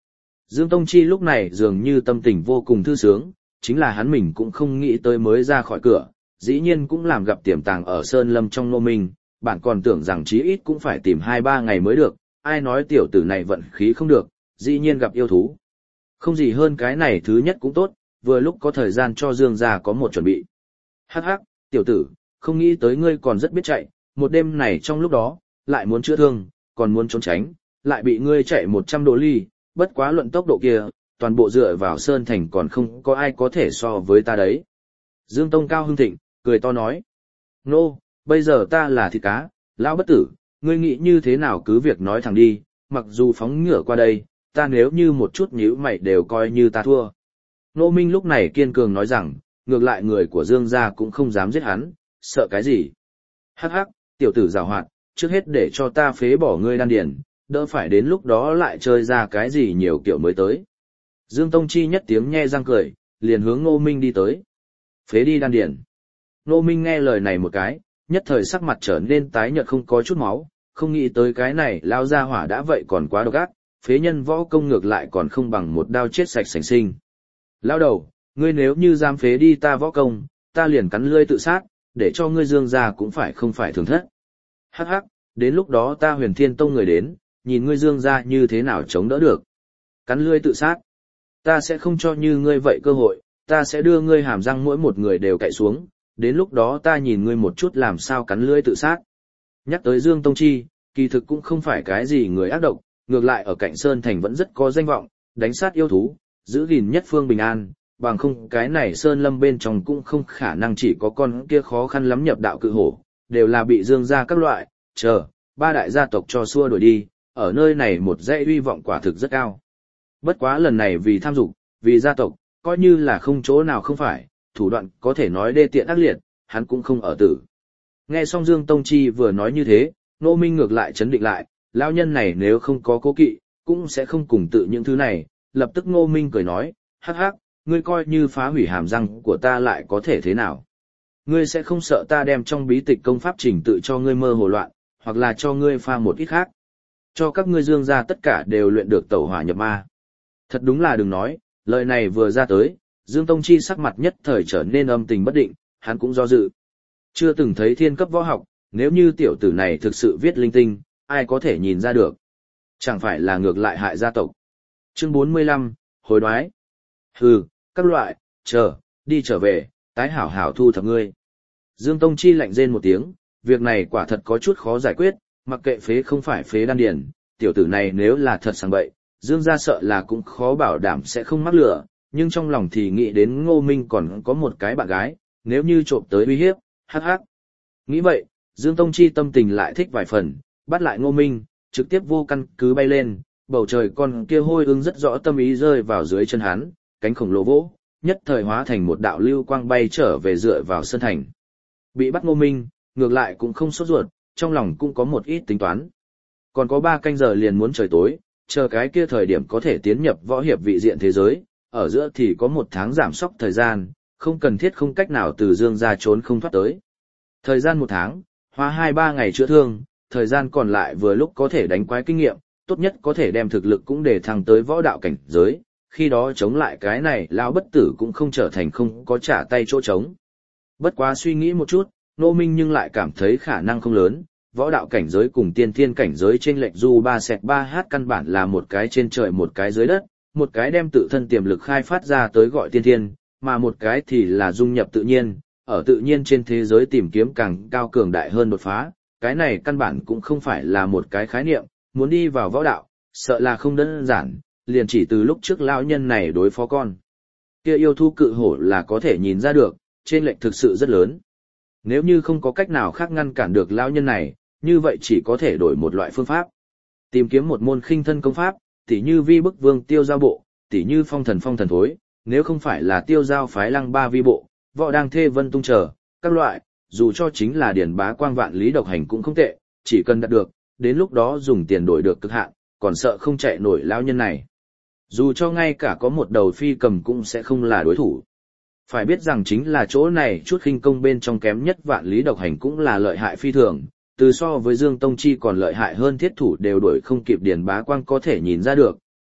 Speaker 1: Dương Tông Chi lúc này dường như tâm tình vô cùng thư sướng, chính là hắn mình cũng không nghĩ tới mới ra khỏi cửa, dĩ nhiên cũng làm gặp tiềm tàng ở Sơn Lâm trong Ngô Minh, bạn còn tưởng rằng chí ít cũng phải tìm hai ba ngày mới được, ai nói tiểu tử này vận khí không được, dĩ nhiên gặp yêu thú. Không gì hơn cái này thứ nhất cũng tốt, vừa lúc có thời gian cho Dương gia có một chuẩn bị. Hắc hắc, tiểu tử, không nghĩ tới ngươi còn rất biết chạy, một đêm này trong lúc đó, lại muốn chữa thương, còn muốn trốn tránh, lại bị ngươi chạy một trăm độ ly, bất quá luận tốc độ kia, toàn bộ dựa vào Sơn Thành còn không có ai có thể so với ta đấy. Dương Tông cao hưng thịnh, cười to nói. Nô, bây giờ ta là thịt cá, lão bất tử, ngươi nghĩ như thế nào cứ việc nói thẳng đi, mặc dù phóng ngựa qua đây, ta nếu như một chút nhíu mày đều coi như ta thua. Nô Minh lúc này kiên cường nói rằng, ngược lại người của Dương gia cũng không dám giết hắn, sợ cái gì. Hắc hắc, tiểu tử giàu hoạt, trước hết để cho ta phế bỏ ngươi đan điền, đỡ phải đến lúc đó lại chơi ra cái gì nhiều kiểu mới tới. Dương Tông Chi nhất tiếng nhe răng cười, liền hướng Ngô Minh đi tới. Phế đi đan điền. Ngô Minh nghe lời này một cái, nhất thời sắc mặt trở nên tái nhợt không có chút máu, không nghĩ tới cái này lao ra hỏa đã vậy còn quá độc ác, phế nhân võ công ngược lại còn không bằng một đao chết sạch sành sinh. Lao đầu, ngươi nếu như dám phế đi ta võ công, ta liền cắn lưỡi tự sát, để cho ngươi Dương gia cũng phải không phải thường thất. Hắc hắc, đến lúc đó ta Huyền Thiên Tông người đến, nhìn ngươi Dương gia như thế nào chống đỡ được. Cắn lưỡi tự sát. Ta sẽ không cho như ngươi vậy cơ hội, ta sẽ đưa ngươi hàm răng mỗi một người đều cạy xuống, đến lúc đó ta nhìn ngươi một chút làm sao cắn lưỡi tự sát. Nhắc tới Dương Tông Chi, kỳ thực cũng không phải cái gì người ác độc, ngược lại ở cạnh Sơn Thành vẫn rất có danh vọng, đánh sát yêu thú, giữ gìn nhất phương bình an, bằng không cái này Sơn Lâm bên trong cũng không khả năng chỉ có con kia khó khăn lắm nhập đạo cự hổ, đều là bị Dương gia các loại, chờ, ba đại gia tộc cho xua đuổi đi, ở nơi này một dãy uy vọng quả thực rất cao. Bất quá lần này vì tham dục, vì gia tộc, coi như là không chỗ nào không phải, thủ đoạn có thể nói đê tiện ác liệt, hắn cũng không ở tử. Nghe xong Dương Tông Chi vừa nói như thế, Ngô Minh ngược lại chấn định lại, lão nhân này nếu không có cố kỵ, cũng sẽ không cùng tự những thứ này, lập tức Ngô Minh cười nói, hắc hắc, ngươi coi như phá hủy hàm răng của ta lại có thể thế nào? Ngươi sẽ không sợ ta đem trong bí tịch công pháp trình tự cho ngươi mơ hồ loạn, hoặc là cho ngươi pha một ít khác. Cho các ngươi Dương gia tất cả đều luyện được tẩu hỏa nhập ma. Thật đúng là đừng nói, lời này vừa ra tới, Dương Tông Chi sắc mặt nhất thời trở nên âm tình bất định, hắn cũng do dự. Chưa từng thấy thiên cấp võ học, nếu như tiểu tử này thực sự viết linh tinh, ai có thể nhìn ra được. Chẳng phải là ngược lại hại gia tộc. Chương bốn mươi lăm, hồi đoái. Hừ, các loại, chờ, đi trở về, tái hảo hảo thu thập ngươi. Dương Tông Chi lạnh rên một tiếng, việc này quả thật có chút khó giải quyết, mặc kệ phế không phải phế đan điền, tiểu tử này nếu là thật sang bậy, Dương gia sợ là cũng khó bảo đảm sẽ không mắc lửa, nhưng trong lòng thì nghĩ đến Ngô Minh còn có một cái bạn gái, nếu như trộm tới uy hiếp, hắc hắc. Nghĩ vậy, Dương Tông Chi tâm tình lại thích vài phần, bắt lại Ngô Minh, trực tiếp vô căn cứ bay lên, bầu trời con kia hôi ưng rất rõ tâm ý rơi vào dưới chân hắn, cánh khổng lồ vỗ, nhất thời hóa thành một đạo lưu quang bay trở về dựa vào sân thành. Bị bắt Ngô Minh, ngược lại cũng không sốt ruột, trong lòng cũng có một ít tính toán. Còn có ba canh giờ liền muốn trời tối, chờ cái kia thời điểm có thể tiến nhập võ hiệp vị diện thế giới, ở giữa thì có một tháng giảm sóc thời gian, không cần thiết không cách nào từ Dương gia trốn không thoát tới. Thời gian một tháng, hoa hai ba ngày chữa thương, thời gian còn lại vừa lúc có thể đánh quái kinh nghiệm, tốt nhất có thể đem thực lực cũng để thăng tới võ đạo cảnh giới, khi đó chống lại cái này lão bất tử cũng không trở thành không có trả tay chỗ trống. Bất quá suy nghĩ một chút, Ngô Minh nhưng lại cảm thấy khả năng không lớn, võ đạo cảnh giới cùng tiên thiên cảnh giới trên lệch dù ba xẹt ba h căn bản là một cái trên trời một cái dưới đất, một cái đem tự thân tiềm lực khai phát ra tới gọi tiên thiên, mà một cái thì là dung nhập tự nhiên, ở tự nhiên trên thế giới tìm kiếm càng cao cường đại hơn đột phá, cái này căn bản cũng không phải là một cái khái niệm, muốn đi vào võ đạo, sợ là không đơn giản, liền chỉ từ lúc trước lão nhân này đối phó con. Kia yêu thú cự hổ là có thể nhìn ra được, trên lệch thực sự rất lớn. Nếu như không có cách nào khác ngăn cản được lão nhân này, như vậy chỉ có thể đổi một loại phương pháp. Tìm kiếm một môn khinh thân công pháp, tỉ như vi bức vương tiêu giao bộ, tỉ như phong thần phong thần thối, nếu không phải là tiêu giao phái lăng ba vi bộ, võ đang thê vân tung trở, các loại, dù cho chính là điển bá quang vạn lý độc hành cũng không tệ, chỉ cần đạt được, đến lúc đó dùng tiền đổi được cực hạn, còn sợ không chạy nổi lão nhân này. Dù cho ngay cả có một đầu phi cầm cũng sẽ không là đối thủ. Phải biết rằng chính là chỗ này chút khinh công bên trong kém nhất vạn lý độc hành cũng là lợi hại phi thường, từ so với Dương Tông Chi còn lợi hại hơn thiết thủ đều đuổi không kịp điển bá quang có thể nhìn ra được,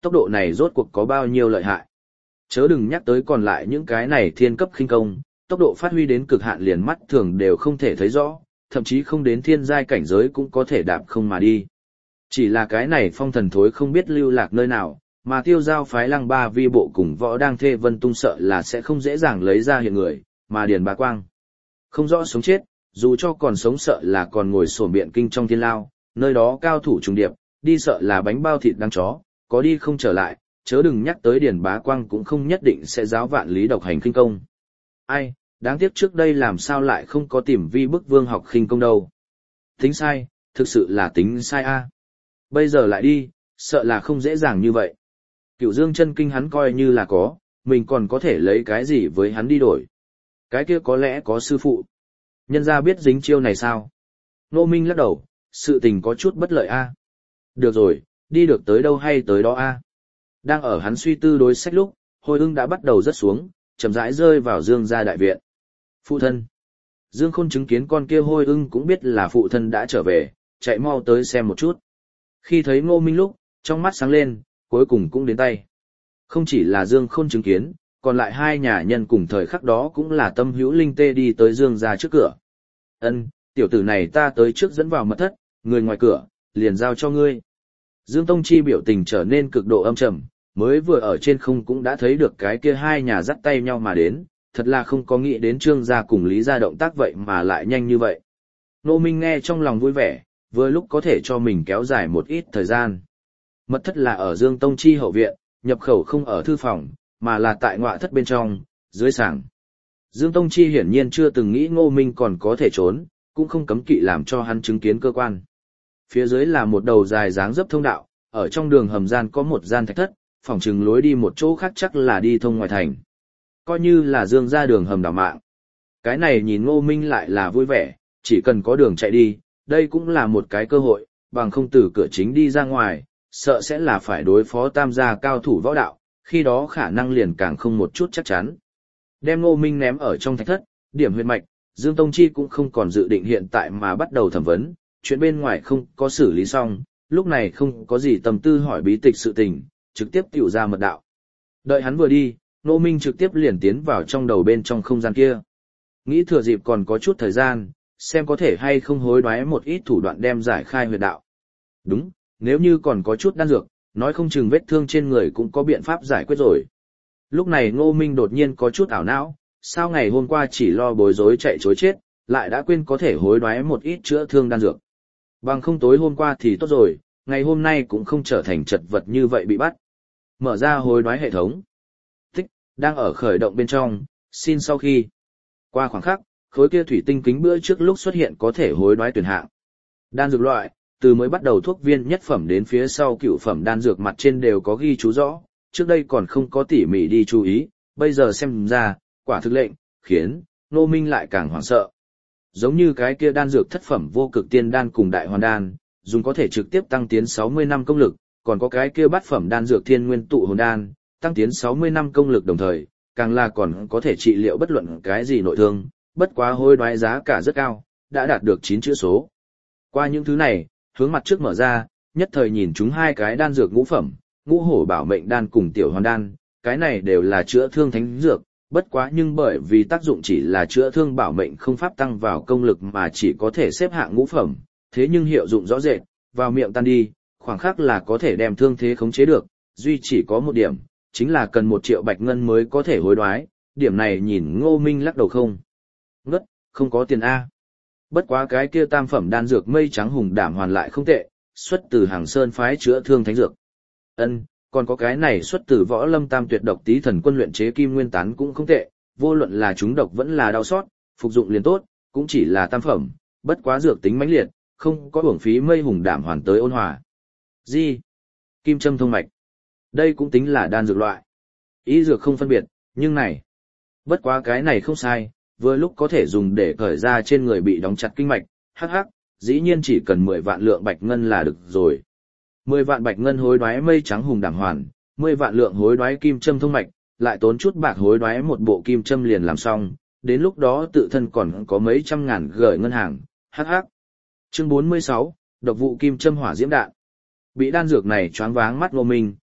Speaker 1: tốc độ này rốt cuộc có bao nhiêu lợi hại. Chớ đừng nhắc tới còn lại những cái này thiên cấp khinh công, tốc độ phát huy đến cực hạn liền mắt thường đều không thể thấy rõ, thậm chí không đến thiên giai cảnh giới cũng có thể đạp không mà đi. Chỉ là cái này phong thần thối không biết lưu lạc nơi nào, mà tiêu giao phái lăng ba vi bộ cùng võ đang thê vân tung sợ là sẽ không dễ dàng lấy ra hiện người, mà điền bá quang. Không rõ sống chết, dù cho còn sống sợ là còn ngồi sổm biện kinh trong thiên lao, nơi đó cao thủ trùng điệp, đi sợ là bánh bao thịt đắng chó, có đi không trở lại, chớ đừng nhắc tới điền bá quang cũng không nhất định sẽ giáo vạn lý độc hành khinh công. Ai, đáng tiếc trước đây làm sao lại không có tìm vi bức vương học khinh công đâu. Tính sai, thực sự là tính sai a. Bây giờ lại đi, sợ là không dễ dàng như vậy. Cửu Dương chân kinh hắn coi như là có, mình còn có thể lấy cái gì với hắn đi đổi. Cái kia có lẽ có sư phụ. Nhân gia biết dính chiêu này sao? Nô Minh lắc đầu, sự tình có chút bất lợi a. Được rồi, đi được tới đâu hay tới đó a. Đang ở hắn suy tư đối sách lúc, Hồi Ưng đã bắt đầu rớt xuống, chậm rãi rơi vào Dương gia đại viện. Phụ thân. Dương Khôn chứng kiến con kia Hồi Ưng cũng biết là phụ thân đã trở về, chạy mau tới xem một chút. Khi thấy Ngô Minh lúc, trong mắt sáng lên, cuối cùng cũng đến tay. Không chỉ là Dương Khôn chứng kiến, còn lại hai nhà nhân cùng thời khắc đó cũng là tâm hữu linh tê đi tới Dương gia trước cửa. Ân, tiểu tử này ta tới trước dẫn vào mật thất, người ngoài cửa, liền giao cho ngươi. Dương Tông Chi biểu tình trở nên cực độ âm trầm, mới vừa ở trên không cũng đã thấy được cái kia hai nhà dắt tay nhau mà đến, thật là không có nghĩ đến Trương gia cùng Lý gia động tác vậy mà lại nhanh như vậy. Nô Minh nghe trong lòng vui vẻ, vừa lúc có thể cho mình kéo dài một ít thời gian. Mật thất là ở Dương Tông Chi hậu viện, nhập khẩu không ở thư phòng, mà là tại ngoại thất bên trong, dưới sàng. Dương Tông Chi hiển nhiên chưa từng nghĩ Ngô Minh còn có thể trốn, cũng không cấm kỵ làm cho hắn chứng kiến cơ quan. Phía dưới là một đầu dài dáng dấp thông đạo, ở trong đường hầm gian có một gian thạch thất, phòng trừng lối đi một chỗ khác chắc là đi thông ngoài thành. Coi như là Dương ra đường hầm đảo mạng. Cái này nhìn Ngô Minh lại là vui vẻ, chỉ cần có đường chạy đi, đây cũng là một cái cơ hội, bằng không từ cửa chính đi ra ngoài, sợ sẽ là phải đối phó tam gia cao thủ võ đạo, khi đó khả năng liền càng không một chút chắc chắn. Đem Ngô Minh ném ở trong thạch thất, điểm huyệt mạch, Dương Tông Chi cũng không còn dự định hiện tại mà bắt đầu thẩm vấn, chuyện bên ngoài không có xử lý xong, lúc này không có gì tâm tư hỏi bí tịch sự tình, trực tiếp tiểu ra mật đạo. Đợi hắn vừa đi, Ngô Minh trực tiếp liền tiến vào trong đầu bên trong không gian kia. Nghĩ thừa dịp còn có chút thời gian, xem có thể hay không hối đoái một ít thủ đoạn đem giải khai huyệt đạo. Đúng, nếu như còn có chút đan dược, nói không chừng vết thương trên người cũng có biện pháp giải quyết rồi. Lúc này Ngô Minh đột nhiên có chút ảo não, sao ngày hôm qua chỉ lo bối rối chạy chối chết, lại đã quên có thể hối đoái một ít chữa thương đan dược. Bằng không tối hôm qua thì tốt rồi, ngày hôm nay cũng không trở thành chật vật như vậy bị bắt. Mở ra hối đoái hệ thống. Tích, đang ở khởi động bên trong, xin sau khi. Qua khoảng khắc, khối kia thủy tinh kính bữa trước lúc xuất hiện có thể hối đoái tuyển hạng. Đan dược loại, từ mới bắt đầu thuốc viên nhất phẩm đến phía sau cựu phẩm đan dược mặt trên đều có ghi chú rõ, trước đây còn không có tỉ mỉ đi chú ý, bây giờ xem ra, quả thực lệnh, khiến Ngô Minh lại càng hoảng sợ. Giống như cái kia đan dược thất phẩm vô cực tiên đan cùng đại hoàn đan, dùng có thể trực tiếp tăng tiến sáu mươi năm công lực, còn có cái kia bát phẩm đan dược thiên nguyên tụ hồn đan, tăng tiến sáu mươi năm công lực đồng thời, càng là còn có thể trị liệu bất luận cái gì nội thương, bất quá hối đoái giá cả rất cao, đã đạt được chín chữ số. Qua những thứ này, hướng mặt trước mở ra, nhất thời nhìn chúng hai cái đan dược ngũ phẩm, ngũ hổ bảo mệnh đan cùng tiểu hoàn đan, cái này đều là chữa thương thánh dược, bất quá nhưng bởi vì tác dụng chỉ là chữa thương bảo mệnh không pháp tăng vào công lực mà chỉ có thể xếp hạng ngũ phẩm, thế nhưng hiệu dụng rõ rệt, vào miệng tan đi, khoảng khắc là có thể đem thương thế khống chế được, duy chỉ có một điểm, chính là cần một triệu bạch ngân mới có thể hối đoái, điểm này nhìn Ngô Minh lắc đầu không. Ngất, không có tiền A. Bất quá cái kia tam phẩm đan dược mây trắng hùng đảm hoàn lại không tệ, xuất từ Hàng Sơn phái chữa thương thánh dược. Ân, còn có cái này xuất từ Võ Lâm Tam Tuyệt độc tí thần quân luyện chế kim nguyên tán cũng không tệ, vô luận là chúng độc vẫn là đau sót, phục dụng liền tốt, cũng chỉ là tam phẩm, bất quá dược tính mãnh liệt, không có uổng phí mây hùng đảm hoàn tới ôn hòa. Gì? Kim châm thông mạch. Đây cũng tính là đan dược loại. Ý dược không phân biệt, nhưng này, bất quá cái này không sai, vừa lúc có thể dùng để cởi ra trên người bị đóng chặt kinh mạch, hắc hắc, dĩ nhiên chỉ cần mười vạn lượng bạch ngân là được rồi. mười vạn bạch ngân hối đoái mây trắng hùng đảm hoàn, mười vạn lượng hối đoái kim châm thông mạch, lại tốn chút bạc hối đoái một bộ kim châm liền làm xong, đến lúc đó tự thân còn có mấy trăm ngàn gửi ngân hàng, hắc hắc. Chương bốn mươi sáu, độc vụ kim châm hỏa diễm đạn. Bị đan dược này choáng váng mắt Ngô Minh,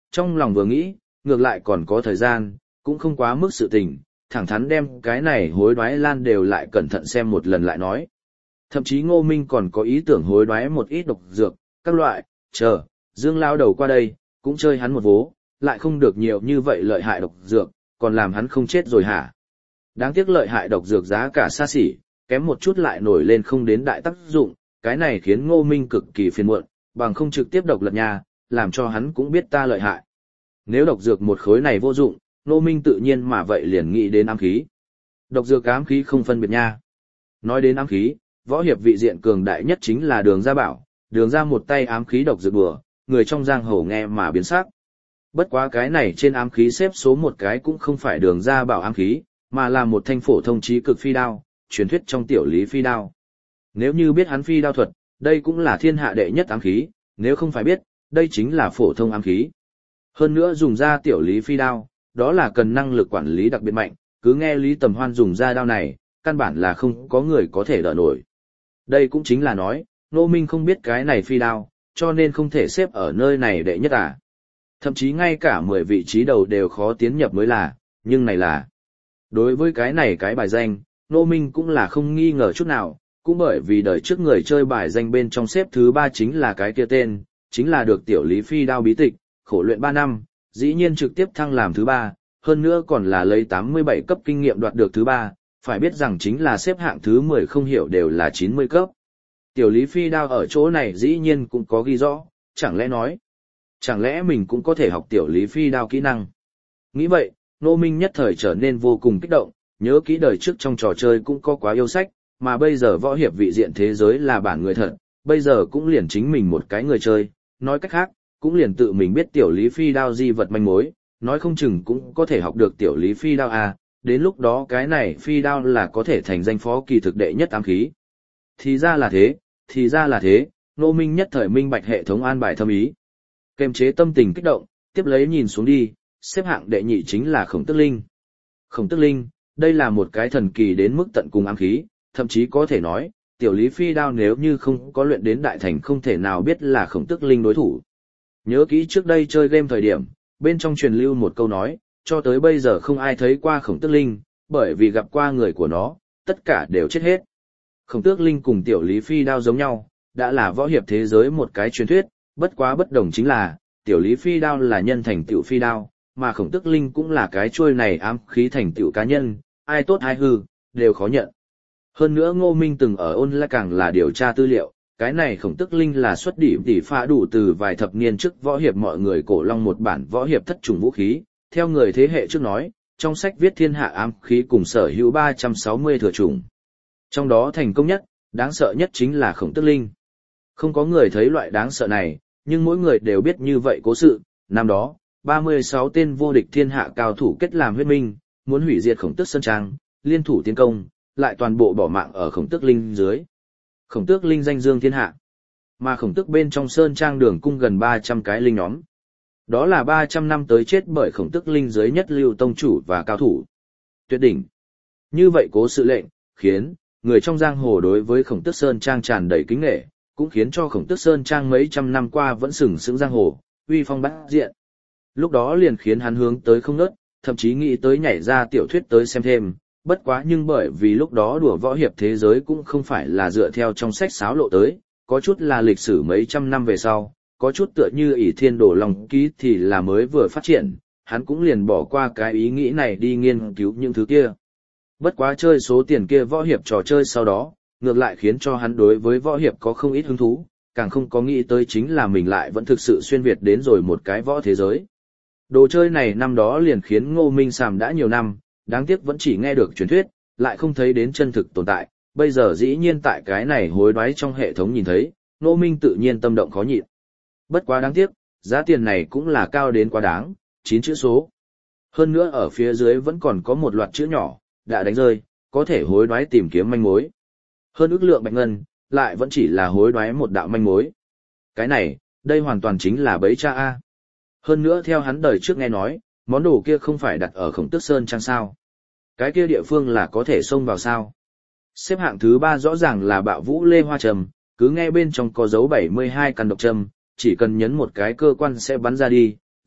Speaker 1: trong lòng vừa nghĩ, ngược lại còn có thời gian, cũng không quá mức sự tình, thẳng thắn đem cái này hối đoái lan đều lại cẩn thận xem một lần lại nói. Thậm chí Ngô Minh còn có ý tưởng hối đoái một ít độc dược, các loại, chờ, Dương lao đầu qua đây, cũng chơi hắn một vố, lại không được nhiều như vậy lợi hại độc dược, còn làm hắn không chết rồi hả? Đáng tiếc lợi hại độc dược giá cả xa xỉ, kém một chút lại nổi lên không đến đại tác dụng, cái này khiến Ngô Minh cực kỳ phiền muộn, bằng không trực tiếp độc lật nhà, làm cho hắn cũng biết ta lợi hại. Nếu độc dược một khối này vô dụng, Ngô Minh tự nhiên mà vậy liền nghĩ đến ám khí. Độc dược ám khí không phân biệt nha. Nói đến ám khí, võ hiệp vị diện cường đại nhất chính là Đường Gia Bảo, Đường Gia một tay ám khí độc dược bừa, người trong giang hồ nghe mà biến sắc. Bất quá cái này trên ám khí xếp số một cái cũng không phải Đường Gia Bảo ám khí, mà là một thanh phổ thông chí cực phi đao, truyền thuyết trong tiểu lý phi đao. Nếu như biết hắn phi đao thuật, đây cũng là thiên hạ đệ nhất ám khí, nếu không phải biết, đây chính là phổ thông ám khí. Hơn nữa dùng ra tiểu lý phi đao, đó là cần năng lực quản lý đặc biệt mạnh, cứ nghe Lý Tầm Hoan dùng ra đao này, căn bản là không có người có thể đỡ nổi. Đây cũng chính là nói, Ngô Minh không biết cái này phi đao, cho nên không thể xếp ở nơi này đệ nhất à. Thậm chí ngay cả mười vị trí đầu đều khó tiến nhập mới là, nhưng này là. Đối với cái này cái bài danh, Ngô Minh cũng là không nghi ngờ chút nào, cũng bởi vì đời trước người chơi bài danh bên trong xếp thứ ba chính là cái kia tên, chính là được tiểu lý phi đao bí tịch, khổ luyện ba năm, dĩ nhiên trực tiếp thăng làm thứ ba, hơn nữa còn là lấy tám mươi bảy cấp kinh nghiệm đoạt được thứ ba, phải biết rằng chính là xếp hạng thứ mười không hiểu đều là chín mươi cấp. Tiểu lý phi đao ở chỗ này dĩ nhiên cũng có ghi rõ, chẳng lẽ nói, chẳng lẽ mình cũng có thể học tiểu lý phi đao kỹ năng. Nghĩ vậy, Ngô Minh nhất thời trở nên vô cùng kích động, nhớ kỹ đời trước trong trò chơi cũng có quá yêu sách, mà bây giờ võ hiệp vị diện thế giới là bản người thật, bây giờ cũng liền chính mình một cái người chơi, nói cách khác, cũng liền tự mình biết tiểu lý phi đao di vật manh mối, nói không chừng cũng có thể học được tiểu lý phi đao à, đến lúc đó cái này phi đao là có thể thành danh phó kỳ thực đệ nhất ám khí. Thì ra là thế, thì ra là thế, Ngô Minh nhất thời minh bạch hệ thống an bài thâm ý. Kềm chế tâm tình kích động, tiếp lấy nhìn xuống đi, xếp hạng đệ nhị chính là Khổng Tước Linh. Khổng Tước Linh, đây là một cái thần kỳ đến mức tận cùng ám khí, thậm chí có thể nói, tiểu lý phi đao nếu như không có luyện đến đại thành không thể nào biết là Khổng Tước Linh đối thủ. Nhớ kỹ trước đây chơi game thời điểm, bên trong truyền lưu một câu nói, cho tới bây giờ không ai thấy qua Khổng Tước Linh, bởi vì gặp qua người của nó, tất cả đều chết hết. Khổng Tước Linh cùng tiểu lý phi đao giống nhau, đã là võ hiệp thế giới một cái truyền thuyết, bất quá bất đồng chính là, tiểu lý phi đao là nhân thành tiểu phi đao, mà Khổng Tước Linh cũng là cái chuôi này ám khí thành tiểu cá nhân, ai tốt ai hư, đều khó nhận. Hơn nữa Ngô Minh từng ở ôn lại càng là điều tra tư liệu, cái này Khổng Tước Linh là xuất điểm tỷ phá đủ từ vài thập niên trước võ hiệp mọi người cổ long một bản võ hiệp thất trùng vũ khí, theo người thế hệ trước nói, trong sách viết thiên hạ ám khí cùng sở hữu ba trăm sáu mươi thừa trùng. Trong đó thành công nhất, đáng sợ nhất chính là Khổng Tước Linh. Không có người thấy loại đáng sợ này, nhưng mỗi người đều biết như vậy cố sự, năm đó, ba mươi sáu tên vô địch thiên hạ cao thủ kết làm huyết minh, muốn hủy diệt Khổng Tước Sơn Trang, liên thủ tiến công, lại toàn bộ bỏ mạng ở Khổng Tước Linh dưới. Khổng Tước Linh danh dương thiên hạ, mà Khổng Tước bên trong Sơn Trang đường cung gần ba trăm cái linh nhóm. Đó là ba trăm năm tới chết bởi Khổng Tước Linh dưới nhất lưu tông chủ và cao thủ. Tuyệt đỉnh. Như vậy cố sự lệnh, khiến người trong giang hồ đối với Khổng Tước Sơn Trang tràn đầy kính nể, cũng khiến cho Khổng Tước Sơn Trang mấy trăm năm qua vẫn sừng sững giang hồ, uy phong bát diện. Lúc đó liền khiến hắn hướng tới không ngớt, thậm chí nghĩ tới nhảy ra tiểu thuyết tới xem thêm, bất quá nhưng bởi vì lúc đó đùa võ hiệp thế giới cũng không phải là dựa theo trong sách sáo lộ tới, có chút là lịch sử mấy trăm năm về sau, có chút tựa như ỷ thiên đổ lòng ký thì là mới vừa phát triển, hắn cũng liền bỏ qua cái ý nghĩ này đi nghiên cứu những thứ kia. Bất quá chơi số tiền kia võ hiệp trò chơi sau đó, ngược lại khiến cho hắn đối với võ hiệp có không ít hứng thú, càng không có nghĩ tới chính là mình lại vẫn thực sự xuyên việt đến rồi một cái võ thế giới. Đồ chơi này năm đó liền khiến Ngô Minh sàm đã nhiều năm, đáng tiếc vẫn chỉ nghe được truyền thuyết, lại không thấy đến chân thực tồn tại, bây giờ dĩ nhiên tại cái này hối đoái trong hệ thống nhìn thấy, Ngô Minh tự nhiên tâm động khó nhịn. Bất quá đáng tiếc, giá tiền này cũng là cao đến quá đáng, chín chữ số. Hơn nữa ở phía dưới vẫn còn có một loạt chữ nhỏ, đã đánh rơi, có thể hối đoái tìm kiếm manh mối. Hơn ước lượng bạch ngân, lại vẫn chỉ là hối đoái một đạo manh mối. Cái này, đây hoàn toàn chính là bẫy cha A. Hơn nữa theo hắn đời trước nghe nói, món đồ kia không phải đặt ở Khổng Tước Sơn Trang sao. Cái kia địa phương là có thể xông vào sao. Xếp hạng thứ ba rõ ràng là Bạo Vũ Lê Hoa Trầm, cứ nghe bên trong có dấu bảy mươi hai căn độc châm, chỉ cần nhấn một cái cơ quan sẽ bắn ra đi,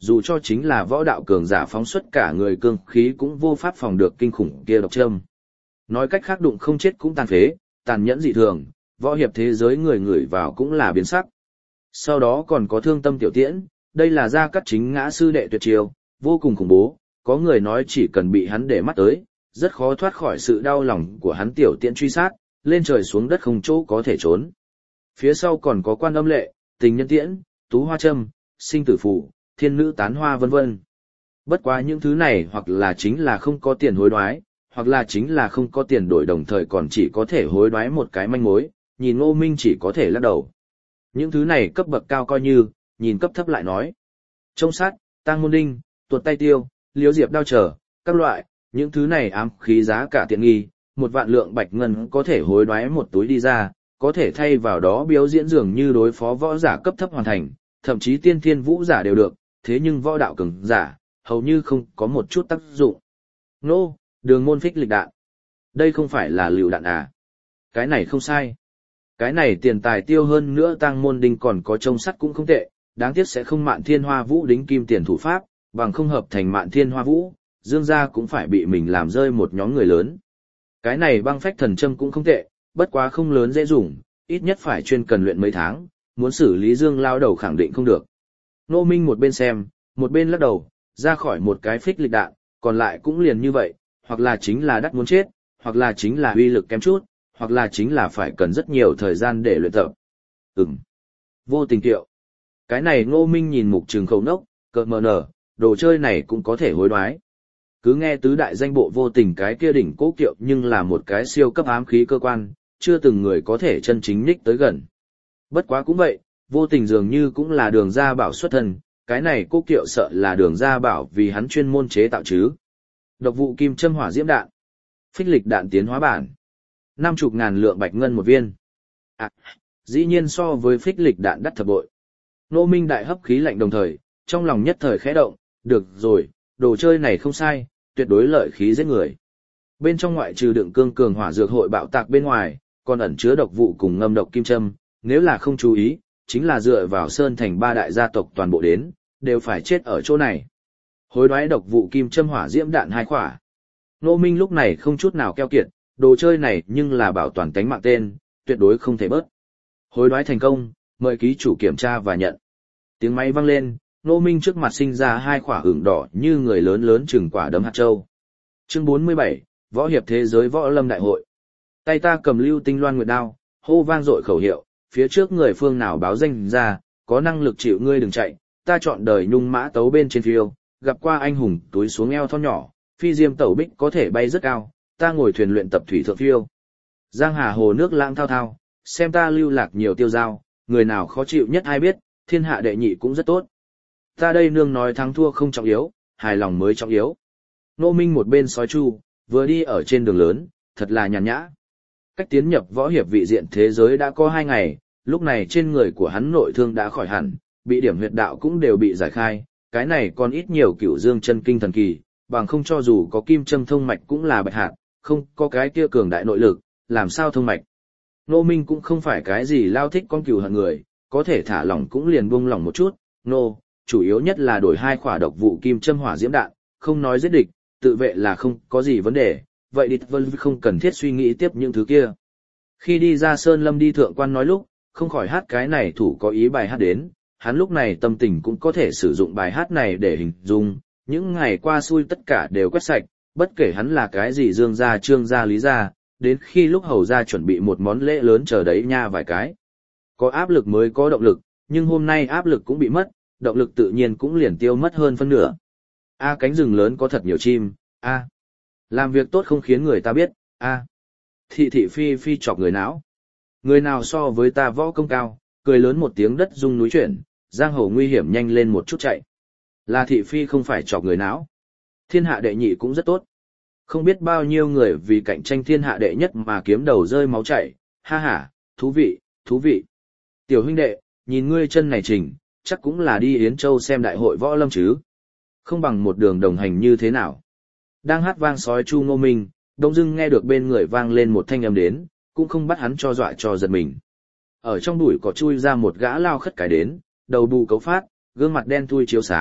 Speaker 1: dù cho chính là võ đạo cường giả phóng xuất cả người cương khí cũng vô pháp phòng được kinh khủng kia độc châm. Nói cách khác đụng không chết cũng tàn phế, tàn nhẫn dị thường, võ hiệp thế giới người người vào cũng là biến sắc. Sau đó còn có Thương Tâm Tiểu Tiễn, đây là Gia Cát Chính ngã sư đệ tuyệt chiêu, vô cùng khủng bố, có người nói chỉ cần bị hắn để mắt tới, rất khó thoát khỏi sự đau lòng của hắn Tiểu Tiễn truy sát, lên trời xuống đất không chỗ có thể trốn. Phía sau còn có Quan Âm Lệ, Tình Nhân Tiễn, Tú Hoa Châm, Sinh Tử Phù, Thiên Nữ Tán Hoa vân vân. Bất quá những thứ này hoặc là chính là không có tiền hối đoái, hoặc là chính là không có tiền đổi đồng thời còn chỉ có thể hối đoái một cái manh mối, nhìn Ngô Minh chỉ có thể lắc đầu. Những thứ này cấp bậc cao coi như, nhìn cấp thấp lại nói. Trông sát, tang môn đinh, tuột tay tiêu, liếu diệp đao trở, các loại, những thứ này ám khí giá cả tiện nghi, một vạn lượng bạch ngân có thể hối đoái một túi đi ra, có thể thay vào đó biểu diễn dường như đối phó võ giả cấp thấp hoàn thành, thậm chí tiên thiên vũ giả đều được, thế nhưng võ đạo cường giả, hầu như không có một chút tác dụng. Nô, đường môn phích lịch đạn. Đây không phải là lựu đạn à? Cái này không sai. Cái này tiền tài tiêu hơn nữa tang môn đinh còn có trông sắt cũng không tệ, đáng tiếc sẽ không Mạn Thiên Hoa Vũ đính kim tiền thủ pháp, bằng không hợp thành Mạn Thiên Hoa Vũ, Dương gia cũng phải bị mình làm rơi một nhóm người lớn. Cái này băng phách thần châm cũng không tệ, bất quá không lớn dễ dùng, ít nhất phải chuyên cần luyện mấy tháng, muốn xử lý Dương lao đầu khẳng định không được. Nô Minh một bên xem, một bên lắc đầu, ra khỏi một cái phích lịch đạn, còn lại cũng liền như vậy, hoặc là chính là đắt muốn chết, hoặc là chính là uy lực kém chút, hoặc là chính là phải cần rất nhiều thời gian để luyện tập. Ừm. Vô tình tiệu. Cái này Ngô Minh nhìn mục trường khẩu nốc, cợt mờ nở, đồ chơi này cũng có thể hối đoái. Cứ nghe tứ đại danh bộ vô tình cái kia đỉnh cố kiệu nhưng là một cái siêu cấp ám khí cơ quan, chưa từng người có thể chân chính ních tới gần. Bất quá cũng vậy, vô tình dường như cũng là Đường Gia Bảo xuất thân, cái này cố kiệu sợ là Đường Gia Bảo vì hắn chuyên môn chế tạo chứ. Độc vụ kim châm hỏa diễm đạn. Phích lịch đạn tiến hóa bản. Năm chục ngàn lượng bạch ngân một viên. À, dĩ nhiên so với phích lịch đạn đắt thập bội. Nô Minh đại hấp khí lạnh đồng thời, trong lòng nhất thời khẽ động, được rồi, đồ chơi này không sai, tuyệt đối lợi khí giết người. Bên trong ngoại trừ đựng cương cường hỏa dược hội bạo tạc bên ngoài, còn ẩn chứa độc vụ cùng ngâm độc kim châm, nếu là không chú ý, chính là dựa vào sơn thành ba đại gia tộc toàn bộ đến, đều phải chết ở chỗ này. Hối đoái độc vụ kim châm hỏa diễm đạn hai khỏa. Nô Minh lúc này không chút nào keo kiệt, đồ chơi này nhưng là bảo toàn tánh mạng tên, tuyệt đối không thể bớt. Hối đoái thành công, mời ký chủ kiểm tra và nhận. Tiếng máy vang lên, Nô Minh trước mặt sinh ra hai quả ửng đỏ như người lớn lớn chừng quả đấm hạt châu. Chương bốn mươi bảy, Võ hiệp thế giới võ lâm đại hội. Tay ta cầm lưu tinh loan nguyệt đao, hô vang dội khẩu hiệu, phía trước người phương nào báo danh ra, có năng lực chịu ngươi đừng chạy, ta chọn đời nhung mã tấu bên trên phiêu, gặp qua anh hùng túi xuống eo thon nhỏ, phi diêm tẩu bích có thể bay rất cao, ta ngồi thuyền luyện tập thủy thượng phiêu. Giang hà hồ nước lãng thao thao, xem ta lưu lạc nhiều tiêu dao, người nào khó chịu nhất ai biết, thiên hạ đệ nhị cũng rất tốt. Ta đây nương nói thắng thua không trọng yếu, hài lòng mới trọng yếu. Nô Minh một bên sói chu, vừa đi ở trên đường lớn, thật là nhàn nhã. Cách tiến nhập võ hiệp vị diện thế giới đã có hai ngày, lúc này trên người của hắn nội thương đã khỏi hẳn, bị điểm huyệt đạo cũng đều bị giải khai, cái này còn ít nhiều cửu dương chân kinh thần kỳ, bằng không cho dù có kim châm thông mạch cũng là bạch hạt, không có cái kia cường đại nội lực, làm sao thông mạch. Nô Minh cũng không phải cái gì lao thích con cừu hận người, có thể thả lỏng cũng liền buông lỏng một chút, nô, chủ yếu nhất là đổi hai khỏa độc vụ kim châm hỏa diễm đạn, không nói giết địch, tự vệ là không có gì vấn đề, vậy địch vân không cần thiết suy nghĩ tiếp những thứ kia. Khi đi ra Sơn Lâm đi thượng quan nói lúc, không khỏi hát cái này thủ có ý bài hát đến, hắn lúc này tâm tình cũng có thể sử dụng bài hát này để hình dung, những ngày qua xui tất cả đều quét sạch, bất kể hắn là cái gì Dương gia Trương gia Lý gia, đến khi lúc hầu gia chuẩn bị một món lễ lớn chờ đấy nha vài cái. Có áp lực mới có động lực, nhưng hôm nay áp lực cũng bị mất, động lực tự nhiên cũng liền tiêu mất hơn phân nửa. A cánh rừng lớn có thật nhiều chim, a làm việc tốt không khiến người ta biết, a thị thị phi phi chọc người não. Người nào so với ta võ công cao, cười lớn một tiếng đất rung núi chuyển, giang hồ nguy hiểm nhanh lên một chút chạy. Là thị phi không phải chọc người não. Thiên hạ đệ nhị cũng rất tốt. Không biết bao nhiêu người vì cạnh tranh thiên hạ đệ nhất mà kiếm đầu rơi máu chảy, ha ha, thú vị, thú vị. Tiểu huynh đệ, nhìn ngươi chân này trình, chắc cũng là đi Yến Châu xem đại hội võ lâm chứ. Không bằng một đường đồng hành như thế nào. Đang hát vang sói chu Ngô Minh, đông dưng nghe được bên người vang lên một thanh âm đến, cũng không bắt hắn cho dọa cho giật mình. Ở trong bụi cỏ chui ra một gã lao khất cái đến, đầu bù cấu phát, gương mặt đen thui chiếu sáng,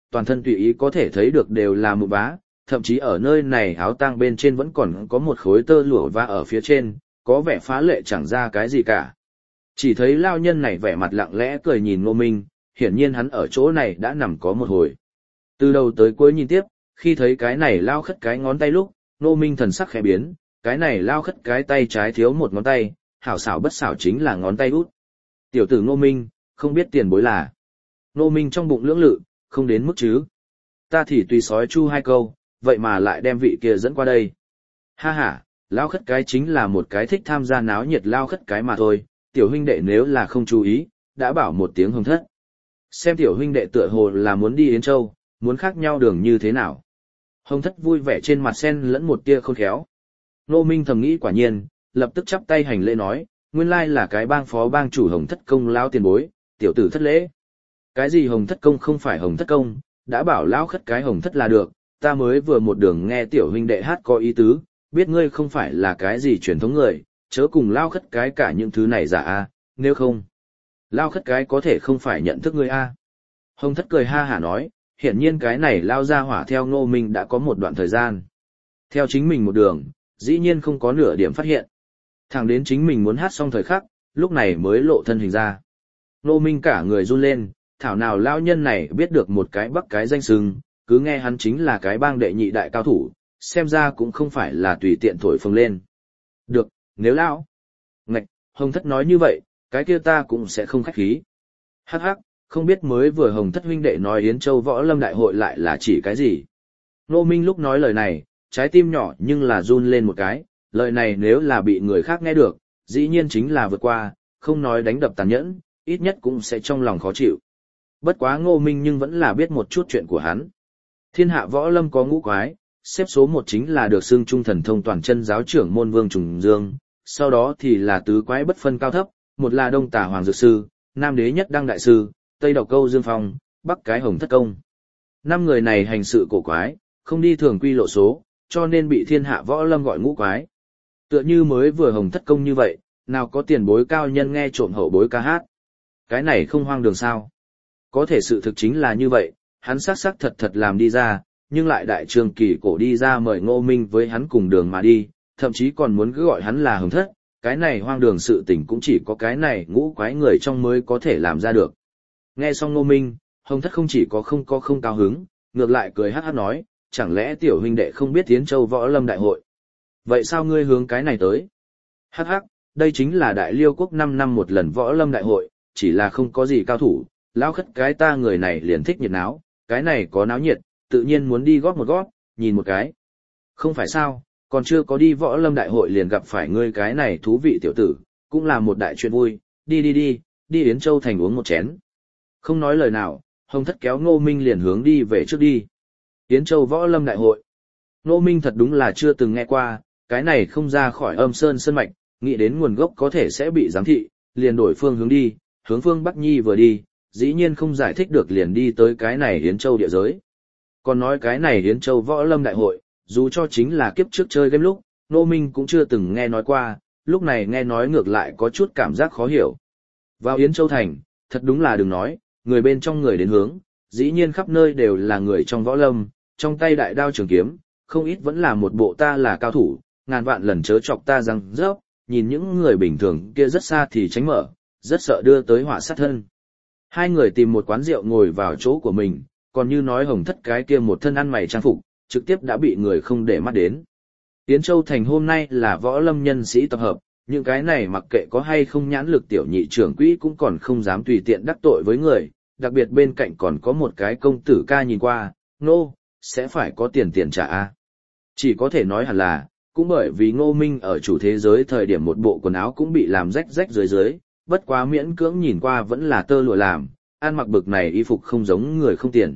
Speaker 1: toàn thân tùy ý có thể thấy được đều là mụ bá, thậm chí ở nơi này áo tang bên trên vẫn còn có một khối tơ lụa vá ở phía trên, có vẻ phá lệ chẳng ra cái gì cả. Chỉ thấy lao nhân này vẻ mặt lặng lẽ cười nhìn Ngô Minh, hiển nhiên hắn ở chỗ này đã nằm có một hồi. Từ đầu tới cuối nhìn tiếp, khi thấy cái này lao khất cái ngón tay lúc, Ngô Minh thần sắc khẽ biến, cái này lao khất cái tay trái thiếu một ngón tay, hảo xảo bất xảo chính là ngón tay út. Tiểu tử Ngô Minh, không biết tiền bối là. Ngô Minh trong bụng lưỡng lự, không đến mức chứ. Ta thì tùy sói chu hai câu, vậy mà lại đem vị kia dẫn qua đây. Ha ha, lao khất cái chính là một cái thích tham gia náo nhiệt lao khất cái mà thôi, tiểu huynh đệ nếu là không chú ý, đã bảo một tiếng Hồng Thất. Xem tiểu huynh đệ tựa hồ là muốn đi Yến Châu, muốn khác nhau đường như thế nào. Hồng Thất vui vẻ trên mặt sen lẫn một tia khôn khéo. Ngô Minh thầm nghĩ quả nhiên, lập tức chắp tay hành lễ nói, nguyên lai là cái bang phó bang chủ Hồng Thất công lao tiền bối, tiểu tử thất lễ. Cái gì Hồng Thất công không phải Hồng Thất công, đã bảo lão khất cái Hồng Thất là được, ta mới vừa một đường nghe tiểu huynh đệ hát có ý tứ, biết ngươi không phải là cái gì truyền thống người, chớ cùng lao khất cái cả những thứ này giả a, nếu không, lao khất cái có thể không phải nhận thức ngươi a. Hồng Thất cười ha hả nói, hiển nhiên cái này lao ra hỏa theo Ngô Minh đã có một đoạn thời gian. Theo chính mình một đường, dĩ nhiên không có nửa điểm phát hiện. Thẳng đến chính mình muốn hát xong thời khắc, lúc này mới lộ thân hình ra. Ngô Minh cả người run lên, thảo nào lao nhân này biết được một cái bắc cái danh sừng, cứ nghe hắn chính là cái bang đệ nhị đại cao thủ, xem ra cũng không phải là tùy tiện thổi phồng lên. Được, nếu lão. Ngạch, Hồng Thất nói như vậy, cái kia ta cũng sẽ không khách khí. Hắc hắc, không biết mới vừa Hồng Thất huynh đệ nói Yến Châu Võ Lâm Đại hội lại là chỉ cái gì. Ngô Minh lúc nói lời này, trái tim nhỏ nhưng là run lên một cái, lời này nếu là bị người khác nghe được, dĩ nhiên chính là vượt qua, không nói đánh đập tàn nhẫn, ít nhất cũng sẽ trong lòng khó chịu. Bất quá Ngô Minh nhưng vẫn là biết một chút chuyện của hắn. Thiên hạ võ lâm có ngũ quái, xếp số một chính là được xưng trung thần thông toàn chân giáo trưởng môn Vương Trùng Dương, sau đó thì là tứ quái bất phân cao thấp, một là Đông Tả Hoàng Dược Sư, Nam Đế Nhất Đăng Đại Sư, Tây Độc Câu Dương Phong, Bắc cái Hồng Thất Công. Năm người này hành sự cổ quái, không đi thường quy lộ số, cho nên bị thiên hạ võ lâm gọi ngũ quái. Tựa như mới vừa Hồng Thất Công như vậy, nào có tiền bối cao nhân nghe trộm hậu bối ca hát. Cái này không hoang đường sao. Có thể sự thực chính là như vậy, hắn xác xác thật thật làm đi ra, nhưng lại đại trường kỳ cổ đi ra mời Ngô Minh với hắn cùng đường mà đi, thậm chí còn muốn cứ gọi hắn là Hồng Thất, cái này hoang đường sự tình cũng chỉ có cái này ngũ quái người trong mới có thể làm ra được. Nghe xong Ngô Minh, Hồng Thất không chỉ có không có không cao hứng, ngược lại cười hát hát nói, chẳng lẽ tiểu huynh đệ không biết Yến Châu Võ Lâm Đại hội? Vậy sao ngươi hướng cái này tới? Hát hát, đây chính là Đại Liêu Quốc năm năm một lần Võ Lâm Đại hội, chỉ là không có gì cao thủ, lao khất cái ta người này liền thích nhiệt náo, cái này có náo nhiệt, tự nhiên muốn đi góp một góp, nhìn một cái. Không phải sao, còn chưa có đi Võ Lâm Đại hội liền gặp phải ngươi cái này thú vị tiểu tử, cũng là một đại chuyện vui, đi đi đi, đi Yến Châu thành uống một chén. Không nói lời nào, Hồng Thất kéo Ngô Minh liền hướng đi về trước đi. Yến Châu Võ Lâm Đại hội. Ngô Minh thật đúng là chưa từng nghe qua, cái này không ra khỏi âm sơn sơn mạch, nghĩ đến nguồn gốc có thể sẽ bị giám thị, liền đổi phương hướng đi, hướng phương Bắc Nhi vừa đi, dĩ nhiên không giải thích được liền đi tới cái này Yến Châu địa giới. Còn nói cái này Yến Châu Võ Lâm Đại hội, dù cho chính là kiếp trước chơi game lúc, Ngô Minh cũng chưa từng nghe nói qua, lúc này nghe nói ngược lại có chút cảm giác khó hiểu. Vào Yến Châu Thành, thật đúng là đừng nói, người bên trong người đến hướng, dĩ nhiên khắp nơi đều là người trong võ lâm, trong tay đại đao trường kiếm, không ít vẫn là một bộ ta là cao thủ, ngàn vạn lần chớ chọc ta răng rớp, nhìn những người bình thường kia rất xa thì tránh mở, rất sợ đưa tới họa sát thân. Hai người tìm một quán rượu ngồi vào chỗ của mình, còn như nói Hồng Thất cái kia một thân ăn mày trang phục, trực tiếp đã bị người không để mắt đến. Yến Châu Thành hôm nay là võ lâm nhân sĩ tập hợp, những cái này mặc kệ có hay không nhãn lực tiểu nhị trưởng quỹ cũng còn không dám tùy tiện đắc tội với người, đặc biệt bên cạnh còn có một cái công tử ca nhìn qua, nô, no, sẽ phải có tiền tiền trả a. Chỉ có thể nói hẳn là, cũng bởi vì Ngô Minh ở chủ thế giới thời điểm một bộ quần áo cũng bị làm rách rách dưới dưới, bất quá miễn cưỡng nhìn qua vẫn là tơ lụa làm, ăn mặc bực này y phục không giống người không tiền.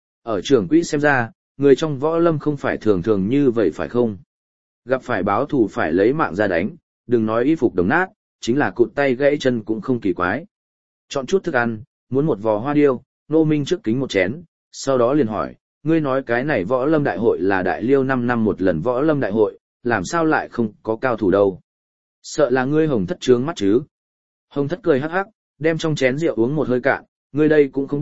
Speaker 1: Ở trưởng quỹ xem ra, người trong võ lâm không phải thường thường như vậy phải không? Gặp phải báo thù phải lấy mạng ra đánh, đừng nói y phục đồng nát, chính là cụt tay gãy chân cũng không kỳ quái. Chọn chút thức ăn, muốn một vò hoa điêu, Ngô Minh trước kính một chén, sau đó liền hỏi, ngươi nói cái này võ lâm đại hội là đại liêu năm năm một lần võ lâm đại hội, làm sao lại không có cao thủ đâu? Sợ là ngươi Hồng Thất trướng mắt chứ? Hồng Thất cười hắc hắc, đem trong chén rượu uống một hơi cạn, ngươi đây cũng không biết,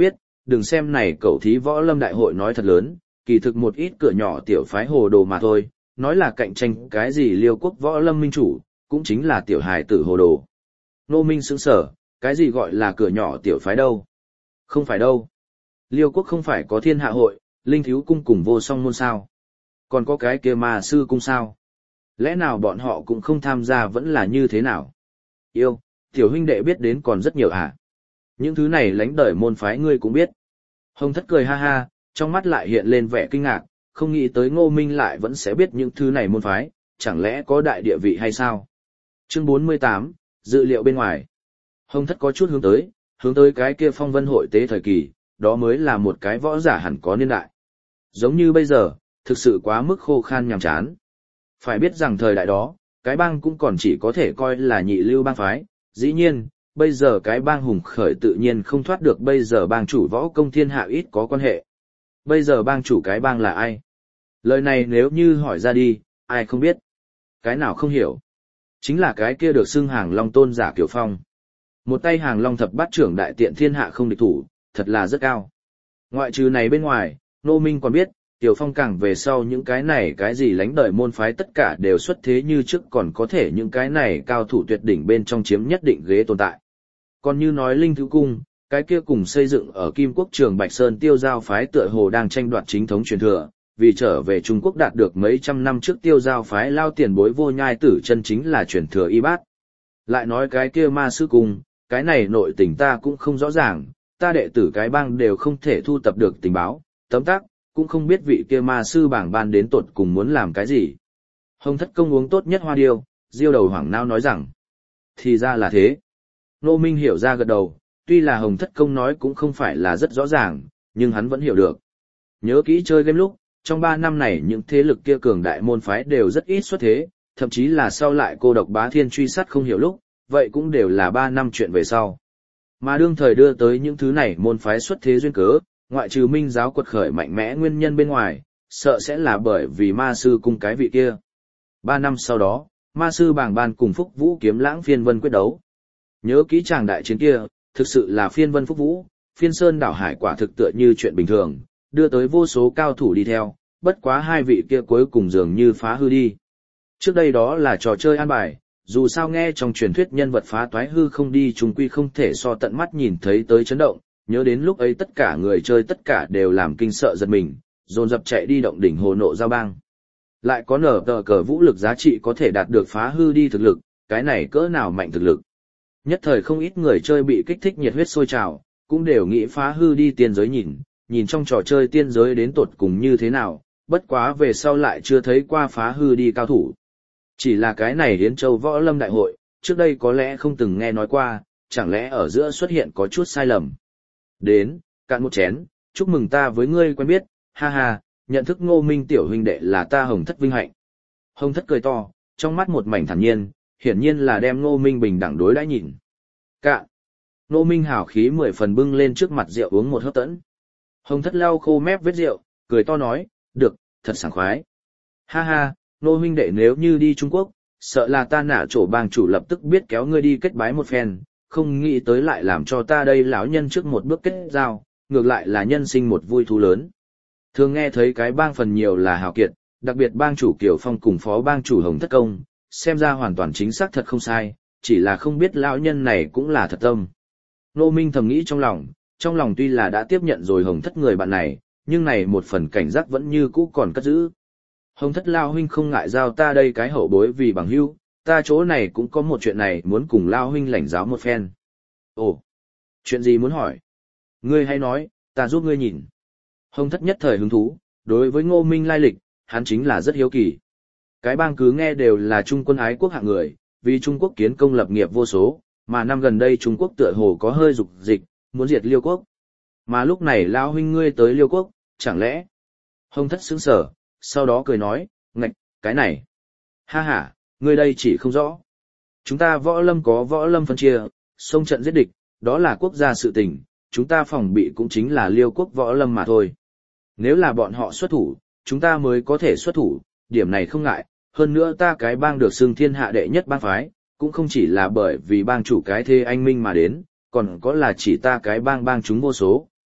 Speaker 1: đừng xem này cậu thí võ lâm đại hội nói thật lớn, kỳ thực một ít cửa nhỏ tiểu phái hồ đồ mà thôi, nói là cạnh tranh cái gì Liêu quốc võ lâm minh chủ, cũng chính là tiểu hài tử hồ đồ. Ngô Minh sững sờ, cái gì gọi là cửa nhỏ tiểu phái đâu? Không phải đâu. Liêu quốc không phải có thiên hạ hội, linh thiếu cung cùng vô song môn sao? Còn có cái kia ma sư cung sao? Lẽ nào bọn họ cũng không tham gia vẫn là như thế nào? Yêu, tiểu huynh đệ biết đến còn rất nhiều à? Những thứ này lánh đời môn phái ngươi cũng biết. Hồng Thất cười ha ha, trong mắt lại hiện lên vẻ kinh ngạc, không nghĩ tới Ngô Minh lại vẫn sẽ biết những thứ này môn phái, chẳng lẽ có đại địa vị hay sao? Chương bốn mươi tám, dự liệu bên ngoài. Hồng Thất có chút hướng tới, hướng tới cái kia phong vân hội tế thời kỳ, đó mới là một cái võ giả hẳn có niên đại. Giống như bây giờ, thực sự quá mức khô khan nhàm chán. Phải biết rằng thời đại đó, cái bang cũng còn chỉ có thể coi là nhị lưu bang phái, dĩ nhiên, bây giờ cái bang hùng khởi tự nhiên không thoát được bây giờ bang chủ võ công thiên hạ ít có quan hệ. Bây giờ bang chủ cái bang là ai? Lời này nếu như hỏi ra đi, ai không biết? Cái nào không hiểu? Chính là cái kia được xưng hàng long tôn giả Kiều Phong. Một tay hàng long thập bát trưởng đại tiện thiên hạ không địch thủ, thật là rất cao. Ngoại trừ này bên ngoài, Ngô Minh còn biết, Kiều Phong càng về sau những cái này cái gì lánh đời môn phái tất cả đều xuất thế như trước còn có thể những cái này cao thủ tuyệt đỉnh bên trong chiếm nhất định ghế tồn tại. Còn như nói Linh Thứ Cung, cái kia cùng xây dựng ở Kim Quốc Trường Bạch Sơn Tiêu Giao phái tựa hồ đang tranh đoạt chính thống truyền thừa, vì trở về Trung Quốc đạt được mấy trăm năm trước Tiêu Giao phái lao tiền bối vô nhai tử chân chính là truyền thừa y bát. Lại nói cái kia ma sư cung, cái này nội tình ta cũng không rõ ràng, ta đệ tử cái bang đều không thể thu tập được tình báo, tấm tắc, cũng không biết vị kia ma sư bảng ban đến tột cùng muốn làm cái gì. Hồng Thất công uống tốt nhất hoa điêu, diêu đầu hoảng nao nói rằng, thì ra là thế. Ngô Minh hiểu ra gật đầu, tuy là Hồng Thất công nói cũng không phải là rất rõ ràng, nhưng hắn vẫn hiểu được. Nhớ kỹ chơi game lúc, trong ba năm này những thế lực kia cường đại môn phái đều rất ít xuất thế, thậm chí là sau lại cô độc bá thiên truy sát không hiểu lúc, vậy cũng đều là ba năm chuyện về sau. Mà đương thời đưa tới những thứ này môn phái xuất thế duyên cớ, ngoại trừ minh giáo quật khởi mạnh mẽ nguyên nhân bên ngoài, sợ sẽ là bởi vì ma sư cung cái vị kia. Ba năm sau đó, ma sư bảng ban cùng Phúc Vũ kiếm lãng phiên vân quyết đấu. Nhớ kỹ chàng đại chiến kia, thực sự là phiên vân Phúc Vũ, phiên sơn đảo hải quả thực tựa như chuyện bình thường, đưa tới vô số cao thủ đi theo, bất quá hai vị kia cuối cùng dường như phá hư đi. Trước đây đó là trò chơi an bài, dù sao nghe trong truyền thuyết nhân vật phá toái hư không đi chúng quy không thể so tận mắt nhìn thấy tới chấn động, nhớ đến lúc ấy tất cả người chơi tất cả đều làm kinh sợ giật mình, dồn dập chạy đi động đỉnh hồ nộ giao bang. Lại có nở tờ cờ vũ lực giá trị có thể đạt được phá hư đi thực lực, cái này cỡ nào mạnh thực lực. Nhất thời không ít người chơi bị kích thích nhiệt huyết sôi trào, cũng đều nghĩ phá hư đi tiên giới nhìn, nhìn trong trò chơi tiên giới đến tột cùng như thế nào, bất quá về sau lại chưa thấy qua phá hư đi cao thủ. Chỉ là cái này Hiến Châu Võ Lâm Đại hội, trước đây có lẽ không từng nghe nói qua, chẳng lẽ ở giữa xuất hiện có chút sai lầm. Đến, cạn một chén, chúc mừng ta với ngươi quen biết, ha ha, nhận thức Ngô Minh tiểu huynh đệ là ta Hồng Thất vinh hạnh. Hồng Thất cười to, trong mắt một mảnh thản nhiên, hiển nhiên là đem Ngô Minh bình đẳng đối đãi nhìn. Cạn. Ngô Minh hào khí mười phần bưng lên trước mặt rượu uống một hớp tẫn. Hồng Thất lau khô mép vết rượu, cười to nói, được, thật sảng khoái. Ha ha, Ngô huynh đệ nếu như đi Trung Quốc, sợ là ta nả chỗ bang chủ lập tức biết kéo ngươi đi kết bái một phen, không nghĩ tới lại làm cho ta đây lão nhân trước một bước kết giao, ngược lại là nhân sinh một vui thú lớn. Thường nghe thấy cái bang phần nhiều là hào kiệt, đặc biệt bang chủ Kiều Phong cùng phó bang chủ Hồng Thất Công, xem ra hoàn toàn chính xác thật không sai, chỉ là không biết lão nhân này cũng là thật tâm. Ngô Minh thầm nghĩ trong lòng, trong lòng tuy là đã tiếp nhận rồi Hồng Thất người bạn này, nhưng này một phần cảnh giác vẫn như cũ còn cất giữ. Hồng Thất lao huynh không ngại giao ta đây cái hậu bối vì bằng hữu, ta chỗ này cũng có một chuyện này muốn cùng lao huynh lãnh giáo một phen. Ồ, chuyện gì muốn hỏi? Ngươi hay nói, ta giúp ngươi nhìn. Hồng Thất nhất thời hứng thú, đối với Ngô Minh lai lịch, hắn chính là rất hiếu kỳ. Cái bang cứ nghe đều là Trung quân ái quốc hạng người, vì Trung Quốc kiến công lập nghiệp vô số, mà năm gần đây Trung Quốc tựa hồ có hơi dục dịch, muốn diệt Liêu quốc. Mà lúc này lao huynh ngươi tới Liêu quốc, chẳng lẽ? Hồng Thất sững sờ, sau đó cười nói, ngạch, cái này. Ha ha, ngươi đây chỉ không rõ. Chúng ta võ lâm có võ lâm phân chia, xông trận giết địch, đó là quốc gia sự tình, chúng ta phòng bị cũng chính là Liêu quốc võ lâm mà thôi. Nếu là bọn họ xuất thủ, chúng ta mới có thể xuất thủ, điểm này không ngại, hơn nữa ta cái bang được xưng thiên hạ đệ nhất bang phái, cũng không chỉ là bởi vì bang chủ cái thê anh minh mà đến, còn có là chỉ ta cái bang bang chúng vô số,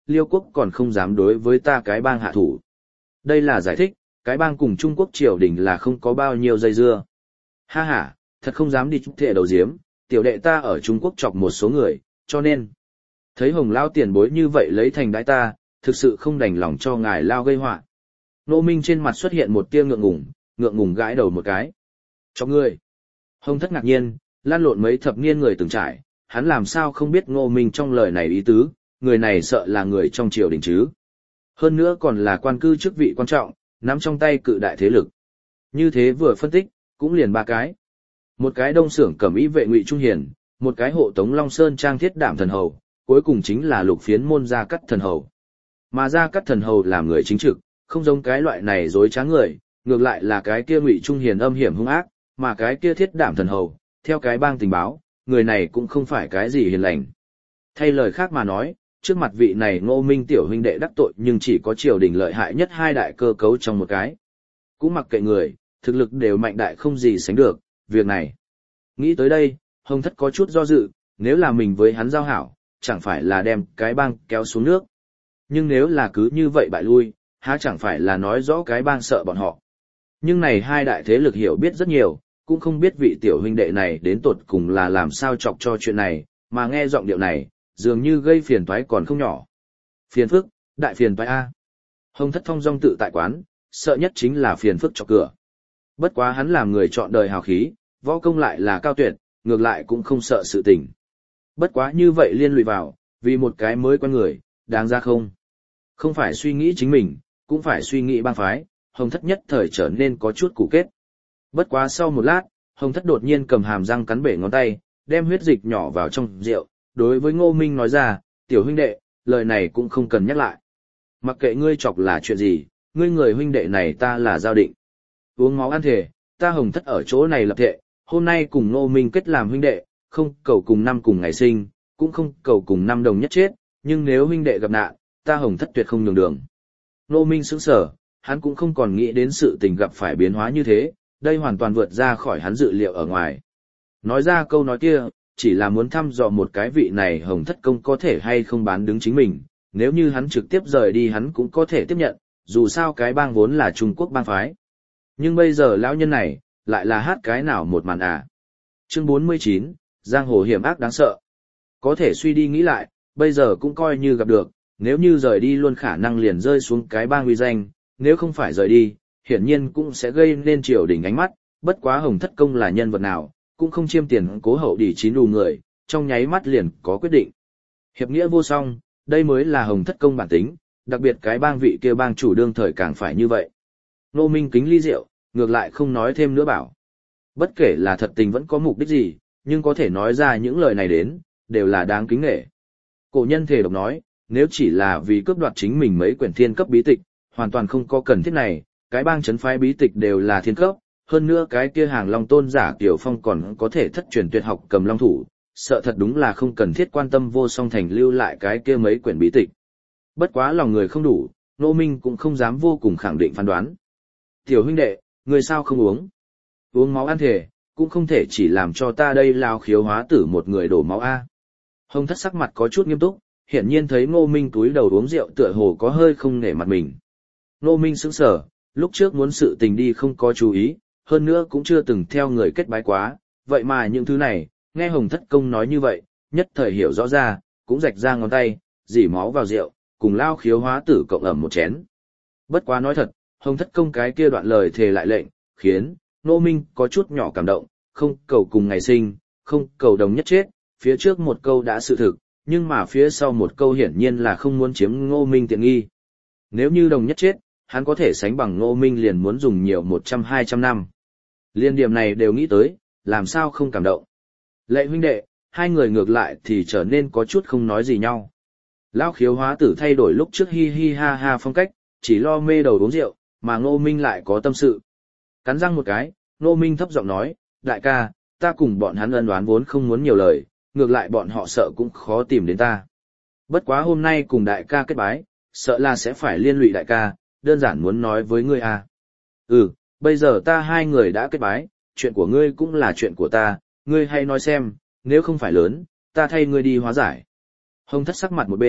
Speaker 1: Liêu quốc còn không dám đối với ta cái bang hạ thủ. Đây là giải thích, cái bang cùng Trung Quốc triều đình là không có bao nhiêu dây dưa. Ha ha, thật không dám đi thệ đầu diếm, tiểu đệ ta ở Trung Quốc chọc một số người, cho nên. Thấy Hồng Lao tiền bối như vậy lấy thành đái ta, thực sự không đành lòng cho ngài Lao gây họa. Ngô Minh trên mặt xuất hiện một tia ngượng ngùng, ngượng ngùng gãi đầu một cái. Cho ngươi. Hồng Thất ngạc nhiên, lan lộn mấy thập niên người từng trải, hắn làm sao không biết Ngô Minh trong lời này ý tứ, người này sợ là người trong triều đình chứ. Hơn nữa còn là quan cư chức vị quan trọng, nắm trong tay cự đại thế lực. Như thế vừa phân tích, cũng liền ba cái. Một cái đông xưởng cẩm y vệ Ngụy Trung Hiền, một cái hộ tống Long Sơn trang thiết đảm thần hầu, cuối cùng chính là lục phiến môn Gia Cắt thần hầu. Mà Gia Cắt thần hầu làm người chính trực, không giống cái loại này dối trá người, ngược lại là cái kia Ngụy Trung Hiền âm hiểm hung ác, mà cái kia thiết đảm thần hầu, theo cái bang tình báo, người này cũng không phải cái gì hiền lành. Thay lời khác mà nói, trước mặt vị này Ngô Minh tiểu huynh đệ đắc tội nhưng chỉ có triều đình lợi hại nhất hai đại cơ cấu trong một cái. Cũng mặc kệ người, thực lực đều mạnh đại không gì sánh được, việc này. Nghĩ tới đây, Hồng Thất có chút do dự, nếu là mình với hắn giao hảo, chẳng phải là đem cái bang kéo xuống nước. Nhưng nếu là cứ như vậy bại lui, há chẳng phải là nói rõ cái bang sợ bọn họ. Nhưng này hai đại thế lực hiểu biết rất nhiều, cũng không biết vị tiểu huynh đệ này đến tột cùng là làm sao chọc cho chuyện này, mà nghe giọng điệu này, dường như gây phiền toái còn không nhỏ. Phiền phức, đại phiền toái A. Hồng Thất thong dong tự tại quán, sợ nhất chính là phiền phức chọc cửa. Bất quá hắn làm người chọn đời hào khí, võ công lại là cao tuyệt, ngược lại cũng không sợ sự tình. Bất quá như vậy liên lụy vào, vì một cái mới quen người, đáng ra không? Không phải suy nghĩ chính mình, cũng phải suy nghĩ bang phái, Hồng Thất nhất thời trở nên có chút củ kết. Bất quá sau một lát, Hồng Thất đột nhiên cầm hàm răng cắn bể ngón tay, đem huyết dịch nhỏ vào trong rượu, đối với Ngô Minh nói ra, tiểu huynh đệ, lời này cũng không cần nhắc lại. Mặc kệ ngươi chọc là chuyện gì, ngươi người huynh đệ này ta là giao định. Uống máu ăn thể, ta Hồng Thất ở chỗ này lập thệ, hôm nay cùng Ngô Minh kết làm huynh đệ, không cầu cùng năm cùng ngày sinh, cũng không cầu cùng năm đồng nhất chết, nhưng nếu huynh đệ gặp nạn, ta Hồng Thất tuyệt không nhường đường. Ngô Minh sững sờ, hắn cũng không còn nghĩ đến sự tình gặp phải biến hóa như thế, đây hoàn toàn vượt ra khỏi hắn dự liệu ở ngoài. Nói ra câu nói kia, chỉ là muốn thăm dò một cái vị này Hồng Thất công có thể hay không bán đứng chính mình, nếu như hắn trực tiếp rời đi hắn cũng có thể tiếp nhận, dù sao cái bang vốn là Trung Quốc bang phái. Nhưng bây giờ lão nhân này, lại là hát cái nào một màn à. Chương bốn mươi chín, Giang hồ hiểm ác đáng sợ. Có thể suy đi nghĩ lại, bây giờ cũng coi như gặp được, nếu như rời đi luôn khả năng liền rơi xuống cái bang uy danh, nếu không phải rời đi, hiển nhiên cũng sẽ gây nên triều đình ánh mắt, bất quá Hồng Thất công là nhân vật nào, cũng không chiêm tiền cố hậu đỉ chín đủ người, trong nháy mắt liền có quyết định. Hiệp nghĩa vô song, đây mới là Hồng Thất công bản tính, đặc biệt cái bang vị kia bang chủ đương thời càng phải như vậy. Nô Minh kính ly rượu, ngược lại không nói thêm nữa bảo. Bất kể là thật tình vẫn có mục đích gì, nhưng có thể nói ra những lời này đến, đều là đáng kính nể. Cổ nhân thề độc nói, nếu chỉ là vì cướp đoạt chính mình mấy quyển thiên cấp bí tịch, hoàn toàn không có cần thiết này, cái bang chấn phái bí tịch đều là thiên cấp, hơn nữa cái kia hàng long tôn giả Kiều Phong còn có thể thất truyền tuyệt học cầm long thủ, sợ thật đúng là không cần thiết quan tâm vô song thành lưu lại cái kia mấy quyển bí tịch. Bất quá lòng người không đủ, Nô Minh cũng không dám vô cùng khẳng định phán đoán. Tiểu huynh đệ, người sao không uống? Uống máu ăn thể, cũng không thể chỉ làm cho ta đây lao khiếu hóa tử một người đổ máu A. Hồng Thất sắc mặt có chút nghiêm túc, hiển nhiên thấy Ngô Minh túi đầu uống rượu tựa hồ có hơi không nể mặt mình. Ngô Minh sững sờ, lúc trước muốn sự tình đi không có chú ý, hơn nữa cũng chưa từng theo người kết bái quá, vậy mà những thứ này, nghe Hồng Thất công nói như vậy, nhất thời hiểu rõ ra, cũng rạch ra ngón tay, dỉ máu vào rượu, cùng lao khiếu hóa tử cộng ẩm một chén. Bất quá nói thật, Hồng Thất công cái kia đoạn lời thề lại lệnh, khiến Ngô Minh có chút nhỏ cảm động, không cầu cùng ngày sinh, không cầu đồng nhất chết, phía trước một câu đã sự thực, nhưng mà phía sau một câu hiển nhiên là không muốn chiếm Ngô Minh tiện nghi. Nếu như đồng nhất chết, hắn có thể sánh bằng Ngô Minh liền muốn dùng nhiều một trăm hai trăm năm. Liên điểm này đều nghĩ tới, làm sao không cảm động. Lệ huynh đệ, hai người ngược lại thì trở nên có chút không nói gì nhau. Lão khiếu hóa tử thay đổi lúc trước hi hi ha ha phong cách, chỉ lo mê đầu uống rượu, mà Ngô Minh lại có tâm sự. Cắn răng một cái, Ngô Minh thấp giọng nói, đại ca, ta cùng bọn hắn ân oán vốn không muốn nhiều lời, ngược lại bọn họ sợ cũng khó tìm đến ta. Bất quá hôm nay cùng đại ca kết bái, sợ là sẽ phải liên lụy đại ca, đơn giản muốn nói với ngươi à. Ừ, bây giờ ta hai người đã kết bái, chuyện của ngươi cũng là chuyện của ta, ngươi hay nói xem, nếu không phải lớn, ta thay ngươi đi hóa giải. Hồng Thất sắc mặt một bên,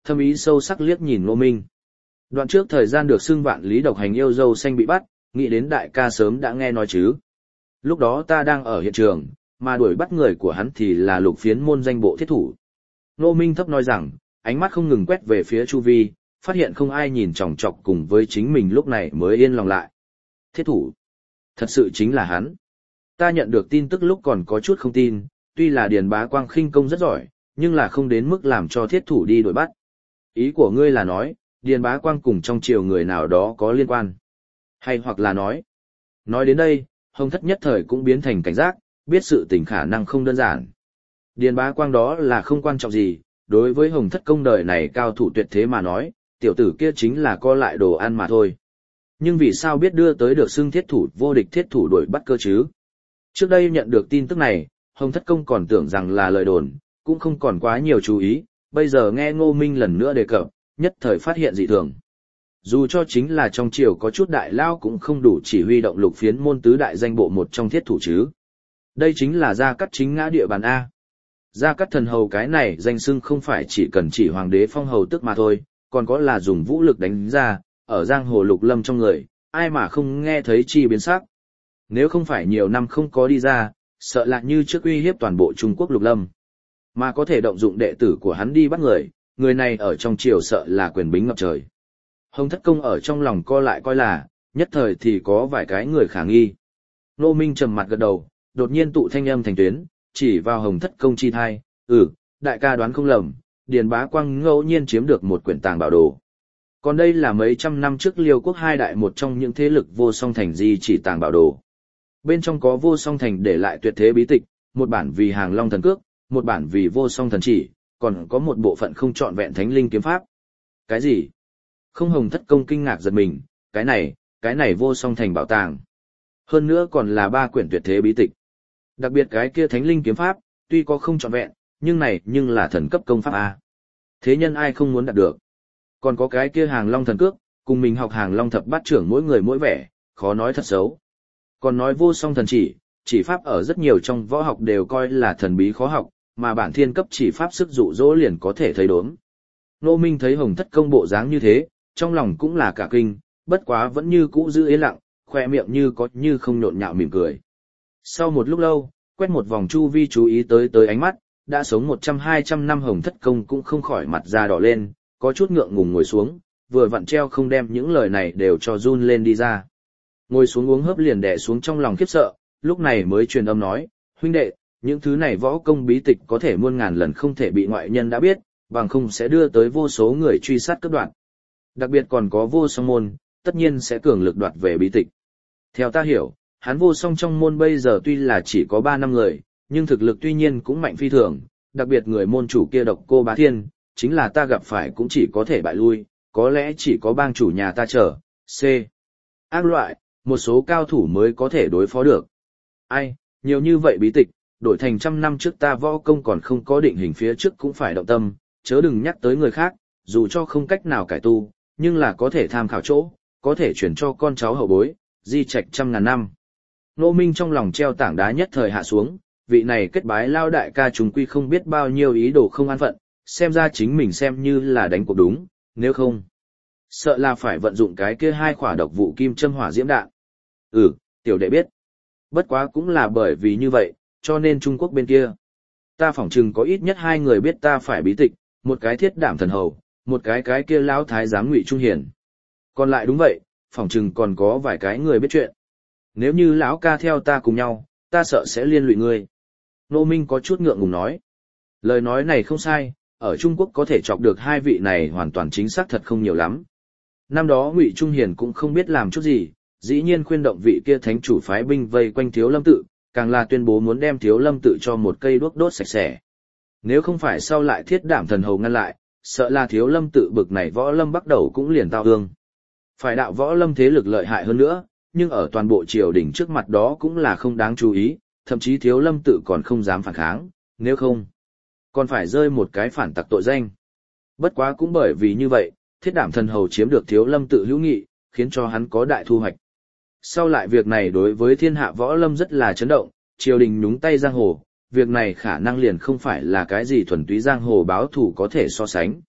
Speaker 1: thâm ý sâu sắc liếc nhìn Ngô Minh. Đoạn trước thời gian được xưng vạn lý độc hành yêu dâu xanh bị bắt, nghĩ đến đại ca sớm đã nghe nói chứ. Lúc đó ta đang ở hiện trường, mà đuổi bắt người của hắn thì là lục phiến môn danh bộ thiết thủ. Ngô Minh thấp nói rằng, ánh mắt không ngừng quét về phía chu vi, phát hiện không ai nhìn chòng chọc cùng với chính mình lúc này mới yên lòng lại. Thiết thủ. Thật sự chính là hắn. Ta nhận được tin tức lúc còn có chút không tin, tuy là Điền Bá Quang khinh công rất giỏi, nhưng là không đến mức làm cho thiết thủ đi đuổi bắt. Ý của ngươi là nói, Điền Bá Quang cùng trong triều người nào đó có liên quan. Hay hoặc là nói. Nói đến đây, Hồng Thất nhất thời cũng biến thành cảnh giác, biết sự tình khả năng không đơn giản. Điền Bá Quang đó là không quan trọng gì, đối với Hồng Thất công đời này cao thủ tuyệt thế mà nói, tiểu tử kia chính là co lại đồ ăn mà thôi. Nhưng vì sao biết đưa tới được xưng thiết thủ vô địch thiết thủ đuổi bắt cơ chứ? Trước đây nhận được tin tức này, Hồng Thất công còn tưởng rằng là lời đồn, cũng không còn quá nhiều chú ý, bây giờ nghe Ngô Minh lần nữa đề cập, nhất thời phát hiện dị thường. Dù cho chính là trong triều có chút đại lao cũng không đủ chỉ huy động lục phiến môn tứ đại danh bộ một trong thiết thủ chứ. Đây chính là Gia Cát chính ngã địa bàn A. Gia Cát thần hầu cái này danh xưng không phải chỉ cần chỉ hoàng đế phong hầu tức mà thôi, còn có là dùng vũ lực đánh ra, ở giang hồ lục lâm trong người, ai mà không nghe thấy chi biến sắc. Nếu không phải nhiều năm không có đi ra, sợ là như trước uy hiếp toàn bộ Trung Quốc lục lâm. Mà có thể động dụng đệ tử của hắn đi bắt người, người này ở trong triều sợ là quyền bính ngập trời. Hồng Thất công ở trong lòng co lại coi là, nhất thời thì có vài cái người khả nghi. Ngô Minh trầm mặt gật đầu, đột nhiên tụ thanh âm thành tuyến, chỉ vào Hồng Thất công chi thai, ừ, đại ca đoán không lầm, Điền Bá Quang ngẫu nhiên chiếm được một quyển tàng bảo đồ. Còn đây là mấy trăm năm trước Liêu quốc hai đại một trong những thế lực vô song thành di chỉ tàng bảo đồ. Bên trong có vô song thành để lại tuyệt thế bí tịch, một bản vì hàng long thần cước, một bản vì vô song thần chỉ, còn có một bộ phận không trọn vẹn thánh linh kiếm pháp. Cái gì? Không Hồng Thất công kinh ngạc giật mình, cái này, cái này vô song thành bảo tàng. Hơn nữa còn là ba quyển tuyệt thế bí tịch. Đặc biệt cái kia thánh linh kiếm pháp, tuy có không trọn vẹn, nhưng này nhưng là thần cấp công pháp A. Thế nhân ai không muốn đạt được. Còn có cái kia hàng long thần cước, cùng mình học hàng long thập bát trưởng mỗi người mỗi vẻ, khó nói thật xấu. Còn nói vô song thần chỉ, chỉ pháp ở rất nhiều trong võ học đều coi là thần bí khó học, mà bản thiên cấp chỉ pháp sức dụ dỗ liền có thể thấy đốn. Ngô Minh thấy Hồng Thất công bộ dáng như thế, trong lòng cũng là cả kinh, bất quá vẫn như cũ giữ yên lặng, khoe miệng như có như không nhộn nhạo mỉm cười. Sau một lúc lâu, quét một vòng chu vi chú ý tới tới ánh mắt, đã sống một trăm hai trăm năm Hồng Thất công cũng không khỏi mặt da đỏ lên, có chút ngượng ngùng ngồi xuống, vừa vặn treo không đem những lời này đều cho run lên đi ra. Ngồi xuống uống hớp liền đè xuống trong lòng khiếp sợ, lúc này mới truyền âm nói, huynh đệ, những thứ này võ công bí tịch có thể muôn ngàn lần không thể bị ngoại nhân đã biết, bằng không sẽ đưa tới vô số người truy sát cướp đoạt. Đặc biệt còn có vô song môn, tất nhiên sẽ cường lực đoạt về bí tịch. Theo ta hiểu, hắn vô song trong môn bây giờ tuy là chỉ có ba năm người, nhưng thực lực tuy nhiên cũng mạnh phi thường, đặc biệt người môn chủ kia Độc Cô Bá Thiên, chính là ta gặp phải cũng chỉ có thể bại lui, có lẽ chỉ có bang chủ nhà ta chờ, C. Ác loại, một số cao thủ mới có thể đối phó được. Ai, nhiều như vậy bí tịch, đổi thành trăm năm trước ta võ công còn không có định hình phía trước cũng phải động tâm, chớ đừng nhắc tới người khác, dù cho không cách nào cải tu, nhưng là có thể tham khảo chỗ, có thể chuyển cho con cháu hậu bối, di trạch trăm ngàn năm. Ngô Minh trong lòng treo tảng đá nhất thời hạ xuống, vị này kết bái lao đại ca chúng quy không biết bao nhiêu ý đồ không an phận, xem ra chính mình xem như là đánh cuộc đúng, nếu không, sợ là phải vận dụng cái kia hai khỏa độc vụ kim châm hỏa diễm đạn. Ừ, tiểu đệ biết. Bất quá cũng là bởi vì như vậy, cho nên Trung Quốc bên kia, ta phỏng chừng có ít nhất hai người biết ta phải bí tịch, một cái thiết đảm thần hầu, một cái cái kia lão thái giám Ngụy Trung Hiền. Còn lại đúng vậy, phỏng chừng còn có vài cái người biết chuyện. Nếu như lão ca theo ta cùng nhau, ta sợ sẽ liên lụy ngươi. Ngô Minh có chút ngượng ngùng nói. Lời nói này không sai, ở Trung Quốc có thể chọc được hai vị này hoàn toàn chính xác thật không nhiều lắm. Năm đó Ngụy Trung Hiền cũng không biết làm chút gì, dĩ nhiên khuyên động vị kia thánh chủ phái binh vây quanh Thiếu Lâm tự, càng là tuyên bố muốn đem Thiếu Lâm tự cho một cây đuốc đốt sạch sẽ. Nếu không phải sau lại thiết đảm thần hầu ngăn lại, sợ là Thiếu Lâm tự bực này võ lâm bắt đầu cũng liền tao ương. Phải đạo võ lâm thế lực lợi hại hơn nữa, nhưng ở toàn bộ triều đình trước mặt đó cũng là không đáng chú ý, thậm chí Thiếu Lâm tự còn không dám phản kháng, nếu không, còn phải rơi một cái phản tặc tội danh. Bất quá cũng bởi vì như vậy, thiết đảm thần hầu chiếm được Thiếu Lâm tự hữu nghị, khiến cho hắn có đại thu hoạch. Sau lại việc này đối với thiên hạ võ lâm rất là chấn động, triều đình nhúng tay giang hồ, việc này khả năng liền không phải là cái gì thuần túy giang hồ báo thù có thể so sánh.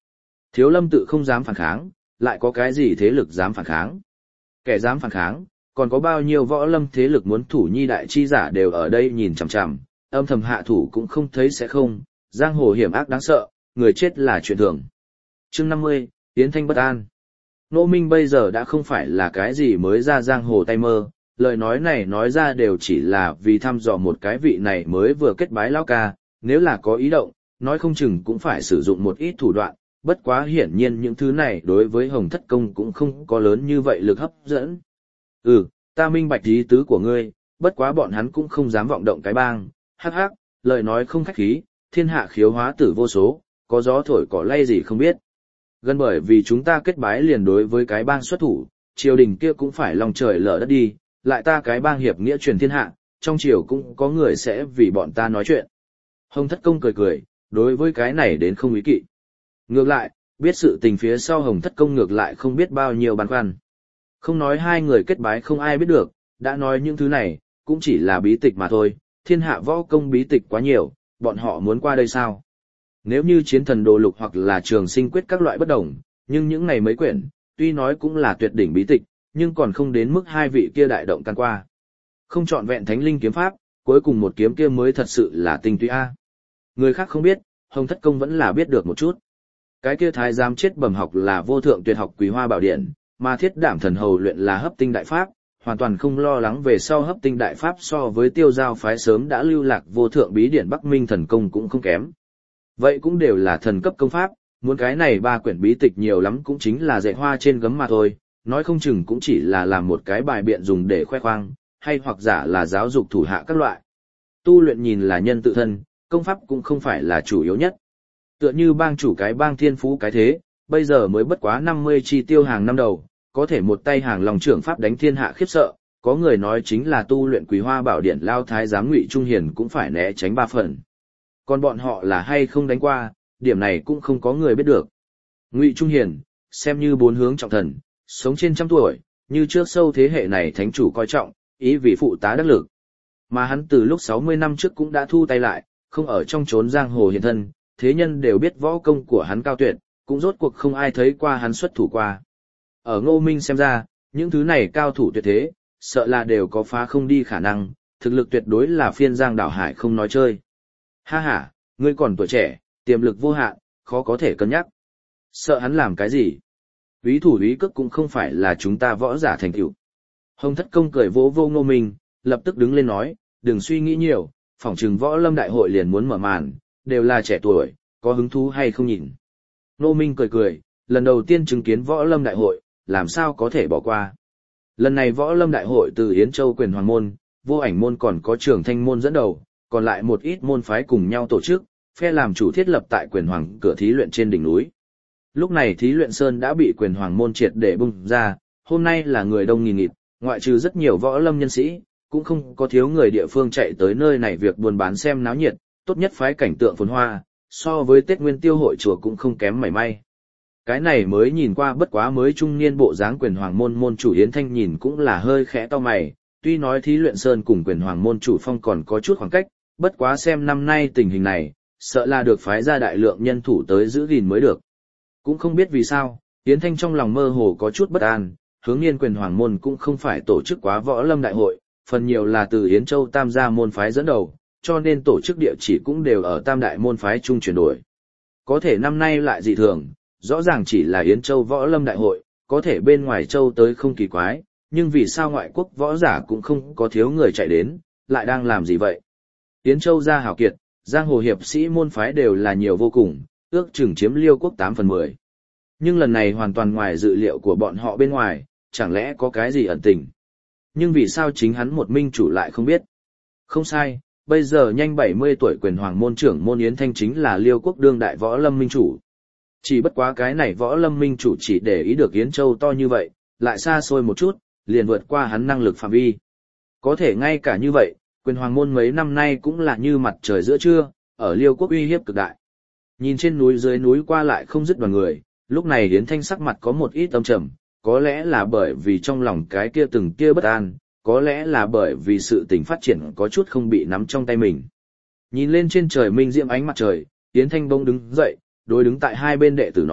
Speaker 1: Thiếu Lâm tự không dám phản kháng, lại có cái gì thế lực dám phản kháng? Kẻ dám phản kháng, còn có bao nhiêu võ lâm thế lực muốn thủ nhi đại chi giả đều ở đây nhìn chằm chằm, âm thầm hạ thủ cũng không thấy sẽ không, giang hồ hiểm ác đáng sợ, người chết là chuyện thường. Chương năm mươi, Yến Thanh bất an. Ngô Minh bây giờ đã không phải là cái gì mới ra giang hồ tay mơ, lời nói này nói ra đều chỉ là vì thăm dò một cái vị này mới vừa kết bái lão ca, nếu là có ý động, nói không chừng cũng phải sử dụng một ít thủ đoạn, bất quá hiển nhiên những thứ này đối với Hồng Thất Công cũng không có lớn như vậy lực hấp dẫn. Ừ, ta minh bạch ý tứ của ngươi, bất quá bọn hắn cũng không dám vọng động cái bang, hắc hắc, lời nói không khách khí, thiên hạ khiếu hóa tử vô số, có gió thổi cỏ lay gì không biết. Gần bởi vì chúng ta kết bái liền đối với cái bang xuất thủ, triều đình kia cũng phải lòng trời lở đất đi, lại ta cái bang hiệp nghĩa truyền thiên hạ, trong triều cũng có người sẽ vì bọn ta nói chuyện. Hồng Thất Công cười cười, đối với cái này đến không ý kỵ. Ngược lại, biết sự tình phía sau Hồng Thất Công ngược lại không biết bao nhiêu băn khoăn. Không nói hai người kết bái không ai biết được, đã nói những thứ này, cũng chỉ là bí tịch mà thôi, thiên hạ võ công bí tịch quá nhiều, bọn họ muốn qua đây sao? Nếu như chiến thần đồ lục hoặc là trường sinh quyết các loại bất đồng, nhưng những này mấy quyển, tuy nói cũng là tuyệt đỉnh bí tịch, nhưng còn không đến mức hai vị kia đại động can qua. Không chọn vẹn thánh linh kiếm pháp, cuối cùng một kiếm kia mới thật sự là tinh túy A. Người khác không biết, Hồng Thất Công vẫn là biết được một chút. Cái kia thái giám chết bẩm học là vô thượng tuyệt học Quý Hoa Bảo Điện, mà thiết đảm thần hầu luyện là hấp tinh đại pháp, hoàn toàn không lo lắng về sau hấp tinh đại pháp so với tiêu giao phái sớm đã lưu lạc vô thượng bí điển Bắc Minh thần công cũng không kém. Vậy cũng đều là thần cấp công pháp, muốn cái này ba quyển bí tịch nhiều lắm cũng chính là dạy hoa trên gấm mà thôi, nói không chừng cũng chỉ là làm một cái bài biện dùng để khoe khoang, hay hoặc giả là giáo dục thủ hạ các loại. Tu luyện nhìn là nhân tự thân, công pháp cũng không phải là chủ yếu nhất. Tựa như bang chủ cái bang thiên phú cái thế, bây giờ mới bất quá năm mươi chi tiêu hàng năm đầu, có thể một tay hàng lòng trưởng pháp đánh thiên hạ khiếp sợ, có người nói chính là tu luyện Quý Hoa Bảo Điện lao thái giám Ngụy Trung Hiền cũng phải né tránh ba phần. Còn bọn họ là hay không đánh qua, điểm này cũng không có người biết được. Ngụy Trung Hiền, xem như bốn hướng trọng thần, sống trên trăm tuổi, như trước sâu thế hệ này thánh chủ coi trọng, ý vì phụ tá đắc lực. Mà hắn từ lúc sáu mươi năm trước cũng đã thu tay lại, không ở trong chốn giang hồ hiện thân, thế nhân đều biết võ công của hắn cao tuyệt, cũng rốt cuộc không ai thấy qua hắn xuất thủ qua. Ở Ngô Minh xem ra, những thứ này cao thủ tuyệt thế, sợ là đều có phá không đi khả năng, thực lực tuyệt đối là phiên giang đảo hải không nói chơi. Ha ha, ngươi còn tuổi trẻ, tiềm lực vô hạn, khó có thể cân nhắc. Sợ hắn làm cái gì? Úy thủ úy cước cũng không phải là chúng ta võ giả thành tựu. Hồng Thất Công cười vỗ vô Ngô Minh, lập tức đứng lên nói, đừng suy nghĩ nhiều, phỏng chừng võ lâm đại hội liền muốn mở màn, đều là trẻ tuổi, có hứng thú hay không nhìn. Ngô Minh cười cười, lần đầu tiên chứng kiến võ lâm đại hội, làm sao có thể bỏ qua. Lần này võ lâm đại hội từ Yến Châu Quyền Hoàng môn, Vô Ảnh môn còn có Trường Thanh môn dẫn đầu, còn lại một ít môn phái cùng nhau tổ chức, phe làm chủ thiết lập tại Quyền Hoàng cửa thí luyện trên đỉnh núi. Lúc này thí luyện sơn đã bị Quyền Hoàng môn triệt để bung ra, hôm nay là người đông nghìn nghịt, ngoại trừ rất nhiều võ lâm nhân sĩ, cũng không có thiếu người địa phương chạy tới nơi này việc buôn bán xem náo nhiệt, tốt nhất phái cảnh tượng phồn hoa, so với Tết Nguyên Tiêu hội chùa cũng không kém mảy may. Cái này mới nhìn qua bất quá mới trung niên bộ dáng Quyền Hoàng môn môn chủ Yến Thanh nhìn cũng là hơi khẽ to mày, tuy nói thí luyện sơn cùng Quyền Hoàng môn chủ phong còn có chút khoảng cách, bất quá xem năm nay tình hình này, sợ là được phái ra đại lượng nhân thủ tới giữ gìn mới được. Cũng không biết vì sao, Yến Thanh trong lòng mơ hồ có chút bất an, hướng niên Quyền Hoàng môn cũng không phải tổ chức quá võ lâm đại hội, phần nhiều là từ Yến Châu Tam gia môn phái dẫn đầu, cho nên tổ chức địa chỉ cũng đều ở Tam đại môn phái chung chuyển đổi. Có thể năm nay lại dị thường, rõ ràng chỉ là Yến Châu võ lâm đại hội, có thể bên ngoài châu tới không kỳ quái, nhưng vì sao ngoại quốc võ giả cũng không có thiếu người chạy đến, lại đang làm gì vậy? Yến Châu gia hào kiệt, giang hồ hiệp sĩ môn phái đều là nhiều vô cùng, ước chừng chiếm Liêu quốc tám phần mười. Nhưng lần này hoàn toàn ngoài dự liệu của bọn họ bên ngoài, chẳng lẽ có cái gì ẩn tình? Nhưng vì sao chính hắn một minh chủ lại không biết? Không sai, bây giờ nhanh bảy mươi tuổi Quyền Hoàng môn trưởng môn Yến Thanh chính là Liêu quốc đương đại võ lâm minh chủ. Chỉ bất quá cái này võ lâm minh chủ chỉ để ý được Yến Châu to như vậy, lại xa xôi một chút, liền vượt qua hắn năng lực phạm vi. Có thể ngay cả như vậy, Quyền Hoàng môn mấy năm nay cũng là như mặt trời giữa trưa, ở Liêu quốc uy hiếp cực đại. Nhìn trên núi dưới núi qua lại không dứt đoàn người, lúc này Yến Thanh sắc mặt có một ít âm trầm, có lẽ là bởi vì trong lòng cái kia từng kia bất an, có lẽ là bởi vì sự tình phát triển có chút không bị nắm trong tay mình. Nhìn lên trên trời minh diệm ánh mặt trời, Yến Thanh bỗng đứng dậy, đối đứng tại hai bên đệ tử nói,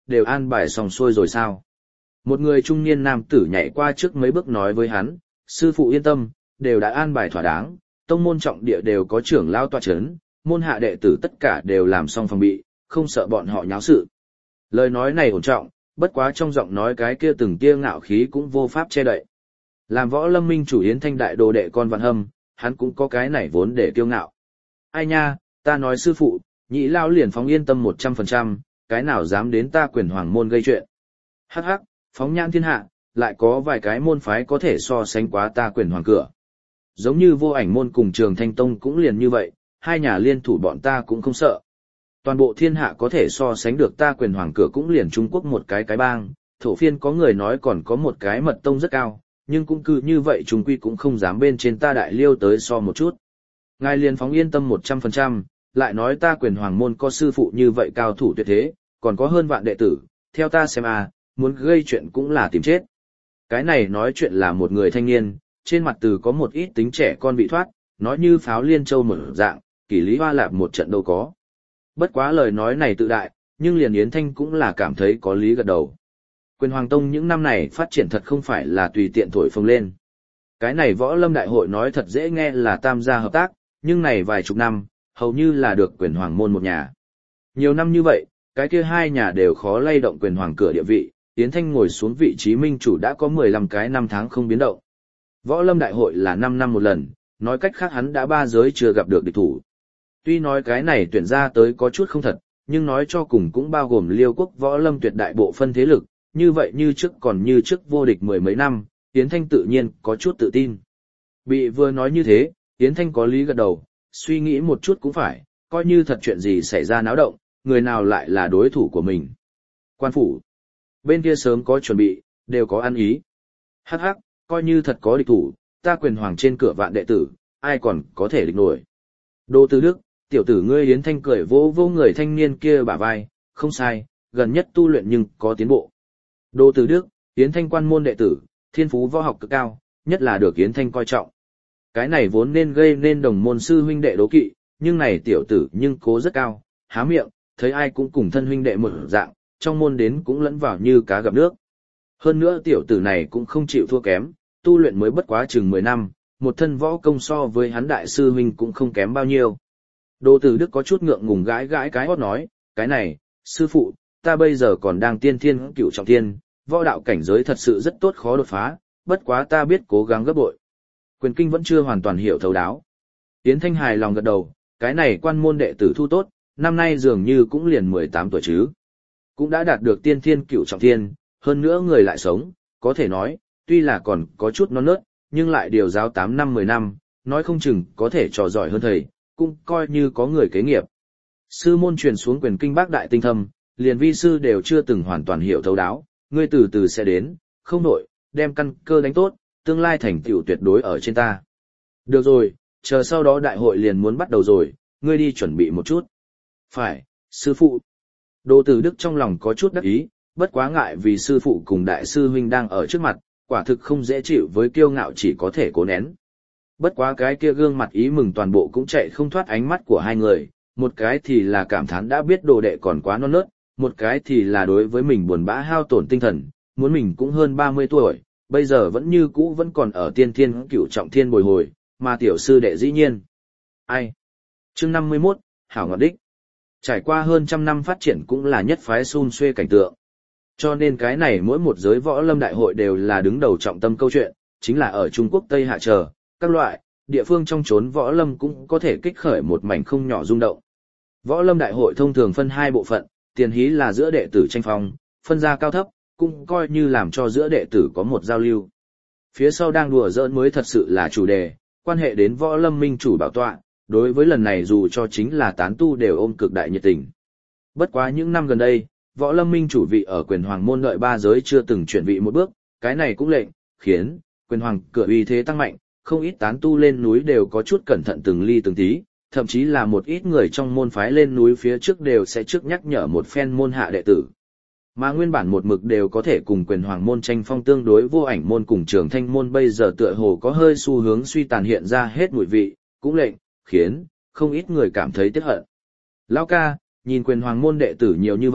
Speaker 1: đều an bài xong xuôi rồi sao? Một người trung niên nam tử nhảy qua trước mấy bước nói với hắn, sư phụ yên tâm, đều đã an bài thỏa đáng, tông môn trọng địa đều có trưởng lao tọa chấn, môn hạ đệ tử tất cả đều làm xong phòng bị, không sợ bọn họ nháo sự. Lời nói này ổn trọng, bất quá trong giọng nói cái kia từng tia ngạo khí cũng vô pháp che đậy. Làm Võ Lâm Minh chủ Yến Thanh đại đồ đệ con Vạn Hâm, hắn cũng có cái này vốn để kiêu ngạo. Ai nha, ta nói sư phụ, nhị lao liền phóng yên tâm một trăm phần trăm, cái nào dám đến ta Quyền Hoàng môn gây chuyện. Hắc hắc, phóng nhãn thiên hạ, lại có vài cái môn phái có thể so sánh quá ta Quyền Hoàng cửa. Giống như Vô Ảnh môn cùng Trường Thanh tông cũng liền như vậy, hai nhà liên thủ bọn ta cũng không sợ. Toàn bộ thiên hạ có thể so sánh được ta Quyền Hoàng cửa cũng liền Trung Quốc một cái cái bang, thổ phiên có người nói còn có một cái mật tông rất cao, nhưng cũng cứ như vậy chúng quy cũng không dám bên trên ta Đại Liêu tới so một chút. Ngài liền phóng yên tâm một trăm phần trăm, lại nói ta Quyền Hoàng môn có sư phụ như vậy cao thủ tuyệt thế, còn có hơn vạn đệ tử, theo ta xem à, muốn gây chuyện cũng là tìm chết. Cái này nói chuyện là một người thanh niên, trên mặt từ có một ít tính trẻ con bị thoát, nói như pháo liên châu mở dạng, kỷ lý hoa lạp một trận đâu có. Bất quá lời nói này tự đại, nhưng liền Yến Thanh cũng là cảm thấy có lý gật đầu. Quyền Hoàng Tông những năm này phát triển thật không phải là tùy tiện thổi phồng lên. Cái này Võ Lâm Đại hội nói thật dễ nghe là tam gia hợp tác, nhưng này vài chục năm, hầu như là được Quyền Hoàng môn một nhà. Nhiều năm như vậy, cái kia hai nhà đều khó lay động Quyền Hoàng cửa địa vị, Yến Thanh ngồi xuống vị trí minh chủ đã có mười lăm cái năm tháng không biến động. Võ Lâm Đại hội là năm năm một lần, nói cách khác hắn đã ba giới chưa gặp được địch thủ. Tuy nói cái này tuyển ra tới có chút không thật, nhưng nói cho cùng cũng bao gồm Liêu quốc Võ Lâm tuyệt đại bộ phân thế lực, như vậy như trước còn như trước vô địch mười mấy năm, Yến Thanh tự nhiên có chút tự tin. Bị vừa nói như thế, Yến Thanh có lý gật đầu, suy nghĩ một chút cũng phải, coi như thật chuyện gì xảy ra náo động, người nào lại là đối thủ của mình. Quan phủ, bên kia sớm có chuẩn bị, đều có ăn ý. Hắc hắc, coi như thật có địch thủ, ta Quyền Hoàng trên cửa vạn đệ tử, ai còn có thể địch nổi. Đô Tư Đức, tiểu tử ngươi Yến Thanh cười vỗ vỗ người thanh niên kia bả vai, không sai, gần nhất tu luyện nhưng có tiến bộ. Đô Tư Đức, Yến Thanh quan môn đệ tử, thiên phú võ học cực cao, nhất là được Yến Thanh coi trọng. Cái này vốn nên gây nên đồng môn sư huynh đệ đố kỵ, nhưng này tiểu tử nhưng cố rất cao, há miệng, thấy ai cũng cùng thân huynh đệ một dạng, trong môn đến cũng lẫn vào như cá gặp nước. Hơn nữa tiểu tử này cũng không chịu thua kém, tu luyện mới bất quá chừng mười năm, một thân võ công so với hắn đại sư huynh cũng không kém bao nhiêu. Đô Tử Đức có chút ngượng ngùng gãi gãi cái hót nói, cái này, sư phụ, ta bây giờ còn đang tiên thiên cửu trọng thiên, võ đạo cảnh giới thật sự rất tốt khó đột phá, bất quá ta biết cố gắng gấp bội. Quyền kinh vẫn chưa hoàn toàn hiểu thấu đáo. Yến Thanh hài lòng gật đầu, cái này quan môn đệ tử thu tốt, năm nay dường như cũng liền mười tám tuổi chứ. Cũng đã đạt được tiên thiên cửu trọng thiên, hơn nữa người lại sống, có thể nói, tuy là còn có chút non nớt, nhưng lại điều giáo tám năm mười năm, nói không chừng có thể trò giỏi hơn thầy, cũng coi như có người kế nghiệp. Sư môn truyền xuống quyền kinh bác đại tinh thâm, liền vi sư đều chưa từng hoàn toàn hiểu thấu đáo, ngươi từ từ sẽ đến, không nổi, đem căn cơ đánh tốt, tương lai thành tựu tuyệt đối ở trên ta. Được rồi, chờ sau đó đại hội liền muốn bắt đầu rồi, ngươi đi chuẩn bị một chút. Phải, sư phụ. Đô Tử Đức trong lòng có chút đắc ý, bất quá ngại vì sư phụ cùng đại sư huynh đang ở trước mặt, quả thực không dễ chịu với kiêu ngạo chỉ có thể cố nén. Bất quá cái kia gương mặt ý mừng toàn bộ cũng chạy không thoát ánh mắt của hai người, một cái thì là cảm thán đã biết đồ đệ còn quá non nớt, một cái thì là đối với mình buồn bã hao tổn tinh thần, muốn mình cũng hơn ba mươi tuổi, bây giờ vẫn như cũ vẫn còn ở tiên thiên cửu trọng thiên bồi hồi, mà tiểu sư đệ dĩ nhiên. Ai? Chương năm mươi mốt, Hảo Ngọt Đích. Trải qua hơn trăm năm phát triển cũng là nhất phái xun xuê cảnh tượng. Cho nên cái này mỗi một giới võ lâm đại hội đều là đứng đầu trọng tâm câu chuyện, chính là ở Trung Quốc Tây Hạ chờ, các loại, địa phương trong chốn võ lâm cũng có thể kích khởi một mảnh không nhỏ rung động. Võ lâm đại hội thông thường phân hai bộ phận, tiền hí là giữa đệ tử tranh phong, phân ra cao thấp, cũng coi như làm cho giữa đệ tử có một giao lưu. Phía sau đang đùa giỡn mới thật sự là chủ đề, quan hệ đến võ lâm minh chủ bảo tọa, đối với lần này dù cho chính là tán tu đều ôm cực đại nhiệt tình. Bất quá những năm gần đây, võ lâm minh chủ vị ở Quyền Hoàng môn đợi ba giới chưa từng chuyển vị một bước, cái này cũng lệnh, khiến, Quyền Hoàng cửa uy thế tăng mạnh, không ít tán tu lên núi đều có chút cẩn thận từng ly từng tí, thậm chí là một ít người trong môn phái lên núi phía trước đều sẽ trước nhắc nhở một phen môn hạ đệ tử. Mà nguyên bản một mực đều có thể cùng Quyền Hoàng môn tranh phong tương đối Vô Ảnh môn cùng Trường Thanh môn bây giờ tựa hồ có hơi xu hướng suy tàn hiện ra hết mùi vị, cũng lệnh, khiến, không ít người cảm thấy tiếc hận. Lão ca, nhìn Quyền Hoàng môn đệ tử nhiều như vậy,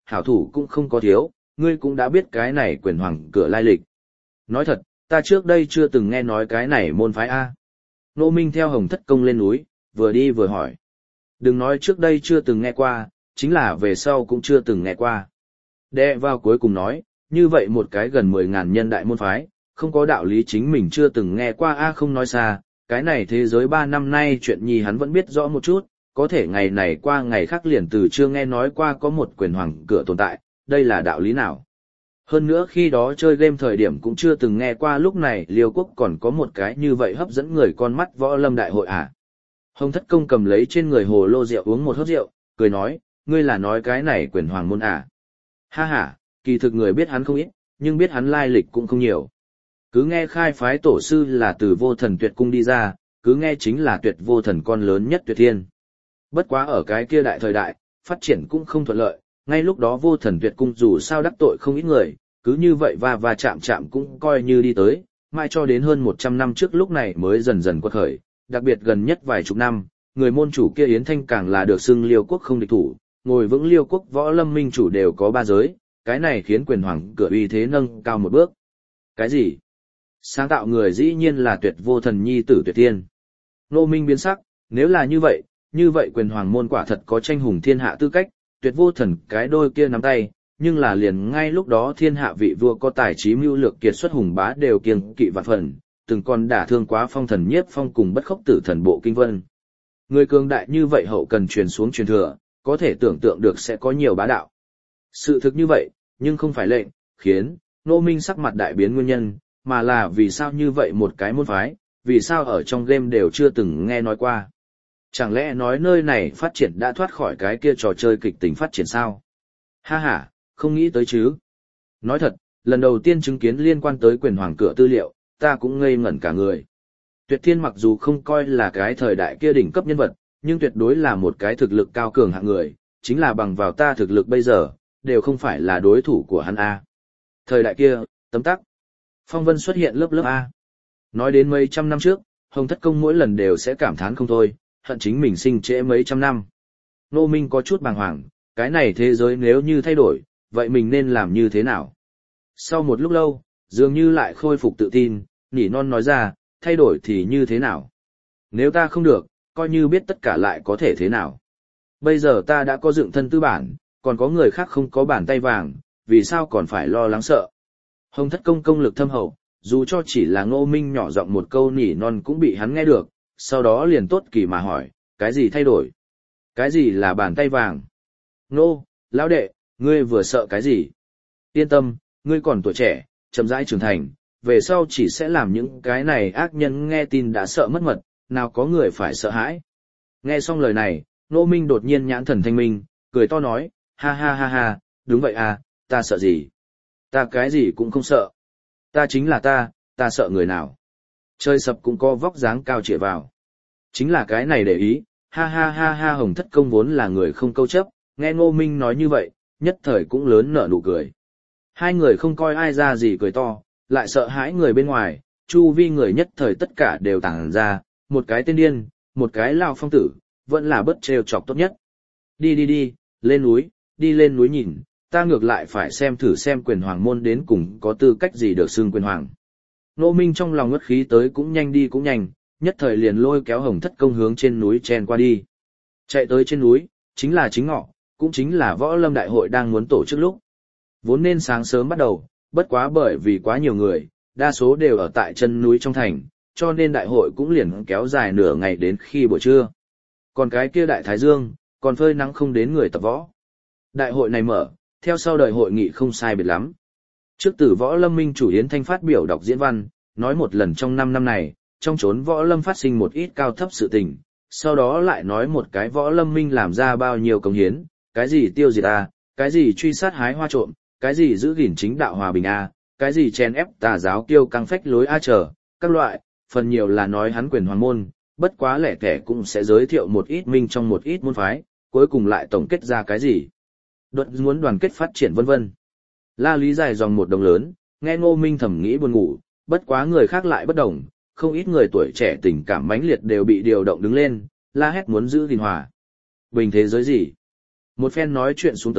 Speaker 1: hảo thủ cũng không có thiếu, ngươi cũng đã biết cái này quyền hoàng cửa lai lịch. Nói thật, ta trước đây chưa từng nghe nói cái này môn phái A. Ngô Minh theo Hồng Thất Công lên núi, vừa đi vừa hỏi. Đừng nói trước đây chưa từng nghe qua, chính là về sau cũng chưa từng nghe qua. Đệ vào cuối cùng nói, như vậy một cái gần mười ngàn nhân đại môn phái, không có đạo lý chính mình chưa từng nghe qua A không nói xa, cái này thế giới ba năm nay chuyện nhi hắn vẫn biết rõ một chút, có thể ngày này qua ngày khác liền từ chưa nghe nói qua có một quyền hoàng cửa tồn tại, đây là đạo lý nào? Hơn nữa khi đó chơi game thời điểm cũng chưa từng nghe qua lúc này Liêu Quốc còn có một cái như vậy hấp dẫn người con mắt võ lâm đại hội à. Hồng Thất Công cầm lấy trên người hồ lô rượu uống một hớp rượu, cười nói, ngươi là nói cái này quyền hoàng môn à. Ha ha, kỳ thực người biết hắn không ít, nhưng biết hắn lai lịch cũng không nhiều. Cứ nghe khai phái tổ sư là từ vô thần tuyệt cung đi ra, cứ nghe chính là tuyệt vô thần con lớn nhất tuyệt thiên. Bất quá ở cái kia đại thời đại, phát triển cũng không thuận lợi, ngay lúc đó vô thần tuyệt cung dù sao đắc tội không ít người, cứ như vậy và và chạm chạm cũng coi như đi tới, mai cho đến hơn một trăm năm trước lúc này mới dần dần quật khởi, đặc biệt gần nhất vài chục năm, người môn chủ kia Yến Thanh càng là được xưng Liêu Quốc không địch thủ, ngồi vững Liêu Quốc võ lâm minh chủ đều có ba giới, cái này khiến quyền hoàng cửa uy thế nâng cao một bước. Cái gì? Sáng tạo người dĩ nhiên là tuyệt vô thần nhi tử tuyệt thiên. Nô Minh biến sắc, nếu là như vậy, như vậy quyền hoàng môn quả thật có tranh hùng thiên hạ tư cách, tuyệt vô thần cái đôi kia nắm tay, nhưng là liền ngay lúc đó thiên hạ vị vua có tài trí mưu lược kiệt xuất hùng bá đều kiêng kỵ vạn phần, từng còn đả thương quá phong thần nhiếp phong cùng bất khốc tử thần bộ kinh vân. Người cường đại như vậy hậu cần truyền xuống truyền thừa, có thể tưởng tượng được sẽ có nhiều bá đạo. Sự thực như vậy, nhưng không phải lệnh, khiến, Nô Minh sắc mặt đại biến nguyên nhân, mà là vì sao như vậy một cái môn phái, vì sao ở trong game đều chưa từng nghe nói qua. Chẳng lẽ nói nơi này phát triển đã thoát khỏi cái kia trò chơi kịch tính phát triển sao? Ha ha, không nghĩ tới chứ. Nói thật, lần đầu tiên chứng kiến liên quan tới quyền hoàng cửa tư liệu, ta cũng ngây ngẩn cả người. Tuyệt Thiên mặc dù không coi là cái thời đại kia đỉnh cấp nhân vật, nhưng tuyệt đối là một cái thực lực cao cường hạng người, chính là bằng vào ta thực lực bây giờ, đều không phải là đối thủ của hắn A. Thời đại kia, tấm tắc. Phong vân xuất hiện lớp lớp A. Nói đến mấy trăm năm trước, Hồng Thất Công mỗi lần đều sẽ cảm thán không thôi, hận chính mình sinh trễ mấy trăm năm. Nô Minh có chút bàng hoàng, cái này thế giới nếu như thay đổi, vậy mình nên làm như thế nào? Sau một lúc lâu, dường như lại khôi phục tự tin, nỉ non nói ra, thay đổi thì như thế nào? Nếu ta không được, coi như biết tất cả lại có thể thế nào? Bây giờ ta đã có dựng thân tư bản, còn có người khác không có bàn tay vàng, vì sao còn phải lo lắng sợ? Hồng Thất Công công lực thâm hậu, dù cho chỉ là Ngô Minh nhỏ giọng một câu nỉ non cũng bị hắn nghe được, sau đó liền tốt kỳ mà hỏi, cái gì thay đổi? Cái gì là bàn tay vàng? Nô, lão đệ, ngươi vừa sợ cái gì? Yên tâm, ngươi còn tuổi trẻ, chậm rãi trưởng thành, về sau chỉ sẽ làm những cái này ác nhân nghe tin đã sợ mất mật, nào có người phải sợ hãi. Nghe xong lời này, Ngô Minh đột nhiên nhãn thần thanh minh, cười to nói, ha ha ha ha, đúng vậy à, ta sợ gì? Ta cái gì cũng không sợ. Ta chính là ta, ta sợ người nào? Chơi sập cũng có vóc dáng cao chĩa vào. Chính là cái này để ý, ha ha ha ha. Hồng Thất Công vốn là người không câu chấp, nghe Ngô Minh nói như vậy, nhất thời cũng lớn nở nụ cười. Hai người không coi ai ra gì cười to, lại sợ hãi người bên ngoài, chu vi người nhất thời tất cả đều tản ra, một cái tên điên, một cái lao phong tử, vẫn là bất trêu chọc tốt nhất. Đi đi đi, lên núi, đi lên núi nhìn, ta ngược lại phải xem thử xem quyền hoàng môn đến cùng có tư cách gì được xưng quyền hoàng. Ngô Minh trong lòng ngất khí tới cũng nhanh đi cũng nhanh, nhất thời liền lôi kéo Hồng Thất Công hướng trên núi chen qua đi. Chạy tới trên núi, chính là chính ngọ, cũng chính là võ lâm đại hội đang muốn tổ chức lúc. Vốn nên sáng sớm bắt đầu, bất quá bởi vì quá nhiều người, đa số đều ở tại chân núi trong thành, cho nên đại hội cũng liền kéo dài nửa ngày đến khi buổi trưa. Còn cái kia đại thái dương, còn phơi nắng không đến người tập võ. Đại hội này mở, theo sau đời hội nghị không sai biệt lắm. Trước tử võ lâm minh chủ Yến Thanh phát biểu đọc diễn văn, nói một lần trong năm năm này, trong chốn võ lâm phát sinh một ít cao thấp sự tình, sau đó lại nói một cái võ lâm minh làm ra bao nhiêu công hiến, cái gì tiêu diệt a, cái gì truy sát hái hoa trộm, cái gì giữ gìn chính đạo hòa bình a, cái gì chèn ép tà giáo kiêu căng phách lối a trở, các loại, phần nhiều là nói hắn quyền hoàng môn, bất quá lẻ tẻ cũng sẽ giới thiệu một ít minh trong một ít môn phái, cuối cùng lại tổng kết ra cái gì. Đột muốn đoàn kết phát triển vân vân. La Lý dài dòng một đồng lớn, nghe Ngô Minh thầm nghĩ buồn ngủ, bất quá người khác lại bất đồng, không ít người tuổi trẻ tình cảm mãnh liệt đều bị điều động đứng lên, la hét muốn giữ gìn hòa. Bình thế giới gì? Một phen nói chuyện xuống tới,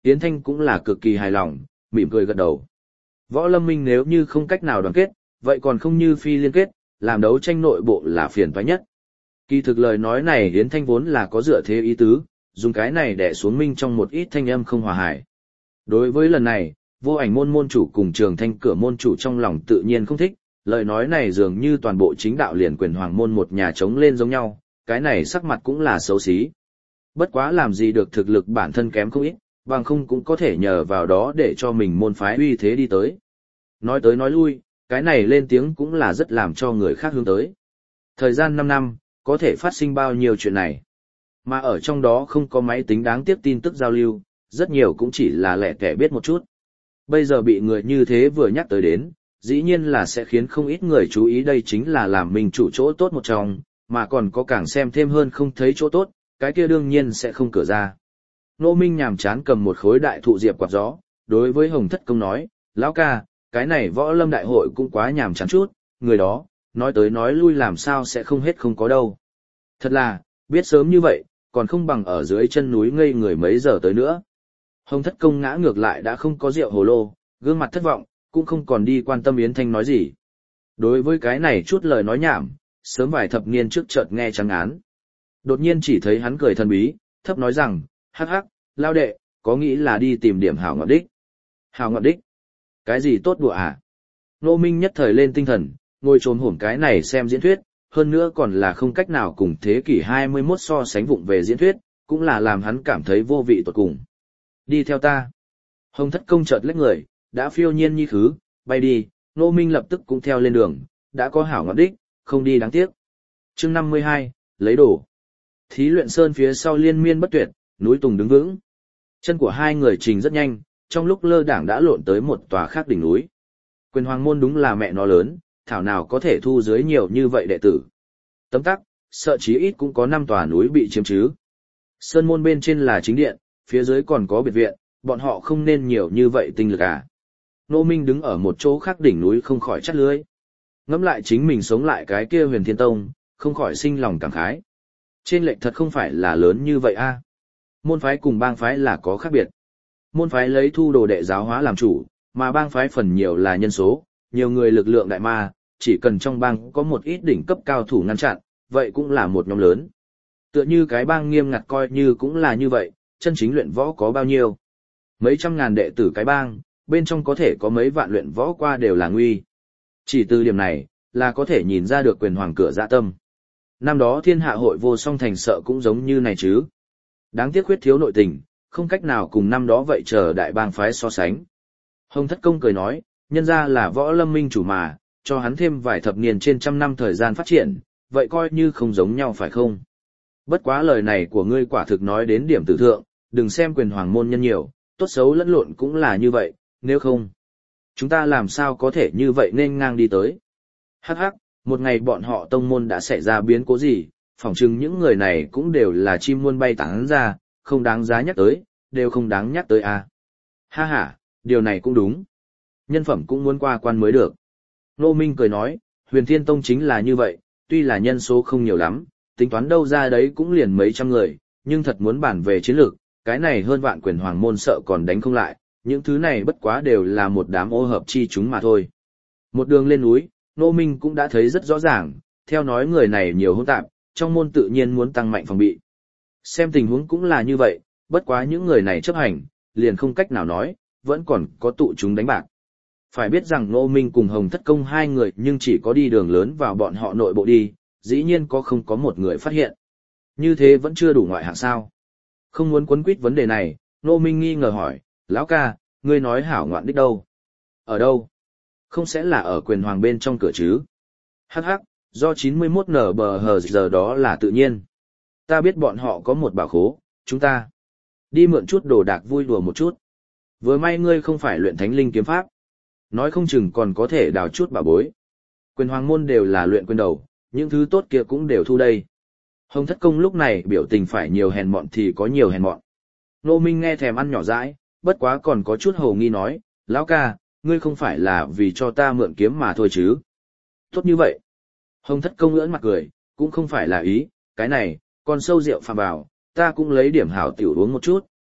Speaker 1: Yến Thanh cũng là cực kỳ hài lòng, mỉm cười gật đầu. Võ Lâm Minh nếu như không cách nào đoàn kết, vậy còn không như phi liên kết, làm đấu tranh nội bộ là phiền toái nhất. Kỳ thực lời nói này Yến Thanh vốn là có dựa thế ý tứ, dùng cái này để xuống minh trong một ít thanh âm không hòa hài. Đối với lần này, Vô Ảnh môn môn chủ cùng Trường Thanh cửa môn chủ trong lòng tự nhiên không thích, lời nói này dường như toàn bộ chính đạo liền quyền hoàng môn một nhà chống lên giống nhau, cái này sắc mặt cũng là xấu xí. Bất quá làm gì được thực lực bản thân kém không ít, bằng không cũng có thể nhờ vào đó để cho mình môn phái uy thế đi tới. Nói tới nói lui, cái này lên tiếng cũng là rất làm cho người khác hướng tới. Thời gian năm năm, có thể phát sinh bao nhiêu chuyện này. Mà ở trong đó không có máy tính đáng tiếc tin tức giao lưu, rất nhiều cũng chỉ là lẻ tẻ biết một chút. Bây giờ bị người như thế vừa nhắc tới đến, dĩ nhiên là sẽ khiến không ít người chú ý đây chính là làm mình chủ chỗ tốt một trong, mà còn có càng xem thêm hơn không thấy chỗ tốt, cái kia đương nhiên sẽ không cửa ra. Nô Minh nhàm chán cầm một khối đại thụ diệp quạt gió, đối với Hồng Thất Công nói, lão ca, cái này võ lâm đại hội cũng quá nhàm chán chút, người đó, nói tới nói lui làm sao sẽ không hết không có đâu. Thật là, biết sớm như vậy, còn không bằng ở dưới chân núi ngây người mấy giờ tới nữa. Hồng Thất Công ngã ngược lại đã không có rượu hồ lô, gương mặt thất vọng, cũng không còn đi quan tâm Yến Thanh nói gì. Đối với cái này chút lời nói nhảm, sớm vài thập niên trước chợt nghe trắng án. Đột nhiên chỉ thấy hắn cười thần bí, thấp nói rằng, hắc hắc, lao đệ, có nghĩ là đi tìm điểm hảo ngọt đích. Hảo ngọt đích? Cái gì tốt đùa à? Nô Minh nhất thời lên tinh thần, ngồi trồm hổm cái này xem diễn thuyết, hơn nữa còn là không cách nào cùng thế kỷ hai mươi mốt so sánh vụng về diễn thuyết, cũng là làm hắn cảm thấy vô vị tột cùng. Đi theo ta. Hồng Thất Công chợt lách người, đã phiêu nhiên như khứ, bay đi, Nô Minh lập tức cũng theo lên đường, đã có hảo ngọt đích, không đi đáng tiếc. Chương năm mươi hai, lấy đồ. Thí luyện sơn phía sau liên miên bất tuyệt, núi tùng đứng vững. Chân của hai người trình rất nhanh, trong lúc lơ đảng đã lộn tới một tòa khác đỉnh núi. Quyền hoàng môn đúng là mẹ nó lớn, thảo nào có thể thu dưới nhiều như vậy đệ tử. Tấm tắc, sợ chí ít cũng có năm tòa núi bị chiếm chứ. Sơn môn bên trên là chính điện, phía dưới còn có biệt viện, bọn họ không nên nhiều như vậy tinh lực à. Nô Minh đứng ở một chỗ khác đỉnh núi không khỏi chắt lưới. Ngẫm lại chính mình sống lại cái kia Huyền Thiên Tông, không khỏi sinh lòng cảm khái. Trên lệch thật không phải là lớn như vậy a. Môn phái cùng bang phái là có khác biệt. Môn phái lấy thu đồ đệ giáo hóa làm chủ, mà bang phái phần nhiều là nhân số, nhiều người lực lượng đại ma, chỉ cần trong bang có một ít đỉnh cấp cao thủ ngăn chặn, vậy cũng là một nhóm lớn. Tựa như cái bang nghiêm ngặt coi như cũng là như vậy, chân chính luyện võ có bao nhiêu. Mấy trăm ngàn đệ tử cái bang, bên trong có thể có mấy vạn luyện võ qua đều là nguy. Chỉ từ điểm này, là có thể nhìn ra được quyền hoàng cửa dạ tâm. Năm đó thiên hạ hội vô song thành sợ cũng giống như này chứ. Đáng tiếc khuyết thiếu nội tình, không cách nào cùng năm đó vậy chờ đại bang phái so sánh. Hồng Thất Công cười nói, nhân ra là võ lâm minh chủ mà, cho hắn thêm vài thập niên trên trăm năm thời gian phát triển, vậy coi như không giống nhau phải không? Bất quá lời này của ngươi quả thực nói đến điểm tử thượng, đừng xem quyền hoàng môn nhân nhiều, tốt xấu lẫn lộn cũng là như vậy, nếu không, chúng ta làm sao có thể như vậy nên ngang đi tới. Hắc hắc, một ngày bọn họ tông môn đã xảy ra biến cố gì, phỏng chừng những người này cũng đều là chim muôn bay tán ra, không đáng giá nhắc tới, đều không đáng nhắc tới à. Ha ha, điều này cũng đúng. Nhân phẩm cũng muốn qua quan mới được. Nô Minh cười nói, Huyền Thiên Tông chính là như vậy, tuy là nhân số không nhiều lắm, tính toán đâu ra đấy cũng liền mấy trăm người, nhưng thật muốn bản về chiến lược, cái này hơn vạn quyền hoàng môn sợ còn đánh không lại, những thứ này bất quá đều là một đám ô hợp chi chúng mà thôi. Một đường lên núi, Nô Minh cũng đã thấy rất rõ ràng, theo nói người này nhiều hỗn tạp, trong môn tự nhiên muốn tăng mạnh phòng bị. Xem tình huống cũng là như vậy, bất quá những người này chấp hành, liền không cách nào nói, vẫn còn có tụ chúng đánh bạc. Phải biết rằng Nô Minh cùng Hồng Thất Công hai người nhưng chỉ có đi đường lớn vào bọn họ nội bộ đi, dĩ nhiên có không có một người phát hiện. Như thế vẫn chưa đủ ngoại hạng sao. Không muốn quấn quýt vấn đề này, Nô Minh nghi ngờ hỏi, lão ca, ngươi nói hảo ngoạn đích đâu? Ở đâu? Không sẽ là ở quyền hoàng bên trong cửa chứ? Hắc hắc, do chín mươi mốt nờ bờ hờ giờ đó là tự nhiên. Ta biết bọn họ có một bảo khố, chúng ta đi mượn chút đồ đạc vui đùa một chút. Vừa may ngươi không phải luyện thánh linh kiếm pháp. Nói không chừng còn có thể đào chút bảo bối. Quyền hoàng môn đều là luyện quyền đầu, những thứ tốt kia cũng đều thu đây. Hồng Thất Công lúc này biểu tình phải nhiều hèn mọn thì có nhiều hèn mọn. Nô Minh nghe thèm ăn nhỏ dãi, bất quá còn có chút hầu nghi nói, lão ca, ngươi không phải là vì cho ta mượn kiếm mà thôi chứ. Tốt như vậy. Hồng Thất Công ưỡn mặt cười, cũng không phải là ý, cái này, còn sâu rượu phạm vào, ta cũng lấy điểm hảo tiểu uống một chút,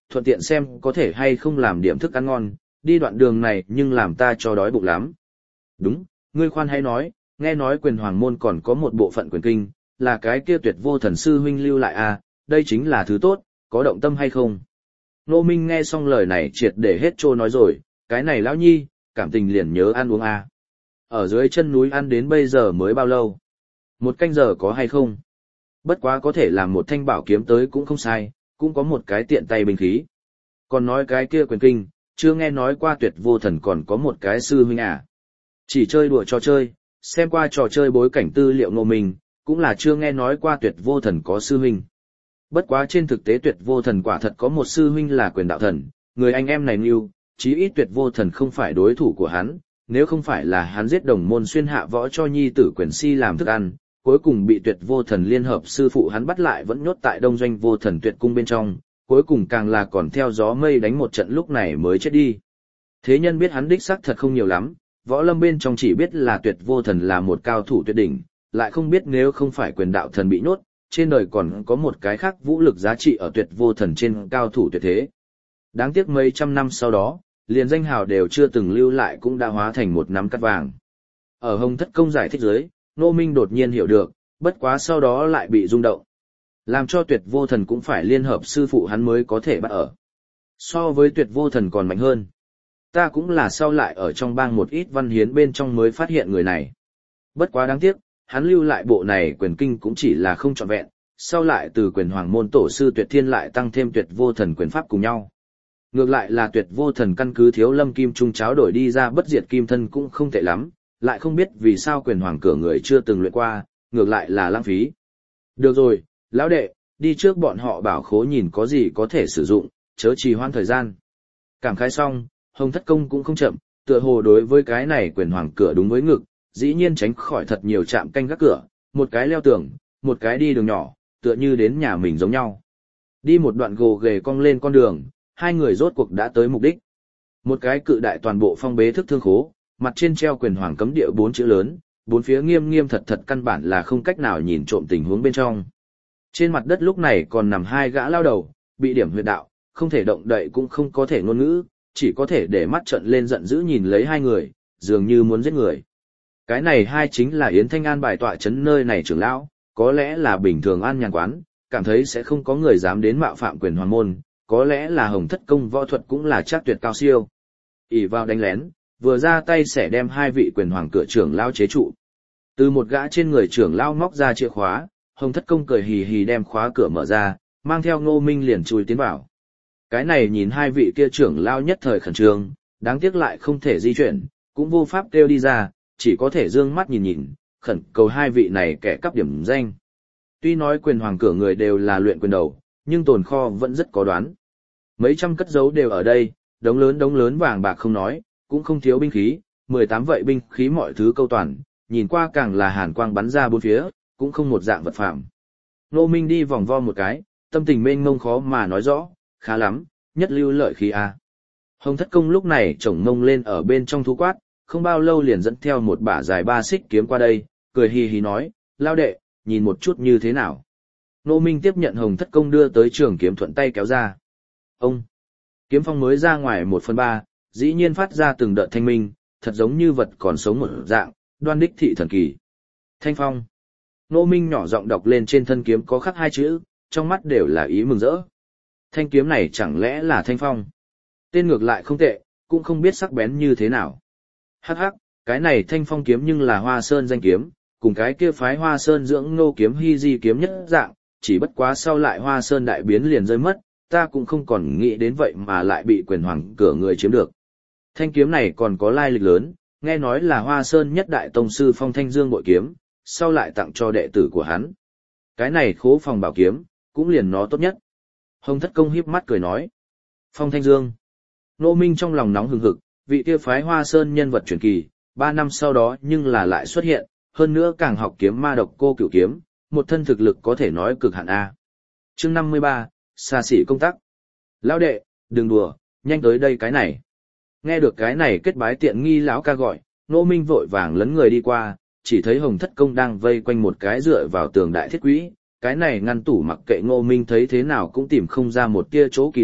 Speaker 1: thuận tiện xem có thể hay không làm điểm thức ăn ngon, đi đoạn đường này nhưng làm ta cho đói bụng lắm. Đúng, ngươi khoan hay nói, nghe nói quyền hoàng môn còn có một bộ phận quyền kinh, là cái kia tuyệt vô thần sư huynh lưu lại à, đây chính là thứ tốt, có động tâm hay không? Nô Minh nghe xong lời này triệt để hết trô nói rồi, cái này lão nhi, cảm tình liền nhớ ăn uống à. Ở dưới chân núi ăn đến bây giờ mới bao lâu? Một canh giờ có hay không? Bất quá có thể làm một thanh bảo kiếm tới cũng không sai, cũng có một cái tiện tay binh khí. Còn nói cái kia quyền kinh, chưa nghe nói qua tuyệt vô thần còn có một cái sư huynh à. Chỉ chơi đùa trò chơi, xem qua trò chơi bối cảnh tư liệu Ngô Minh, cũng là chưa nghe nói qua tuyệt vô thần có sư huynh. Bất quá trên thực tế tuyệt vô thần quả thật có một sư huynh là quyền đạo thần, người anh em này nưu, chí ít tuyệt vô thần không phải đối thủ của hắn, nếu không phải là hắn giết đồng môn xuyên hạ võ cho nhi tử quyền si làm thức ăn, cuối cùng bị tuyệt vô thần liên hợp sư phụ hắn bắt lại vẫn nhốt tại đông doanh vô thần tuyệt cung bên trong, cuối cùng càng là còn theo gió mây đánh một trận lúc này mới chết đi. Thế nhân biết hắn đích xác thật không nhiều lắm, võ lâm bên trong chỉ biết là tuyệt vô thần là một cao thủ tuyệt đỉnh, lại không biết nếu không phải quyền đạo thần bị nhốt, trên đời còn có một cái khác vũ lực giá trị ở tuyệt vô thần trên cao thủ tuyệt thế. Đáng tiếc mấy trăm năm sau đó, liền danh hào đều chưa từng lưu lại cũng đã hóa thành một nắm cát vàng. Ở Hồng Thất Công giải thích dưới, Nô Minh đột nhiên hiểu được, bất quá sau đó lại bị rung động. Làm cho tuyệt vô thần cũng phải liên hợp sư phụ hắn mới có thể bắt ở. So với tuyệt vô thần còn mạnh hơn. Ta cũng là sau lại ở trong bang một ít văn hiến bên trong mới phát hiện người này. Bất quá đáng tiếc, hắn lưu lại bộ này quyền kinh cũng chỉ là không trọn vẹn, sau lại từ quyền hoàng môn tổ sư tuyệt thiên lại tăng thêm tuyệt vô thần quyền pháp cùng nhau. Ngược lại là tuyệt vô thần căn cứ thiếu lâm kim trung cháo đổi đi ra bất diệt kim thân cũng không tệ lắm, lại không biết vì sao quyền hoàng cửa người chưa từng luyện qua, ngược lại là lãng phí. Được rồi, lão đệ, đi trước bọn họ bảo khố nhìn có gì có thể sử dụng, chớ trì hoãn thời gian. Cảm khái xong, Hồng Thất Công cũng không chậm, tựa hồ đối với cái này quyền hoàng cửa đúng với ngực, dĩ nhiên tránh khỏi thật nhiều trạm canh gác cửa, một cái leo tường, một cái đi đường nhỏ, tựa như đến nhà mình giống nhau. Đi một đoạn gồ ghề cong lên con đường, hai người rốt cuộc đã tới mục đích. Một cái cự đại toàn bộ phong bế thức thương khố, mặt trên treo quyền hoàng cấm địa bốn chữ lớn, bốn phía nghiêm nghiêm thật thật căn bản là không cách nào nhìn trộm tình huống bên trong. Trên mặt đất lúc này còn nằm hai gã lao đầu, bị điểm huyệt đạo, không thể động đậy cũng không có thể ngôn ngữ, chỉ có thể để mắt trợn lên giận dữ nhìn lấy hai người, dường như muốn giết người. Cái này hai chính là Yến Thanh An bài tọa trấn nơi này trưởng lão, có lẽ là bình thường an nhàn quán, cảm thấy sẽ không có người dám đến mạo phạm quyền hoàng môn, có lẽ là Hồng Thất Công võ thuật cũng là chắc tuyệt cao siêu. ỷ vào đánh lén, vừa ra tay sẽ đem hai vị quyền hoàng cửa trưởng lão chế trụ. Từ một gã trên người trưởng lão móc ra chìa khóa, Hồng Thất Công cười hì hì đem khóa cửa mở ra, mang theo Ngô Minh liền chui tiến vào. Cái này nhìn hai vị kia trưởng lão nhất thời khẩn trương, đáng tiếc lại không thể di chuyển, cũng vô pháp kêu đi ra, chỉ có thể dương mắt nhìn nhìn, khẩn cầu hai vị này kẻ cắp điểm danh. Tuy nói quyền hoàng cửa người đều là luyện quyền đầu, nhưng tồn kho vẫn rất có đoán. Mấy trăm cất giấu đều ở đây, đống lớn đống lớn vàng bạc không nói, cũng không thiếu binh khí, mười tám vậy binh khí mọi thứ câu toàn, nhìn qua càng là hàn quang bắn ra bốn phía, cũng không một dạng vật phạm. Nô Minh đi vòng vo một cái, tâm tình mênh mông khó mà nói rõ, khá lắm, nhất lưu lợi khí a. Hồng Thất Công lúc này chổng mông lên ở bên trong thú quát, không bao lâu liền dẫn theo một bả dài ba xích kiếm qua đây, cười hì hì nói, lao đệ, nhìn một chút như thế nào. Nô Minh tiếp nhận Hồng Thất Công đưa tới trường kiếm thuận tay kéo ra. Ông! Kiếm phong mới ra ngoài một phần ba, dĩ nhiên phát ra từng đợt thanh minh, thật giống như vật còn sống một dạng, đoan đích thị thần kỳ. Thanh phong! Nô Minh nhỏ giọng đọc lên trên thân kiếm có khắc hai chữ, trong mắt đều là ý mừng rỡ. Thanh kiếm này chẳng lẽ là thanh phong? Tên ngược lại không tệ, cũng không biết sắc bén như thế nào. Hắc hắc, cái này thanh phong kiếm nhưng là Hoa Sơn danh kiếm, cùng cái kia phái Hoa Sơn dưỡng nô kiếm hy di kiếm nhất dạng, chỉ bất quá sau lại Hoa Sơn đại biến liền rơi mất, ta cũng không còn nghĩ đến vậy mà lại bị quyền hoàng cửa người chiếm được. Thanh kiếm này còn có lai lịch lớn, nghe nói là Hoa Sơn nhất đại tông sư Phong Thanh Dương bội kiếm, sau lại tặng cho đệ tử của hắn. Cái này khố phòng bảo kiếm, cũng liền nó tốt nhất. Hồng Thất Công híp mắt cười nói. Phong Thanh Dương. Nô Minh trong lòng nóng hừng hực, vị kia phái Hoa Sơn nhân vật truyền kỳ, ba năm sau đó nhưng là lại xuất hiện, hơn nữa càng học kiếm ma độc cô cửu kiếm, một thân thực lực có thể nói cực hạn A. Chương năm mươi ba, xa xỉ công tác. Lão đệ, đừng đùa, nhanh tới đây cái này. Nghe được cái này kết bái tiện nghi lão ca gọi, Nô Minh vội vàng lấn người đi qua, chỉ thấy Hồng Thất Công đang vây quanh một cái dựa vào tường đại thiết quỹ, cái này ngăn tủ mặc kệ Ngô Minh thấy thế nào cũng tìm không ra một tia chỗ kỳ lạ,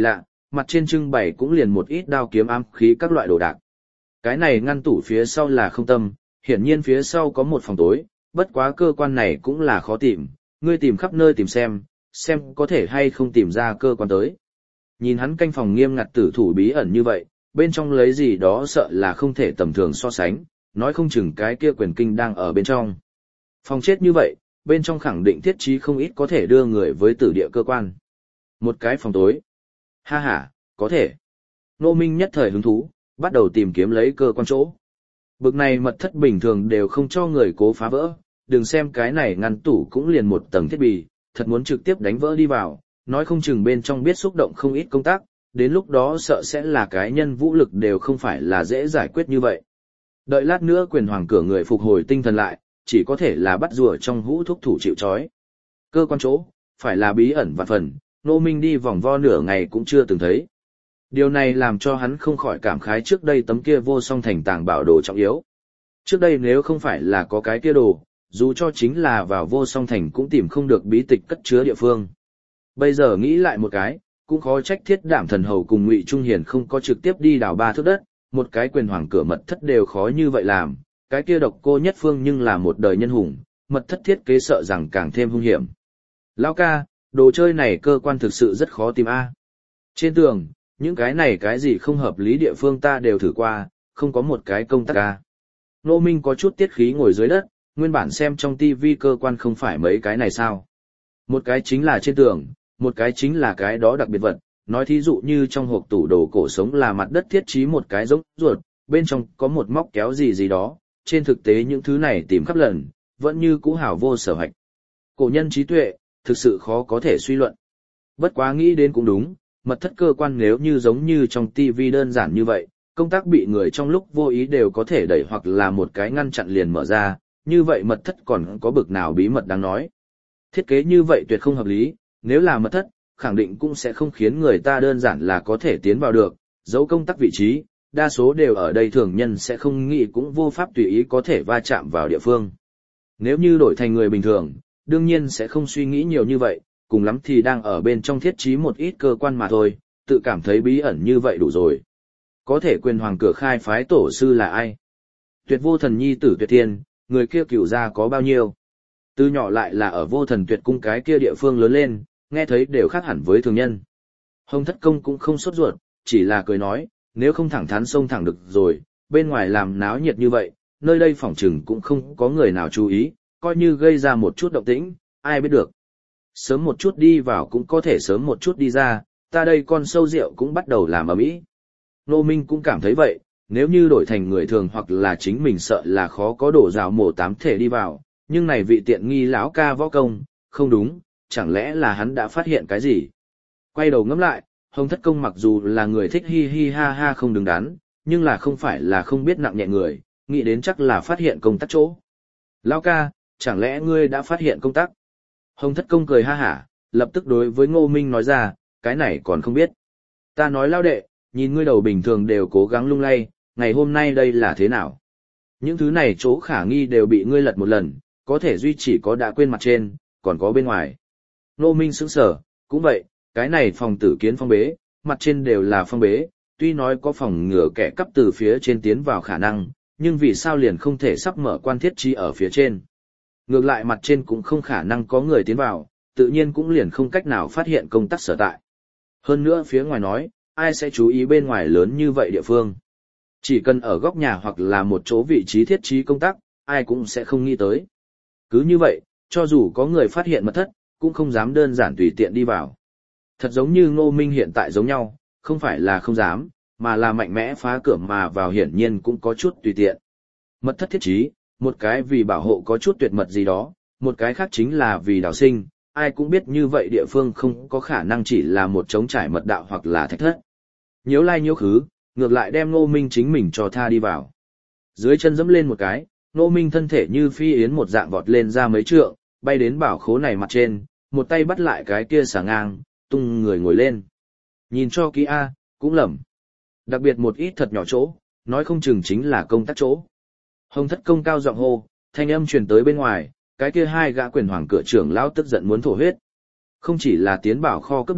Speaker 1: mặt trên trưng bày cũng liền một ít đao kiếm ám khí các loại đồ đạc. Cái này ngăn tủ phía sau là không tâm, hiển nhiên phía sau có một phòng tối, bất quá cơ quan này cũng là khó tìm, ngươi tìm khắp nơi tìm xem, xem có thể hay không tìm ra cơ quan tới. Nhìn hắn canh phòng nghiêm ngặt tử thủ bí ẩn như vậy, bên trong lấy gì đó sợ là không thể tầm thường so sánh, nói không chừng cái kia quyền kinh đang ở bên trong. Phòng chết như vậy, bên trong khẳng định thiết trí không ít có thể đưa người với tử địa cơ quan. Một cái phòng tối. Ha ha, có thể. Nô Minh nhất thời hứng thú, bắt đầu tìm kiếm lấy cơ quan chỗ. Bực này mật thất bình thường đều không cho người cố phá vỡ, đừng xem cái này ngăn tủ cũng liền một tầng thiết bị, thật muốn trực tiếp đánh vỡ đi vào, nói không chừng bên trong biết xúc động không ít công tác, đến lúc đó sợ sẽ là cái nhân vũ lực đều không phải là dễ giải quyết như vậy. Đợi lát nữa quyền hoàng cửa người phục hồi tinh thần lại, chỉ có thể là bắt rùa trong hũ thúc thủ chịu trói. Cơ quan chỗ, phải là bí ẩn vạn phần, Nô Minh đi vòng vo nửa ngày cũng chưa từng thấy. Điều này làm cho hắn không khỏi cảm khái trước đây tấm kia vô song thành tàng bảo đồ trọng yếu. Trước đây nếu không phải là có cái kia đồ, dù cho chính là vào vô song thành cũng tìm không được bí tịch cất chứa địa phương. Bây giờ nghĩ lại một cái, cũng khó trách Thiết Đảm Thần Hầu cùng Ngụy Trung Hiền không có trực tiếp đi đào ba thước đất, một cái quyền hoàng cửa mật thất đều khó như vậy làm, cái kia Độc Cô Nhất Phương nhưng là một đời nhân hùng, mật thất thiết kế sợ rằng càng thêm hung hiểm. Lão ca, đồ chơi này cơ quan thực sự rất khó tìm a. Trên tường, những cái này cái gì không hợp lý địa phương ta đều thử qua, không có một cái công tắc a. Nô Minh có chút tiết khí ngồi dưới đất, nguyên bản xem trong tivi cơ quan không phải mấy cái này sao. Một cái chính là trên tường, một cái chính là cái đó đặc biệt vật, nói thí dụ như trong hộp tủ đồ cổ sống là mặt đất thiết trí một cái giống ruột, bên trong có một móc kéo gì gì đó, trên thực tế những thứ này tìm khắp lần, vẫn như cũ hảo vô sở hạch. Cổ nhân trí tuệ, thực sự khó có thể suy luận. Bất quá nghĩ đến cũng đúng, mật thất cơ quan nếu như giống như trong tivi đơn giản như vậy, công tác bị người trong lúc vô ý đều có thể đẩy hoặc là một cái ngăn chặn liền mở ra, như vậy mật thất còn có bực nào bí mật đáng nói. Thiết kế như vậy tuyệt không hợp lý, nếu là mật thất, khẳng định cũng sẽ không khiến người ta đơn giản là có thể tiến vào được, dấu công tắc vị trí, đa số đều ở đây thường nhân sẽ không nghĩ cũng vô pháp tùy ý có thể va chạm vào địa phương. Nếu như đổi thành người bình thường, đương nhiên sẽ không suy nghĩ nhiều như vậy, cùng lắm thì đang ở bên trong thiết trí một ít cơ quan mà thôi, tự cảm thấy bí ẩn như vậy đủ rồi. Có thể quyền hoàng cửa khai phái tổ sư là ai? Tuyệt vô thần nhi tử Tuyệt Thiên, người kia cửu gia có bao nhiêu? Từ nhỏ lại là ở vô thần tuyệt cung cái kia địa phương lớn lên, nghe thấy đều khác hẳn với thường nhân. Hồng Thất Công cũng không sốt ruột, chỉ là cười nói, nếu không thẳng thắn xông thẳng được rồi, bên ngoài làm náo nhiệt như vậy, nơi đây phỏng chừng cũng không có người nào chú ý, coi như gây ra một chút động tĩnh, ai biết được. Sớm một chút đi vào cũng có thể sớm một chút đi ra, ta đây con sâu rượu cũng bắt đầu làm ầm ĩ. Nô Minh cũng cảm thấy vậy, nếu như đổi thành người thường hoặc là chính mình sợ là khó có đổ rào mổ tám thể đi vào, nhưng này vị tiện nghi lão ca võ công, không đúng, chẳng lẽ là hắn đã phát hiện cái gì? Quay đầu ngẫm lại, Hồng Thất Công mặc dù là người thích hi hi ha ha không đứng đắn, nhưng là không phải là không biết nặng nhẹ người, nghĩ đến chắc là phát hiện công tắc chỗ. Lão ca, chẳng lẽ ngươi đã phát hiện công tắc? Hồng Thất Công cười ha hả, lập tức đối với Ngô Minh nói ra, cái này còn không biết. Ta nói lao đệ, nhìn ngươi đầu bình thường đều cố gắng lung lay, ngày hôm nay đây là thế nào? Những thứ này chỗ khả nghi đều bị ngươi lật một lần, có thể duy chỉ có đã quên mặt trên, còn có bên ngoài. Ngô Minh sững sờ, cũng vậy, cái này phòng tử kiến phong bế, mặt trên đều là phong bế, tuy nói có phòng ngừa kẻ cắp từ phía trên tiến vào khả năng, nhưng vì sao liền không thể sắp mở quan thiết trí ở phía trên. Ngược lại mặt trên cũng không khả năng có người tiến vào, tự nhiên cũng liền không cách nào phát hiện công tắc sở tại. Hơn nữa phía ngoài nói, ai sẽ chú ý bên ngoài lớn như vậy địa phương. Chỉ cần ở góc nhà hoặc là một chỗ vị trí thiết trí công tắc, ai cũng sẽ không nghĩ tới. Cứ như vậy, cho dù có người phát hiện mật thất, cũng không dám đơn giản tùy tiện đi vào. Thật giống như Ngô Minh hiện tại giống nhau, không phải là không dám, mà là mạnh mẽ phá cửa mà vào hiển nhiên cũng có chút tùy tiện. Mật thất thiết trí, một cái vì bảo hộ có chút tuyệt mật gì đó, một cái khác chính là vì đào sinh, ai cũng biết như vậy địa phương không có khả năng chỉ là một trống trải mật đạo hoặc là thạch thất. Nhiễu lai nhiễu khứ, ngược lại đem Ngô Minh chính mình cho tha đi vào. Dưới chân dẫm lên một cái, Ngô Minh thân thể như phi yến một dạng vọt lên ra mấy trượng, bay đến bảo khố này mặt trên, một tay bắt lại cái kia xà ngang, tung người ngồi lên. Nhìn cho kỹ a, cũng lầm. Đặc biệt một ít thật nhỏ chỗ, nói không chừng chính là công tác chỗ. Hồng Thất Công cao giọng hô, thanh âm truyền tới bên ngoài, cái kia hai gã quyền hoàng cửa trưởng lão tức giận muốn thổ huyết. Không chỉ là tiến bảo kho cấp đoạn,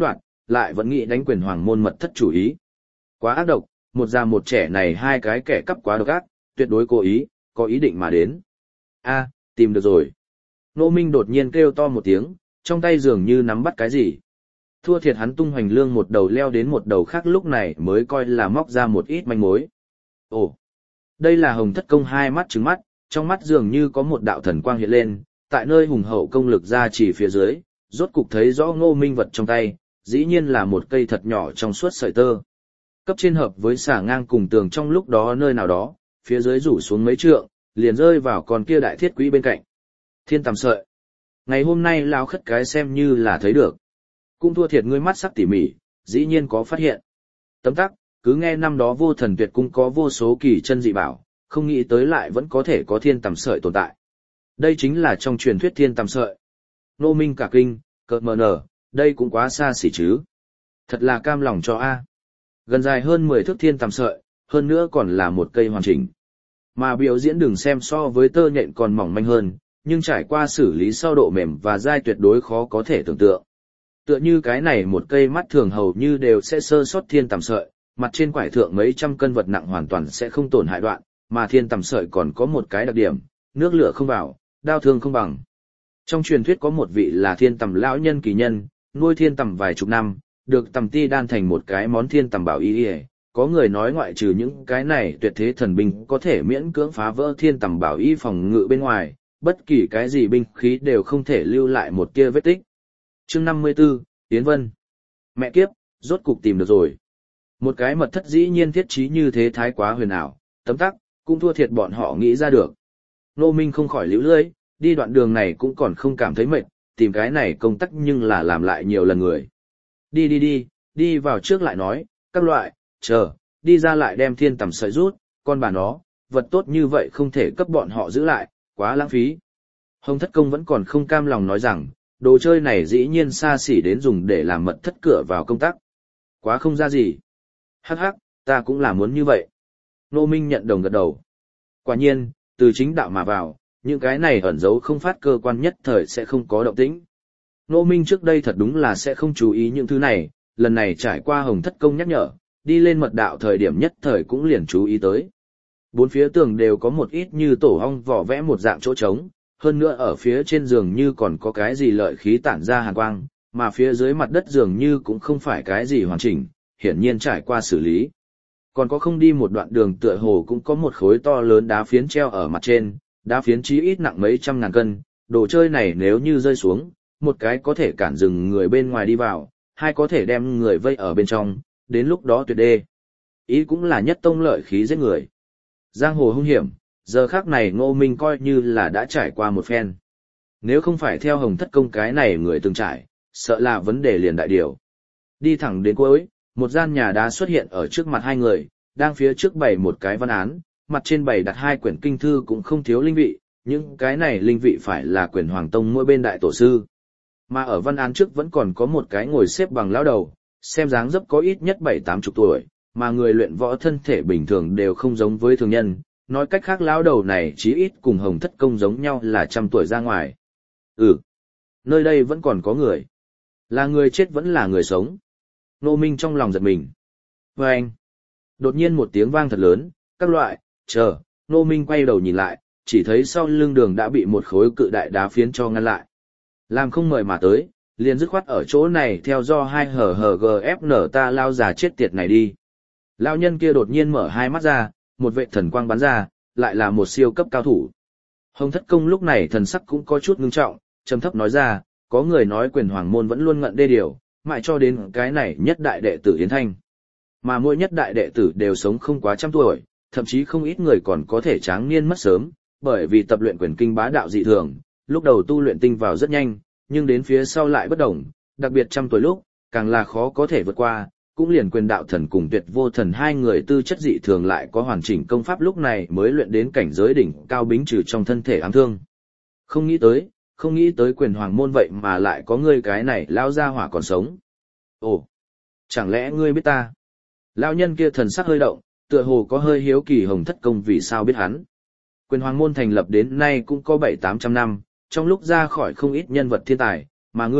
Speaker 1: lại vẫn nghĩ đánh quyền hoàng môn mật thất chủ ý. Quá ác độc, một già một trẻ này hai cái kẻ cắp quá độc ác, tuyệt đối cố ý, có ý định mà đến. A, tìm được rồi. Ngô Minh đột nhiên kêu to một tiếng, trong tay dường như nắm bắt cái gì. Thua thiệt hắn tung hoành lương một đầu leo đến một đầu khác lúc này mới coi là móc ra một ít manh mối. Ồ, đây là Hồng Thất Công hai mắt trừng mắt, trong mắt dường như có một đạo thần quang hiện lên, tại nơi hùng hậu công lực ra chỉ phía dưới, rốt cục thấy rõ Ngô Minh vật trong tay, dĩ nhiên là một cây thật nhỏ trong suốt sợi tơ. Cấp trên hợp với xả ngang cùng tường trong lúc đó nơi nào đó, phía dưới rủ xuống mấy trượng, liền rơi vào con kia đại thiết quỹ bên cạnh. Thiên tầm sợi. Ngày hôm nay lao khất cái xem như là thấy được. Cũng thua thiệt ngươi mắt sắc tỉ mỉ, dĩ nhiên có phát hiện. Tấm tắc, cứ nghe năm đó vô thần tuyệt cung có vô số kỳ chân dị bảo, không nghĩ tới lại vẫn có thể có thiên tầm sợi tồn tại. Đây chính là trong truyền thuyết thiên tầm sợi. Nô Minh cả kinh, cợt mờ nở, đây cũng quá xa xỉ chứ. Thật là cam lòng cho A. Gần dài hơn mười thước thiên tầm sợi, hơn nữa còn là một cây hoàn chỉnh. Mà biểu diễn đừng xem so với tơ nhện còn mỏng manh hơn, nhưng trải qua xử lý sau độ mềm và dai tuyệt đối khó có thể tưởng tượng. Tựa như cái này một cây mắt thường hầu như đều sẽ sơ sót thiên tầm sợi, mặt trên quải thượng mấy trăm cân vật nặng hoàn toàn sẽ không tổn hại đoạn, mà thiên tầm sợi còn có một cái đặc điểm, nước lửa không vào, đao thương không bằng. Trong truyền thuyết có một vị là thiên tầm lão nhân kỳ nhân, nuôi thiên tầm vài chục năm, được tầm ti đan thành một cái món thiên tầm bảo y y. Có người nói ngoại trừ những cái này tuyệt thế thần binh có thể miễn cưỡng phá vỡ thiên tầm bảo y phòng ngự bên ngoài, bất kỳ cái gì binh khí đều không thể lưu lại một tia vết tích. Chương năm mươi 54, Yến Vân. Mẹ kiếp, rốt cục tìm được rồi. Một cái mật thất dĩ nhiên thiết trí như thế thái quá huyền ảo, tấm tắc, cũng thua thiệt bọn họ nghĩ ra được. Nô Minh không khỏi liễu lưỡi, đi đoạn đường này cũng còn không cảm thấy mệt, tìm cái này công tắc nhưng là làm lại nhiều lần người. Đi đi đi, đi vào trước lại nói, các loại, chờ, đi ra lại đem thiên tầm sợi rút, con bà nó, vật tốt như vậy không thể cấp bọn họ giữ lại, quá lãng phí. Hồng Thất Công vẫn còn không cam lòng nói rằng, đồ chơi này dĩ nhiên xa xỉ đến dùng để làm mật thất cửa vào công tắc. Quá không ra gì. Hắc hắc, ta cũng là muốn như vậy. Nô Minh nhận đồng gật đầu. Quả nhiên, từ chính đạo mà vào, những cái này ẩn giấu không phát cơ quan nhất thời sẽ không có động tĩnh. Nô Minh trước đây thật đúng là sẽ không chú ý những thứ này, lần này trải qua Hồng Thất Công nhắc nhở, đi lên mật đạo thời điểm nhất thời cũng liền chú ý tới. Bốn phía tường đều có một ít như tổ ong vỏ vẽ một dạng chỗ trống, hơn nữa ở phía trên giường như còn có cái gì lợi khí tản ra hàn quang, mà phía dưới mặt đất dường như cũng không phải cái gì hoàn chỉnh, hiển nhiên trải qua xử lý. Còn có không đi một đoạn đường tựa hồ cũng có một khối to lớn đá phiến treo ở mặt trên, đá phiến chí ít nặng mấy trăm ngàn cân, đồ chơi này nếu như rơi xuống, một cái có thể cản dừng người bên ngoài đi vào, hai có thể đem người vây ở bên trong, đến lúc đó tuyệt đê. Ý cũng là nhất tông lợi khí giết người. Giang hồ hung hiểm, giờ khác này Ngô Minh coi như là đã trải qua một phen. Nếu không phải theo Hồng Thất Công cái này người từng trải, sợ là vấn đề liền đại điều. Đi thẳng đến cuối, một gian nhà đá xuất hiện ở trước mặt hai người, đang phía trước bày một cái văn án, mặt trên bày đặt hai quyển kinh thư cũng không thiếu linh vị, những cái này linh vị phải là quyển Hoàng Tông mỗi bên đại tổ sư. Mà ở văn án trước vẫn còn có một cái ngồi xếp bằng lão đầu, xem dáng dấp có ít nhất bảy tám chục tuổi, mà người luyện võ thân thể bình thường đều không giống với thường nhân, nói cách khác lão đầu này chí ít cùng Hồng Thất Công giống nhau là trăm tuổi ra ngoài. Ừ, nơi đây vẫn còn có người. Là người chết vẫn là người sống. Nô Minh trong lòng giật mình. Và anh, đột nhiên một tiếng vang thật lớn, các loại, chờ, Nô Minh quay đầu nhìn lại, chỉ thấy sau lưng đường đã bị một khối cự đại đá phiến cho ngăn lại. Làm không mời mà tới, liền dứt khoát ở chỗ này theo do hai hờ hờ gfn ta lao già chết tiệt này đi. Lao nhân kia đột nhiên mở hai mắt ra, một vệ thần quang bắn ra, lại là một siêu cấp cao thủ. Hồng Thất Công lúc này thần sắc cũng có chút ngưng trọng, trầm thấp nói ra, có người nói quyền hoàng môn vẫn luôn ngận đê điều, mãi cho đến cái này nhất đại đệ tử Yến Thanh. Mà mỗi nhất đại đệ tử đều sống không quá trăm tuổi, thậm chí không ít người còn có thể tráng niên mất sớm, bởi vì tập luyện quyền kinh bá đạo dị thường, lúc đầu tu luyện tinh vào rất nhanh, nhưng đến phía sau lại bất đồng, đặc biệt trăm tuổi lúc, càng là khó có thể vượt qua, cũng liền quyền đạo thần cùng tuyệt vô thần hai người tư chất dị thường lại có hoàn chỉnh công pháp lúc này mới luyện đến cảnh giới đỉnh cao bính trừ trong thân thể ám thương. Không nghĩ tới, không nghĩ tới quyền hoàng môn vậy mà lại có ngươi cái này lao ra hỏa còn sống. Ồ, chẳng lẽ ngươi biết ta? Lão nhân kia thần sắc hơi động, tựa hồ có hơi hiếu kỳ Hồng Thất Công vì sao biết hắn. Quyền hoàng môn thành lập đến nay cũng có bảy tám trăm năm, trong lúc ra khỏi không ít nhân vật thiên tài, mà ngươi,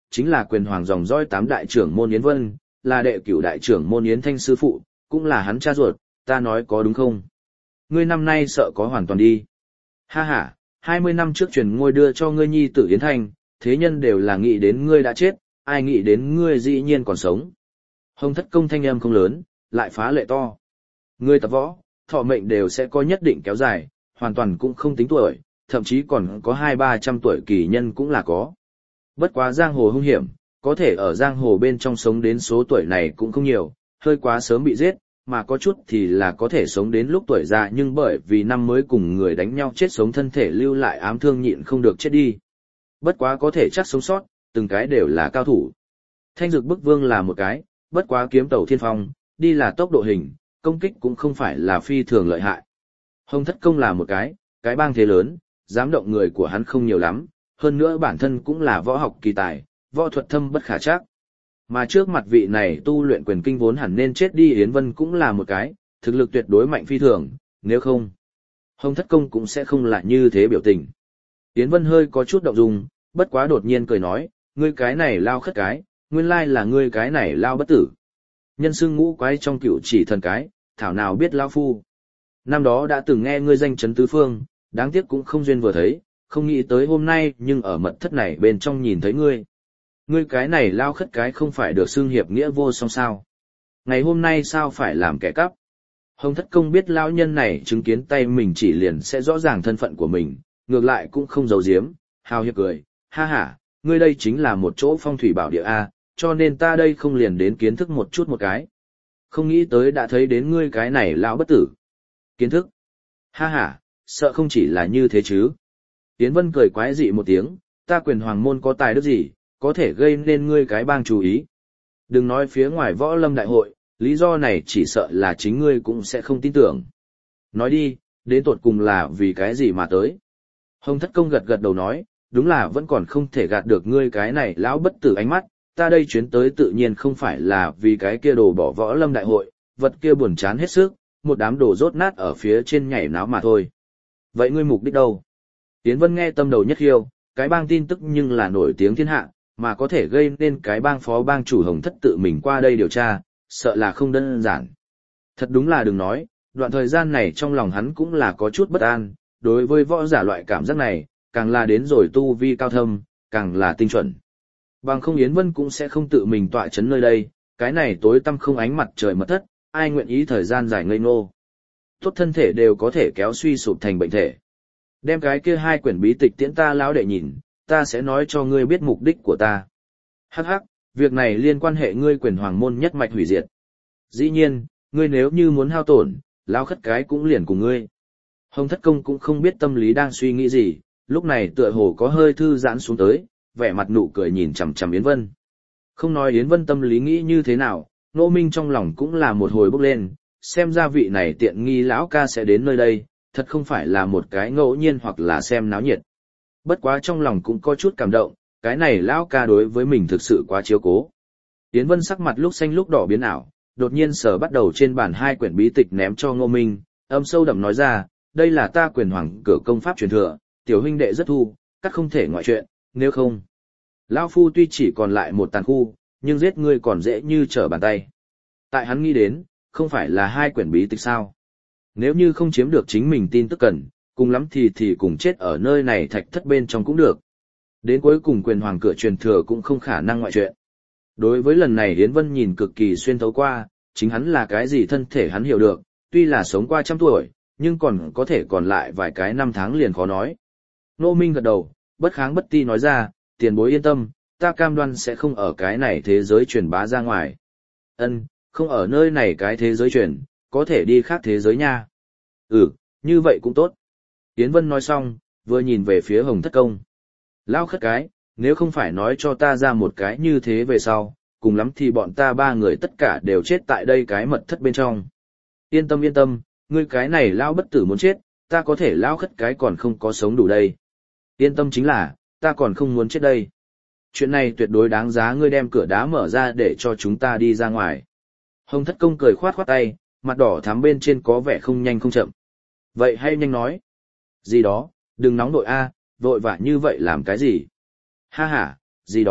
Speaker 1: chính là quyền hoàng dòng dõi tám đại trưởng môn Yến Vân, là đệ cửu đại trưởng môn Yến Thanh sư phụ, cũng là hắn cha ruột, ta nói có đúng không? Ngươi năm nay sợ có hoàn toàn đi. Ha ha, hai mươi năm trước truyền ngôi đưa cho ngươi nhi tử Yến Thanh, thế nhân đều là nghĩ đến ngươi đã chết, ai nghĩ đến ngươi dĩ nhiên còn sống. Hồng Thất Công thanh âm không lớn, lại phá lệ to. Ngươi tập võ, thọ mệnh đều sẽ có nhất định kéo dài, hoàn toàn cũng không tính tuổi, thậm chí còn có hai ba trăm tuổi kỳ nhân cũng là có. Bất quá giang hồ hung hiểm, có thể ở giang hồ bên trong sống đến số tuổi này cũng không nhiều, hơi quá sớm bị giết, mà có chút thì là có thể sống đến lúc tuổi già nhưng bởi vì năm mới cùng người đánh nhau chết sống thân thể lưu lại ám thương nhịn không được chết đi. Bất quá có thể chắc sống sót, từng cái đều là cao thủ. Thanh Dực Bức Vương là một cái, bất quá Kiếm Tẩu Thiên Phong, đi là tốc độ hình, công kích cũng không phải là phi thường lợi hại. Hồng Thất Công là một cái, cái bang thế lớn, dám động người của hắn không nhiều lắm, hơn nữa bản thân cũng là võ học kỳ tài, võ thuật thâm bất khả trắc. Mà trước mặt vị này tu luyện quyền kinh vốn hẳn nên chết đi Yến Vân cũng là một cái, thực lực tuyệt đối mạnh phi thường, nếu không, Hồng Thất Công cũng sẽ không lại như thế biểu tình. Yến Vân hơi có chút động dung, bất quá đột nhiên cười nói, ngươi cái này lao khất cái, nguyên lai là ngươi cái này lao bất tử. Nhân xưng ngũ quái trong cựu chỉ thần cái, thảo nào biết lao phu. Năm đó đã từng nghe ngươi danh chấn tứ phương, đáng tiếc cũng không duyên vừa thấy, không nghĩ tới hôm nay nhưng ở mật thất này bên trong nhìn thấy ngươi. Ngươi cái này lao khất cái không phải được xưng hiệp nghĩa vô song sao. Ngày hôm nay sao phải làm kẻ cắp. Hồng Thất Công biết lão nhân này chứng kiến tay mình chỉ liền sẽ rõ ràng thân phận của mình, ngược lại cũng không giấu giếm, hào hiệp cười, ha ha, ngươi đây chính là một chỗ phong thủy bảo địa A, cho nên ta đây không liền đến kiến thức một chút một cái. Không nghĩ tới đã thấy đến ngươi cái này lão bất tử. Kiến thức. Ha ha, sợ không chỉ là như thế chứ. Yến Vân cười quái dị một tiếng, ta quyền hoàng môn có tài đức gì, có thể gây nên ngươi cái bang chú ý. Đừng nói phía ngoài võ lâm đại hội, lý do này chỉ sợ là chính ngươi cũng sẽ không tin tưởng. Nói đi, đến tột cùng là vì cái gì mà tới. Hồng Thất Công gật gật đầu nói, đúng là vẫn còn không thể gạt được ngươi cái này lão bất tử ánh mắt, ta đây chuyến tới tự nhiên không phải là vì cái kia đồ bỏ võ lâm đại hội, vật kia buồn chán hết sức, một đám đồ rốt nát ở phía trên nhảy náo mà thôi. Vậy ngươi mục đích đâu? Tiến Vân nghe tâm đầu nhất khiêu, cái bang tin tức nhưng là nổi tiếng thiên hạ, mà có thể gây nên cái bang phó bang chủ Hồng Thất tự mình qua đây điều tra, sợ là không đơn giản. Thật đúng là đừng nói, đoạn thời gian này trong lòng hắn cũng là có chút bất an, đối với võ giả loại cảm giác này, càng là đến rồi tu vi cao thâm, càng là tinh chuẩn. Bằng không Yến Vân cũng sẽ không tự mình tọa chấn nơi đây, cái này tối tăm không ánh mặt trời mật thất, ai nguyện ý thời gian dài ngây ngô. Tốt thân thể đều có thể kéo suy sụp thành bệnh thể. Đem cái kia hai quyển bí tịch tiễn ta lão đệ nhìn, ta sẽ nói cho ngươi biết mục đích của ta. Hắc hắc, việc này liên quan hệ ngươi quyền hoàng môn nhất mạch hủy diệt. Dĩ nhiên, ngươi nếu như muốn hao tổn, lão khất cái cũng liền cùng ngươi. Hồng Thất Công cũng không biết tâm lý đang suy nghĩ gì, lúc này tựa hồ có hơi thư giãn xuống tới, vẻ mặt nụ cười nhìn chằm chằm Yến Vân. Không nói Yến Vân tâm lý nghĩ như thế nào, Nô Minh trong lòng cũng là một hồi bốc lên, xem ra vị này tiện nghi lão ca sẽ đến nơi đây, thật không phải là một cái ngẫu nhiên hoặc là xem náo nhiệt. Bất quá trong lòng cũng có chút cảm động, cái này lão ca đối với mình thực sự quá chiếu cố. Yến Vân sắc mặt lúc xanh lúc đỏ biến ảo, đột nhiên sờ bắt đầu trên bàn hai quyển bí tịch ném cho Ngô Minh, âm sâu đậm nói ra, đây là ta quyền hoàng cửa công pháp truyền thừa, tiểu huynh đệ rất thu, các không thể ngoại chuyện, nếu không. Lão phu tuy chỉ còn lại một tàn khu, nhưng giết ngươi còn dễ như trở bàn tay. Tại hắn nghĩ đến, không phải là hai quyển bí tịch sao. Nếu như không chiếm được chính mình tin tức cần, cùng lắm thì thì cùng chết ở nơi này thạch thất bên trong cũng được. Đến cuối cùng quyền hoàng cửa truyền thừa cũng không khả năng ngoại chuyện. Đối với lần này Yến Vân nhìn cực kỳ xuyên thấu qua, chính hắn là cái gì thân thể hắn hiểu được, tuy là sống qua trăm tuổi, nhưng còn có thể còn lại vài cái năm tháng liền khó nói. Nô Minh gật đầu, bất kháng bất ti nói ra, tiền bối yên tâm, ta cam đoan sẽ không ở cái này thế giới truyền bá ra ngoài. Ân, không ở nơi này cái thế giới truyền, có thể đi khác thế giới nha. Ừ, như vậy cũng tốt. Yến Vân nói xong, vừa nhìn về phía Hồng Thất Công. Lao khất cái, nếu không phải nói cho ta ra một cái như thế về sau, cùng lắm thì bọn ta ba người tất cả đều chết tại đây cái mật thất bên trong. Yên tâm yên tâm, ngươi cái này lao bất tử muốn chết, ta có thể lao khất cái còn không có sống đủ đây. Yên tâm chính là, ta còn không muốn chết đây. Chuyện này tuyệt đối đáng giá ngươi đem cửa đá mở ra để cho chúng ta đi ra ngoài. Hồng Thất Công cười khoát khoát tay, mặt đỏ thắm bên trên có vẻ không nhanh không chậm. Vậy hay nhanh nói. Gì đó, đừng nóng nội a, vội vã như vậy làm cái gì? Ha ha, gì đó,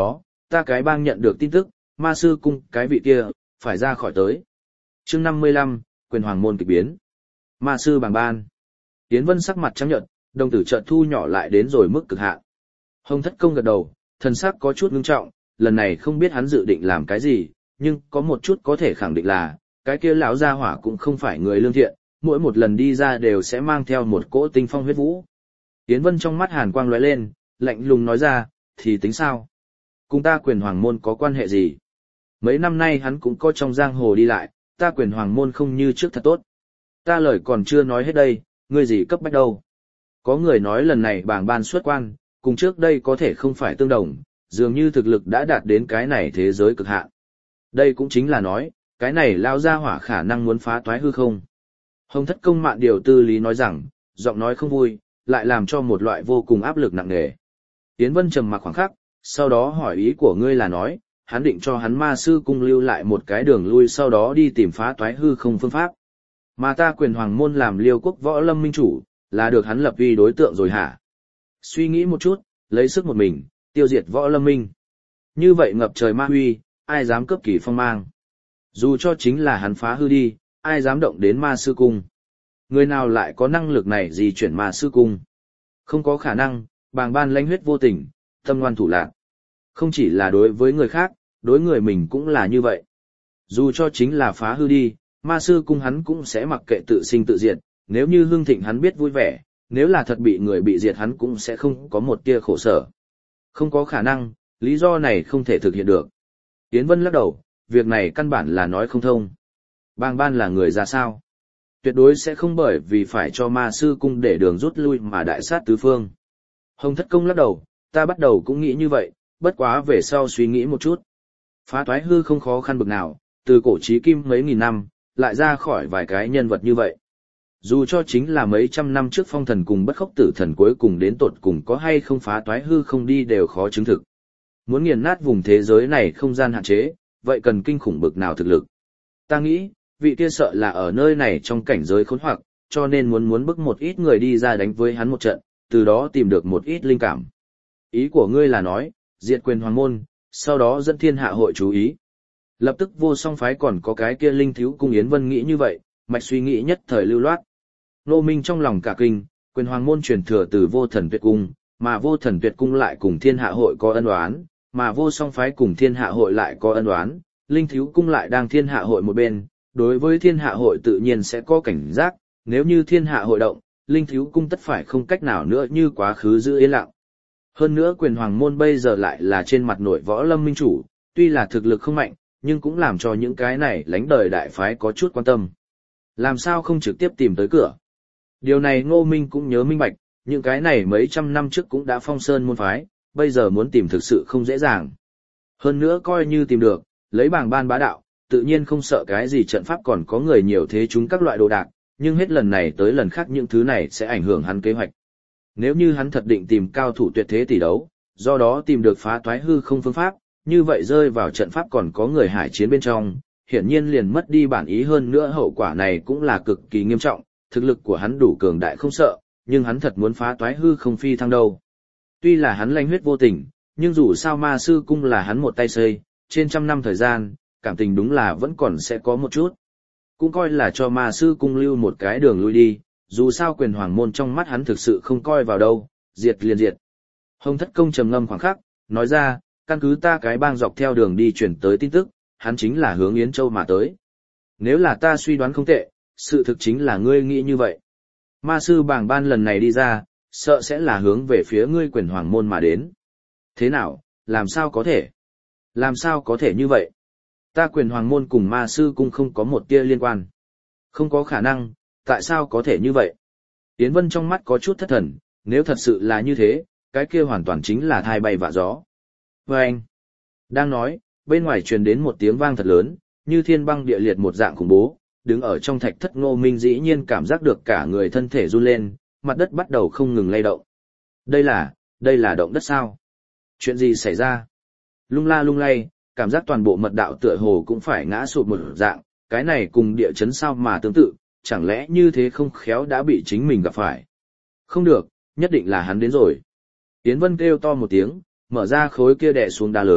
Speaker 1: ta cái bang nhận được tin tức, ma sư cung cái vị kia, phải ra khỏi tới. chương năm mươi lăm, quyền hoàng môn kịch biến. Ma sư bàng ban. Yến Vân sắc mặt trắng nhợt, đồng tử chợt thu nhỏ lại đến rồi mức cực hạn. Hồng Thất Công gật đầu, thần sắc có chút ngưng trọng, lần này không biết hắn dự định làm cái gì, nhưng có một chút có thể khẳng định là, cái kia lão gia hỏa cũng không phải người lương thiện, mỗi một lần đi ra đều sẽ mang theo một cỗ tinh phong huyết vũ. Yến Vân trong mắt hàn quang lóe lên, lạnh lùng nói ra, thì tính sao? Cùng ta quyền hoàng môn có quan hệ gì? Mấy năm nay hắn cũng có trong giang hồ đi lại, ta quyền hoàng môn không như trước thật tốt. Ta lời còn chưa nói hết đây, ngươi gì cấp bách đâu. Có người nói lần này bảng ban xuất quan, cùng trước đây có thể không phải tương đồng, dường như thực lực đã đạt đến cái này thế giới cực hạn. Đây cũng chính là nói, cái này lao ra hỏa khả năng muốn phá toái hư không. Hồng Thất Công mạn điều tư lý nói rằng, giọng nói không vui, lại làm cho một loại vô cùng áp lực nặng nề. Yến Vân trầm mặc khoảng khắc, sau đó hỏi ý của ngươi là nói, hắn định cho hắn ma sư cung lưu lại một cái đường lui sau đó đi tìm phá toái hư không phương pháp. Mà ta quyền hoàng môn làm Liêu quốc võ lâm minh chủ, là được hắn lập uy đối tượng rồi hả? Suy nghĩ một chút, lấy sức một mình, tiêu diệt võ lâm minh. Như vậy ngập trời ma huy, ai dám cướp kỳ phong mang? Dù cho chính là hắn phá hư đi, ai dám động đến ma sư cung? Người nào lại có năng lực này gì chuyển ma sư cung? Không có khả năng, bàng ban lãnh huyết vô tình, tâm ngoan thủ lạn. Không chỉ là đối với người khác, đối người mình cũng là như vậy. Dù cho chính là phá hư đi, ma sư cung hắn cũng sẽ mặc kệ tự sinh tự diệt, nếu như hương thịnh hắn biết vui vẻ, nếu là thật bị người bị diệt hắn cũng sẽ không có một tia khổ sở. Không có khả năng, lý do này không thể thực hiện được. Yến Vân lắc đầu, việc này căn bản là nói không thông. Bàng ban là người ra sao? Tuyệt đối sẽ không bởi vì phải cho ma sư cung để đường rút lui mà đại sát tứ phương. Hồng Thất Công lắc đầu, ta bắt đầu cũng nghĩ như vậy, bất quá về sau suy nghĩ một chút. Phá toái hư không khó khăn bực nào, từ cổ chí kim mấy nghìn năm, lại ra khỏi vài cái nhân vật như vậy. Dù cho chính là mấy trăm năm trước phong thần cùng bất khốc tử thần cuối cùng đến tột cùng có hay không phá toái hư không đi đều khó chứng thực. Muốn nghiền nát vùng thế giới này không gian hạn chế, vậy cần kinh khủng bực nào thực lực. Ta nghĩ, vị kia sợ là ở nơi này trong cảnh giới khốn hoặc, cho nên muốn muốn bức một ít người đi ra đánh với hắn một trận, từ đó tìm được một ít linh cảm. Ý của ngươi là nói, diệt quyền hoàng môn, sau đó dẫn thiên hạ hội chú ý. Lập tức vô song phái còn có cái kia linh thiếu cung Yến Vân nghĩ như vậy, mạch suy nghĩ nhất thời lưu loát. Nô Minh trong lòng cả kinh, quyền hoàng môn truyền thừa từ vô thần tuyệt cung, mà vô thần tuyệt cung lại cùng thiên hạ hội có ân oán, mà vô song phái cùng thiên hạ hội lại có ân oán, linh thiếu cung lại đang thiên hạ hội một bên, đối với thiên hạ hội tự nhiên sẽ có cảnh giác, nếu như thiên hạ hội động, linh thiếu cung tất phải không cách nào nữa như quá khứ giữ yên lặng. Hơn nữa quyền hoàng môn bây giờ lại là trên mặt nổi võ lâm minh chủ, tuy là thực lực không mạnh, nhưng cũng làm cho những cái này lánh đời đại phái có chút quan tâm. Làm sao không trực tiếp tìm tới cửa? Điều này Ngô Minh cũng nhớ minh bạch, những cái này mấy trăm năm trước cũng đã phong sơn môn phái, bây giờ muốn tìm thực sự không dễ dàng. Hơn nữa coi như tìm được, lấy bảng ban bá đạo, tự nhiên không sợ cái gì trận pháp còn có người nhiều thế chúng các loại đồ đạc, nhưng hết lần này tới lần khác những thứ này sẽ ảnh hưởng hắn kế hoạch. Nếu như hắn thật định tìm cao thủ tuyệt thế tỷ đấu, do đó tìm được phá toái hư không phương pháp, như vậy rơi vào trận pháp còn có người hải chiến bên trong, hiển nhiên liền mất đi bản ý hơn nữa hậu quả này cũng là cực kỳ nghiêm trọng, thực lực của hắn đủ cường đại không sợ, nhưng hắn thật muốn phá toái hư không phi thăng đâu. Tuy là hắn lanh huyết vô tình, nhưng dù sao ma sư cung là hắn một tay xây, trên trăm năm thời gian, cảm tình đúng là vẫn còn sẽ có một chút. Cũng coi là cho ma sư cung lưu một cái đường lui đi, dù sao quyền hoàng môn trong mắt hắn thực sự không coi vào đâu, diệt liền diệt. Hồng Thất Công trầm ngâm khoảng khắc, nói ra, căn cứ ta cái bang dọc theo đường đi chuyển tới tin tức, hắn chính là hướng Yến Châu mà tới. Nếu là ta suy đoán không tệ, sự thực chính là ngươi nghĩ như vậy. Ma sư bảng ban lần này đi ra, sợ sẽ là hướng về phía ngươi quyền hoàng môn mà đến. Thế nào, làm sao có thể? Làm sao có thể như vậy? Ta quyền hoàng môn cùng ma sư cung không có một tia liên quan. Không có khả năng, tại sao có thể như vậy? Yến Vân trong mắt có chút thất thần, nếu thật sự là như thế, cái kia hoàn toàn chính là thai bay vạ gió. Và anh, đang nói, bên ngoài truyền đến một tiếng vang thật lớn, như thiên băng địa liệt một dạng khủng bố, đứng ở trong thạch thất Ngô Minh dĩ nhiên cảm giác được cả người thân thể run lên, mặt đất bắt đầu không ngừng lay động. Đây là, đây là động đất sao? Chuyện gì xảy ra? Lung la lung lay, cảm giác toàn bộ mật đạo tựa hồ cũng phải ngã sụp một dạng, cái này cùng địa chấn sao mà tương tự, chẳng lẽ như thế không khéo đã bị chính mình gặp phải? Không được, nhất định là hắn đến rồi. Yến Vân kêu to một tiếng, mở ra khối kia đè xuống đá lớn,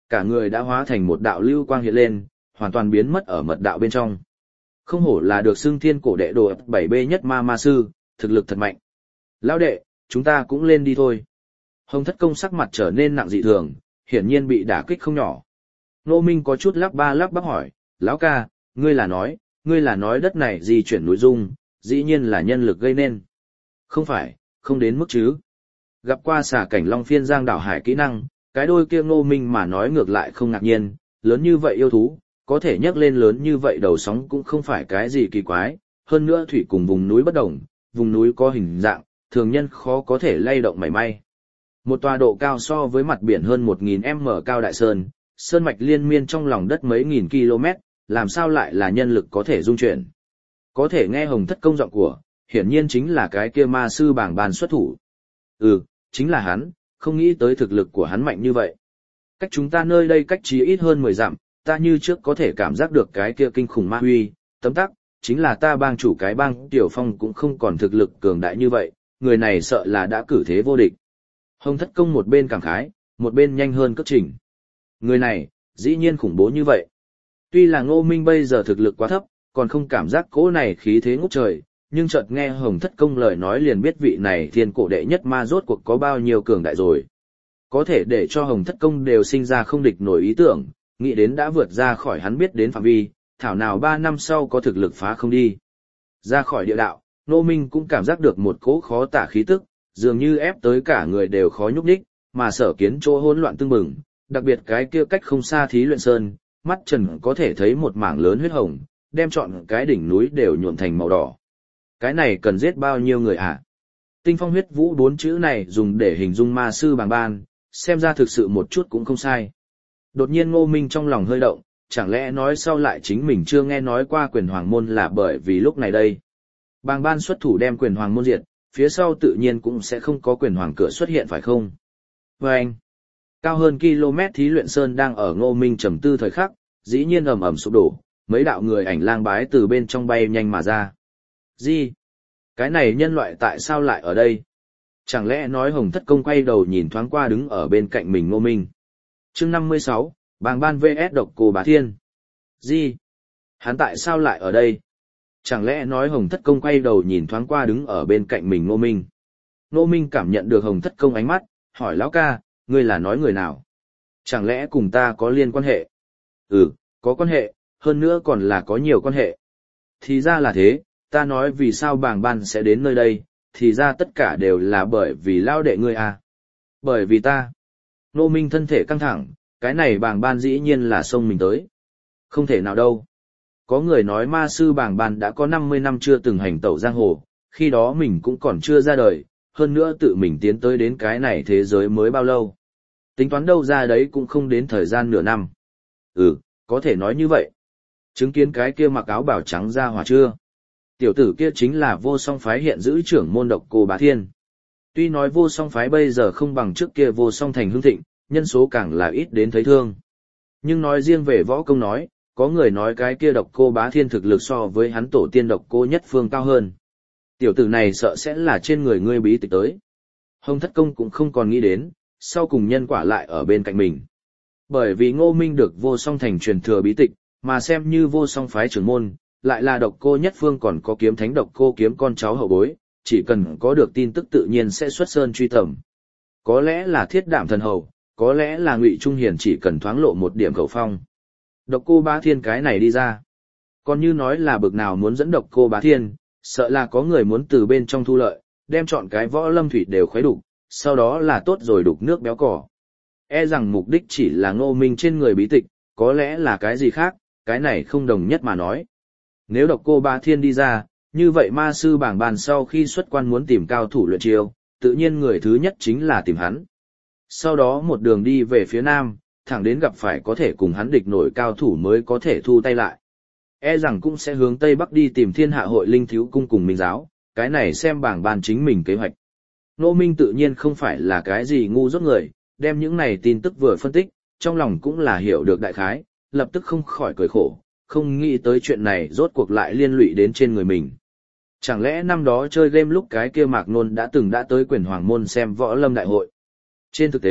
Speaker 1: cả người đã hóa thành một đạo lưu quang hiện lên, hoàn toàn biến mất ở mật đạo bên trong. Không hổ là được xưng thiên cổ đệ đồ bảy B nhất ma ma sư, thực lực thật mạnh. Lão đệ, chúng ta cũng lên đi thôi. Hồng Thất Công sắc mặt trở nên nặng dị thường, hiển nhiên bị đả kích không nhỏ. Ngô Minh có chút lắp ba lắp bắp hỏi, lão ca, ngươi là nói, ngươi là nói đất này di chuyển núi dung, dĩ nhiên là nhân lực gây nên. Không phải, không đến mức chứ. Gặp qua xà cảnh long phiên giang đảo hải kỹ năng, cái đôi kia Ngô Minh mà nói ngược lại không ngạc nhiên, lớn như vậy yêu thú, có thể nhấc lên lớn như vậy đầu sóng cũng không phải cái gì kỳ quái, hơn nữa thủy cùng vùng núi bất đồng, vùng núi có hình dạng, thường nhân khó có thể lay động mảy may. Một tòa độ cao so với mặt biển hơn một nghìn mét cao đại sơn, sơn mạch liên miên trong lòng đất mấy nghìn km, làm sao lại là nhân lực có thể dung chuyển. Có thể nghe Hồng Thất Công giọng của, hiển nhiên chính là cái kia ma sư bảng bàn xuất thủ. Ừ, chính là hắn, không nghĩ tới thực lực của hắn mạnh như vậy. Cách chúng ta nơi đây cách chí ít hơn mười dặm, ta như trước có thể cảm giác được cái kia kinh khủng ma huy, tấm tắc, chính là ta bang chủ cái bang Tiểu Phong cũng không còn thực lực cường đại như vậy, người này sợ là đã cử thế vô địch. Hồng Thất Công một bên cảm khái, một bên nhanh hơn cất trình. Người này, dĩ nhiên khủng bố như vậy. Tuy là Ngô Minh bây giờ thực lực quá thấp, còn không cảm giác cỗ này khí thế ngút trời, nhưng chợt nghe Hồng Thất Công lời nói liền biết vị này thiên cổ đệ nhất ma rốt cuộc có bao nhiêu cường đại rồi. Có thể để cho Hồng Thất Công đều sinh ra không địch nổi ý tưởng, nghĩ đến đã vượt ra khỏi hắn biết đến phạm vi, thảo nào ba năm sau có thực lực phá không đi. Ra khỏi địa đạo, Ngô Minh cũng cảm giác được một cỗ khó tả khí tức, dường như ép tới cả người đều khó nhúc nhích, mà Sở Kiến chỗ hỗn loạn tương bừng, đặc biệt cái kia cách không xa Thí Luyện Sơn, mắt trần có thể thấy một mảng lớn huyết hồng, đem trọn cái đỉnh núi đều nhuộm thành màu đỏ. Cái này cần giết bao nhiêu người ạ? À? Tinh phong huyết vũ bốn chữ này dùng để hình dung ma sư bàng ban, xem ra thực sự một chút cũng không sai. Đột nhiên Ngô Minh trong lòng hơi động, chẳng lẽ nói sau lại chính mình chưa nghe nói qua quyền hoàng môn là bởi vì lúc này đây. Bàng ban xuất thủ đem quyền hoàng môn diệt, phía sau tự nhiên cũng sẽ không có quyền hoàng cửa xuất hiện phải không? Và anh, cao hơn km Thí Luyện Sơn đang ở Ngô Minh trầm tư thời khắc, dĩ nhiên ầm ầm sụp đổ, mấy đạo người ảnh lang bái từ bên trong bay nhanh mà ra. Gì? Cái này nhân loại tại sao lại ở đây? Chẳng lẽ nói Hồng Thất Công quay đầu nhìn thoáng qua đứng ở bên cạnh mình Ngô Minh. Chương năm mươi sáu, Bàng Ban vs Độc Cô Bá Thiên. Gì? Hắn tại sao lại ở đây? Chẳng lẽ nói Hồng Thất Công quay đầu nhìn thoáng qua đứng ở bên cạnh mình Ngô Minh. Ngô Minh cảm nhận được Hồng Thất Công ánh mắt, hỏi lão ca, ngươi là nói người nào? Chẳng lẽ cùng ta có liên quan hệ? Ừ, có quan hệ, hơn nữa còn là có nhiều quan hệ. Thì ra là thế, ta nói vì sao Bàng Ban sẽ đến nơi đây, thì ra tất cả đều là bởi vì lao đệ ngươi à. Bởi vì ta. Ngô Minh thân thể căng thẳng, cái này Bàng Ban dĩ nhiên là xông mình tới. Không thể nào đâu. Có người nói ma sư Bàng Ban đã có năm mươi năm chưa từng hành tẩu giang hồ, khi đó mình cũng còn chưa ra đời, hơn nữa tự mình tiến tới đến cái này thế giới mới bao lâu. Tính toán đâu ra đấy cũng không đến thời gian nửa năm. Ừ, có thể nói như vậy. Chứng kiến cái kia mặc áo bào trắng ra hỏa chưa? Tiểu tử kia chính là Vô Song phái hiện giữ trưởng môn Độc Cô Bá Thiên. Tuy nói Vô Song phái bây giờ không bằng trước kia Vô Song thành hưng thịnh, nhân số càng là ít đến thấy thương. Nhưng nói riêng về võ công nói, có người nói cái kia Độc Cô Bá Thiên thực lực so với hắn tổ tiên Độc Cô Nhất Phương cao hơn. Tiểu tử này sợ sẽ là trên người ngươi bí tịch tới. Hồng Thất Công cũng không còn nghĩ đến, sau cùng nhân quả lại ở bên cạnh mình. Bởi vì Ngô Minh được Vô Song thành truyền thừa bí tịch, mà xem như Vô Song phái trưởng môn, lại là Độc Cô Nhất Phương còn có kiếm thánh Độc Cô kiếm con cháu hậu bối, chỉ cần có được tin tức tự nhiên sẽ xuất sơn truy tầm. Có lẽ là Thiết Đảm thần hầu, có lẽ là Ngụy Trung Hiền chỉ cần thoáng lộ một điểm khẩu phong. Độc Cô Bá Thiên cái này đi ra. Còn như nói là bực nào muốn dẫn Độc Cô Bá Thiên, sợ là có người muốn từ bên trong thu lợi, đem chọn cái võ lâm thủy đều khuấy đục, sau đó là tốt rồi đục nước béo cỏ. E rằng mục đích chỉ là Ngô Minh trên người bí tịch, có lẽ là cái gì khác, cái này không đồng nhất mà nói. Nếu Độc Cô Bá Thiên đi ra, như vậy ma sư Bàng Ban sau khi xuất quan muốn tìm cao thủ luyện chiêu, tự nhiên người thứ nhất chính là tìm hắn. Sau đó một đường đi về phía nam, thẳng đến gặp phải có thể cùng hắn địch nổi cao thủ mới có thể thu tay lại. E rằng cũng sẽ hướng Tây Bắc đi tìm Thiên Hạ Hội Linh Thiếu Cung cùng Minh Giáo, cái này xem Bàng Ban chính mình kế hoạch. Ngô Minh tự nhiên không phải là cái gì ngu dốt người, đem những này tin tức vừa phân tích, trong lòng cũng là hiểu được đại khái, lập tức không khỏi cười khổ, không nghĩ tới chuyện này rốt cuộc lại liên lụy đến trên người mình. Chẳng lẽ năm đó chơi game lúc cái kia Mạc Nôn đã từng đã tới Quyền Hoàng môn xem võ lâm đại hội? Trên thực tế,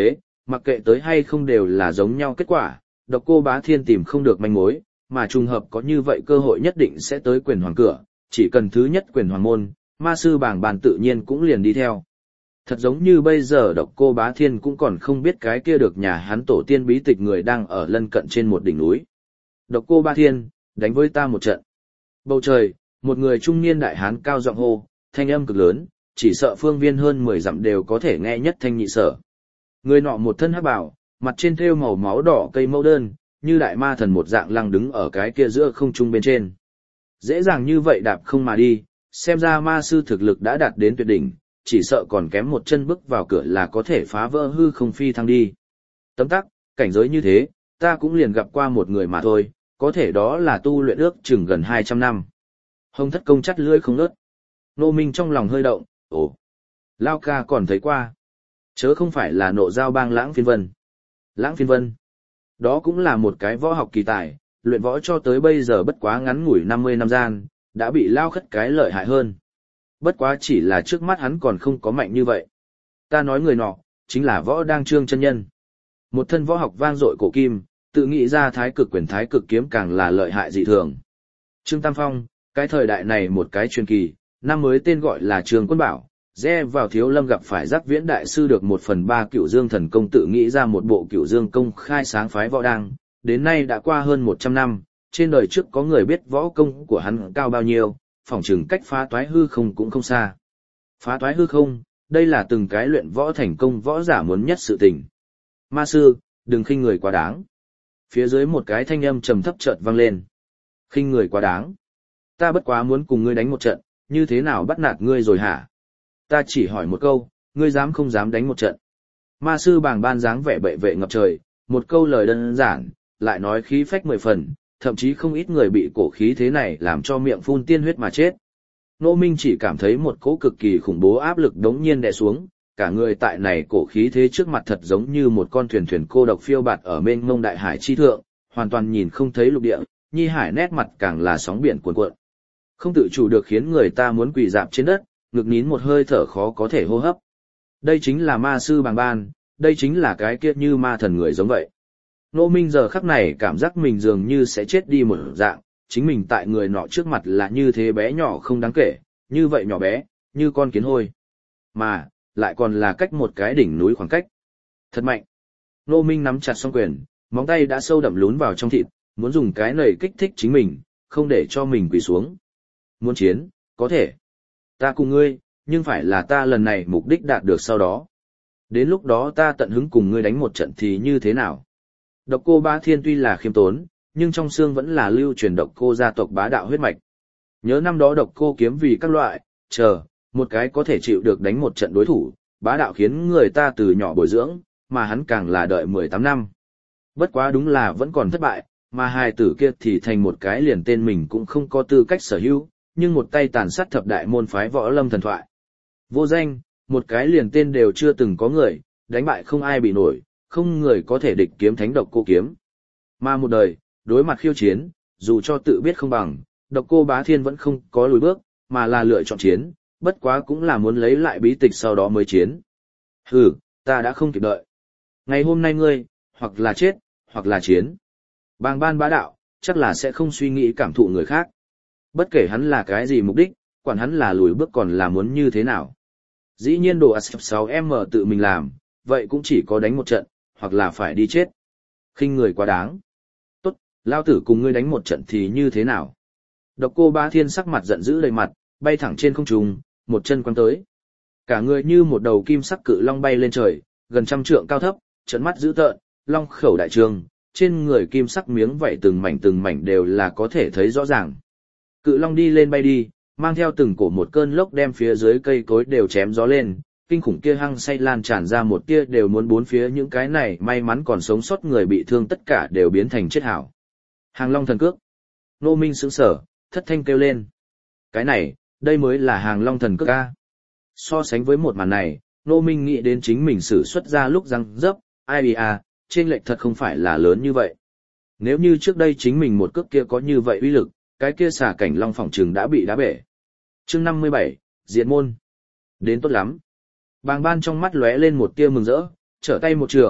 Speaker 1: mặc kệ tới hay không đều là giống nhau kết quả, độc cô bá thiên tìm không được manh mối, mà trùng hợp có như vậy cơ hội nhất định sẽ tới quyền hoàng cửa, chỉ cần thứ nhất quyền hoàng môn, ma sư bảng bàn tự nhiên cũng liền đi theo. Thật giống như bây giờ độc cô bá thiên cũng còn không biết cái kia được nhà hắn tổ tiên bí tịch người đang ở lân cận trên một đỉnh núi. Độc cô bá thiên, đánh với ta một trận. Bầu trời, một người trung niên đại hán cao giọng hô, thanh âm cực lớn, chỉ sợ phương viên hơn mười dặm đều có thể nghe nhất thanh nhị sở. Người nọ một thân hắc bào, mặt trên thêu màu máu đỏ cây mẫu đơn, như đại ma thần một dạng lăng đứng ở cái kia giữa không trung bên trên. Dễ dàng như vậy đạp không mà đi, xem ra ma sư thực lực đã đạt đến tuyệt đỉnh, chỉ sợ còn kém một chân bước vào cửa là có thể phá vỡ hư không phi thăng đi. Tấm tắc, cảnh giới như thế, ta cũng liền gặp qua một người mà thôi, có thể đó là tu luyện ước chừng gần hai trăm năm. Hồng Thất Công chắt lưỡi không ngớt. Nô Minh trong lòng hơi động, ồ, Lao ca còn thấy qua. Chớ không phải là nộ giao bang Lãng Phiên Vân. Lãng Phiên Vân. Đó cũng là một cái võ học kỳ tài, luyện võ cho tới bây giờ bất quá ngắn ngủi năm mươi năm gian, đã bị Lao khất cái lợi hại hơn. Bất quá chỉ là trước mắt hắn còn không có mạnh như vậy. Ta nói người nọ, chính là võ đang trương chân nhân. Một thân võ học vang dội cổ kim, tự nghĩ ra thái cực quyền thái cực kiếm càng là lợi hại dị thường. Trương Tam Phong, cái thời đại này một cái truyền kỳ, năm mới tên gọi là Trương Quân Bảo, rẽ vào Thiếu Lâm gặp phải Giác Viễn đại sư được một phần ba Cửu Dương thần công tự nghĩ ra một bộ Cửu Dương công khai sáng phái võ đang, đến nay đã qua hơn một trăm năm, trên đời trước có người biết võ công của hắn cao bao nhiêu, phỏng chừng cách phá toái hư không cũng không xa. Phá toái hư không, đây là từng cái luyện võ thành công võ giả muốn nhất sự tình. Ma sư, đừng khinh người quá đáng. Phía dưới một cái thanh âm trầm thấp chợt vang lên. Khinh người quá đáng. Ta bất quá muốn cùng ngươi đánh một trận, như thế nào bắt nạt ngươi rồi hả? Ta chỉ hỏi một câu, ngươi dám không dám đánh một trận? Ma sư bàng ban dáng vẻ bệ vệ ngập trời, một câu lời đơn giản, lại nói khí phách mười phần, thậm chí không ít người bị cổ khí thế này làm cho miệng phun tiên huyết mà chết. Nô Minh chỉ cảm thấy một cỗ cực kỳ khủng bố áp lực đống nhiên đè xuống, cả người tại này cổ khí thế trước mặt thật giống như một con thuyền thuyền cô độc phiêu bạt ở mênh mông đại hải chi thượng, hoàn toàn nhìn không thấy lục địa, nhi hải nét mặt càng là sóng biển cuồn cuộn. Không tự chủ được khiến người ta muốn quỳ dạp trên đất, ngực nín một hơi thở khó có thể hô hấp. Đây chính là ma sư bàng ban, đây chính là cái kia như ma thần người giống vậy. Nô Minh giờ khắc này cảm giác mình dường như sẽ chết đi một dạng, chính mình tại người nọ trước mặt là như thế bé nhỏ không đáng kể, như vậy nhỏ bé, như con kiến hôi. Mà, lại còn là cách một cái đỉnh núi khoảng cách. Thật mạnh. Nô Minh nắm chặt song quyền, móng tay đã sâu đậm lún vào trong thịt, muốn dùng cái này kích thích chính mình, không để cho mình quỳ xuống. Muốn chiến, có thể. Ta cùng ngươi, nhưng phải là ta lần này mục đích đạt được sau đó. Đến lúc đó ta tận hứng cùng ngươi đánh một trận thì như thế nào? Độc cô Bá Thiên tuy là khiêm tốn, nhưng trong xương vẫn là lưu truyền độc cô gia tộc bá đạo huyết mạch. Nhớ năm đó độc cô kiếm vì các loại, chờ, một cái có thể chịu được đánh một trận đối thủ, bá đạo khiến người ta từ nhỏ bồi dưỡng, mà hắn càng là đợi mười tám năm. Bất quá đúng là vẫn còn thất bại, mà hai tử kia thì thành một cái liền tên mình cũng không có tư cách sở hữu, nhưng một tay tàn sát thập đại môn phái võ lâm thần thoại. Vô danh, một cái liền tên đều chưa từng có người, đánh bại không ai bị nổi, không người có thể địch kiếm thánh độc cô kiếm. Mà một đời, đối mặt khiêu chiến, dù cho tự biết không bằng, độc cô Bá Thiên vẫn không có lùi bước, mà là lựa chọn chiến, bất quá cũng là muốn lấy lại bí tịch sau đó mới chiến. Hừ, ta đã không kịp đợi. Ngày hôm nay ngươi, hoặc là chết, hoặc là chiến. Bàng ban bá đạo, chắc là sẽ không suy nghĩ cảm thụ người khác. Bất kể hắn là cái gì mục đích, quản hắn là lùi bước còn là muốn như thế nào. Dĩ nhiên đồ ép sáu em tự mình làm, vậy cũng chỉ có đánh một trận, hoặc là phải đi chết. Khinh người quá đáng. Tốt, lao tử cùng ngươi đánh một trận thì như thế nào? Độc cô Bá Thiên sắc mặt giận dữ đầy mặt, bay thẳng trên không trung, một chân quăng tới. Cả người như một đầu kim sắc cự long bay lên trời, gần trăm trượng cao thấp, trợn mắt dữ tợn, long khẩu đại trường, trên người kim sắc miếng vảy từng mảnh từng mảnh đều là có thể thấy rõ ràng. Cự long đi lên bay đi, mang theo từng cổ một cơn lốc đem phía dưới cây cối đều chém gió lên, kinh khủng kia hăng say lan tràn ra một tia đều muốn bốn phía những cái này may mắn còn sống sót người bị thương tất cả đều biến thành chết hảo. Hàng long thần cước. Nô Minh sững sờ, thất thanh kêu lên. Cái này, đây mới là hàng long thần cước a. So sánh với một màn này, Nô Minh nghĩ đến chính mình sử xuất ra lúc răng dấp, ai bì à, trên lệch thật không phải là lớn như vậy. Nếu như trước đây chính mình một cước kia có như vậy uy lực, cái kia xả cảnh long phỏng trừng đã bị đá bể. Chương năm mươi bảy, Diệt môn. Đến tốt lắm. Bàng ban trong mắt lóe lên một tia mừng rỡ, trở tay một trường,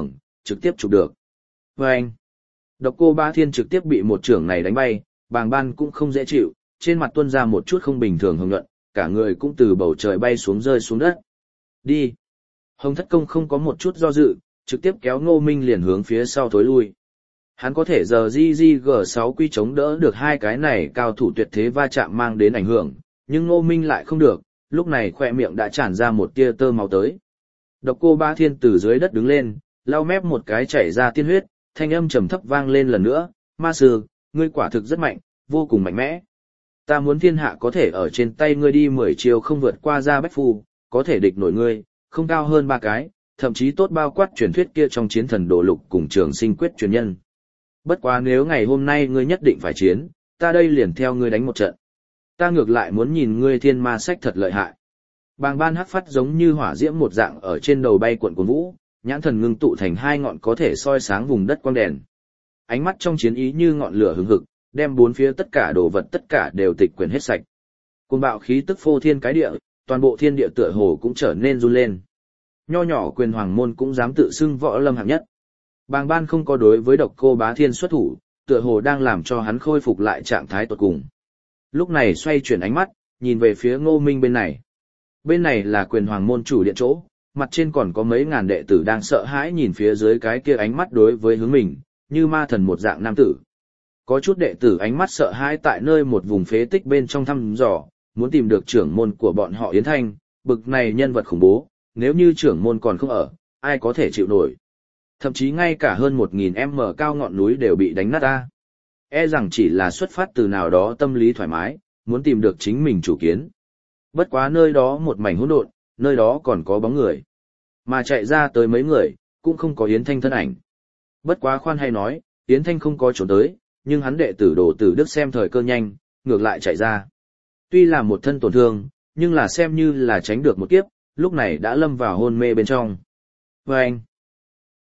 Speaker 1: trực tiếp chụp được. Và anh, Độc Cô Bá Thiên trực tiếp bị một trưởng này đánh bay, Bàng Ban cũng không dễ chịu, trên mặt tuôn ra một chút không bình thường hồng nhuận, cả người cũng từ bầu trời bay xuống rơi xuống đất. Đi. Hồng Thất Công không có một chút do dự, trực tiếp kéo Ngô Minh liền hướng phía sau thối lui. Hắn có thể giờ giê giê giê sáu quy chống đỡ được hai cái này cao thủ tuyệt thế va chạm mang đến ảnh hưởng, nhưng Ngô Minh lại không được, lúc này khỏe miệng đã tràn ra một tia tơ máu tới. Độc Cô Bá Thiên từ dưới đất đứng lên, lau mép một cái chảy ra tiên huyết, thanh âm trầm thấp vang lên lần nữa, ma sư, ngươi quả thực rất mạnh, vô cùng mạnh mẽ. Ta muốn thiên hạ có thể ở trên tay ngươi đi mười chiều không vượt qua ra bách phu, có thể địch nổi ngươi, không cao hơn ba cái, thậm chí tốt bao quát truyền thuyết kia trong chiến thần đồ lục cùng trường sinh quyết truyền nhân. Bất quá nếu ngày hôm nay ngươi nhất định phải chiến, ta đây liền theo ngươi đánh một trận. Ta ngược lại muốn nhìn ngươi thiên ma sách thật lợi hại. Bàng Ban hắc phát giống như hỏa diễm một dạng ở trên đầu bay cuộn cuộn vũ, nhãn thần ngưng tụ thành hai ngọn có thể soi sáng vùng đất quang đèn. Ánh mắt trong chiến ý như ngọn lửa hừng hực, đem bốn phía tất cả đồ vật tất cả đều tịch quyển hết sạch. Cuồng bạo khí tức phô thiên cái địa, toàn bộ thiên địa tựa hồ cũng trở nên run lên. Nho nhỏ Quyền Hoàng môn cũng dám tự xưng võ lâm hạng nhất. Bàng Ban không có đối với Độc Cô Bá Thiên xuất thủ, tựa hồ đang làm cho hắn khôi phục lại trạng thái tột cùng. Lúc này xoay chuyển ánh mắt, nhìn về phía Ngô Minh bên này. Bên này là Quyền Hoàng môn chủ điện chỗ, mặt trên còn có mấy ngàn đệ tử đang sợ hãi nhìn phía dưới cái kia ánh mắt đối với hướng mình, như ma thần một dạng nam tử. Có chút đệ tử ánh mắt sợ hãi tại nơi một vùng phế tích bên trong thăm dò, muốn tìm được trưởng môn của bọn họ Yến Thanh, bực này nhân vật khủng bố, nếu như trưởng môn còn không ở, ai có thể chịu nổi. Thậm chí ngay cả hơn một nghìn mét cao ngọn núi đều bị đánh nát ta. E rằng chỉ là xuất phát từ nào đó tâm lý thoải mái, muốn tìm được chính mình chủ kiến. Bất quá nơi đó một mảnh hỗn độn, nơi đó còn có bóng người. Mà chạy ra tới mấy người, cũng không có Yến Thanh thân ảnh. Bất quá khoan hay nói, Yến Thanh không có trốn tới, nhưng hắn đệ tử Đồ Tử Đức xem thời cơ nhanh, ngược lại chạy ra. Tuy là một thân tổn thương, nhưng là xem như là tránh được một kiếp, lúc này đã lâm vào hôn mê bên trong. Và anh,